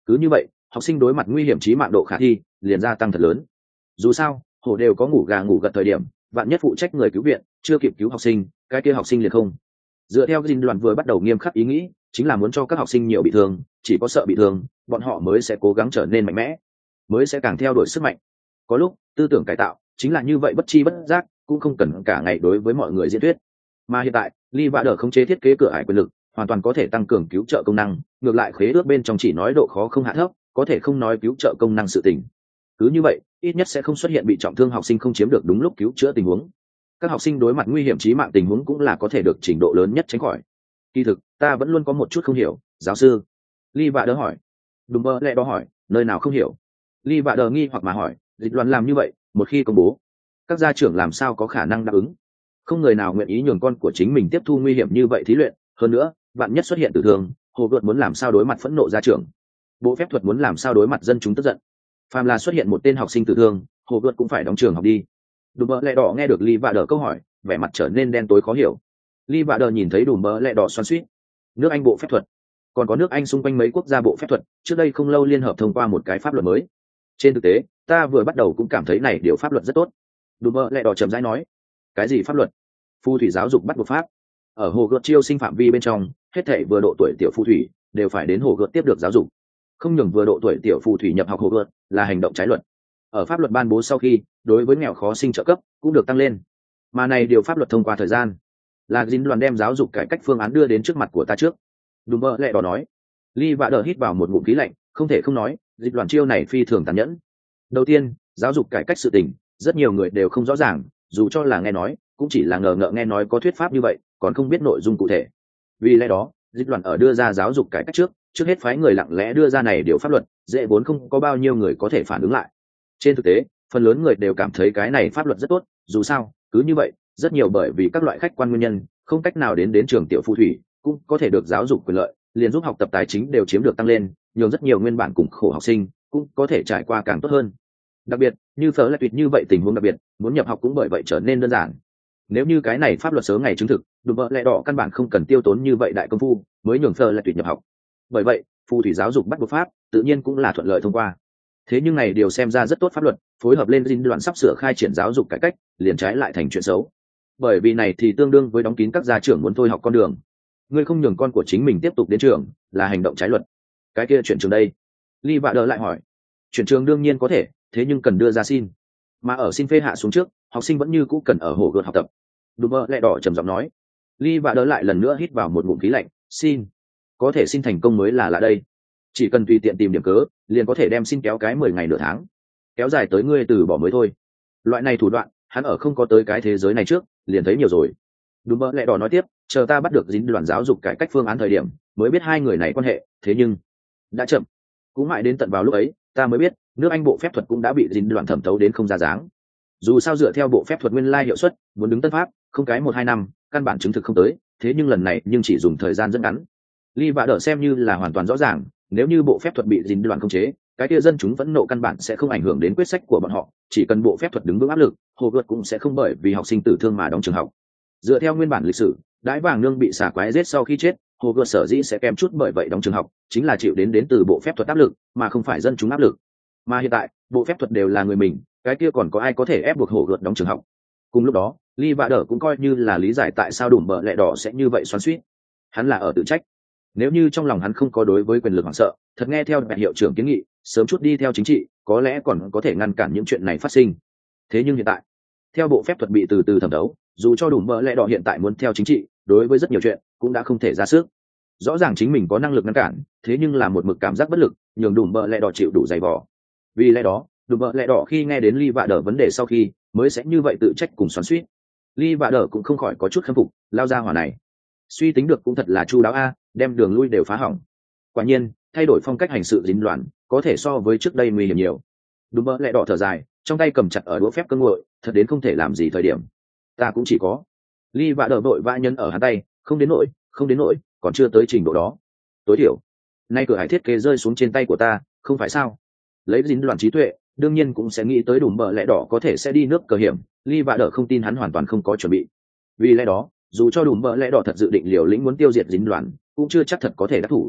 cứ như vậy học sinh đối mặt nguy hiểm chí mạng độ khả thi liền gia tăng thật lớn. Dù sao hồ đều có ngủ gà ngủ gật thời điểm, vạn nhất phụ trách người cứu viện chưa kịp cứu học sinh, cái kia học sinh liền không. Dựa theo dinh đoàn vừa bắt đầu nghiêm khắc ý nghĩ, chính là muốn cho các học sinh nhiều bị thương, chỉ có sợ bị thương bọn họ mới sẽ cố gắng trở nên mạnh mẽ, mới sẽ càng theo đuổi sức mạnh. Có lúc tư tưởng cải tạo chính là như vậy, bất chi bất giác, cũng không cần cả ngày đối với mọi người diễn thuyết. Mà hiện tại Lee Vader khống chế thiết kế cửa ải quyền lực hoàn toàn có thể tăng cường cứu trợ công năng, ngược lại khế ước bên trong chỉ nói độ khó không hạ thấp, có thể không nói cứu trợ công năng sự tình. Cứ như vậy ít nhất sẽ không xuất hiện bị trọng thương học sinh không chiếm được đúng lúc cứu chữa tình huống. Các học sinh đối mặt nguy hiểm chí mạng tình huống cũng là có thể được trình độ lớn nhất tránh khỏi. Kỳ thực ta vẫn luôn có một chút không hiểu, giáo sư. Lee Vader hỏi. Đúng mơ lẽ đó hỏi, nơi nào không hiểu? Lee Vader nghi hoặc mà hỏi, dịch loạn làm như vậy một khi công bố, các gia trưởng làm sao có khả năng đáp ứng? Không người nào nguyện ý nhường con của chính mình tiếp thu nguy hiểm như vậy thí luyện, hơn nữa bạn nhất xuất hiện tử thương, hồ gợt muốn làm sao đối mặt phẫn nộ gia trưởng, bộ phép thuật muốn làm sao đối mặt dân chúng tức giận. Phàm là xuất hiện một tên học sinh tử thương, hồ gợt cũng phải đóng trường học đi. Đùm bơ lẹ đỏ nghe được Lee Vader câu hỏi, vẻ mặt trở nên đen tối khó hiểu. Lee Vader nhìn thấy đùm bơ lẹ đỏ xoắn xuýt. Nước Anh bộ phép thuật, còn có nước Anh xung quanh mấy quốc gia bộ phép thuật trước đây không lâu liên hợp thông qua một cái pháp luật mới. Trên thực tế ta vừa bắt đầu cũng cảm thấy này điều pháp luật rất tốt. Đùm bơ lẹ đỏ chậm rãi nói. Cái gì pháp luật? Phù thủy giáo dục bắt buộc pháp. Ở hồ gợt chiêu sinh phạm vi bên trong, hết thảy vừa độ tuổi tiểu phù thủy đều phải đến hồ gợt tiếp được giáo dục. Không nhường vừa độ tuổi tiểu phù thủy nhập học hồ gợt là hành động trái luật. Ở pháp luật ban bố sau khi, đối với nghèo khó sinh trợ cấp cũng được tăng lên. Mà này điều pháp luật thông qua thời gian, là dính đoàn đem giáo dục cải cách phương án đưa đến trước mặt của ta trước. Đùm bơ lẹ đỏ nói. Lee Vader hít vào một ngụm khí lạnh, không thể không nói dịch đoàn chiêu này phi thường tàn nhẫn. Đầu tiên, giáo dục cải cách sự tình rất nhiều người đều không rõ ràng, dù cho là nghe nói cũng chỉ là ngờ ngợ nghe nói có thuyết pháp như vậy, còn không biết nội dung cụ thể. Vì lẽ đó dịch đoàn ở đưa ra giáo dục cải cách trước hết phái người lặng lẽ đưa ra này điều pháp luật, dễ vốn không có bao nhiêu người có thể phản ứng lại. Trên thực tế phần lớn người đều cảm thấy cái này pháp luật rất tốt, dù sao cứ như vậy rất nhiều bởi vì các loại khách quan nguyên nhân không cách nào đến trường tiểu phù thủy cũng có thể được giáo dục quyền lợi, liền giúp học tập tài chính đều chiếm được tăng lên, nhường rất nhiều nguyên bản cùng khổ học sinh cũng có thể trải qua càng tốt hơn. Đặc biệt như phở lại tuyệt như vậy tình huống đặc biệt, muốn nhập học cũng bởi vậy trở nên đơn giản. Nếu như cái này pháp luật sớm ngày chứng thực, đùm bợ lẹ đỏ căn bản không cần tiêu tốn như vậy đại công phu mới nhường phở lại tuyệt nhập học. Bởi vậy phù thủy giáo dục bắt buộc pháp tự nhiên cũng là thuận lợi thông qua. Thế nhưng này điều xem ra rất tốt pháp luật, phối hợp lên dinh đoạn sắp sửa khai triển giáo dục cải cách, liền trái lại thành chuyện xấu. Bởi vì này thì tương đương với đóng kín các gia trưởng muốn thôi học con đường. Ngươi không nhường con của chính mình tiếp tục đến trường là hành động trái luật. Cái kia chuyển trường đây? Lee Vader lại hỏi. Chuyển trường đương nhiên có thể, thế nhưng cần đưa ra xin. Mà ở xin phê hạ xuống trước, học sinh vẫn như cũ cần ở hồ gợt học tập. Đùm bơ lẹ đỏ trầm giọng nói. Lee Vader lại lần nữa hít vào một ngụm khí lạnh. Xin? Có thể xin thành công mới là lạ đây. Chỉ cần tùy tiện tìm điểm cớ liền có thể đem xin kéo cái 10 ngày nửa tháng, kéo dài tới ngươi từ bỏ mới thôi. Loại này thủ đoạn hắn ở không có tới cái thế giới này trước liền thấy nhiều rồi. Đúng mơ lẹ đỏ nói tiếp, chờ ta bắt được dính đoàn giáo dục cải cách phương án thời điểm mới biết hai người này quan hệ, thế nhưng đã chậm. Cũng mãi đến tận vào lúc ấy ta mới biết nước Anh bộ phép thuật cũng đã bị dính đoàn thẩm thấu đến không ra dáng. Dù sao dựa theo bộ phép thuật nguyên lai hiệu suất muốn đứng tân pháp không cái 1-2 năm căn bản chứng thực không tới, thế nhưng lần này nhưng chỉ dùng thời gian rất ngắn. Lee Vader xem như là hoàn toàn rõ ràng, nếu như bộ phép thuật bị dính đoàn khống chế, cái kia dân chúng phẫn nộ căn bản sẽ không ảnh hưởng đến quyết sách của bọn họ, chỉ cần bộ phép thuật đứng vững áp lực, hồ gợt cũng sẽ không bởi vì học sinh tử thương mà đóng trường học. Dựa theo nguyên bản lịch sử, đái vàng nương bị xả quái giết sau khi chết, hồ gợt sở dĩ sẽ kèm chút bởi vậy đóng trường học, chính là chịu đến từ bộ phép thuật áp lực, mà không phải dân chúng áp lực. Mà hiện tại, bộ phép thuật đều là người mình, cái kia còn có ai có thể ép buộc hồ gợt đóng trường học? Cùng lúc đó, Lee Vader cũng coi như là lý giải tại sao đùm bợ lẹ đỏ sẽ như vậy xoắn xuýt. Hắn là ở tự trách. Nếu như trong lòng hắn không có đối với quyền lực hoảng sợ, thật nghe theo hiệu trưởng kiến nghị sớm chút đi theo chính trị, có lẽ còn có thể ngăn cản những chuyện này phát sinh. Thế nhưng hiện tại theo bộ phép thuật bị từ từ thẩm đấu, dù cho đùm bợ lẹ đỏ hiện tại muốn theo chính trị, đối với rất nhiều chuyện cũng đã không thể ra sức. Rõ ràng chính mình có năng lực ngăn cản, thế nhưng là một mực cảm giác bất lực, nhường đùm bợ lẹ đỏ chịu đủ dày vò. Vì lẽ đó đùm bợ lẹ đỏ khi nghe đến Lee Vader vấn đề sau khi mới sẽ như vậy tự trách cùng xoắn xuýt. Lee Vader cũng không khỏi có chút khâm phục lao ra hỏa này, suy tính được cũng thật là chu đáo a, đem đường lui đều phá hỏng. Quả nhiên thay đổi phong cách hành sự dính loạn có thể so với trước đây nguy hiểm nhiều. Đùm bợ lẹ đỏ thở dài, trong tay cầm chặt ở đũa phép cơ nguội, thật đến không thể làm gì thời điểm. Ta cũng chỉ có. Lee Vader vội vã nhân ở hắn tay, không đến nỗi, còn chưa tới trình độ đó. Tối thiểu nay cửa hải thiết kế rơi xuống trên tay của ta, không phải sao? Lấy dính loạn trí tuệ, đương nhiên cũng sẽ nghĩ tới đùm bợ lẹ đỏ có thể sẽ đi nước cờ hiểm. Lee Vader không tin hắn hoàn toàn không có chuẩn bị. Vì lẽ đó dù cho đùm bợ lẽ đỏ thật dự định liều lĩnh muốn tiêu diệt dính đoàn, cũng chưa chắc thật có thể đắc thủ.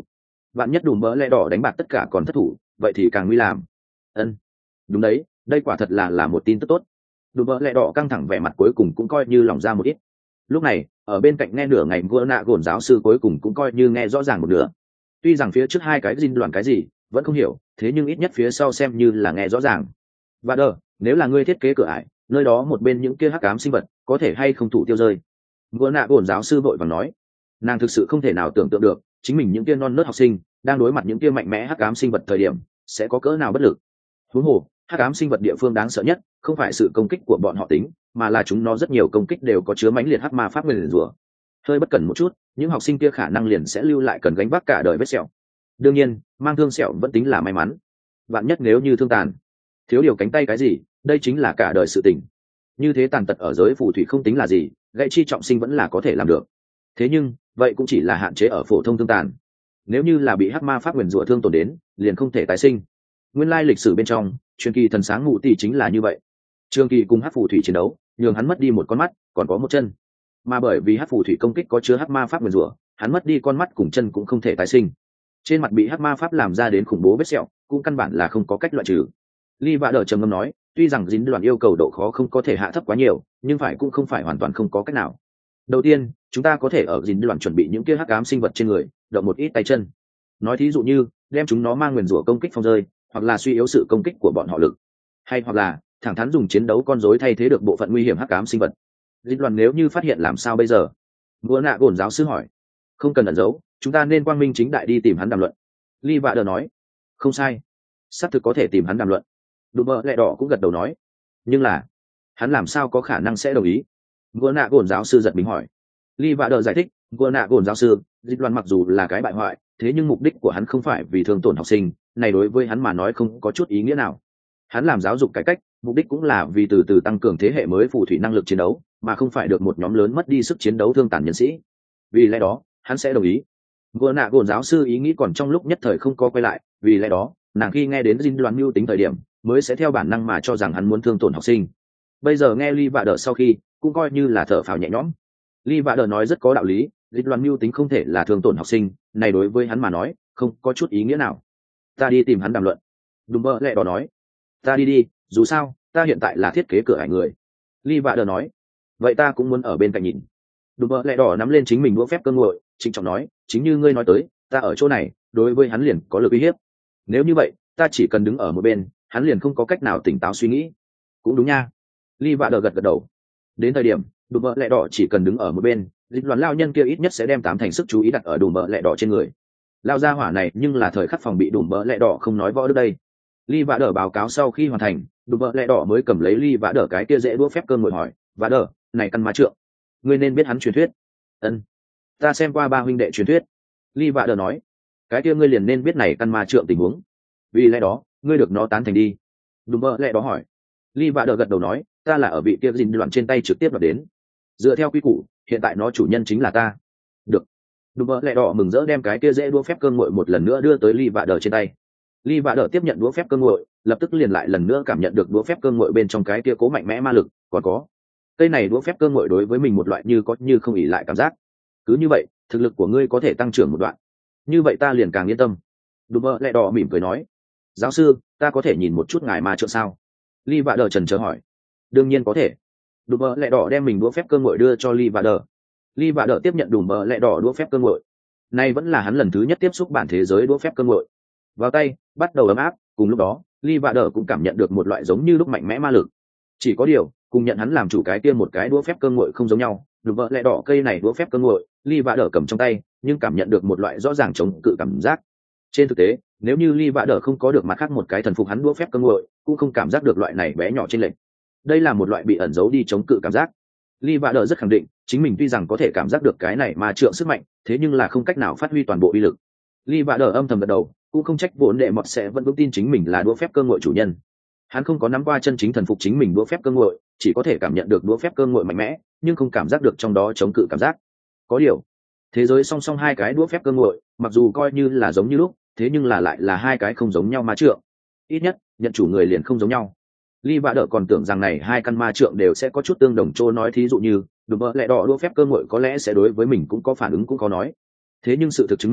vạn nhất đùm bỡ lẽ đỏ đánh bạc tất cả còn thất thủ, vậy thì càng nguy làm. Ân, đúng đấy, đây quả thật là một tin tức tốt. Đùm bỡ lẽ đỏ căng thẳng vẻ mặt cuối cùng cũng coi như lòng ra một ít. Lúc này ở bên cạnh nghe nửa ngày vua nạ gồn giáo sư cuối cùng cũng coi như nghe rõ ràng một nửa. Tuy rằng phía trước hai cái dinh đoàn cái gì vẫn không hiểu, thế nhưng ít nhất phía sau xem như là nghe rõ ràng. Và đờ, nếu là ngươi thiết kế cửa ải, nơi đó một bên những kia hắc ám sinh vật có thể hay không thủ tiêu rơi? Vua nạ gồn giáo sư vội vàng nói. Nàng thực sự không thể nào tưởng tượng được chính mình những kia non nớt học sinh đang đối mặt những kia mạnh mẽ hắc ám sinh vật thời điểm sẽ có cỡ nào bất lực. Huống hồ hắc ám sinh vật địa phương đáng sợ nhất không phải sự công kích của bọn họ tính, mà là chúng nó rất nhiều công kích đều có chứa mãnh liệt hắc ma pháp nguyền rủa. Hơi bất cẩn một chút, những học sinh kia khả năng liền sẽ lưu lại cần gánh vác cả đời vết sẹo. Đương nhiên mang thương sẹo vẫn tính là may mắn, vạn nhất nếu như thương tàn, thiếu điều cánh tay cái gì, đây chính là cả đời sự tình. Như thế tàn tật ở giới phù thủy không tính là gì, gãy chi trọng sinh vẫn là có thể làm được. Thế nhưng vậy cũng chỉ là hạn chế ở phổ thông thương tàn, nếu như là bị hắc ma pháp nguyền rủa thương tổn đến liền không thể tái sinh. Nguyên lai lịch sử bên trong truyền kỳ thần sáng ngụ tỷ chính là như vậy. Trường kỳ cùng hắc phù thủy chiến đấu nhường hắn mất đi một con mắt còn có một chân, mà bởi vì hắc phù thủy công kích có chứa hắc ma pháp nguyền rủa, hắn mất đi con mắt cùng chân cũng không thể tái sinh. Trên mặt bị hắc ma pháp làm ra đến khủng bố vết sẹo cũng căn bản là không có cách loại trừ. Ly Vạ Đờ trầm ngâm nói, tuy rằng dính đoàn yêu cầu độ khó không có thể hạ thấp quá nhiều, nhưng phải cũng không phải hoàn toàn không có cách nào. Đầu tiên chúng ta có thể ở dính đoàn chuẩn bị những kia hắc ám sinh vật trên người động một ít tay chân, nói thí dụ như đem chúng nó mang nguyền rủa công kích phong rơi, hoặc là suy yếu sự công kích của bọn họ lực, hay hoặc là thẳng thắn dùng chiến đấu con rối thay thế được bộ phận nguy hiểm hắc ám sinh vật. Dính đoàn nếu như phát hiện làm sao bây giờ? Vua nạ gồn giáo sư hỏi. Không cần ẩn giấu, chúng ta nên quang minh chính đại đi tìm hắn đàm luận. Ly Vạ Đờ nói. Không sai, xác thực có thể tìm hắn đàm luận. Đùm bợ lẹ đỏ cũng gật đầu nói. Nhưng là hắn làm sao có khả năng sẽ đồng ý? Vua nạ gồn giáo sư giật mình hỏi. Ly Vạ Đờ giải thích, vua nạ gồn giáo sư, Dịch đoàn mặc dù là cái bại hoại, thế nhưng mục đích của hắn không phải vì thương tổn học sinh, này đối với hắn mà nói không có chút ý nghĩa nào. Hắn làm giáo dục cải cách, mục đích cũng là vì từ từ tăng cường thế hệ mới phù thủy năng lực chiến đấu, mà không phải được một nhóm lớn mất đi sức chiến đấu thương tàn nhân sĩ. Vì lẽ đó hắn sẽ đồng ý. Vua nạ gồn giáo sư ý nghĩ còn trong lúc nhất thời không có quay lại, vì lẽ đó nàng khi nghe đến dinh đoàn mưu tính thời điểm mới sẽ theo bản năng mà cho rằng hắn muốn thương tổn học sinh. Bây giờ nghe Ly Vạ Đờ sau khi cũng coi như là thở phào nhẹ nhõm. Ly Vạ Đờ nói rất có đạo lý, dinh đoàn mưu tính không thể là thương tổn học sinh, này đối với hắn mà nói không có chút ý nghĩa nào. Ta đi tìm hắn đàm luận. Đùm bơ lẹ đỏ nói. Ta đi, dù sao ta hiện tại là thiết kế cửa ải người. Ly Vạ Đờ nói. Vậy ta cũng muốn ở bên cạnh nhìn. Đùm bơ lẹ đỏ nắm lên chính mình đũa phép cơ nguội, trịnh trọng nói, chính như ngươi nói tới, ta ở chỗ này đối với hắn liền có lực uy hiếp. Nếu như vậy ta chỉ cần đứng ở một bên, hắn liền không có cách nào tỉnh táo suy nghĩ. Cũng đúng nha. Ly Vạ Đờ gật đầu. Đến thời điểm đùm bơ lẹ đỏ chỉ cần đứng ở một bên, dịch đoàn lao nhân kia ít nhất sẽ đem 8 thành sức chú ý đặt ở đùm bơ lẹ đỏ trên người. Lao ra hỏa này nhưng là thời khắc phòng bị đùm bơ lẹ đỏ không nói võ đức đây. Ly Vạ Đờ báo cáo sau khi hoàn thành, đùm bơ lẹ đỏ mới cầm lấy Ly Vạ Đờ cái kia dễ đũa phép cơn ngồi hỏi, Vạ Đờ, này căn ma trượng, ngươi nên biết hắn truyền thuyết. Ân, ta xem qua 3 huynh đệ truyền thuyết. Ly Vạ Đờ nói. Cái kia ngươi liền nên biết này căn ma trượng tình huống, vì lẽ đó ngươi được nó tán thành đi. Đùm bơ lẹ đó hỏi. Ly Vạ Đờ gật đầu nói, ta là ở vị kia dình loạn trên tay trực tiếp đoạt đến, dựa theo quy củ hiện tại nó chủ nhân chính là ta. Được. Đùm bơ lẹ đỏ mừng rỡ đem cái kia dễ đũa phép cơ nguội một lần nữa đưa tới Ly Vạ Đờ trên tay. Ly Vạ Đờ tiếp nhận đũa phép cơ nguội, lập tức liền lại lần nữa cảm nhận được đũa phép cơ nguội bên trong cái kia cố mạnh mẽ ma lực, còn có cây này đũa phép cơ nguội đối với mình một loại như có như không ỉ lại cảm giác. Cứ như vậy thực lực của ngươi có thể tăng trưởng một đoạn, như vậy ta liền càng yên tâm. Đùm bơ lẹ đỏ mỉm cười nói, giáo sư, ta có thể nhìn một chút ngài ma trượng sao? Ly Vạ Đờ chần chờ hỏi. Đương nhiên có thể. Đùm bơ lẹ đỏ đem mình đũa phép cơ nguội đưa cho Ly Vạ Đờ. Ly Vạ Đờ tiếp nhận đùm bơ lẹ đỏ đũa phép cơ nguội. Nay vẫn là hắn lần thứ nhất tiếp xúc bản thế giới đũa phép cơ nguội. Vào tay bắt đầu ấm áp, cùng lúc đó Ly Vạ Đờ cũng cảm nhận được một loại giống như lúc mạnh mẽ ma lực. Chỉ có điều cùng nhận hắn làm chủ cái kia một cái đũa phép cơ nguội không giống nhau. Đùm bơ lẹ đỏ cây này đũa phép cơ nguội, Ly Vạ Đờ cầm trong tay nhưng cảm nhận được một loại rõ ràng chống cự cảm giác. Trên thực tế nếu như Ly Vạ Đờ không có được mặt khác một cái thần phục hắn đũa phép cơ nguội, cũng không cảm giác được loại này bé nhỏ trên lệnh. Đây là một loại bị ẩn giấu đi chống cự cảm giác. Ly Vạ Đờ rất khẳng định chính mình tuy rằng có thể cảm giác được cái này ma trượng sức mạnh, thế nhưng là không cách nào phát huy toàn bộ uy lực. Ly Vạ Đờ âm thầm gật đầu, cũng không trách vốn đệ mọt sẽ vẫn vững tin chính mình là đũa phép cơ nguội chủ nhân. Hắn không có nắm qua chân chính thần phục chính mình đũa phép cơ nguội, chỉ có thể cảm nhận được đũa phép cơ nguội mạnh mẽ, nhưng không cảm giác được trong đó chống cự cảm giác. Có điều thế giới song song hai cái đũa phép cơ nguội, mặc dù coi như là giống như lúc, thế nhưng là lại là hai cái không giống nhau ma trượng. Ít nhất nhận chủ người liền không giống nhau. Ly Vạ Đờ còn tưởng rằng này hai căn ma trượng đều sẽ có chút tương đồng, chỗ nói thí dụ như đùm bơ lẹ đỏ đũa phép cơ nguội có lẽ sẽ đối với mình cũng có phản ứng cũng có nói. Thế nhưng sự thực chứng minh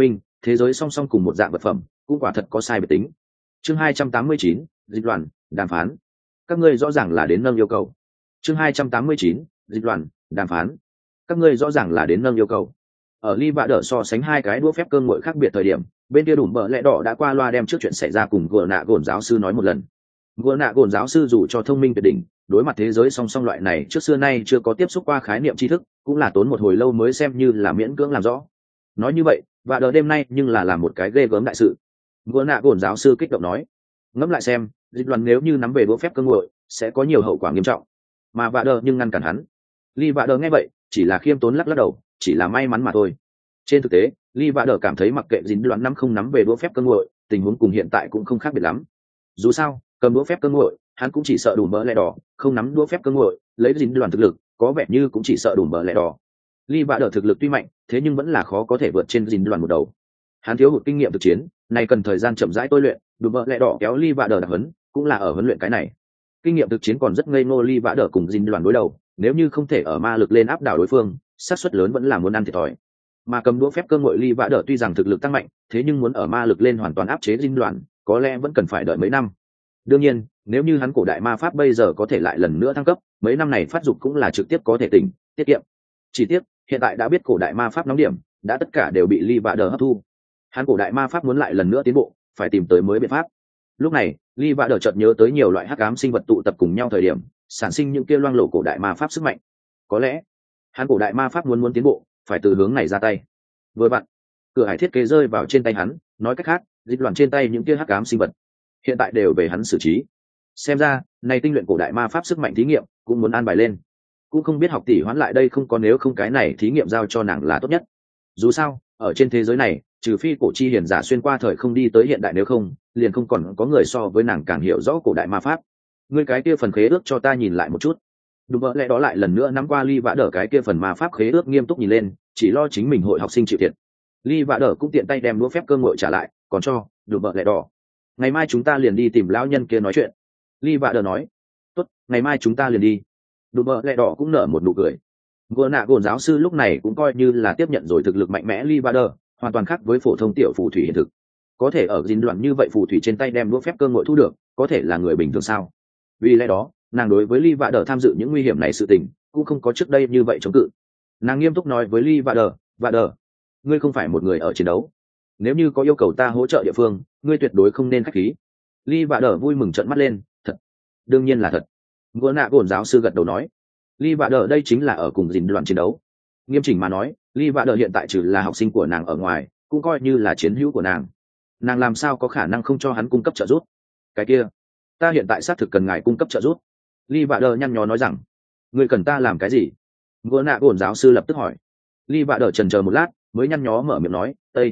thế giới song song cùng một dạng vật phẩm cũng quả thật có sai biệt tính. Chương 289, dịch loạn đàm phán. Các ngươi rõ ràng là đến nâng yêu cầu. Chương 289, dịch loạn đàm phán. Các ngươi rõ ràng là đến nâng yêu cầu. Ở Ly Vạ Đỡ so sánh hai cái đũa phép cơ ngội khác biệt thời điểm, bên kia Đùm Bờ Lẽ Đỏ đã qua loa đem trước chuyện xảy ra cùng Gùa Nạ Gồn giáo sư nói một lần. Gùa Nạ Gồn giáo sư dù cho thông minh tuyệt đỉnh, đối mặt thế giới song song loại này trước xưa nay chưa có tiếp xúc qua khái niệm tri thức, cũng là tốn một hồi lâu mới xem như là miễn cưỡng làm rõ. Nói như vậy, Vạ Đỡ đêm nay nhưng là làm một cái ghê gớm đại sự. Gùa Nạ Gồn giáo sư kích động nói, ngẫm lại xem, dịch loạn nếu như nắm về đũa phép cơ ngội, sẽ có nhiều hậu quả nghiêm trọng. Mà Vạ Đỡ nhưng ngăn cản hắn. Ly Vạ Đỡ nghe vậy, chỉ là khiêm tốn lắc lắc đầu, chỉ là may mắn mà thôi. Trên thực tế, Ly Vạ Đỡ cảm thấy mặc kệ dính loạn năm không nắm về đũa phép cơ ngội, tình huống cùng hiện tại cũng không khác biệt lắm. Dù sao, cầm đũa phép cơ ngội, hắn cũng chỉ sợ Đùm Bờ Lẽ Đỏ, không nắm đũa phép cơ ngội, lấy dính loạn thực lực, có vẻ như cũng chỉ sợ Đùm Bờ Lẽ Đỏ. Ly Vạ Đỡ thực lực tuy mạnh, thế nhưng vẫn là khó có thể vượt trên dính loạn một đầu. Hắn thiếu hụt kinh nghiệm thực chiến, này cần thời gian chậm rãi tôi luyện, Đùm Bờ Lẽ Đỏ kéo Ly Vạ Đỡ đặc huấn, cũng là ở huấn luyện cái này. Kinh nghiệm thực chiến còn rất ngây ngô, Ly Vạ Đỡ cùng dính loạn đối đầu, nếu như không thể ở ma lực lên áp đảo đối phương, xác suất lớn vẫn là muốn ăn thiệt thòi. Mà cầm đũa phép cơ ngội Ly Vạ Đỡ tuy rằng thực lực tăng mạnh, thế nhưng muốn ở ma lực lên hoàn toàn áp chế dinh loạn, có lẽ vẫn cần phải đợi mấy năm. Đương nhiên, nếu như hắn cổ đại ma pháp bây giờ có thể lại lần nữa thăng cấp, mấy năm này phát dục cũng là trực tiếp có thể tỉnh, tiết kiệm. Chỉ tiếc, hiện tại đã biết cổ đại ma pháp nóng điểm, đã tất cả đều bị Ly Vạ Đỡ hấp thu. Hắn cổ đại ma pháp muốn lại lần nữa tiến bộ, phải tìm tới mới biện pháp. Lúc này, Ly Vạ Đỡ chợt nhớ tới nhiều loại hắc ám sinh vật tụ tập cùng nhau thời điểm, sản sinh những kia loang lổ cổ đại ma pháp sức mạnh. Có lẽ, hắn cổ đại ma pháp muốn tiến bộ, phải từ hướng này ra tay. Vừa vặn, cửa hải thiết kế rơi vào trên tay hắn, nói cách khác, dịch loạn trên tay những kia hắc ám sinh vật hiện tại đều về hắn xử trí. Xem ra, này tinh luyện cổ đại ma pháp sức mạnh thí nghiệm cũng muốn an bài lên. Cũng không biết học tỷ hoán lại đây không có, nếu không cái này thí nghiệm giao cho nàng là tốt nhất. Dù sao, ở trên thế giới này, trừ phi cổ chi hiền giả xuyên qua thời không đi tới hiện đại, nếu không, liền không còn có người so với nàng càng hiểu rõ cổ đại ma pháp. Ngươi cái kia phần khế ước cho ta nhìn lại một chút. Đúng vậy, lẽ đó lại lần nữa nắm qua Ly Vạ Đỡ cái kia phần ma pháp khế ước, nghiêm túc nhìn lên, chỉ lo chính mình hội học sinh chịu thiệt. Ly Vạ Đỡ cũng tiện tay đem đũa phép cơ ngội trả lại, còn cho đúng vậy lẽ đỏ. Ngày mai chúng ta liền đi tìm lão nhân kia nói chuyện. Ly Vạ Đỡ nói, tốt, ngày mai chúng ta liền đi. Đúng vậy lẽ đỏ cũng nở một nụ cười. Gùa Nạ Gồn giáo sư lúc này cũng coi như là tiếp nhận rồi thực lực mạnh mẽ Ly Vạ Đỡ, hoàn toàn khác với phổ thông tiểu phù thủy hiện thực. Có thể ở dính loạn như vậy phù thủy trên tay đem đũa phép cơ ngội thu được, có thể là người bình thường sao? Vì lẽ đó, nàng đối với Ly Vạ Đỡ tham dự những nguy hiểm này sự tình cũng không có trước đây như vậy chống cự. Nàng nghiêm túc nói với Ly Vạ Đỡ, ngươi không phải một người ở chiến đấu, nếu như có yêu cầu ta hỗ trợ địa phương, ngươi tuyệt đối không nên khách khí. Ly Vạ Đỡ vui mừng trợn mắt lên, thật, đương nhiên là thật. Gùa Nạ Gồn giáo sư gật đầu nói, Ly Vạ Đỡ đây chính là ở cùng dính loạn chiến đấu. Nghiêm chỉnh mà nói, Ly Vạ Đỡ hiện tại trừ là học sinh của nàng ở ngoài, cũng coi như là chiến hữu của nàng. Nàng làm sao có khả năng không cho hắn cung cấp trợ giúp? Cái kia, ta hiện tại xác thực cần ngài cung cấp trợ giúp. Ly Vạ Đỡ nhăn nhó nói rằng, ngươi cần ta làm cái gì? Gùa Nạ Gồn giáo sư lập tức hỏi. Ly Vạ Đỡ chần chờ một lát, mới nhăn nhó mở miệng nói,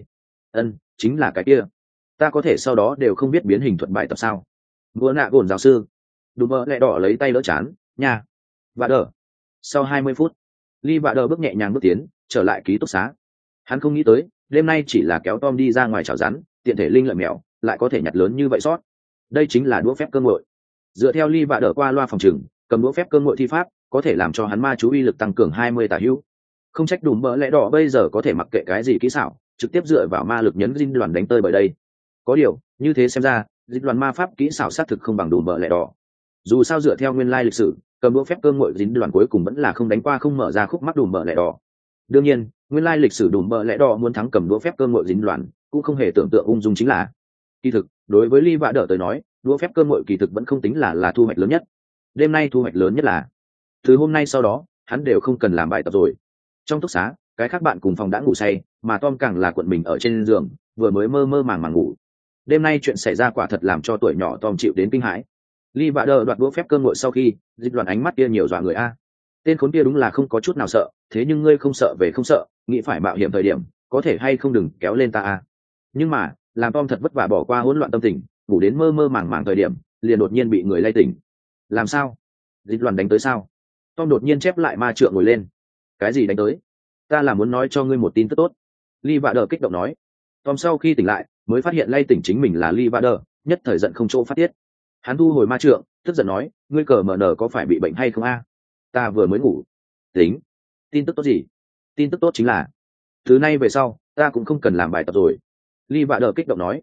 chính là cái kia. Ta có thể sau đó đều không biết biến hình thuật bài tập sao? Gùa Nạ Gồn giáo sư. Đúng mơ lẹ đỏ lấy tay đỡ chán, nha. Vạ Đỡ. Sau 20 phút, Ly Vạ Đỡ bước nhẹ nhàng bước tiến, trở lại ký túc xá. Hắn không nghĩ tới, đêm nay chỉ là kéo Tom đi ra ngoài chảo rắn, tiện thể linh lợi mèo, lại có thể nhặt lớn như vậy sót. Đây chính là đũa phép cơ ngội. Dựa theo Ly Vạ Đỡ qua loa phòng trừng, cầm đũa phép cơ ngội thi pháp, có thể làm cho hắn ma chú uy lực tăng cường 20 tả hữu. Không trách Đùm Bờ Lẽ Đỏ bây giờ có thể mặc kệ cái gì kỹ xảo, trực tiếp dựa vào ma lực nhấn dinh đoàn đánh tơi bởi đây. Có điều, như thế xem ra, dịch đoàn ma pháp kỹ xảo xác thực không bằng Đùm Bờ Lẽ Đỏ. Dù sao dựa theo nguyên lai lịch sử, cầm đũa phép cơ ngội dính đoàn cuối cùng vẫn là không đánh qua không mở ra khúc mắc Đùm Bờ Lẽ Đỏ. Đương nhiên, nguyên lai lịch sử Đùm Bờ Lẽ Đỏ muốn thắng cầm đũa phép cơ ngội dính đoàn, cũng không hề tưởng tượng ung dung chính là. Kỳ thực, đối với Ly Vạ Đỡ tới nói, đũa phép cơ ngội kỳ thực vẫn không tính là thu hoạch lớn nhất. Đêm nay thu hoạch lớn nhất là, từ hôm nay sau đó, hắn đều không cần làm bài tập rồi. Trong túc xá, cái khác bạn cùng phòng đã ngủ say, mà Tom càng là cuộn mình ở trên giường, vừa mới mơ mơ màng màng ngủ. Đêm nay chuyện xảy ra quả thật làm cho tuổi nhỏ Tom chịu đến kinh hãi. Ly Vạ Đỡ đoạt đũa phép cơ ngội sau khi, dịch đoàn ánh mắt kia nhiều dọa người a. Tên khốn kia đúng là không có chút nào sợ, thế nhưng ngươi không sợ về không sợ, nghĩ phải mạo hiểm thời điểm, có thể hay không đừng kéo lên ta a. Nhưng mà, làm Tom thật vất vả bỏ qua hỗn loạn tâm tình, ngủ đến mơ mơ màng màng thời điểm, liền đột nhiên bị người lay tỉnh. Làm sao? Dịch đoàn đánh tới sao? Tom đột nhiên chép lại ma trượng ngồi lên. Cái gì đánh tới? Ta là muốn nói cho ngươi một tin tức tốt. Ly Vạ Đỡ kích động nói. Tom sau khi tỉnh lại, mới phát hiện lay tỉnh chính mình là Ly Vạ Đỡ, nhất thời giận không chỗ phát tiết. Hắn thu hồi ma trượng, tức giận nói, ngươi cờ mở nở có phải bị bệnh hay không a? Ta vừa mới ngủ. Tính. Tin tức tốt gì? Tin tức tốt chính là, từ nay về sau, ta cũng không cần làm bài tập rồi. Ly Vạ Đờ kích động nói.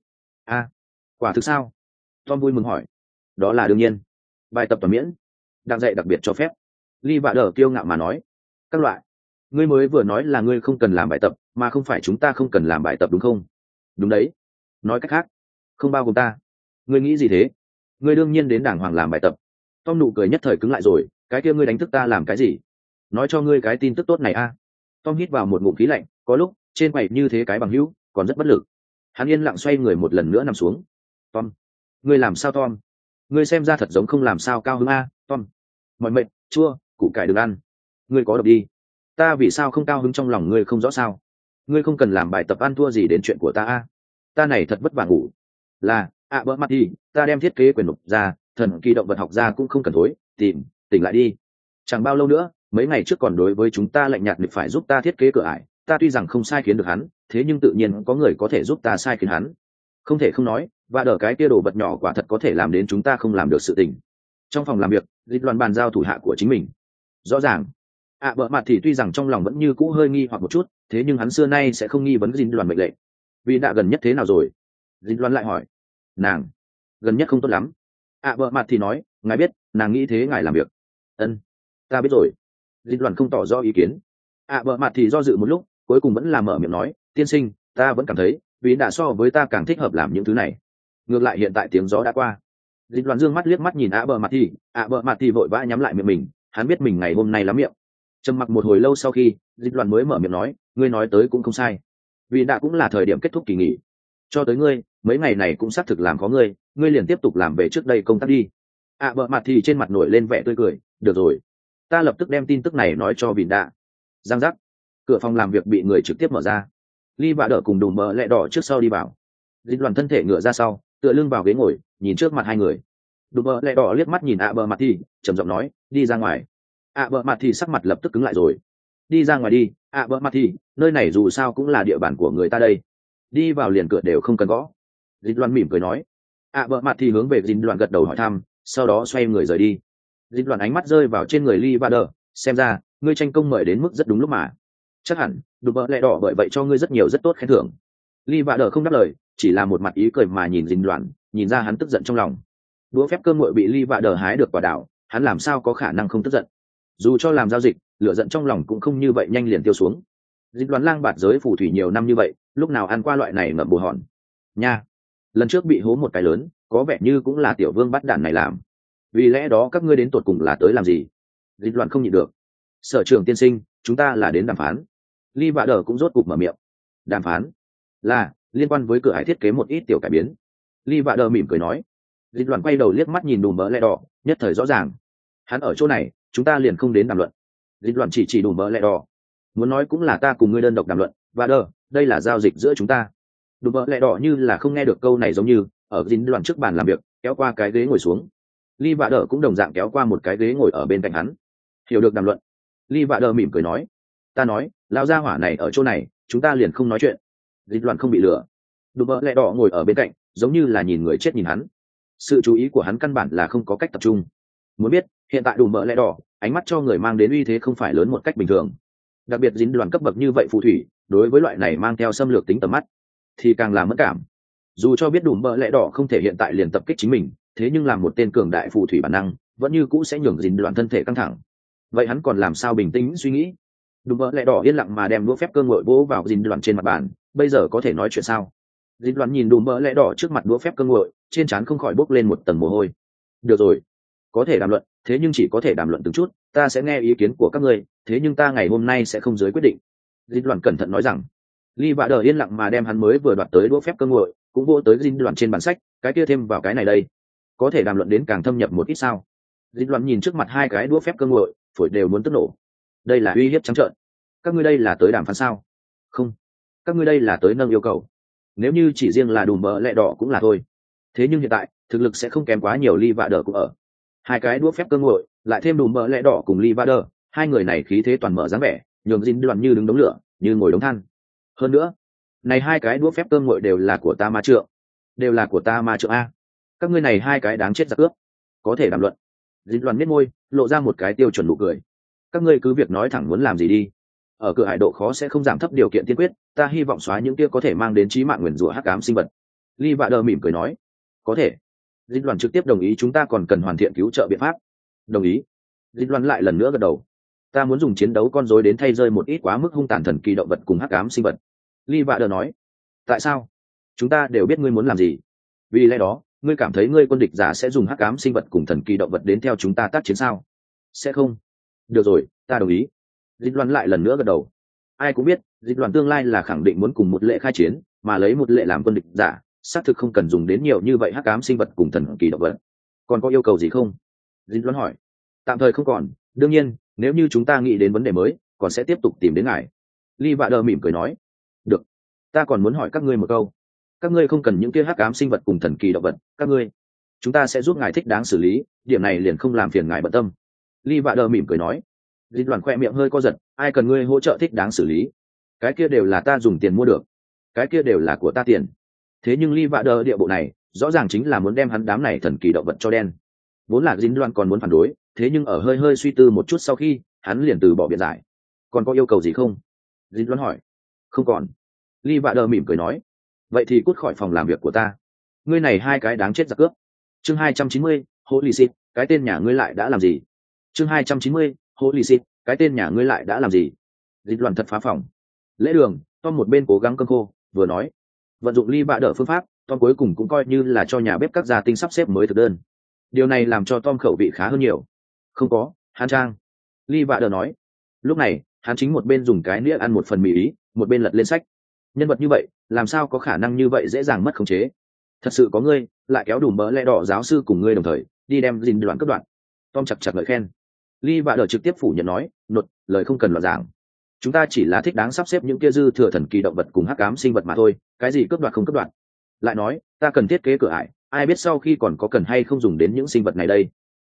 Quả thực sao? Tom vui mừng hỏi. Đó là đương nhiên. Bài tập toàn miễn. Đang dạy đặc biệt cho phép. Ly Vạ Đờ kiêu ngạo mà nói. Các loại. Ngươi mới vừa nói là ngươi không cần làm bài tập, mà không phải chúng ta không cần làm bài tập đúng không? Đúng đấy. Nói cách khác, không bao gồm ta. Ngươi nghĩ gì thế? Ngươi đương nhiên đến đàng hoàng làm bài tập. Tom nụ cười nhất thời cứng lại rồi. Cái kia ngươi đánh thức ta làm cái gì? Nói cho ngươi cái tin tức tốt này a. Tom hít vào một ngụm khí lạnh, có lúc trên quầy như thế cái bằng hữu còn rất bất lực. Hắn yên lặng xoay người một lần nữa nằm xuống. Tom, ngươi làm sao Tom? Ngươi xem ra thật giống không làm sao cao hứng a. Tom, mọi mệt, chua, củ cải đừng ăn. Ngươi có độc đi. Ta vì sao không cao hứng trong lòng ngươi không rõ sao? Ngươi không cần làm bài tập ăn thua gì đến chuyện của ta a. Ta này thật vất vả ngủ. Là, bỡ mặt đi, ta đem thiết kế quyền lục ra, thần kỳ động vật học ra cũng không cần thối, tỉnh lại đi. Chẳng bao lâu nữa, mấy ngày trước còn đối với chúng ta lạnh nhạt phải giúp ta thiết kế cửa ải, ta tuy rằng không sai khiến được hắn, thế nhưng tự nhiên có người có thể giúp ta sai khiến hắn. Không thể không nói, và đỡ cái kia đồ vật nhỏ quả thật có thể làm đến chúng ta không làm được sự tình. Trong phòng làm việc, dịch đoàn bàn giao thủ hạ của chính mình. Rõ ràng, bỡ mặt thì tuy rằng trong lòng vẫn như cũ hơi nghi hoặc một chút, thế nhưng hắn xưa nay sẽ không nghi vấn dịch đoàn mệnh lệnh. Vì đã gần nhất thế nào rồi? Dịch đoàn lại hỏi. Nàng gần nhất không tốt lắm. Bỡ mặt thì nói, ngài biết, nàng nghĩ thế ngài làm việc. Ân, ta biết rồi. Dịch đoàn không tỏ rõ ý kiến. Bỡ mặt thì do dự một lúc, cuối cùng vẫn là mở miệng nói, tiên sinh, ta vẫn cảm thấy vì đã so với ta càng thích hợp làm những thứ này. Ngược lại hiện tại tiếng gió đã qua. Dịch đoàn dương mắt liếc mắt nhìn bỡ mặt thì vội vã nhắm lại miệng mình, hắn biết mình ngày hôm nay lắm miệng. Trầm mặc một hồi lâu sau khi, dịch đoàn mới mở miệng nói, ngươi nói tới cũng không sai. Vì đã cũng là thời điểm kết thúc kỳ nghỉ. Cho tới ngươi, mấy ngày này cũng xác thực làm khó ngươi, ngươi liền tiếp tục làm về trước đây công tác đi. Bỡ mặt thì trên mặt nổi lên vẻ tươi cười, được rồi. Ta lập tức đem tin tức này nói cho Vịn Đạ. Giang giác, cửa phòng làm việc bị người trực tiếp mở ra. Ly Vạ Đỡ cùng Đùm Bờ Lẹ Đỏ trước sau đi vào. Dịch đoàn thân thể ngựa ra sau, tựa lưng vào ghế ngồi, nhìn trước mặt hai người. Đùm Bờ Lẹ Đỏ liếc mắt nhìn bỡ mặt thì trầm giọng nói, đi ra ngoài. Bỡ mặt thì sắc mặt lập tức cứng lại rồi. Đi ra ngoài đi. Bỡ mặt thì, nơi này dù sao cũng là địa bàn của người ta đây. Đi vào liền cửa đều không cần gõ. Dịch đoàn mỉm cười nói. Bỡ mặt thì hướng về dịch đoàn gật đầu hỏi thăm, sau đó xoay người rời đi. Dịch đoàn ánh mắt rơi vào trên người Ly Vạ Đỡ, xem ra ngươi tranh công mời đến mức rất đúng lúc mà. Chắc hẳn Đùm Bờ Lẹ Đỏ bởi vậy cho ngươi rất nhiều rất tốt khen thưởng. Ly Vạ Đỡ không đáp lời, chỉ là một mặt ý cười mà nhìn dịch đoàn, nhìn ra hắn tức giận trong lòng. Đũa phép cơm nguội bị Ly Vạ Đỡ hái được quả đảo, hắn làm sao có khả năng không tức giận. Dù cho làm giao dịch, lửa giận trong lòng cũng không như vậy nhanh liền tiêu xuống. Dịch đoàn lang bạt giới phù thủy nhiều năm như vậy, lúc nào ăn qua loại này ngậm bồ hòn nha. Lần trước bị hố một cái lớn, có vẻ như cũng là tiểu vương bắt đản này làm. Vì lẽ đó các ngươi đến tột cùng là tới làm gì? Dịch đoàn không nhịn được. Sở trưởng tiên sinh, chúng ta là đến đàm phán. Ly Vạ Đỡ cũng rốt cục mở miệng. Đàm phán là liên quan với cửa hải thiết kế một ít tiểu cải biến. Ly Vạ Đỡ mỉm cười nói. Dịch đoàn quay đầu liếc mắt nhìn Đùm Bờ Lẹ Đỏ, nhất thời rõ ràng. Hắn ở chỗ này, chúng ta liền không đến đàm luận. Dịch đoàn chỉ Đùm Bờ Lẹ Đỏ. Muốn nói cũng là ta cùng ngươi đơn độc đàm luận, Vạ Đỡ, đây là giao dịch giữa chúng ta. Đùm Bờ Lẹ Đỏ như là không nghe được câu này, giống như ở dịch đoàn trước bàn làm việc, kéo qua cái ghế ngồi xuống. Ly Vạ Đỡ cũng đồng dạng kéo qua một cái ghế ngồi ở bên cạnh hắn. Hiểu được đàm luận. Ly Vạ Đỡ mỉm cười nói. Ta nói, lão gia hỏa này ở chỗ này, chúng ta liền không nói chuyện. Dịch đoàn không bị lừa. Đùm Bờ Lẹ Đỏ ngồi ở bên cạnh, giống như là nhìn người chết nhìn hắn. Sự chú ý của hắn căn bản là không có cách tập trung. Muốn biết, hiện tại Đùm Bờ Lẹ Đỏ, ánh mắt cho người mang đến uy thế không phải lớn một cách bình thường. Đặc biệt dính đoàn cấp bậc như vậy phù thủy, đối với loại này mang theo xâm lược tính tầm mắt, thì càng làm mất cảm. Dù cho biết Đùm Bờ Lẹ Đỏ không thể hiện tại liền tập kích chính mình, thế nhưng làm một tên cường đại phù thủy bản năng, vẫn như cũ sẽ nhường dính đoàn thân thể căng thẳng. Vậy hắn còn làm sao bình tĩnh suy nghĩ? Đùm Bờ Lẹ Đỏ yên lặng mà đem đũa phép cơ ngội vỗ vào dính đoàn trên mặt bàn. Bây giờ có thể nói chuyện sao? Dính đoàn nhìn Đùm Bờ Lẹ Đỏ trước mặt đũa phép cơ ngội, trên trán không khỏi bốc lên một tầng mồ hôi. Được rồi, có thể đàm luận, thế nhưng chỉ có thể đàm luận từng chút. Ta sẽ nghe ý kiến của các ngươi, thế nhưng ta ngày hôm nay sẽ không dưới quyết định. Dính đoàn cẩn thận nói rằng. Ly Vạ Đỡ yên lặng mà đem hắn mới vừa đoạt tới đũa phép cơ ngội, cũng vô tới dính đoàn trên bản sách, cái kia thêm vào cái này đây, có thể đàm luận đến càng thâm nhập một ít sao? Dính đoàn nhìn trước mặt hai cái đũa phép cơ ngội, phổi đều muốn tức nổ. Đây là uy hiếp trắng trợn. Các ngươi đây là tới đàm phán sao? Không, các ngươi đây là tới nâng yêu cầu. Nếu như chỉ riêng là Đùm Bờ Lẹ Đỏ cũng là thôi. Thế nhưng hiện tại thực lực sẽ không kém quá nhiều. Ly Vạ Đỡ cũng ở. Hai cái đũa phép cơ ngội, lại thêm Đùm Bờ Lẹ Đỏ cùng Ly Vạ Đỡ, hai người này khí thế toàn mở dáng vẻ, nhường dính đoàn như đứng đống lửa, như ngồi đống than. Hơn nữa, này hai cái đũa phép cơ ngội đều là của ta ma trượng, đều là của ta ma trượng a. Các ngươi này hai cái đáng chết giặc cướp. Có thể đàm luận. Dính đoàn nhếch môi, lộ ra một cái tiêu chuẩn nụ cười. Các ngươi cứ việc nói thẳng muốn làm gì đi. ở cửa hải độ khó sẽ không giảm thấp điều kiện tiên quyết, ta hy vọng xóa những kia có thể mang đến chí mạng nguyền rủa hắc ám sinh vật. Lee Vạ Đờ mỉm cười nói, có thể. Dịch đoàn trực tiếp đồng ý, chúng ta còn cần hoàn thiện cứu trợ biện pháp. Đồng ý. Dịch đoàn lại lần nữa gật đầu. Ta muốn dùng chiến đấu con rối đến thay rơi một ít quá mức hung tàn thần kỳ động vật cùng hắc ám sinh vật. Lee Vạ Đờ nói, tại sao? Chúng ta đều biết ngươi muốn làm gì. Vì lẽ đó, ngươi cảm thấy ngươi quân địch giả sẽ dùng hắc ám sinh vật cùng thần kỳ động vật đến theo chúng ta tác chiến sao? Sẽ không. Được rồi, ta đồng ý. Dịch đoàn lại lần nữa gật đầu. Ai cũng biết, dịch đoàn tương lai là khẳng định muốn cùng một lệ khai chiến, mà lấy một lệ làm quân địch giả, xác thực không cần dùng đến nhiều như vậy hắc ám sinh vật cùng thần kỳ động vật. Còn có yêu cầu gì không? Dịch đoàn hỏi. Tạm thời không còn, đương nhiên, nếu như chúng ta nghĩ đến vấn đề mới, còn sẽ tiếp tục tìm đến ngài. Lee Vạ Đờ mỉm cười nói. Được. Ta còn muốn hỏi các ngươi một câu. Các ngươi không cần những kia hắc ám sinh vật cùng thần kỳ động vật, chúng ta sẽ giúp ngài thích đáng xử lý, điểm này liền không làm phiền ngài bận tâm. Lee Vạ Đờ mỉm cười nói. Dịch đoàn khoe miệng hơi co giật, ai cần ngươi hỗ trợ thích đáng xử lý? Cái kia đều là ta dùng tiền mua được, cái kia đều là của ta tiền. Thế nhưng Lee Vạ Đờ địa bộ này, rõ ràng chính là muốn đem hắn đám này thần kỳ động vật cho đen. Vốn là Dịch đoàn còn muốn phản đối, thế nhưng ở hơi hơi suy tư một chút sau khi, hắn liền từ bỏ biện giải. Còn có yêu cầu gì không? Dịch đoàn hỏi. Không còn. Lee Vạ Đờ mỉm cười nói. Vậy thì cút khỏi phòng làm việc của ta. Ngươi này hai cái đáng chết giặc cướp. Chương 290, Holy Shit, cái tên nhà ngươi lại đã làm gì? Chương 290, Holy Shit, cái tên nhà ngươi lại đã làm gì? Dịch đoàn thật phá phòng. Lễ đường, Tom một bên cố gắng cơm khô, vừa nói. Vận dụng Lee Vạ Đờ phương pháp, Tom cuối cùng cũng coi như là cho nhà bếp các gia tinh sắp xếp mới thực đơn. Điều này làm cho Tom khẩu vị khá hơn nhiều. Không có, hắn trang. Lee Vạ Đờ nói. Lúc này, hắn chính một bên dùng cái nĩa ăn một phần mì ý, một bên lật lên sách. Nhân vật như vậy, làm sao có khả năng như vậy dễ dàng mất khống chế? Thật sự có ngươi, lại kéo đủ mỡ lẽ đỏ giáo sư cùng ngươi đồng thời, đi đem Dìn đoạn cấp đoạn. Tom chặt lời khen. Lee Vạ Đờ trực tiếp phủ nhận nói, nột, lời không cần loạn giảng. Chúng ta chỉ là thích đáng sắp xếp những kia dư thừa thần kỳ động vật cùng hắc ám sinh vật mà thôi, cái gì cướp đoạt không cướp đoạt. Lại nói, ta cần thiết kế cửa ải, ai biết sau khi còn có cần hay không dùng đến những sinh vật này đây.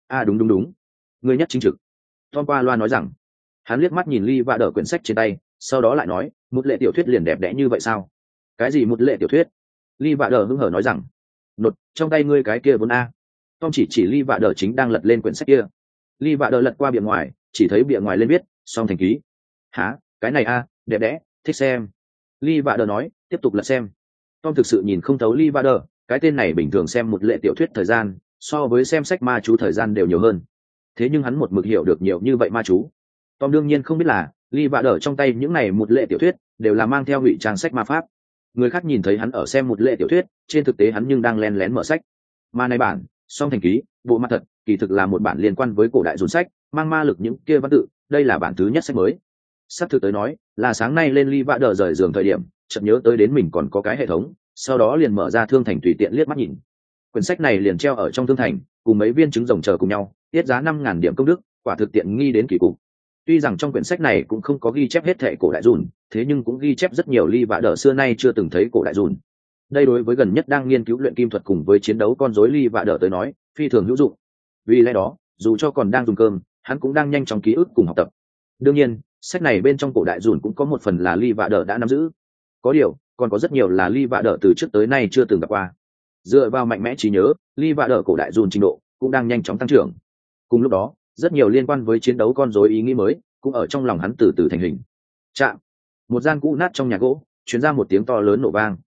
Đúng. Ngươi nhất chính trực. Tom qua loa nói rằng. Hắn liếc mắt nhìn Lee Vạ Đờ quyển sách trên tay, sau đó lại nói, một lệ tiểu thuyết liền đẹp đẽ như vậy sao? Cái gì một lệ tiểu thuyết? Lee Vạ Đờ hứng hở nói rằng. Nột, trong tay ngươi cái kia vốn a. Tom chỉ Lee Vạ Đờ chính đang lật lên quyển sách kia. Lee Vạ Đờ lật qua bìa ngoài, chỉ thấy bìa ngoài lên viết, song thành ký. Hả, cái này a, đẹp đẽ, thích xem. Lee Vạ Đờ nói, tiếp tục lật xem. Tom thực sự nhìn không thấu Lee Vạ Đờ, cái tên này bình thường xem một lệ tiểu thuyết thời gian, so với xem sách ma chú thời gian đều nhiều hơn. Thế nhưng hắn một mực hiểu được nhiều như vậy ma chú. Tom đương nhiên không biết là Lee Vạ Đờ trong tay những này một lệ tiểu thuyết đều là mang theo ngụy trang sách ma pháp. Người khác nhìn thấy hắn ở xem một lệ tiểu thuyết, trên thực tế hắn nhưng đang len lén mở sách. Mà này bản song thành ký, bộ mặt thật, kỳ thực là một bản liên quan với cổ đại dùn sách, mang ma lực những kia văn tự, đây là bản thứ nhất sách mới. Sắp thực tới nói, là sáng nay lên Lee Vạ Đờ rời giường thời điểm, chợt nhớ tới đến mình còn có cái hệ thống, sau đó liền mở ra thương thành tùy tiện liếc mắt nhìn. Quyển sách này liền treo ở trong thương thành, cùng mấy viên trứng rồng chờ cùng nhau, tiết giá 5.000 điểm công đức, quả thực tiện nghi đến kỳ cục. Tuy rằng trong quyển sách này cũng không có ghi chép hết thệ cổ đại dùn, thế nhưng cũng ghi chép rất nhiều Lee Vạ Đờ xưa nay chưa từng thấy cổ đại dùn. Đây đối với gần nhất đang nghiên cứu luyện kim thuật cùng với chiến đấu con rối Lee Vạ Đờ tới nói, phi thường hữu dụng. Vì lẽ đó, dù cho còn đang dùng cơm, hắn cũng đang nhanh chóng ký ức cùng học tập. Đương nhiên, sách này bên trong cổ đại dùn cũng có một phần là Lee Vạ Đờ đã nắm giữ. Có điều, còn có rất nhiều là Lee Vạ Đờ từ trước tới nay chưa từng gặp qua. Dựa vào mạnh mẽ trí nhớ, Lee Vạ Đờ cổ đại dùn trình độ cũng đang nhanh chóng tăng trưởng. Cùng lúc đó, rất nhiều liên quan với chiến đấu con rối ý nghĩ mới cũng ở trong lòng hắn từ từ thành hình. Chạm, một gian cũ nát trong nhà gỗ truyền ra một tiếng to lớn nổ vang.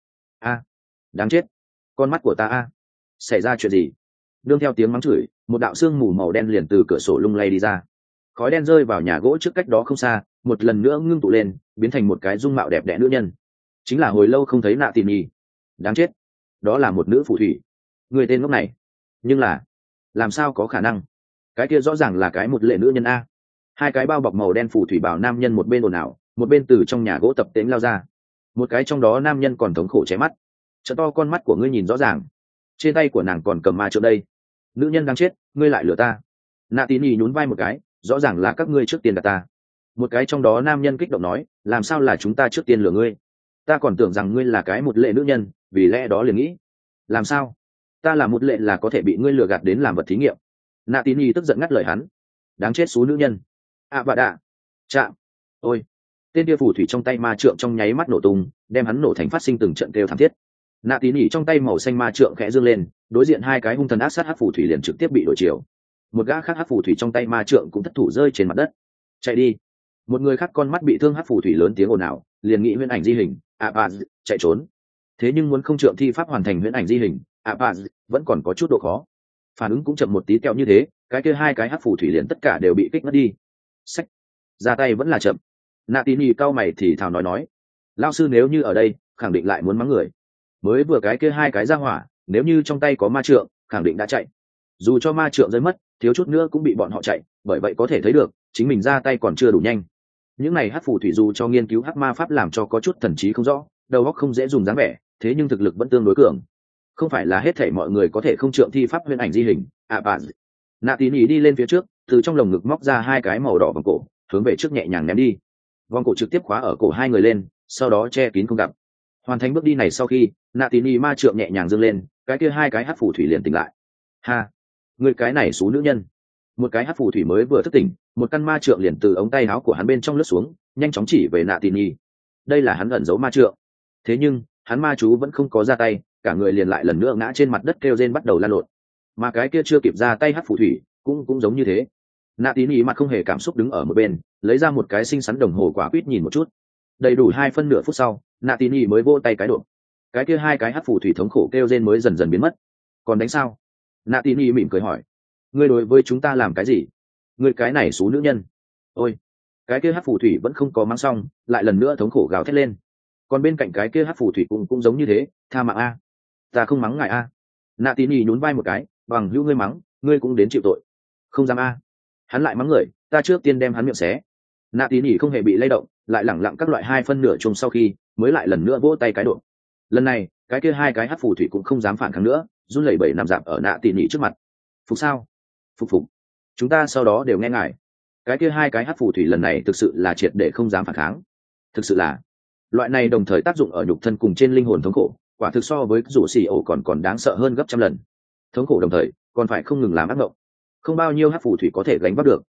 Đáng chết, con mắt của ta xảy ra chuyện gì? Đương theo tiếng mắng chửi, một đạo sương mù màu đen liền từ cửa sổ lung lay đi ra. Khói đen rơi vào nhà gỗ trước cách đó không xa, một lần nữa ngưng tụ lên, biến thành một cái dung mạo đẹp đẽ nữ nhân. Chính là hồi lâu không thấy Nạ Tỉ Nỉ. Đáng chết, đó là một nữ phù thủy. Người tên ngốc này, nhưng là làm sao có khả năng? Cái kia rõ ràng là cái một lệ nữ nhân a. Hai cái bao bọc màu đen phù thủy bảo nam nhân một bên ồn ào, một bên từ trong nhà gỗ tập tễnh lao ra. Một cái trong đó nam nhân còn thống khổ chém mắt. Trợ to con mắt của ngươi nhìn rõ ràng, trên tay của nàng còn cầm ma trượng đây. Nữ nhân đang chết, ngươi lại lừa ta. Nạ Tỉ Nỉ nhún vai một cái, rõ ràng là các ngươi trước tiên gạt ta. Một cái trong đó nam nhân kích động nói, làm sao là chúng ta trước tiên lừa ngươi? Ta còn tưởng rằng ngươi là cái một lệ nữ nhân, vì lẽ đó liền nghĩ, làm sao ta là một lệ là có thể bị ngươi lừa gạt đến làm vật thí nghiệm? Nạ Tỉ Nỉ tức giận ngắt lời hắn, đáng chết xú nữ nhân. Vạ đạ, chạm, ôi. Tên kia phù thủy trong tay ma trượng trong nháy mắt nổ tung, đem hắn nổ thành phát sinh từng trận kêu thảm thiết. Nạ Tỉ Nỉ trong tay màu xanh ma trượng khẽ dương lên, đối diện hai cái hung thần ác sát hắc phù thủy liền trực tiếp bị đổi chiều. Một gã khác hắc phù thủy trong tay ma trượng cũng thất thủ rơi trên mặt đất. Chạy đi. Một người khác con mắt bị thương hắc phù thủy lớn tiếng ồn ào, liền nghĩ huyễn ảnh di hình chạy trốn. Thế nhưng muốn không trượng thi pháp hoàn thành huyễn ảnh di hình vẫn còn có chút độ khó. Phản ứng cũng chậm một tí kẹo như thế, cái kia hai cái hắc phù thủy liền tất cả đều bị kích mất đi. Sách, ra tay vẫn là chậm. Nạ Tín Nhi cau mày thì thào nói, lao sư nếu như ở đây khẳng định lại muốn mắng người. Mới vừa cái kia hai cái ra hỏa, nếu như trong tay có ma trượng khẳng định đã chạy. Dù cho ma trượng rơi mất, thiếu chút nữa cũng bị bọn họ chạy, bởi vậy có thể thấy được chính mình ra tay còn chưa đủ nhanh. Những này hắc phù thủy dù cho nghiên cứu hắc ma pháp làm cho có chút thần trí không rõ, đầu óc không dễ dùng dáng vẻ, thế nhưng thực lực vẫn tương đối cường. Không phải là hết thảy mọi người có thể không trượng thi pháp huyễn ảnh di hình Nạ Tín Ý đi lên phía trước, từ trong lồng ngực móc ra hai cái màu đỏ vòng cổ, hướng về trước nhẹ nhàng ném đi. Vòng cổ trực tiếp khóa ở cổ hai người lên, sau đó che kín không gặp. Hoàn thành bước đi này sau khi, Nạ Tín Ý ma trượng nhẹ nhàng dâng lên, cái kia hai cái hắc phù thủy liền tỉnh lại. Ha, người cái này xú nữ nhân. Một cái hắc phù thủy mới vừa thức tỉnh, một căn ma trượng liền từ ống tay áo của hắn bên trong lướt xuống, nhanh chóng chỉ về Nạ Tín Ý. Đây là hắn ẩn giấu ma trượng. Thế nhưng hắn ma chú vẫn không có ra tay, cả người liền lại lần nữa ngã trên mặt đất kêu rên bắt đầu la lộn. Mà cái kia chưa kịp ra tay hắc phù thủy cũng giống như thế. Nạ Tín Ý mặt không hề cảm xúc đứng ở một bên, lấy ra một cái xinh xắn đồng hồ quả quýt nhìn một chút. Đầy đủ 2 phân nửa phút sau, Nạ Tín Ý mới vỗ tay cái độ. Cái kia hai cái hắc phù thủy thống khổ kêu rên mới dần dần biến mất. Còn đánh sao? Nạ Tín Ý mỉm cười hỏi. Ngươi đối với chúng ta làm cái gì? Ngươi cái này xú nữ nhân. Ôi, cái kia hắc phù thủy vẫn không có mang xong, lại lần nữa thống khổ gào thét lên. Còn bên cạnh cái kia hắc phù thủy cũng giống như thế, tha mạng a. Ta không mắng ngài a. Nạ Tín Ý nhún vai một cái, bằng hữu ngươi mắng, ngươi cũng đến chịu tội. Không dám a. Hắn lại mắng người, ta trước tiên đem hắn miệng xé. Nạ Tín Ý không hề bị lay động, lại lẳng lặng các loại 2 phân nửa chung sau khi mới lại lần nữa vỗ tay cái độ. Lần này cái kia hai cái hắc phù thủy cũng không dám phản kháng nữa, run lẩy bẩy nằm dạp ở Nạ Tín Ý trước mặt. Phục sao? Phục. Chúng ta sau đó đều nghe ngài. Cái kia hai cái hắc phù thủy lần này thực sự là triệt để không dám phản kháng. Thực sự là loại này đồng thời tác dụng ở nhục thân cùng trên linh hồn thống khổ, quả thực so với rủ xì ổ còn đáng sợ hơn gấp trăm lần. Thống khổ đồng thời còn phải không ngừng làm ác mộng, không bao nhiêu hắc phù thủy có thể gánh vác được.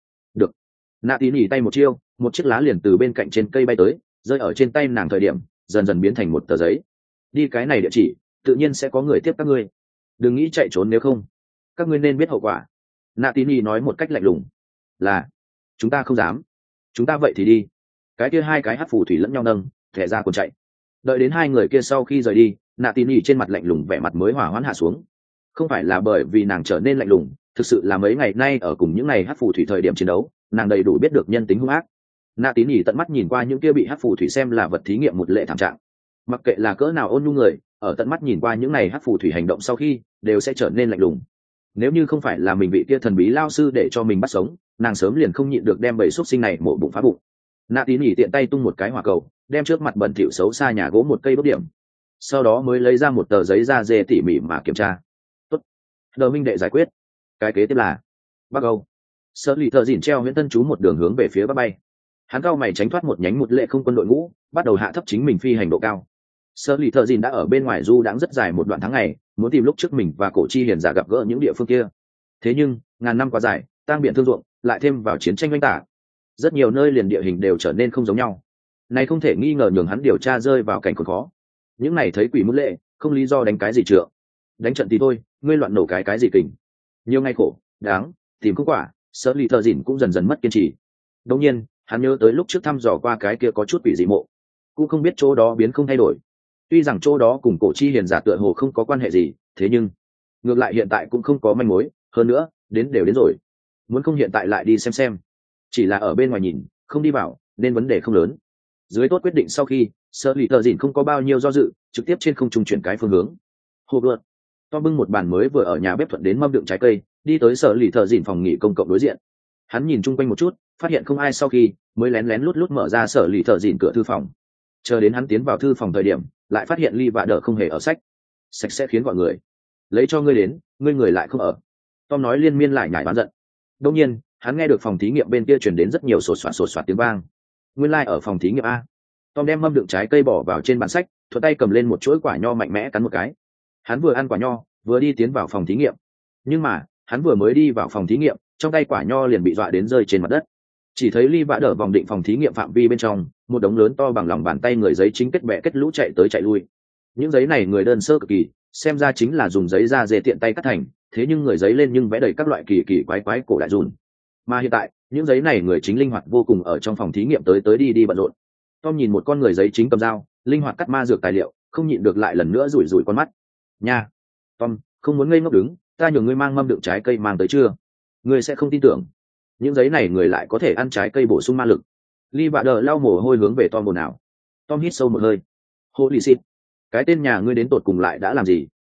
Nạ Tín Ý tay một chiêu, một chiếc lá liền từ bên cạnh trên cây bay tới, rơi ở trên tay nàng thời điểm dần dần biến thành một tờ giấy. Đi cái này địa chỉ, tự nhiên sẽ có người tiếp các ngươi. Đừng nghĩ chạy trốn, nếu không các ngươi nên biết hậu quả. Nạ Tín Ý nói một cách lạnh lùng. Là, chúng ta không dám. Chúng ta vậy thì đi. Cái kia hai cái hắc phù thủy lẫn nhau nâng thẻ ra còn chạy. Đợi đến hai người kia sau khi rời đi, Nạ Tín Ý trên mặt lạnh lùng vẻ mặt mới hỏa hoãn hạ xuống. Không phải là bởi vì nàng trở nên lạnh lùng, thực sự là mấy ngày nay ở cùng những ngày hắc phù thủy thời điểm chiến đấu, nàng đầy đủ biết được nhân tính hung ác. Nạ Tín Ý tận mắt nhìn qua những kia bị hắc phù thủy xem là vật thí nghiệm một lệ thảm trạng. Mặc kệ là cỡ nào ôn nhu người, ở tận mắt nhìn qua những này hắc phù thủy hành động sau khi đều sẽ trở nên lạnh lùng. Nếu như không phải là mình bị kia thần bí lao sư để cho mình bắt sống, nàng sớm liền không nhịn được đem bầy xúc sinh này mổ bụng phá bụng. Nạ Tín Ý tiện tay tung một cái hỏa cầu, đem trước mặt bẩn thỉu xấu xa nhà gỗ một cây đốt điểm, sau đó mới lấy ra một tờ giấy da dê tỉ mỉ mà kiểm tra. Tốt, đờ minh đệ giải quyết. Cái kế tiếp là Bắc Âu. Sở Lì Thợ Dìn treo huyễn tân chú một đường hướng về phía bắc bay. Hắn cao mày tránh thoát một nhánh một lệ không quân đội ngũ, bắt đầu hạ thấp chính mình phi hành độ cao. Sở Lì Thợ Dìn đã ở bên ngoài du đãng rất dài một đoạn tháng ngày, muốn tìm lúc trước mình và cổ chi hiền giả gặp gỡ những địa phương kia. Thế nhưng ngàn năm quá dài, tang biển thương ruộng, lại thêm vào chiến tranh oanh tả, rất nhiều nơi liền địa hình đều trở nên không giống nhau. Này không thể nghi ngờ nhường hắn điều tra rơi vào cảnh còn khó. Những này thấy quỷ mũi lệ, không lý do đánh cái gì trượng. Đánh trận thì thôi, ngươi loạn nổ cái gì kình. Nhiều ngày khổ, đáng, tìm không quả, Sở Lì Thợ Dìn cũng dần dần mất kiên trì. Đột nhiên, hắn nhớ tới lúc trước thăm dò qua cái kia có chút quỷ dị mộ, cũng không biết chỗ đó biến không thay đổi. Tuy rằng chỗ đó cùng cổ chi hiền giả tựa hồ không có quan hệ gì, thế nhưng ngược lại hiện tại cũng không có manh mối, hơn nữa, đến rồi. Muốn không hiện tại lại đi xem. Chỉ là ở bên ngoài nhìn, không đi vào, nên vấn đề không lớn. Dưới tốt quyết định sau khi, Sở Lì Thợ Dìn không có bao nhiêu do dự, trực tiếp trên không trung chuyển cái phương hướng. Hồ vượt. Tom bưng một bàn mới vừa ở nhà bếp thuận đến mâm đựng trái cây, đi tới Sở Lì Thợ Dìn phòng nghỉ công cộng đối diện. Hắn nhìn chung quanh một chút, phát hiện không ai sau khi, mới lén lút mở ra Sở Lì Thợ Dìn cửa thư phòng. Chờ đến hắn tiến vào thư phòng thời điểm, lại phát hiện Ly Vạ Đờ không hề ở sách. Sạch sẽ khiến gọi người. Lấy cho ngươi đến, ngươi người lại không ở. Tom nói liên miên lại nhải bán giận. Đương nhiên, hắn nghe được phòng thí nghiệm bên kia truyền đến rất nhiều sột soạt tiếng vang. Nguyên lai ở phòng thí nghiệm a. Tom đem mâm đựng trái cây bỏ vào trên bàn sách, thuận tay cầm lên một chuỗi quả nho mạnh mẽ cắn một cái. Hắn vừa ăn quả nho, vừa đi tiến vào phòng thí nghiệm. Nhưng mà, hắn vừa mới đi vào phòng thí nghiệm, trong tay quả nho liền bị dọa đến rơi trên mặt đất. Chỉ thấy Ly Vạ Đờ vòng định phòng thí nghiệm phạm vi bên trong, một đống lớn to bằng lòng bàn tay người giấy chính kết bè kết lũ chạy tới chạy lui. Những giấy này người đơn sơ cực kỳ, xem ra chính là dùng giấy da dê tiện tay cắt thành, thế nhưng người giấy lên nhưng vẽ đầy các loại kỳ quái cổ đại dùn. Mà hiện tại, những giấy này người chính linh hoạt vô cùng ở trong phòng thí nghiệm tới tới đi đi bận rộn. Tom nhìn một con người giấy chính cầm dao linh hoạt cắt ma dược tài liệu, không nhịn được lại lần nữa rủi rủi con mắt. Nha, Tom, không muốn ngây ngốc đứng, ta nhường ngươi mang mâm đựng trái cây mang tới chưa? Ngươi sẽ không tin tưởng, những giấy này người lại có thể ăn trái cây bổ sung ma lực. Lee Vạ Đờ lau mồ hôi hướng về Tom ồn ào. Tom hít sâu một hơi. Holy shit, cái tên nhà ngươi đến tột cùng lại đã làm gì?